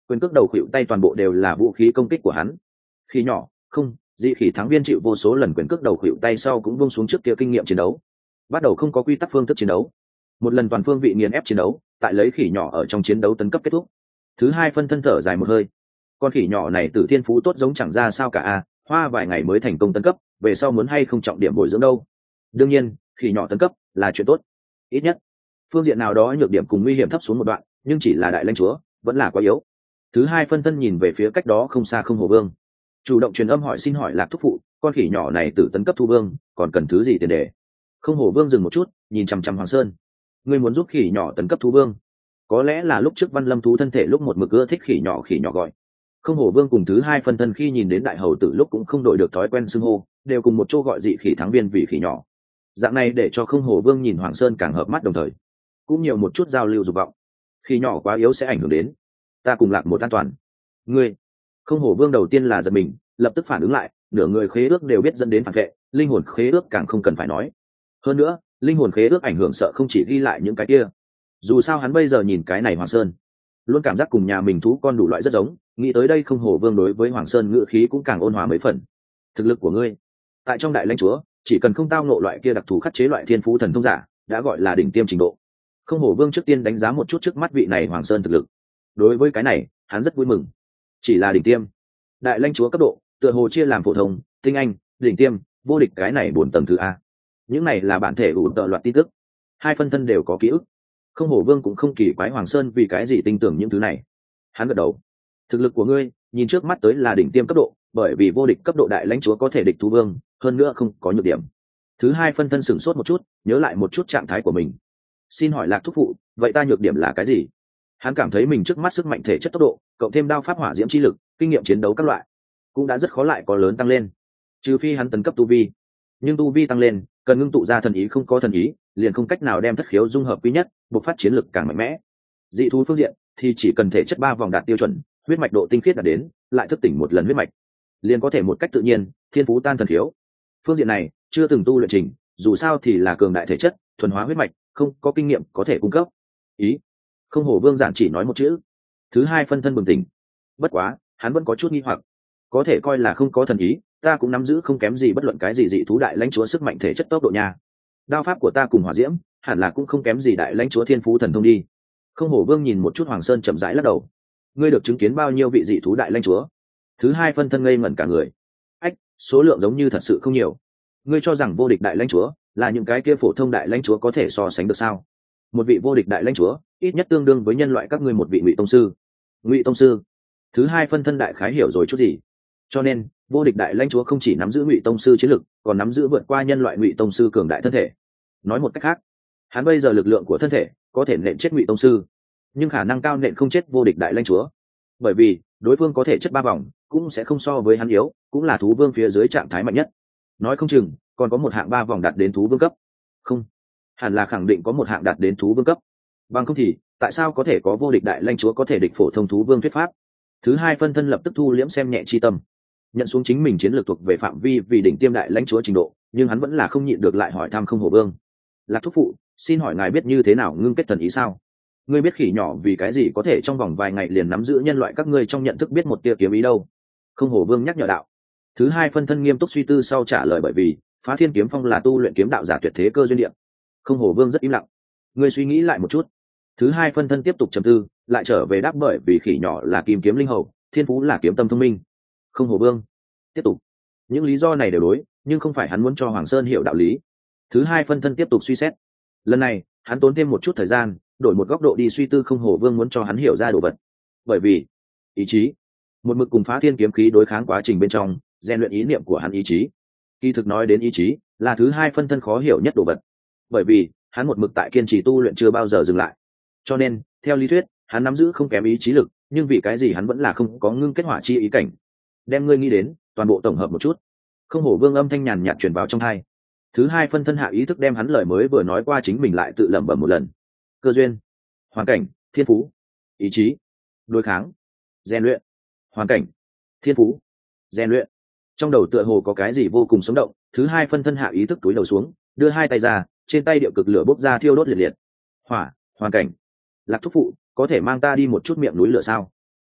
quyền cước đầu khuỵu tay toàn bộ đều là vũ khí công kích của hắn. Khi nhỏ không dị khỉ thắng viên chịu vô số lần quyền cước đầu khuỵu tay sau cũng buông xuống trước kia kinh nghiệm chiến đấu, bắt đầu không có quy tắc phương thức chiến đấu, một lần toàn phương vị nghiền ép chiến đấu, tại lấy khỉ nhỏ ở trong chiến đấu tấn cấp kết thúc. Thứ hai phân thân thở dài một hơi, con khỉ nhỏ này tử thiên phú tốt giống chẳng ra sao cả a, hoa vài ngày mới thành công tấn cấp, về sau muốn hay không trọng điểm bồi dưỡng đâu. Đương nhiên khỉ nhỏ tấn cấp là chuyện tốt, ít nhất phương diện nào đó nhược điểm cùng nguy hiểm thấp xuống một đoạn, nhưng chỉ là đại lãnh chúa vẫn là quá yếu. Thứ hai phân thân nhìn về phía cách đó không xa Không Hổ Vương, chủ động truyền âm hỏi xin hỏi Lạc thúc phụ, con khỉ nhỏ này tử tấn cấp thu vương còn cần thứ gì tiền đề? Không Hổ Vương dừng một chút, nhìn chằm chằm Hoàng Sơn. Ngươi muốn giúp khỉ nhỏ tấn cấp thu vương? Có lẽ là lúc trước Văn Lâm thú thân thể lúc một mực ưa thích khỉ nhỏ khỉ nhỏ gọi. Không Hổ Vương cùng thứ hai phân thân khi nhìn đến đại hầu tử lúc cũng không đổi được thói quen xưng hô, đều cùng một chỗ gọi dị khỉ thắng viên vì khỉ nhỏ. Dạng này để cho Không Hổ Vương nhìn Hoàng Sơn càng hợp mắt, đồng thời cũng nhiều một chút giao lưu dục vọng. Khỉ nhỏ quá yếu sẽ ảnh hưởng đến ta cùng Lạc một an toàn. Ngươi Không Hổ Vương đầu tiên là giật mình, lập tức phản ứng lại, nửa người khế ước đều biết dẫn đến phản vệ, linh hồn khế ước càng không cần phải nói. Hơn nữa linh hồn khế ước ảnh hưởng sợ không chỉ ghi lại những cái kia. Dù sao hắn bây giờ nhìn cái này Hoàng Sơn luôn cảm giác cùng nhà mình thú con đủ loại rất giống, nghĩ tới đây Không Hổ Vương đối với Hoàng Sơn ngữ khí cũng càng ôn hòa mấy phần. Thực lực của ngươi tại trong đại lãnh chúa chỉ cần không tao ngộ loại kia đặc thù khắc chế loại thiên phú thần thông giả đã gọi là đỉnh tiêm trình độ. Không Hổ Vương trước tiên đánh giá một chút trước mắt vị này Hoàng Sơn thực lực, đối với cái này hắn rất vui mừng. Chỉ là đỉnh tiêm, đại lãnh chúa cấp độ tựa hồ chia làm phổ thông, tinh anh, đỉnh tiêm, vô địch, cái này bốn tầng thứ a. Những này là bản thể ủ tợ loạt tin tức, hai phân thân đều có ký ức. Không Hổ Vương cũng không kỳ quái Hoàng Sơn vì cái gì tin tưởng những thứ này. Hắn gật đầu. Thực lực của ngươi nhìn trước mắt tới là đỉnh tiêm cấp độ, bởi vì vô địch cấp độ đại lãnh chúa có thể địch thú vương, hơn nữa không có nhược điểm. Thứ hai phân thân sửng sốt một chút, nhớ lại một chút trạng thái của mình. Xin hỏi Lạc thúc phụ, vậy ta nhược điểm là cái gì? Hắn cảm thấy mình trước mắt sức mạnh thể chất tốc độ, cộng thêm đao pháp hỏa diễm chi lực, kinh nghiệm chiến đấu các loại, cũng đã rất khó lại có lớn tăng lên. Trừ phi hắn tấn cấp tu vi, nhưng tu vi tăng lên cần ngưng tụ ra thần ý, không có thần ý liền không cách nào đem thất khiếu dung hợp quý nhất, bộc phát chiến lực càng mạnh mẽ. Dị thú phương diện thì chỉ cần thể chất ba vòng đạt tiêu chuẩn, huyết mạch độ tinh khiết đạt đến, lại thức tỉnh một lần huyết mạch, liền có thể một cách tự nhiên thiên phú tan thần khiếu. Phương diện này chưa từng tu luyện trình, dù sao thì là cường đại thể chất, thuần hóa huyết mạch, không có kinh nghiệm có thể cung cấp. Ý Không Hổ Vương giản chỉ nói một chữ. Thứ hai phân thân bừng tỉnh, bất quá hắn vẫn có chút nghi hoặc, có thể coi là không có thần ý, ta cũng nắm giữ không kém gì bất luận cái gì dị thú đại lãnh chúa sức mạnh thể chất tốc độ nha. Đao pháp của ta cùng hỏa diễm hẳn là cũng không kém gì đại lãnh chúa thiên phú thần thông đi. Không Hổ Vương nhìn một chút Hoàng Sơn chậm rãi lắc đầu. Ngươi được chứng kiến bao nhiêu vị dị thú đại lãnh chúa? Thứ hai phân thân ngây ngẩn cả người. Ách, số lượng giống như thật sự không nhiều. Ngươi cho rằng vô địch đại lãnh chúa là những cái kia phổ thông đại lãnh chúa có thể so sánh được sao? Một vị vô địch đại lãnh chúa ít nhất tương đương với nhân loại các ngươi một vị ngụy tông sư. Ngụy tông sư? Thứ hai phân thân đại khái hiểu rồi chút gì. Cho nên vô địch đại lãnh chúa không chỉ nắm giữ ngụy tông sư chiến lực, còn nắm giữ vượt qua nhân loại ngụy tông sư cường đại thân thể. Nói một cách khác, hắn bây giờ lực lượng của thân thể có thể nện chết ngụy tông sư, nhưng khả năng cao nện không chết vô địch đại lãnh chúa, bởi vì đối phương có thể chất ba vòng cũng sẽ không so với hắn yếu, cũng là thú vương phía dưới trạng thái mạnh nhất. Nói không chừng còn có một hạng ba vòng đạt đến thú vương cấp. Không, hẳn là khẳng định có một hạng đạt đến thú vương cấp, bằng không thì tại sao có thể có vô địch đại lãnh chúa có thể địch phổ thông thú vương thuyết pháp? Thứ hai phân thân lập tức thu liễm xem nhẹ chi tâm, nhận xuống chính mình chiến lược thuộc về phạm vi vì đỉnh tiêm đại lãnh chúa trình độ, nhưng hắn vẫn là không nhịn được lại hỏi thăm Không Hổ Vương. Lạc thúc phụ, xin hỏi ngài biết như thế nào ngưng kết thần ý sao? Ngươi biết khỉ nhỏ vì cái gì có thể trong vòng vài ngày liền nắm giữ nhân loại các ngươi trong nhận thức biết một tia kiếm ý đâu? Không Hổ Vương nhắc nhở đạo. Thứ hai phân thân nghiêm túc suy tư sau trả lời, bởi vì Phá Thiên Kiếm Phong là tu luyện kiếm đạo giả tuyệt thế cơ duyên địa. Không Hổ Vương rất im lặng. Ngươi suy nghĩ lại một chút. Thứ hai phân thân tiếp tục trầm tư, lại trở về đáp, bởi vì khỉ nhỏ là kim kiếm linh hầu, thiên phú là kiếm tâm thông minh. Không Hổ Vương tiếp tục. Những lý do này đều đối, nhưng không phải hắn muốn cho Hoàng Sơn hiểu đạo lý. Thứ hai phân thân tiếp tục suy xét. Lần này hắn tốn thêm một chút thời gian, đổi một góc độ đi suy tư Không Hổ Vương muốn cho hắn hiểu ra đồ vật. Bởi vì ý chí một mực cùng Phá Thiên kiếm khí đối kháng quá trình bên trong rèn luyện ý niệm của hắn. Ý chí, kỳ thực nói đến ý chí là thứ hai phân thân khó hiểu nhất đồ vật, bởi vì hắn một mực tại kiên trì tu luyện chưa bao giờ dừng lại, cho nên theo lý thuyết hắn nắm giữ không kém ý chí lực, nhưng vì cái gì hắn vẫn là không có ngưng kết hỏa chi ý cảnh? Đem ngươi nghĩ đến toàn bộ tổng hợp một chút. Không Hổ Vương âm thanh nhàn nhạt truyền vào trong tai. Thứ hai phân thân hạ ý thức đem hắn lời mới vừa nói qua chính mình lại tự lẩm bẩm một lần. Cơ duyên, hoàn cảnh, thiên phú, ý chí, đối kháng, rèn luyện, hoàn cảnh, thiên phú, rèn luyện. Trong đầu tựa hồ có cái gì vô cùng sống động. Thứ hai phân thân hạ ý thức túi đầu xuống, đưa hai tay ra, trên tay điệu cực lửa bốc ra thiêu đốt liệt liệt. Hỏa, hoàn cảnh. Lạc thúc phụ, có thể mang ta đi một chút miệng núi lửa sao?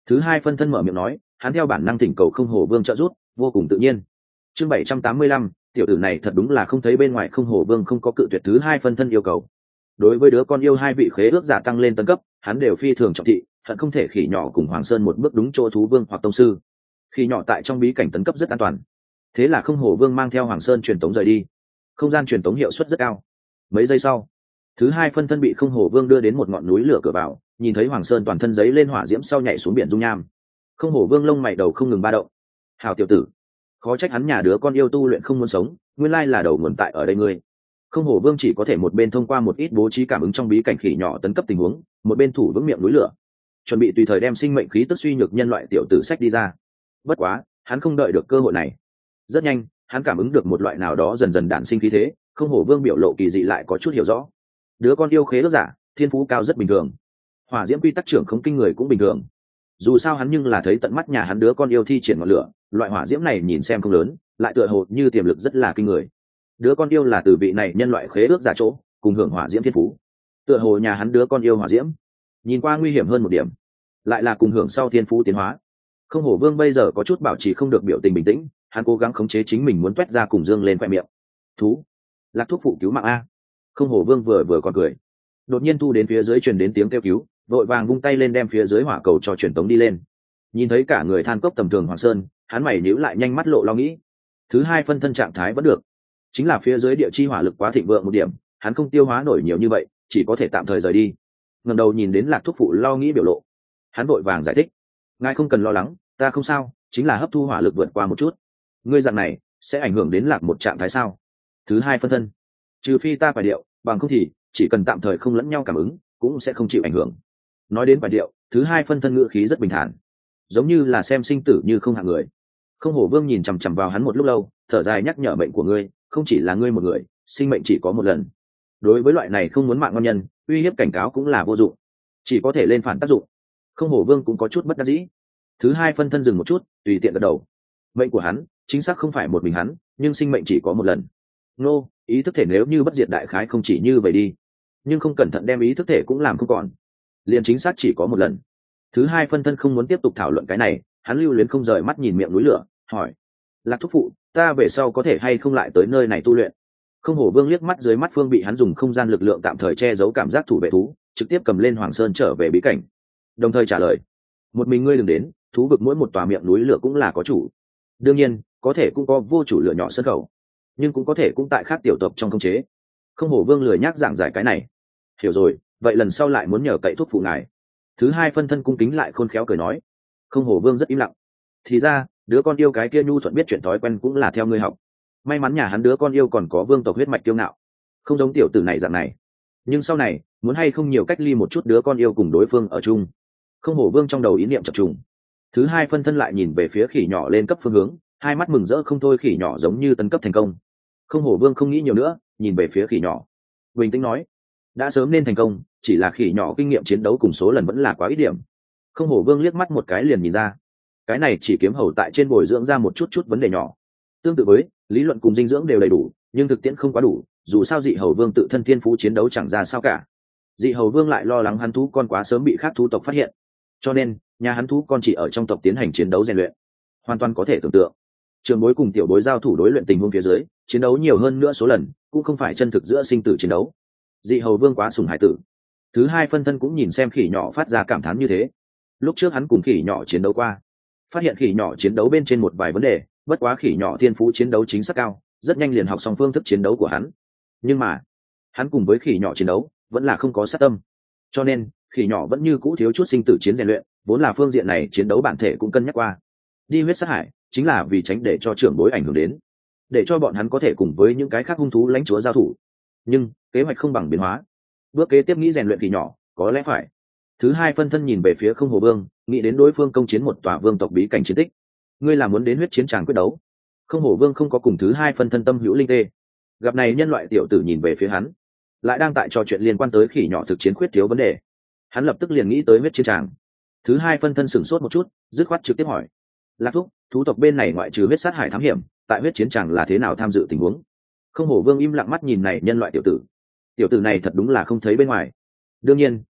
Thứ hai phân thân mở miệng nói, hắn theo bản năng thỉnh cầu không hồ vương trợ giúp, vô cùng tự nhiên. Chương bảy trăm tám mươi lăm, tiểu tử này thật đúng là không thấy bên ngoài không hồ vương không có cự tuyệt thứ hai phân thân yêu cầu. Đối với đứa con yêu hai vị khế ước giả tăng lên tấn cấp, hắn đều phi thường trọng thị, hận không thể khỉ nhỏ cùng Hoàng Sơn một bước đúng chỗ thú vương hoặc tông sư. Khỉ nhỏ tại trong bí cảnh tấn cấp rất an toàn. Thế là không hồ vương mang theo Hoàng Sơn truyền tống rời đi. Không gian truyền tống hiệu suất rất cao. Mấy giây sau, thứ hai phân thân bị không hồ vương đưa đến một ngọn núi lửa cửa vào, nhìn thấy Hoàng Sơn toàn thân giấy lên hỏa diễm sau nhảy xuống biển dung nham. Không hồ vương lông mày đầu không ngừng ba động. Hào tiểu tử, khó trách hắn nhà đứa con yêu tu luyện không muốn sống, nguyên lai là đầu nguồn tại ở đây ngươi. Không hổ vương chỉ có thể một bên thông qua một ít bố trí cảm ứng trong bí cảnh khỉ nhỏ tấn cấp tình huống, một bên thủ vững miệng núi lửa, chuẩn bị tùy thời đem sinh mệnh khí tức suy nhược nhân loại tiểu tử sách đi ra. Bất quá hắn không đợi được cơ hội này, rất nhanh hắn cảm ứng được một loại nào đó dần dần đản sinh khí thế. Không hổ vương biểu lộ kỳ dị lại có chút hiểu rõ, đứa con yêu khế ước giả thiên phú cao rất bình thường, hỏa diễm quy tắc trưởng không kinh người cũng bình thường. Dù sao hắn nhưng là thấy tận mắt nhà hắn đứa con yêu thi triển ngọn lửa, loại hỏa diễm này nhìn xem không lớn, lại tựa hồ như tiềm lực rất là kinh người. Đứa con yêu là từ vị này nhân loại khế ước giả chỗ cùng hưởng hỏa diễm thiên phú, tựa hồ nhà hắn đứa con yêu hỏa diễm nhìn qua nguy hiểm hơn một điểm, lại là cùng hưởng sau thiên phú tiến hóa. Không hổ vương bây giờ có chút bảo trì không được biểu tình bình tĩnh, hắn cố gắng khống chế chính mình muốn toét ra cùng dương lên khoe miệng. Thú lạc thuốc phụ cứu mạng a. Không hổ vương vừa vừa còn cười, đột nhiên thu đến phía dưới truyền đến tiếng kêu cứu, vội vàng vung tay lên đem phía dưới hỏa cầu cho truyền tống đi lên. Nhìn thấy cả người than cốc tầm thường Hoàng Sơn, hắn mày nhíu lại nhanh mắt lộ lo nghĩ. Thứ hai phân thân trạng thái vẫn được, chính là phía dưới địa chi hỏa lực quá thịnh vượng một điểm, hắn không tiêu hóa nổi nhiều như vậy, chỉ có thể tạm thời rời đi. Ngẩng đầu nhìn đến lạc thuốc phụ lo nghĩ biểu lộ, hắn vội vàng giải thích, ngài không cần lo lắng, ta không sao, chính là hấp thu hỏa lực vượt qua một chút. Ngươi dạng này sẽ ảnh hưởng đến lạc một trạng thái sao? Thứ hai phân thân, trừ phi ta phải điệu, bằng không thì chỉ cần tạm thời không lẫn nhau cảm ứng cũng sẽ không chịu ảnh hưởng. Nói đến phải điệu, thứ hai phân thân ngữ khí rất bình thản, giống như là xem sinh tử như không hạng người. Không hổ vương nhìn chằm chằm vào hắn một lúc lâu, thở dài nhắc nhở mệnh của ngươi không chỉ là ngươi một người, sinh mệnh chỉ có một lần. Đối với loại này không muốn mạng ngon nhân, uy hiếp cảnh cáo cũng là vô dụng, chỉ có thể lên phản tác dụng. Không hổ vương cũng có chút bất đắc dĩ. Thứ hai phân thân dừng một chút, tùy tiện gật đầu. Mệnh của hắn chính xác không phải một mình hắn, nhưng sinh mệnh chỉ có một lần. Nô, ý thức thể nếu như bất diệt đại khái không chỉ như vậy đi, nhưng không cẩn thận đem ý thức thể cũng làm không còn, liền chính xác chỉ có một lần. Thứ hai phân thân không muốn tiếp tục thảo luận cái này, hắn lưu luyến không rời mắt nhìn miệng núi lửa, hỏi, lạc thúc phụ, ta về sau có thể hay không lại tới nơi này tu luyện? Không hổ vương liếc mắt dưới mắt phương bị hắn dùng không gian lực lượng tạm thời che giấu cảm giác thủ vệ thú, trực tiếp cầm lên Hoàng Sơn trở về bí cảnh, đồng thời trả lời, một mình ngươi đừng đến, thú vực mỗi một tòa miệng núi lửa cũng là có chủ, đương nhiên có thể cũng có vô chủ lửa nhỏ sân khẩu, nhưng cũng có thể cũng tại khác tiểu tộc trong khống chế. Không hổ vương lười nhác giảng giải cái này. Hiểu rồi, vậy lần sau lại muốn nhờ cậy thuốc phụ ngài. Thứ hai phân thân cung kính lại khôn khéo cười nói. Không hổ vương rất im lặng. Thì ra đứa con yêu cái kia nhu thuận biết chuyện thói quen cũng là theo ngươi học. May mắn nhà hắn đứa con yêu còn có vương tộc huyết mạch kiêu ngạo, không giống tiểu tử này dạng này. Nhưng sau này muốn hay không nhiều cách ly một chút đứa con yêu cùng đối phương ở chung. Không hổ vương trong đầu ý niệm chập trùng. Thứ hai phân thân lại nhìn về phía khỉ nhỏ lên cấp phương hướng, hai mắt mừng rỡ không thôi. Khỉ nhỏ giống như tấn cấp thành công. Không hổ vương không nghĩ nhiều nữa, nhìn về phía khỉ nhỏ, bình tĩnh nói, đã sớm nên thành công, chỉ là khỉ nhỏ kinh nghiệm chiến đấu cùng số lần vẫn là quá ít điểm. Không hổ vương liếc mắt một cái liền nhìn ra, cái này chỉ kiếm hầu tại trên bồi dưỡng ra một chút chút vấn đề nhỏ. Tương tự với lý luận cùng dinh dưỡng đều đầy đủ, nhưng thực tiễn không quá đủ. Dù sao dị hầu vương tự thân thiên phú chiến đấu chẳng ra sao cả, dị hầu vương lại lo lắng hắn thú con quá sớm bị khác thú tộc phát hiện, cho nên nhà hắn thú con chỉ ở trong tộc tiến hành chiến đấu rèn luyện. Hoàn toàn có thể tưởng tượng, trường bối cùng tiểu bối giao thủ đối luyện tình huống phía dưới, chiến đấu nhiều hơn nữa số lần cũng không phải chân thực giữa sinh tử chiến đấu. Dị hầu vương quá sùng hải tử. Thứ hai phân thân cũng nhìn xem khỉ nhỏ phát ra cảm thán như thế. Lúc trước hắn cùng khỉ nhỏ chiến đấu qua, phát hiện khỉ nhỏ chiến đấu bên trên một vài vấn đề, bất quá khỉ nhỏ thiên phú chiến đấu chính xác cao, rất nhanh liền học xong phương thức chiến đấu của hắn. Nhưng mà hắn cùng với khỉ nhỏ chiến đấu vẫn là không có sát tâm, cho nên khỉ nhỏ vẫn như cũ thiếu chút sinh tử chiến rèn luyện. Vốn là phương diện này chiến đấu bản thể cũng cân nhắc qua, đi huyết sát hải chính là vì tránh để cho trưởng bối ảnh hưởng đến, để cho bọn hắn có thể cùng với những cái khác hung thú lãnh chúa giao thủ. Nhưng kế hoạch không bằng biến hóa, bước kế tiếp nghĩ rèn luyện khỉ nhỏ có lẽ phải. Thứ hai phân thân nhìn về phía không hồ vương, nghĩ đến đối phương công chiến một tòa vương tộc bí cảnh chiến tích. Ngươi là muốn đến huyết chiến tràng quyết đấu? Không hồ vương không có cùng thứ hai phân thân tâm hữu linh tê. Gặp này nhân loại tiểu tử nhìn về phía hắn, lại đang tại trò chuyện liên quan tới khỉ nhỏ thực chiến khuyết thiếu vấn đề. Hắn lập tức liền nghĩ tới huyết chiến tràng. Thứ hai phân thân sửng sốt một chút, dứt khoát trực tiếp hỏi, lạc thúc, thú tộc bên này ngoại trừ huyết sát hải thám hiểm, tại huyết chiến tràng là thế nào tham dự tình huống? Không hổ vương im lặng mắt nhìn này nhân loại tiểu tử. Tiểu tử này thật đúng là không thấy bên ngoài. Đương nhiên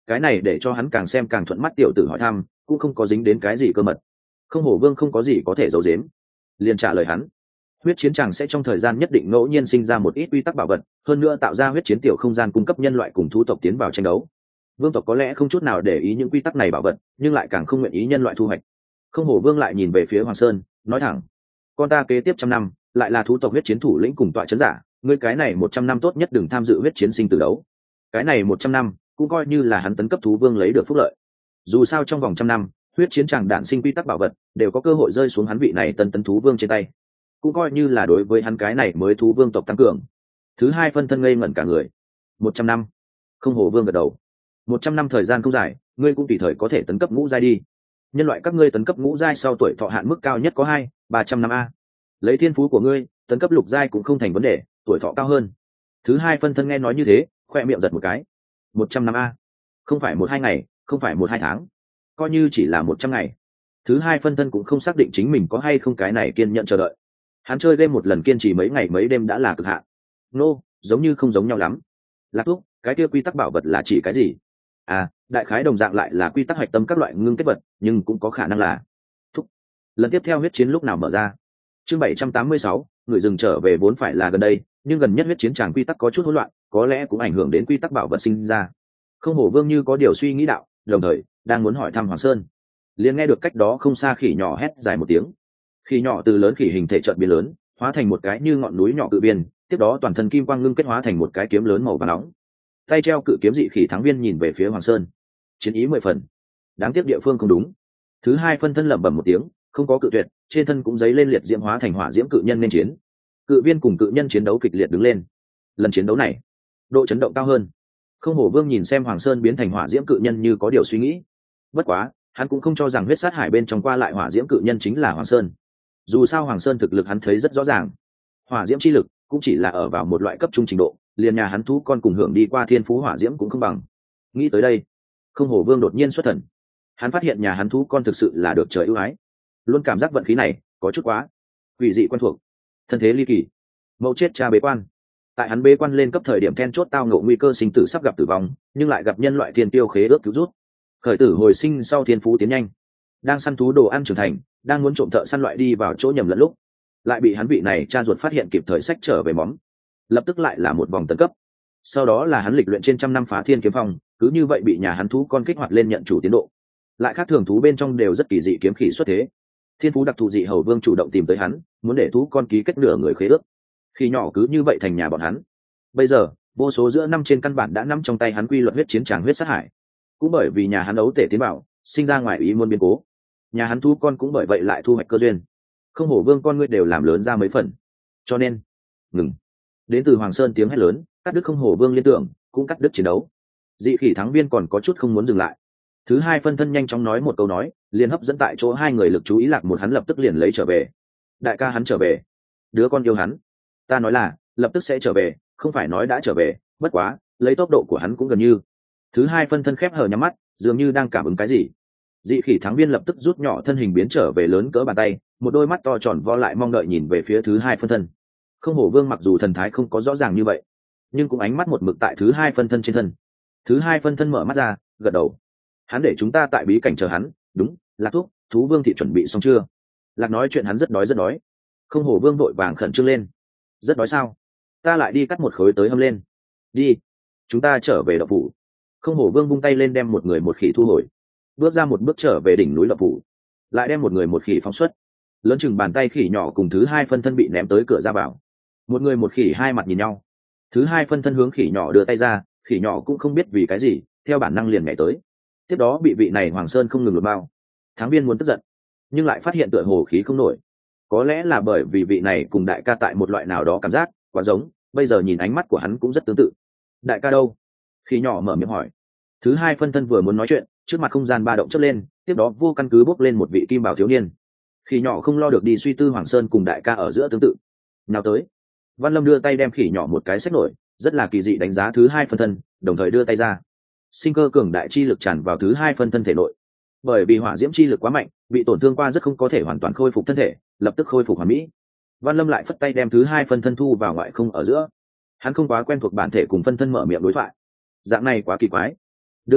cái này để cho hắn càng xem càng thuận mắt. Tiểu tử hỏi thăm cũng không có dính đến cái gì cơ mật, không hổ vương không có gì có thể giấu giếm, liền trả lời hắn. Huyết chiến tràng sẽ trong thời gian nhất định ngẫu nhiên sinh ra một ít quy tắc bảo vật, hơn nữa tạo ra huyết chiến tiểu không gian cung cấp nhân loại cùng thú tộc tiến vào tranh đấu. Vương tộc có lẽ không chút nào để ý những quy tắc này bảo vật, nhưng lại càng không nguyện ý nhân loại thu hoạch. Không hổ vương lại nhìn về phía Hoàng Sơn, nói thẳng: con ta kế tiếp trăm năm lại là thú tộc huyết chiến thủ lĩnh cùng tọa chấn giả, ngươi cái này một trăm năm tốt nhất đừng tham dự huyết chiến sinh tử đấu. Cái này một trăm năm cũng coi như là hắn tấn cấp thú vương lấy được phúc lợi. Dù sao trong vòng trăm năm huyết chiến tràng đản sinh quy tắc bảo vật đều có cơ hội rơi xuống hắn vị này tân tấn thú vương trên tay, cũng coi như là đối với hắn cái này mới thú vương tộc tăng cường. Thứ hai phân thân ngây ngẩn cả người. Một trăm năm? Không hổ vương gật đầu. Một trăm năm thời gian không dài, ngươi cũng tùy thời có thể tấn cấp ngũ giai đi. Nhân loại các ngươi tấn cấp ngũ giai sau tuổi thọ hạn mức cao nhất có hai ba trăm năm a. Lấy thiên phú của ngươi tấn cấp lục giai cũng không thành vấn đề, tuổi thọ cao hơn. Thứ hai phân thân nghe nói như thế, khoe miệng giật một cái. Một trăm năm a, không phải một hai ngày, không phải một hai tháng, coi như chỉ là một trăm ngày. Thứ hai phân thân cũng không xác định chính mình có hay không cái này kiên nhẫn chờ đợi. Hắn chơi game một lần kiên trì mấy ngày mấy đêm đã là cực hạn. Nô, giống như không giống nhau lắm. Lạc Thúc, cái kia quy tắc bảo vật là chỉ cái gì? À, đại khái đồng dạng lại là quy tắc hạch tâm các loại ngưng kết vật, nhưng cũng có khả năng là thúc. Lần tiếp theo huyết chiến lúc nào mở ra? Chương bảy trăm tám mươi sáu, người dừng trở về vốn phải là gần đây, nhưng gần nhất huyết chiến tràng quy tắc có chút hỗn loạn, có lẽ cũng ảnh hưởng đến quy tắc bảo vật sinh ra. Không hổ vương như có điều suy nghĩ đạo, đồng thời đang muốn hỏi thăm Hoàng Sơn, liền nghe được cách đó không xa khỉ nhỏ hét dài một tiếng. Khỉ nhỏ từ lớn khỉ hình thể chợt biến lớn, hóa thành một cái như ngọn núi nhỏ cự biên, tiếp đó toàn thân kim quang ngưng kết hóa thành một cái kiếm lớn màu vàng nóng. Tay treo cự kiếm dị khỉ thắng viên nhìn về phía Hoàng Sơn, chiến ý mười phần. Đáng tiếc địa phương không đúng. Thứ hai phân thân lẩm bẩm một tiếng, không có cự tuyệt, trên thân cũng giấy lên liệt diễm hóa thành hỏa diễm cự nhân nên chiến. Cự viên cùng cự nhân chiến đấu kịch liệt đứng lên. Lần chiến đấu này, độ chấn động cao hơn. Không hổ vương nhìn xem Hoàng Sơn biến thành hỏa diễm cự nhân như có điều suy nghĩ. Bất quá, hắn cũng không cho rằng huyết sát hải bên trong qua lại hỏa diễm cự nhân chính là Hoàng Sơn. Dù sao Hoàng Sơn thực lực hắn thấy rất rõ ràng, hỏa diễm chi lực cũng chỉ là ở vào một loại cấp trung trình độ, liền nhà hắn thú con cùng hưởng đi qua thiên phú hỏa diễm cũng không bằng. Nghĩ tới đây, không hổ vương đột nhiên xuất thần. Hắn phát hiện nhà hắn thú con thực sự là được trời ưu ái, luôn cảm giác vận khí này có chút quá quỷ dị quen thuộc. Thân thế ly kỳ, mẫu chết cha bế quan. Tại hắn bế quan lên cấp thời điểm then chốt tao ngộ nguy cơ sinh tử sắp gặp tử vong, nhưng lại gặp nhân loại thiên tiêu khế ước cứu rút, khởi tử hồi sinh sau thiên phú tiến nhanh, đang săn thú đồ ăn trưởng thành, đang muốn trộm thợ săn loại đi vào chỗ nhầm lẫn lúc, lại bị hắn vị này cha ruột phát hiện kịp thời sách trở về móm, lập tức lại là một vòng tấn cấp. Sau đó là hắn lịch luyện trên trăm năm phá thiên kiếm phong, cứ như vậy bị nhà hắn thú con kích hoạt lên nhận chủ tiến độ. Lại khác thường thú bên trong đều rất kỳ dị kiếm khỉ xuất thế. Thiên phú đặc thù dị hầu vương chủ động tìm tới hắn, muốn để thú con ký kết nửa người khế ước. Khi nhỏ cứ như vậy thành nhà bọn hắn. Bây giờ, vô số giữa năm trên căn bản đã nắm trong tay hắn quy luật huyết chiến tràng huyết sát hải. Cũng bởi vì nhà hắn ấu tể tiến bảo, sinh ra ngoài ý muốn biến cố. Nhà hắn thú con cũng bởi vậy lại thu hoạch cơ duyên. Không hổ vương con ngươi đều làm lớn ra mấy phần. Cho nên, ngừng. Đến từ Hoàng Sơn tiếng hét lớn, cắt đứt không hổ vương liên tưởng, cũng cắt đứt chiến đấu. Dị khỉ thắng viên còn có chút không muốn dừng lại. Thứ hai phân thân nhanh chóng nói một câu nói, liền hấp dẫn tại chỗ hai người lực chú ý. Lạc một hắn lập tức liền lấy trở về. Đại ca hắn trở về, đứa con yêu hắn. Ta nói là lập tức sẽ trở về, không phải nói đã trở về. Bất quá lấy tốc độ của hắn cũng gần như. Thứ hai phân thân khép hờ nhắm mắt, dường như đang cảm ứng cái gì. Dị khỉ thắng viên lập tức rút nhỏ thân hình biến trở về lớn cỡ bàn tay, một đôi mắt to tròn vo lại mong đợi nhìn về phía thứ hai phân thân. Không hổ vương mặc dù thần thái không có rõ ràng như vậy, nhưng cũng ánh mắt một mực tại thứ hai phân thân trên thân. Thứ hai phân thân mở mắt ra, gật đầu. Hắn để chúng ta tại bí cảnh chờ hắn. Đúng, Lạc thúc, thú vương thị chuẩn bị xong chưa? Lạc nói chuyện hắn rất đói rất đói. Không hổ vương vội vàng khẩn trương lên. Rất đói sao? Ta lại đi cắt một khối tới hâm lên. Đi, chúng ta trở về đậu phủ. Không hổ vương vung tay lên đem một người một khỉ thu hồi, bước ra một bước trở về đỉnh núi đậu phủ, lại đem một người một khỉ phóng xuất. Lớn chừng bàn tay khỉ nhỏ cùng thứ hai phân thân bị ném tới cửa ra vào. Một người một khỉ hai mặt nhìn nhau. Thứ hai phân thân hướng khỉ nhỏ đưa tay ra, khỉ nhỏ cũng không biết vì cái gì, theo bản năng liền nhảy tới. Tiếp đó bị vị này Hoàng Sơn không ngừng lột bao. Thắng viên muốn tức giận, nhưng lại phát hiện tựa hồ khí không nổi. Có lẽ là bởi vì vị này cùng đại ca tại một loại nào đó cảm giác quá giống, bây giờ nhìn ánh mắt của hắn cũng rất tương tự. Đại ca đâu? Khỉ nhỏ mở miệng hỏi. Thứ hai phân thân vừa muốn nói chuyện, trước mặt không gian ba động chớp lên, tiếp đó vô căn cứ bốc lên một vị kim bảo thiếu niên. Khỉ nhỏ không lo được đi suy tư Hoàng Sơn cùng đại ca ở giữa tương tự. Nào tới. Văn Lâm đưa tay đem khỉ nhỏ một cái xách nổi, rất là kỳ dị đánh giá thứ hai phân thân, đồng thời đưa tay ra. Sinh cơ cường đại chi lực tràn vào thứ hai phân thân thể nội. Bởi vì hỏa diễm chi lực quá mạnh, bị tổn thương qua rất không có thể hoàn toàn khôi phục thân thể, lập tức khôi phục hoàn mỹ. Văn Lâm lại phất tay đem thứ hai phân thân thu vào ngoại không ở giữa. Hắn không quá quen thuộc bản thể cùng phân thân mở miệng đối thoại. Dạng này quá kỳ quái. Đương nhiên,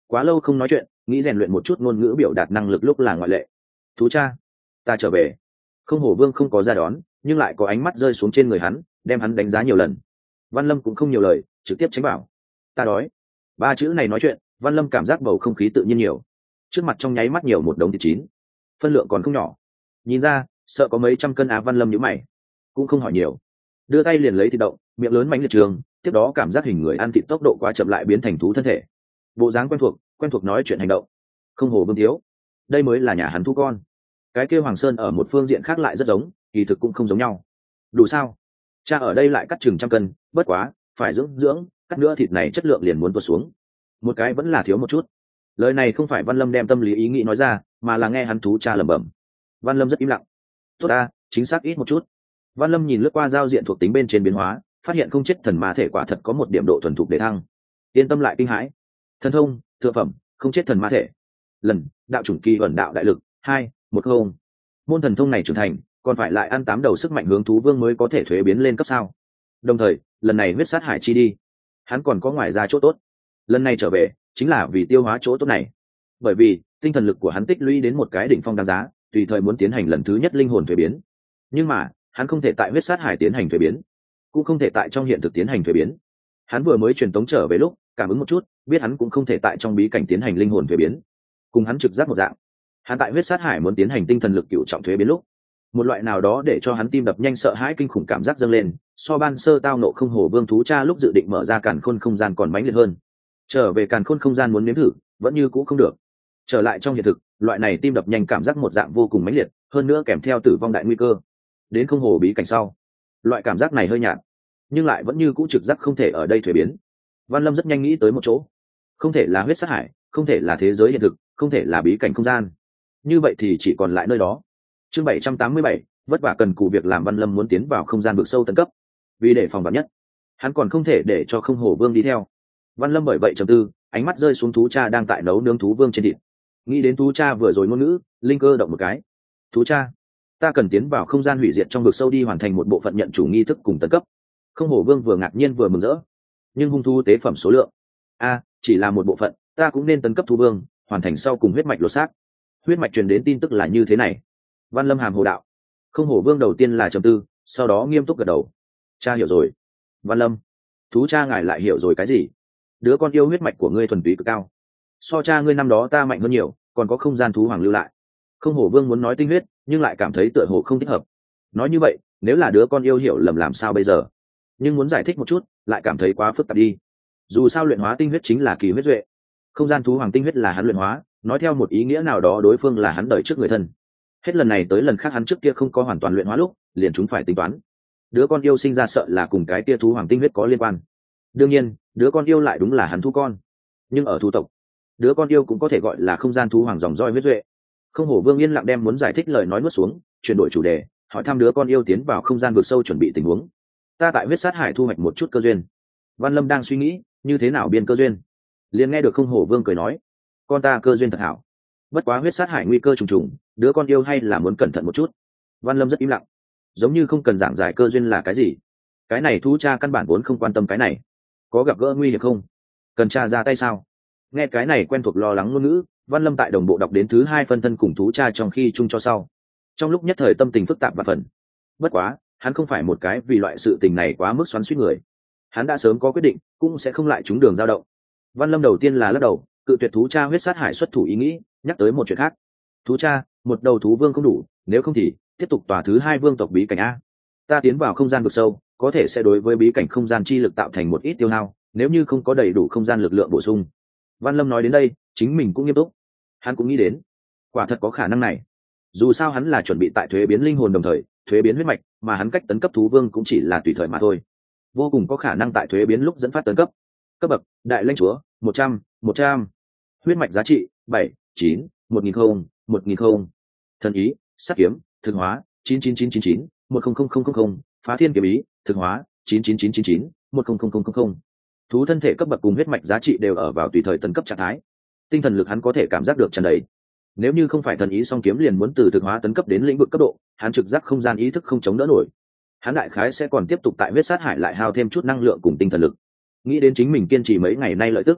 quá lâu không nói chuyện, nghĩ rèn luyện một chút ngôn ngữ biểu đạt năng lực lúc là ngoại lệ. Thú cha, ta trở về. Không hổ vương không có ra đón, nhưng lại có ánh mắt rơi xuống trên người hắn, đem hắn đánh giá nhiều lần. Văn Lâm cũng không nhiều lời, trực tiếp tránh bảo. Ta đói. Ba chữ này nói chuyện, Văn Lâm cảm giác bầu không khí tự nhiên nhiều. Trước mặt trong nháy mắt nhiều một đống thịt chín, phân lượng còn không nhỏ. Nhìn ra, sợ có mấy trăm cân á. Văn Lâm nhíu mày, cũng không hỏi nhiều, đưa tay liền lấy thịt động, miệng lớn mánh liệt trường. Tiếp đó cảm giác hình người ăn thịt tốc độ quá chậm lại biến thành thú thân thể. Bộ dáng quen thuộc, quen thuộc nói chuyện hành động. Không hổ vương thiếu, đây mới là nhà hắn thú con. Cái kêu Hoàng Sơn ở một phương diện khác lại rất giống, kỳ thực cũng không giống nhau. Đủ sao? Cha ở đây lại cắt chừng trăm cân, bất quá, phải dưỡng dưỡng, cắt nữa thịt này chất lượng liền muốn tuột xuống. Một cái vẫn là thiếu một chút. Lời này không phải Văn Lâm đem tâm lý ý nghĩ nói ra, mà là nghe hắn thú cha lẩm bẩm. Văn Lâm rất im lặng. Tốt ta, chính xác ít một chút. Văn Lâm nhìn lướt qua giao diện thuộc tính bên trên biến hóa, phát hiện không chết thần ma thể quả thật có một điểm độ thuần thục để thăng. Yên tâm lại kinh hãi. Thần thông, thượng phẩm, không chết thần ma thể. Lần, đạo chủng kỳ ẩn đạo đại lực, hai, một không. Môn thần thông này trưởng thành, còn phải lại ăn tám đầu sức mạnh hướng thú vương mới có thể thuế biến lên cấp sao. Đồng thời, lần này huyết sát hải chi đi, hắn còn có ngoài ra chỗ tốt. Lần này trở về, chính là vì tiêu hóa chỗ tốt này. Bởi vì, tinh thần lực của hắn tích lũy đến một cái đỉnh phong đáng giá, tùy thời muốn tiến hành lần thứ nhất linh hồn thuế biến. Nhưng mà, hắn không thể tại huyết sát hải tiến hành thuế biến, cũng không thể tại trong hiện thực tiến hành thuế biến. Hắn vừa mới truyền tống trở về lúc, cảm ứng một chút, biết hắn cũng không thể tại trong bí cảnh tiến hành linh hồn thuế biến. Cùng hắn trực giác một dạng, hắn tại huyết sát hải muốn tiến hành tinh thần lực cựu trọng thuế biến lúc, một loại nào đó để cho hắn tim đập nhanh sợ hãi kinh khủng cảm giác dâng lên, so ban sơ tao nộ không hổ vương thú cha lúc dự định mở ra càn khôn không gian còn mãnh liệt hơn. Trở về càn khôn không gian muốn nếm thử, vẫn như cũ không được. Trở lại trong hiện thực, loại này tim đập nhanh cảm giác một dạng vô cùng mãnh liệt, hơn nữa kèm theo tử vong đại nguy cơ. Đến không hồ bí cảnh sau, loại cảm giác này hơi nhạt, nhưng lại vẫn như cũ trực giác không thể ở đây thuế biến. Văn Lâm rất nhanh nghĩ tới một chỗ, không thể là huyết sát hải, không thể là thế giới hiện thực, không thể là bí cảnh không gian. Như vậy thì chỉ còn lại nơi đó. Chương bảy trăm tám mươi bảy, vất vả cần cù việc làm. Văn Lâm muốn tiến vào không gian vực sâu tận cấp, vì để phòng vạn nhất, hắn còn không thể để cho không hổ vương đi theo. Văn Lâm bởi vậy trầm tư, ánh mắt rơi xuống thú cha đang tại nấu nướng thú vương trên thịt. Nghĩ đến thú cha vừa rồi ngôn ngữ, linh cơ động một cái. Thú cha, ta cần tiến vào không gian hủy diệt trong vực sâu đi hoàn thành một bộ phận nhận chủ nghi thức cùng tận cấp. Không hổ vương vừa ngạc nhiên vừa mừng rỡ. Nhưng hung thú tế phẩm số lượng, a chỉ là một bộ phận, ta cũng nên tấn cấp thú vương, hoàn thành sau cùng huyết mạch lột xác. Huyết mạch truyền đến tin tức là như thế này. Văn Lâm hàm hồ đạo. Không hổ vương đầu tiên là trầm tư, sau đó nghiêm túc gật đầu. Cha hiểu rồi. Văn Lâm, thú cha ngài lại hiểu rồi cái gì? Đứa con yêu huyết mạch của ngươi thuần túy cực cao, so cha ngươi năm đó ta mạnh hơn nhiều, còn có không gian thú hoàng lưu lại. Không hổ vương muốn nói tinh huyết, nhưng lại cảm thấy tựa hồ không thích hợp. Nói như vậy, nếu là đứa con yêu hiểu lầm làm sao bây giờ? Nhưng muốn giải thích một chút, lại cảm thấy quá phức tạp đi. Dù sao luyện hóa tinh huyết chính là kỳ huyết duệ, không gian thú hoàng tinh huyết là hắn luyện hóa, nói theo một ý nghĩa nào đó đối phương là hắn đợi trước người thân. Hết lần này tới lần khác hắn trước kia không có hoàn toàn luyện hóa lúc, liền chúng phải tính toán. Đứa con yêu sinh ra sợ là cùng cái kia thú hoàng tinh huyết có liên quan. Đương nhiên, đứa con yêu lại đúng là hắn thú con. Nhưng ở thú tộc, đứa con yêu cũng có thể gọi là không gian thú hoàng dòng roi huyết duệ. Không hổ vương yên lặng đem muốn giải thích lời nói nuốt xuống, chuyển đổi chủ đề, hỏi thăm đứa con yêu tiến vào không gian vực sâu chuẩn bị tình huống. Ta tại huyết sát hải thu hoạch một chút cơ duyên. Văn Lâm đang suy nghĩ, như thế nào biên cơ duyên, liền nghe được không hổ vương cười nói, con ta cơ duyên thật hảo. Bất quá huyết sát hải nguy cơ trùng trùng, đứa con yêu hay là muốn cẩn thận một chút. Văn Lâm rất im lặng, giống như không cần giảng giải cơ duyên là cái gì. Cái này thú cha căn bản vốn không quan tâm cái này. Có gặp gỡ nguy hiểm không, cần cha ra tay sao? Nghe cái này quen thuộc lo lắng ngôn ngữ, Văn Lâm tại đồng bộ đọc đến thứ hai phân thân cùng thú cha trong khi chung cho sau. Trong lúc nhất thời tâm tình phức tạp và phần. Bất quá, hắn không phải một cái vì loại sự tình này quá mức xoắn suýt người. Hắn đã sớm có quyết định, cũng sẽ không lại trúng đường dao động. Văn Lâm đầu tiên là lắc đầu, cự tuyệt thú cha huyết sát hải xuất thủ ý nghĩ, nhắc tới một chuyện khác. Thú cha, một đầu thú vương không đủ, nếu không thì tiếp tục tòa thứ hai vương tộc bí cảnh a. Ta tiến vào không gian vực sâu, có thể sẽ đối với bí cảnh không gian chi lực tạo thành một ít tiêu hao, nếu như không có đầy đủ không gian lực lượng bổ sung. Văn Lâm nói đến đây, chính mình cũng nghiêm túc. Hắn cũng nghĩ đến, quả thật có khả năng này. Dù sao hắn là chuẩn bị tại thuế biến linh hồn đồng thời thuế biến huyết mạch, mà hắn cách tấn cấp thú vương cũng chỉ là tùy thời mà thôi. Vô cùng có khả năng tại thuế biến lúc dẫn phát tấn cấp. Cấp bậc đại lãnh chúa một trăm, một trăm. Huyết mạch giá trị bảy, chín, một nghìn không, một nghìn không. Thần ý sát kiếm thực hóa chín chín chín chín chín, một không không không không không. Phá thiên kiếm ý thực hóa chín chín chín chín chín, một không không không không không. Thú thân thể cấp bậc cùng huyết mạch giá trị đều ở vào tùy thời tấn cấp trạng thái. Tinh thần lực hắn có thể cảm giác được tràn đầy. Nếu như không phải thần ý song kiếm liền muốn từ thực hóa tấn cấp đến lĩnh vực cấp độ, hắn trực giác không gian ý thức không chống đỡ nổi. Hắn đại khái sẽ còn tiếp tục tại huyết sát hải lại hao thêm chút năng lượng cùng tinh thần lực. Nghĩ đến chính mình kiên trì mấy ngày nay lợi tức,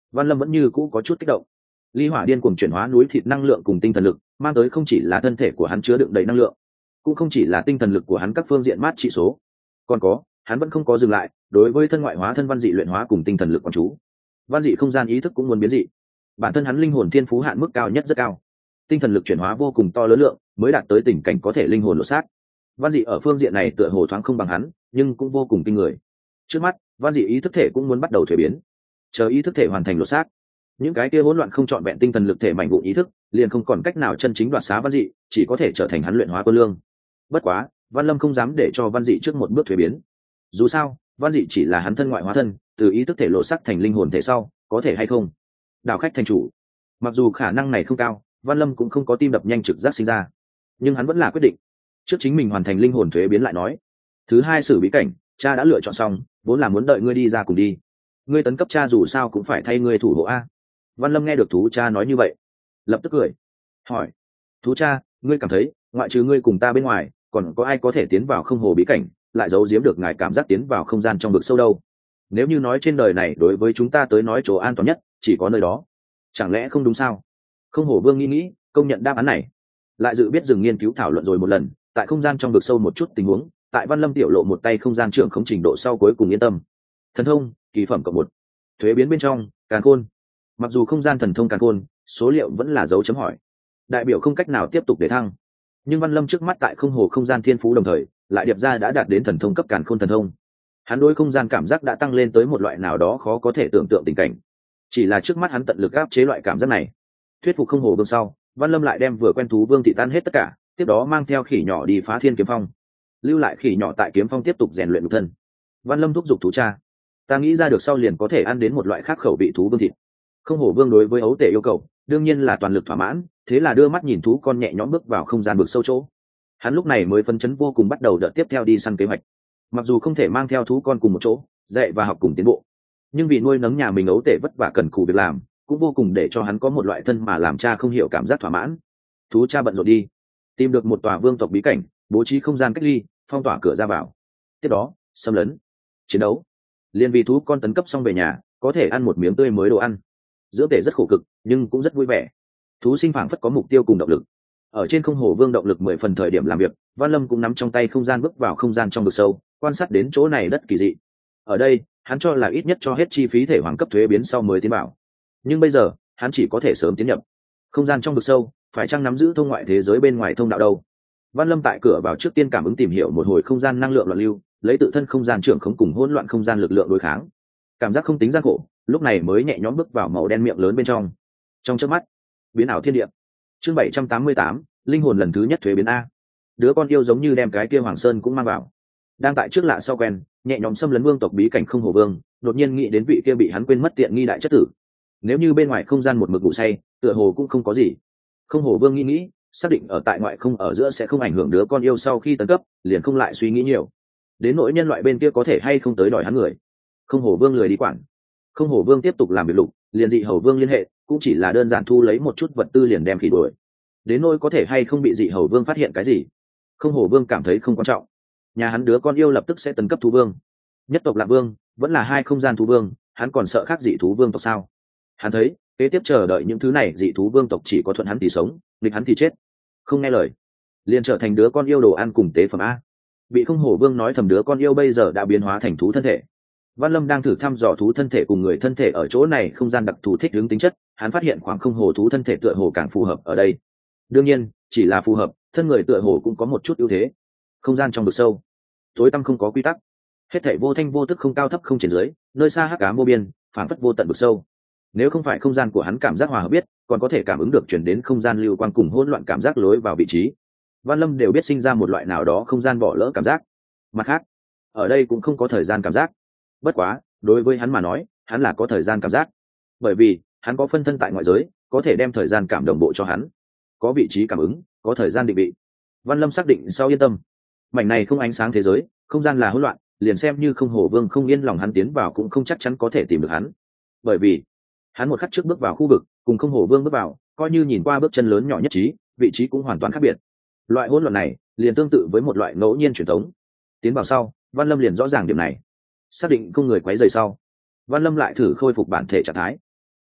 Văn Lâm vẫn như cũ có chút kích động. Ly hỏa điên cuồng chuyển hóa núi thịt năng lượng cùng tinh thần lực, mang tới không chỉ là thân thể của hắn chứa đựng đầy năng lượng, cũng không chỉ là tinh thần lực của hắn các phương diện mát trị số, còn có, hắn vẫn không có dừng lại, đối với thân ngoại hóa thân văn dị luyện hóa cùng tinh thần lực quan chú. Văn dị không gian ý thức cũng muốn biến dị. Bản thân hắn linh hồn thiên phú hạn mức cao nhất rất cao, tinh thần lực chuyển hóa vô cùng to lớn lượng, mới đạt tới tình cảnh có thể linh hồn lột xác. Văn dị ở phương diện này tựa hồ thoáng không bằng hắn, nhưng cũng vô cùng kinh người. Trước mắt, văn dị ý thức thể cũng muốn bắt đầu thuế biến. Chờ ý thức thể hoàn thành lột xác, những cái kia hỗn loạn không trọn vẹn tinh thần lực thể mạnh vụn ý thức liền không còn cách nào chân chính đoạt xá văn dị, chỉ có thể trở thành hắn luyện hóa quân lương. Bất quá, Văn Lâm không dám để cho văn dị trước một bước thuế biến. Dù sao, văn dị chỉ là hắn thân ngoại hóa thân, từ ý thức thể lộ sắc thành linh hồn thể sau, có thể hay không đảo khách thành chủ. Mặc dù khả năng này không cao, Văn Lâm cũng không có tim đập nhanh trực giác sinh ra, nhưng hắn vẫn là quyết định trước chính mình hoàn thành linh hồn thuế biến lại nói. Thứ hai sử bí cảnh, cha đã lựa chọn xong, vốn là muốn đợi ngươi đi ra cùng đi. Ngươi tấn cấp cha dù sao cũng phải thay ngươi thủ hộ a. Văn Lâm nghe được thú cha nói như vậy, lập tức cười, hỏi: thú cha, ngươi cảm thấy ngoại trừ ngươi cùng ta bên ngoài, còn có ai có thể tiến vào không hồ bí cảnh, lại giấu giếm được ngài cảm giác tiến vào không gian trong vực sâu đâu? Nếu như nói trên đời này đối với chúng ta tới nói chỗ an toàn nhất chỉ có nơi đó, chẳng lẽ không đúng sao? Không hồ vương nghĩ nghĩ, công nhận đáp án này, lại dự biết dừng nghiên cứu thảo luận rồi một lần, tại không gian trong vực sâu một chút tình huống, tại Văn Lâm tiểu lộ một tay không gian trưởng không trình độ sau cuối cùng yên tâm. Thần thông kỳ phẩm cộng một, thuế biến bên trong càn khôn. Mặc dù không gian thần thông càn khôn số liệu vẫn là dấu chấm hỏi, đại biểu không cách nào tiếp tục để thăng, nhưng Văn Lâm trước mắt tại không hồ không gian thiên phú đồng thời lại điệp ra đã đạt đến thần thông cấp càn khôn thần thông. Hắn đối không gian cảm giác đã tăng lên tới một loại nào đó khó có thể tưởng tượng tình cảnh, chỉ là trước mắt hắn tận lực áp chế loại cảm giác này. Thuyết phục không hồ vương sau, Văn Lâm lại đem vừa quen thú vương thị tan hết tất cả, tiếp đó mang theo khỉ nhỏ đi phá thiên kiếm phong, lưu lại khỉ nhỏ tại kiếm phong tiếp tục rèn luyện nhục thân. Văn Lâm thúc giục thú cha: ta nghĩ ra được sau liền có thể ăn đến một loại khác khẩu vị thú vương thịt. Không hổ vương đối với ấu tể yêu cầu đương nhiên là toàn lực thỏa mãn, thế là đưa mắt nhìn thú con nhẹ nhõm bước vào không gian vực sâu chỗ. Hắn lúc này mới phấn chấn vô cùng bắt đầu đợt tiếp theo đi săn kế hoạch. Mặc dù không thể mang theo thú con cùng một chỗ dạy và học cùng tiến bộ, nhưng vì nuôi nấng nhà mình ấu tể vất vả cần cù việc làm, cũng vô cùng để cho hắn có một loại thân mà làm cha không hiểu cảm giác thỏa mãn. Thú cha bận rộn đi tìm được một tòa vương tộc bí cảnh, bố trí không gian cách ly, phong tỏa cửa ra vào, tiếp đó xâm lấn chiến đấu. Liên vì thú con tấn cấp xong về nhà có thể ăn một miếng tươi mới đồ ăn, dưỡng tể rất khổ cực nhưng cũng rất vui vẻ. Thú sinh phảng phất có mục tiêu cùng động lực. Ở trên không hồ vương động lực mười phần thời điểm làm việc, Văn Lâm cũng nắm trong tay không gian bước vào không gian trong vực sâu, quan sát đến chỗ này đất kỳ dị. Ở đây hắn cho là ít nhất cho hết chi phí thể hoàng cấp thuế biến sau mới tiến vào, nhưng bây giờ hắn chỉ có thể sớm tiến nhập không gian trong vực sâu. Phải chăng nắm giữ thông ngoại thế giới bên ngoài thông đạo đâu? Văn Lâm tại cửa vào trước tiên cảm ứng tìm hiểu một hồi không gian năng lượng loạn lưu, lấy tự thân không gian trưởng khống cùng hỗn loạn không gian lực lượng đối kháng, cảm giác không tính gian khổ, lúc này mới nhẹ nhõm bước vào màu đen miệng lớn bên trong. Trong chớp mắt, biến ảo thiên địa. Chương bảy trăm tám mươi tám, linh hồn lần thứ nhất thuế biến a. Đứa con yêu giống như đem cái kia Hoàng Sơn cũng mang vào. Đang tại trước lạ sau quen, nhẹ nhõm xâm lấn vương tộc bí cảnh không hồ vương, đột nhiên nghĩ đến vị kia bị hắn quên mất tiện nghi đại chất tử. Nếu như bên ngoài không gian một mực ngủ say, tựa hồ cũng không có gì. Không hồ vương nghĩ nghĩ, xác định ở tại ngoại không ở giữa sẽ không ảnh hưởng đứa con yêu sau khi tấn cấp, liền không lại suy nghĩ nhiều. Đến nỗi nhân loại bên kia có thể hay không tới đòi hắn người, không hồ vương lười đi quản. Không hổ vương tiếp tục làm việc lục, liền dị hầu vương liên hệ, cũng chỉ là đơn giản thu lấy một chút vật tư liền đem khỉ đuổi. Đến nỗi có thể hay không bị dị hầu vương phát hiện cái gì, không hổ vương cảm thấy không quan trọng. Nhà hắn đứa con yêu lập tức sẽ tấn cấp thú vương, nhất tộc lạc vương, vẫn là hai không gian thú vương, hắn còn sợ khác dị thú vương tộc sao? Hắn thấy kế tiếp chờ đợi những thứ này dị thú vương tộc chỉ có thuận hắn thì sống, nghịch hắn thì chết. Không nghe lời, liền trở thành đứa con yêu đồ ăn cùng tế phẩm a. Bị không hổ vương nói thầm đứa con yêu bây giờ đã biến hóa thành thú thân thể. Văn Lâm đang thử thăm dò thú thân thể cùng người thân thể ở chỗ này không gian đặc thù thích ứng tính chất, hắn phát hiện khoảng không hồ thú thân thể tựa hồ càng phù hợp ở đây. Đương nhiên, chỉ là phù hợp, thân người tựa hồ cũng có một chút ưu thế. Không gian trong vực sâu, tối tăm không có quy tắc, hết thảy vô thanh vô tức, không cao thấp không trên dưới, nơi xa hắc ám vô biên, phảng phất vô tận vực sâu. Nếu không phải không gian của hắn cảm giác hòa hợp biết, còn có thể cảm ứng được truyền đến không gian lưu quang cùng hỗn loạn cảm giác lối vào vị trí, Văn Lâm đều biết sinh ra một loại nào đó không gian bỏ lỡ cảm giác. Mặt khác, ở đây cũng không có thời gian cảm giác. Bất quá, đối với hắn mà nói, hắn là có thời gian cảm giác, bởi vì hắn có phân thân tại ngoại giới, có thể đem thời gian cảm đồng bộ cho hắn, có vị trí cảm ứng, có thời gian định vị. Văn Lâm xác định sau yên tâm. Mảnh này không ánh sáng thế giới, không gian là hỗn loạn, liền xem như không hổ vương không yên lòng hắn tiến vào cũng không chắc chắn có thể tìm được hắn, bởi vì hắn một khắc trước bước vào khu vực, cùng không hổ vương bước vào, coi như nhìn qua bước chân lớn nhỏ nhất trí, vị trí cũng hoàn toàn khác biệt. Loại hỗn loạn này liền tương tự với một loại ngẫu nhiên truyền thống. Tiến vào sau, Văn Lâm liền rõ ràng điểm này. Xác định không người quấy rầy sau, Văn Lâm lại thử khôi phục bản thể trạng thái.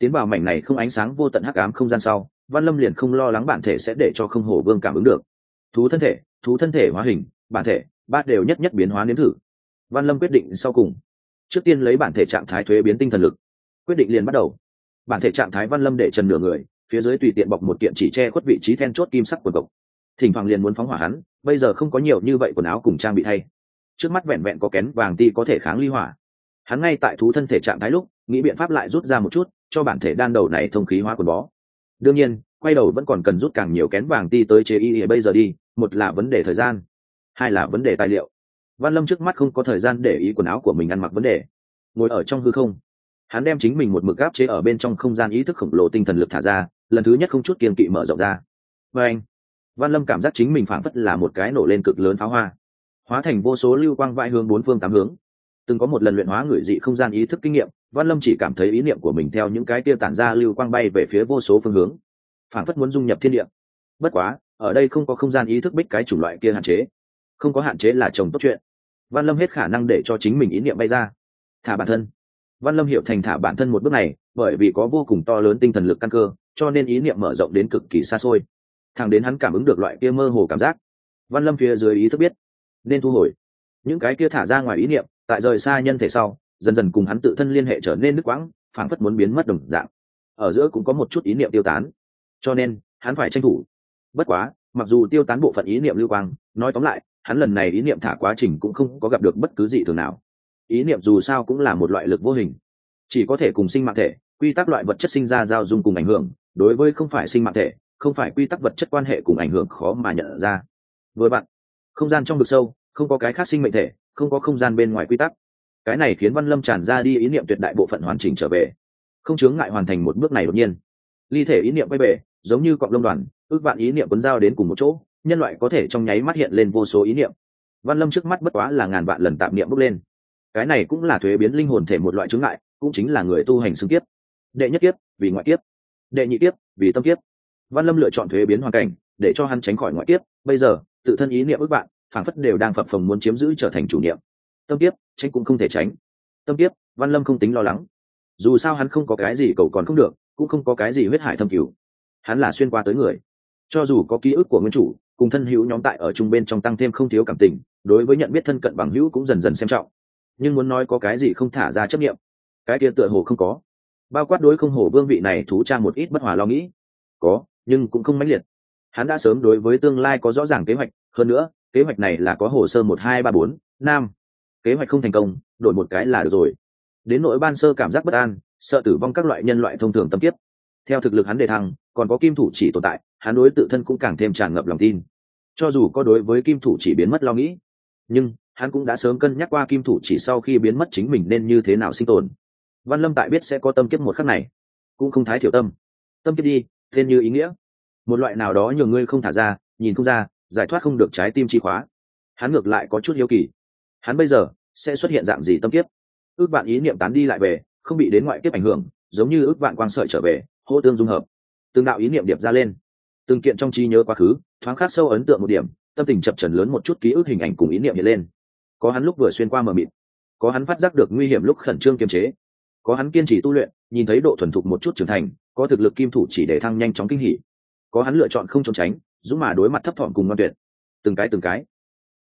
Tiến vào mảnh này không ánh sáng vô tận hắc ám không gian sau, Văn Lâm liền không lo lắng bản thể sẽ để cho không hổ vương cảm ứng được. Thú thân thể, thú thân thể hóa hình, bản thể, ba đều nhất nhất biến hóa nếm thử. Văn Lâm quyết định sau cùng, trước tiên lấy bản thể trạng thái thuế biến tinh thần lực. Quyết định liền bắt đầu. Bản thể trạng thái Văn Lâm để trần nửa người, phía dưới tùy tiện bọc một kiện chỉ che khuất vị trí then chốt kim sắc quần cộc. Thỉnh thoảng liền muốn phóng hỏa hắn, bây giờ không có nhiều như vậy quần áo cùng trang bị thay. Trước mắt vẹn vẹn có kén vàng ti có thể kháng ly hỏa. Hắn ngay tại thú thân thể trạng thái lúc, nghĩ biện pháp lại rút ra một chút, cho bản thể đan đầu này thông khí hóa quần bó. Đương nhiên, quay đầu vẫn còn cần rút càng nhiều kén vàng ti tới chế y bây giờ đi, một là vấn đề thời gian, hai là vấn đề tài liệu. Văn Lâm trước mắt không có thời gian để ý quần áo của mình ăn mặc vấn đề. Ngồi ở trong hư không, hắn đem chính mình một mực áp chế ở bên trong không gian ý thức khổng lồ tinh thần lực thả ra, lần thứ nhất không chút kiên kỵ mở rộng ra. Và anh, Văn Lâm cảm giác chính mình phảng phất là một cái nổ lên cực lớn pháo hoa, hóa thành vô số lưu quang vãi hướng bốn phương tám hướng. Từng có một lần luyện hóa người dị không gian ý thức kinh nghiệm, Văn Lâm chỉ cảm thấy ý niệm của mình theo những cái kia tản ra lưu quang bay về phía vô số phương hướng, phảng phất muốn dung nhập thiên địa. Bất quá, ở đây không có không gian ý thức bích cái chủng loại kia hạn chế, không có hạn chế là chồng tốt chuyện. Văn Lâm hết khả năng để cho chính mình ý niệm bay ra, thả bản thân. Văn Lâm hiểu thành thả bản thân một bước này, bởi vì có vô cùng to lớn tinh thần lực căn cơ, cho nên ý niệm mở rộng đến cực kỳ xa xôi. Thẳng đến hắn cảm ứng được loại kia mơ hồ cảm giác, Văn Lâm phía dưới ý thức biết nên thu hồi những cái kia thả ra ngoài ý niệm, tại rời xa nhân thể sau, dần dần cùng hắn tự thân liên hệ trở nên đứt quãng, phảng phất muốn biến mất đồng dạng. Ở giữa cũng có một chút ý niệm tiêu tán, cho nên hắn phải tranh thủ. Bất quá, mặc dù tiêu tán bộ phận ý niệm lưu quang, nói tóm lại, hắn lần này ý niệm thả quá trình cũng không có gặp được bất cứ gì thường nào. Ý niệm dù sao cũng là một loại lực vô hình, chỉ có thể cùng sinh mạng thể, quy tắc loại vật chất sinh ra giao dung cùng ảnh hưởng, đối với không phải sinh mạng thể, không phải quy tắc vật chất quan hệ cùng ảnh hưởng khó mà nhận ra. Với bạn, không gian trong vực sâu, không có cái khác sinh mệnh thể, không có không gian bên ngoài quy tắc. Cái này khiến Văn Lâm tràn ra đi ý niệm tuyệt đại bộ phận hoàn chỉnh trở về, không chướng ngại hoàn thành một bước này đột nhiên. Ly thể ý niệm quay về, giống như cọng lông đoàn, ước vạn ý niệm cuốn giao đến cùng một chỗ, nhân loại có thể trong nháy mắt hiện lên vô số ý niệm. Văn Lâm trước mắt bất quá là ngàn vạn lần tạp niệm bốc lên. Cái này cũng là thuế biến linh hồn thể một loại chướng ngại, cũng chính là người tu hành xưng kiếp. Đệ nhất kiếp, vì ngoại kiếp. Đệ nhị kiếp, vì tâm kiếp. Văn Lâm lựa chọn thuế biến hoàn cảnh, để cho hắn tránh khỏi ngoại kiếp. Bây giờ, tự thân ý niệm ước vạn, phảng phất đều đang phập phồng muốn chiếm giữ trở thành chủ niệm. Tâm kiếp, tránh cũng không thể tránh. Tâm kiếp, Văn Lâm không tính lo lắng. Dù sao hắn không có cái gì cầu còn không được, cũng không có cái gì huyết hải thâm cửu. Hắn là xuyên qua tới người, cho dù có ký ức của nguyên chủ, cùng thân hữu nhóm tại ở chung bên trong tăng thêm không thiếu cảm tình, đối với nhận biết thân cận bằng hữu cũng dần dần xem trọng. Nhưng muốn nói có cái gì không thả ra chấp niệm, cái kia tựa hồ không có. Bao quát đối không hổ vương vị này thú trang một ít bất hòa lo nghĩ, có, nhưng cũng không mãnh liệt. Hắn đã sớm đối với tương lai có rõ ràng kế hoạch, hơn nữa, kế hoạch này là có hồ sơ một hai ba bốn năm. Kế hoạch không thành công, đổi một cái là được rồi. Đến nỗi ban sơ cảm giác bất an, sợ tử vong các loại nhân loại thông thường tâm kiếp. Theo thực lực hắn đề thăng, còn có kim thủ chỉ tồn tại, hắn đối tự thân cũng càng thêm tràn ngập lòng tin. Cho dù có đối với kim thủ chỉ biến mất lo nghĩ, nhưng hắn cũng đã sớm cân nhắc qua kim thủ chỉ sau khi biến mất chính mình nên như thế nào sinh tồn. Văn Lâm tại biết sẽ có tâm kiếp một khắc này, cũng không thái thiểu tâm. Tâm kiếp đi, tên như ý nghĩa, một loại nào đó nhường ngươi không thả ra, nhìn không ra, giải thoát không được trái tim chi khóa. Hắn ngược lại có chút hiếu kỳ, hắn bây giờ sẽ xuất hiện dạng gì tâm kiếp? Ước vạn ý niệm tán đi lại về, không bị đến ngoại kiếp ảnh hưởng, giống như ước vạn quang sợi trở về, hô tương dung hợp. Từng đạo ý niệm điệp ra lên, từng kiện trong trí nhớ quá khứ, thoáng khắc sâu ấn tượng một điểm, tâm tình chập chờn lớn một chút ký ức hình ảnh cùng ý niệm hiện lên. Có hắn lúc vừa xuyên qua mờ mịt, có hắn phát giác được nguy hiểm lúc khẩn trương kiềm chế, có hắn kiên trì tu luyện, nhìn thấy độ thuần thục một chút trưởng thành, có thực lực kim thủ chỉ để thăng nhanh chóng kinh hỉ, có hắn lựa chọn không trốn tránh, dũng mà đối mặt thấp thỏm cùng ngoan tuyệt. Từng cái từng cái,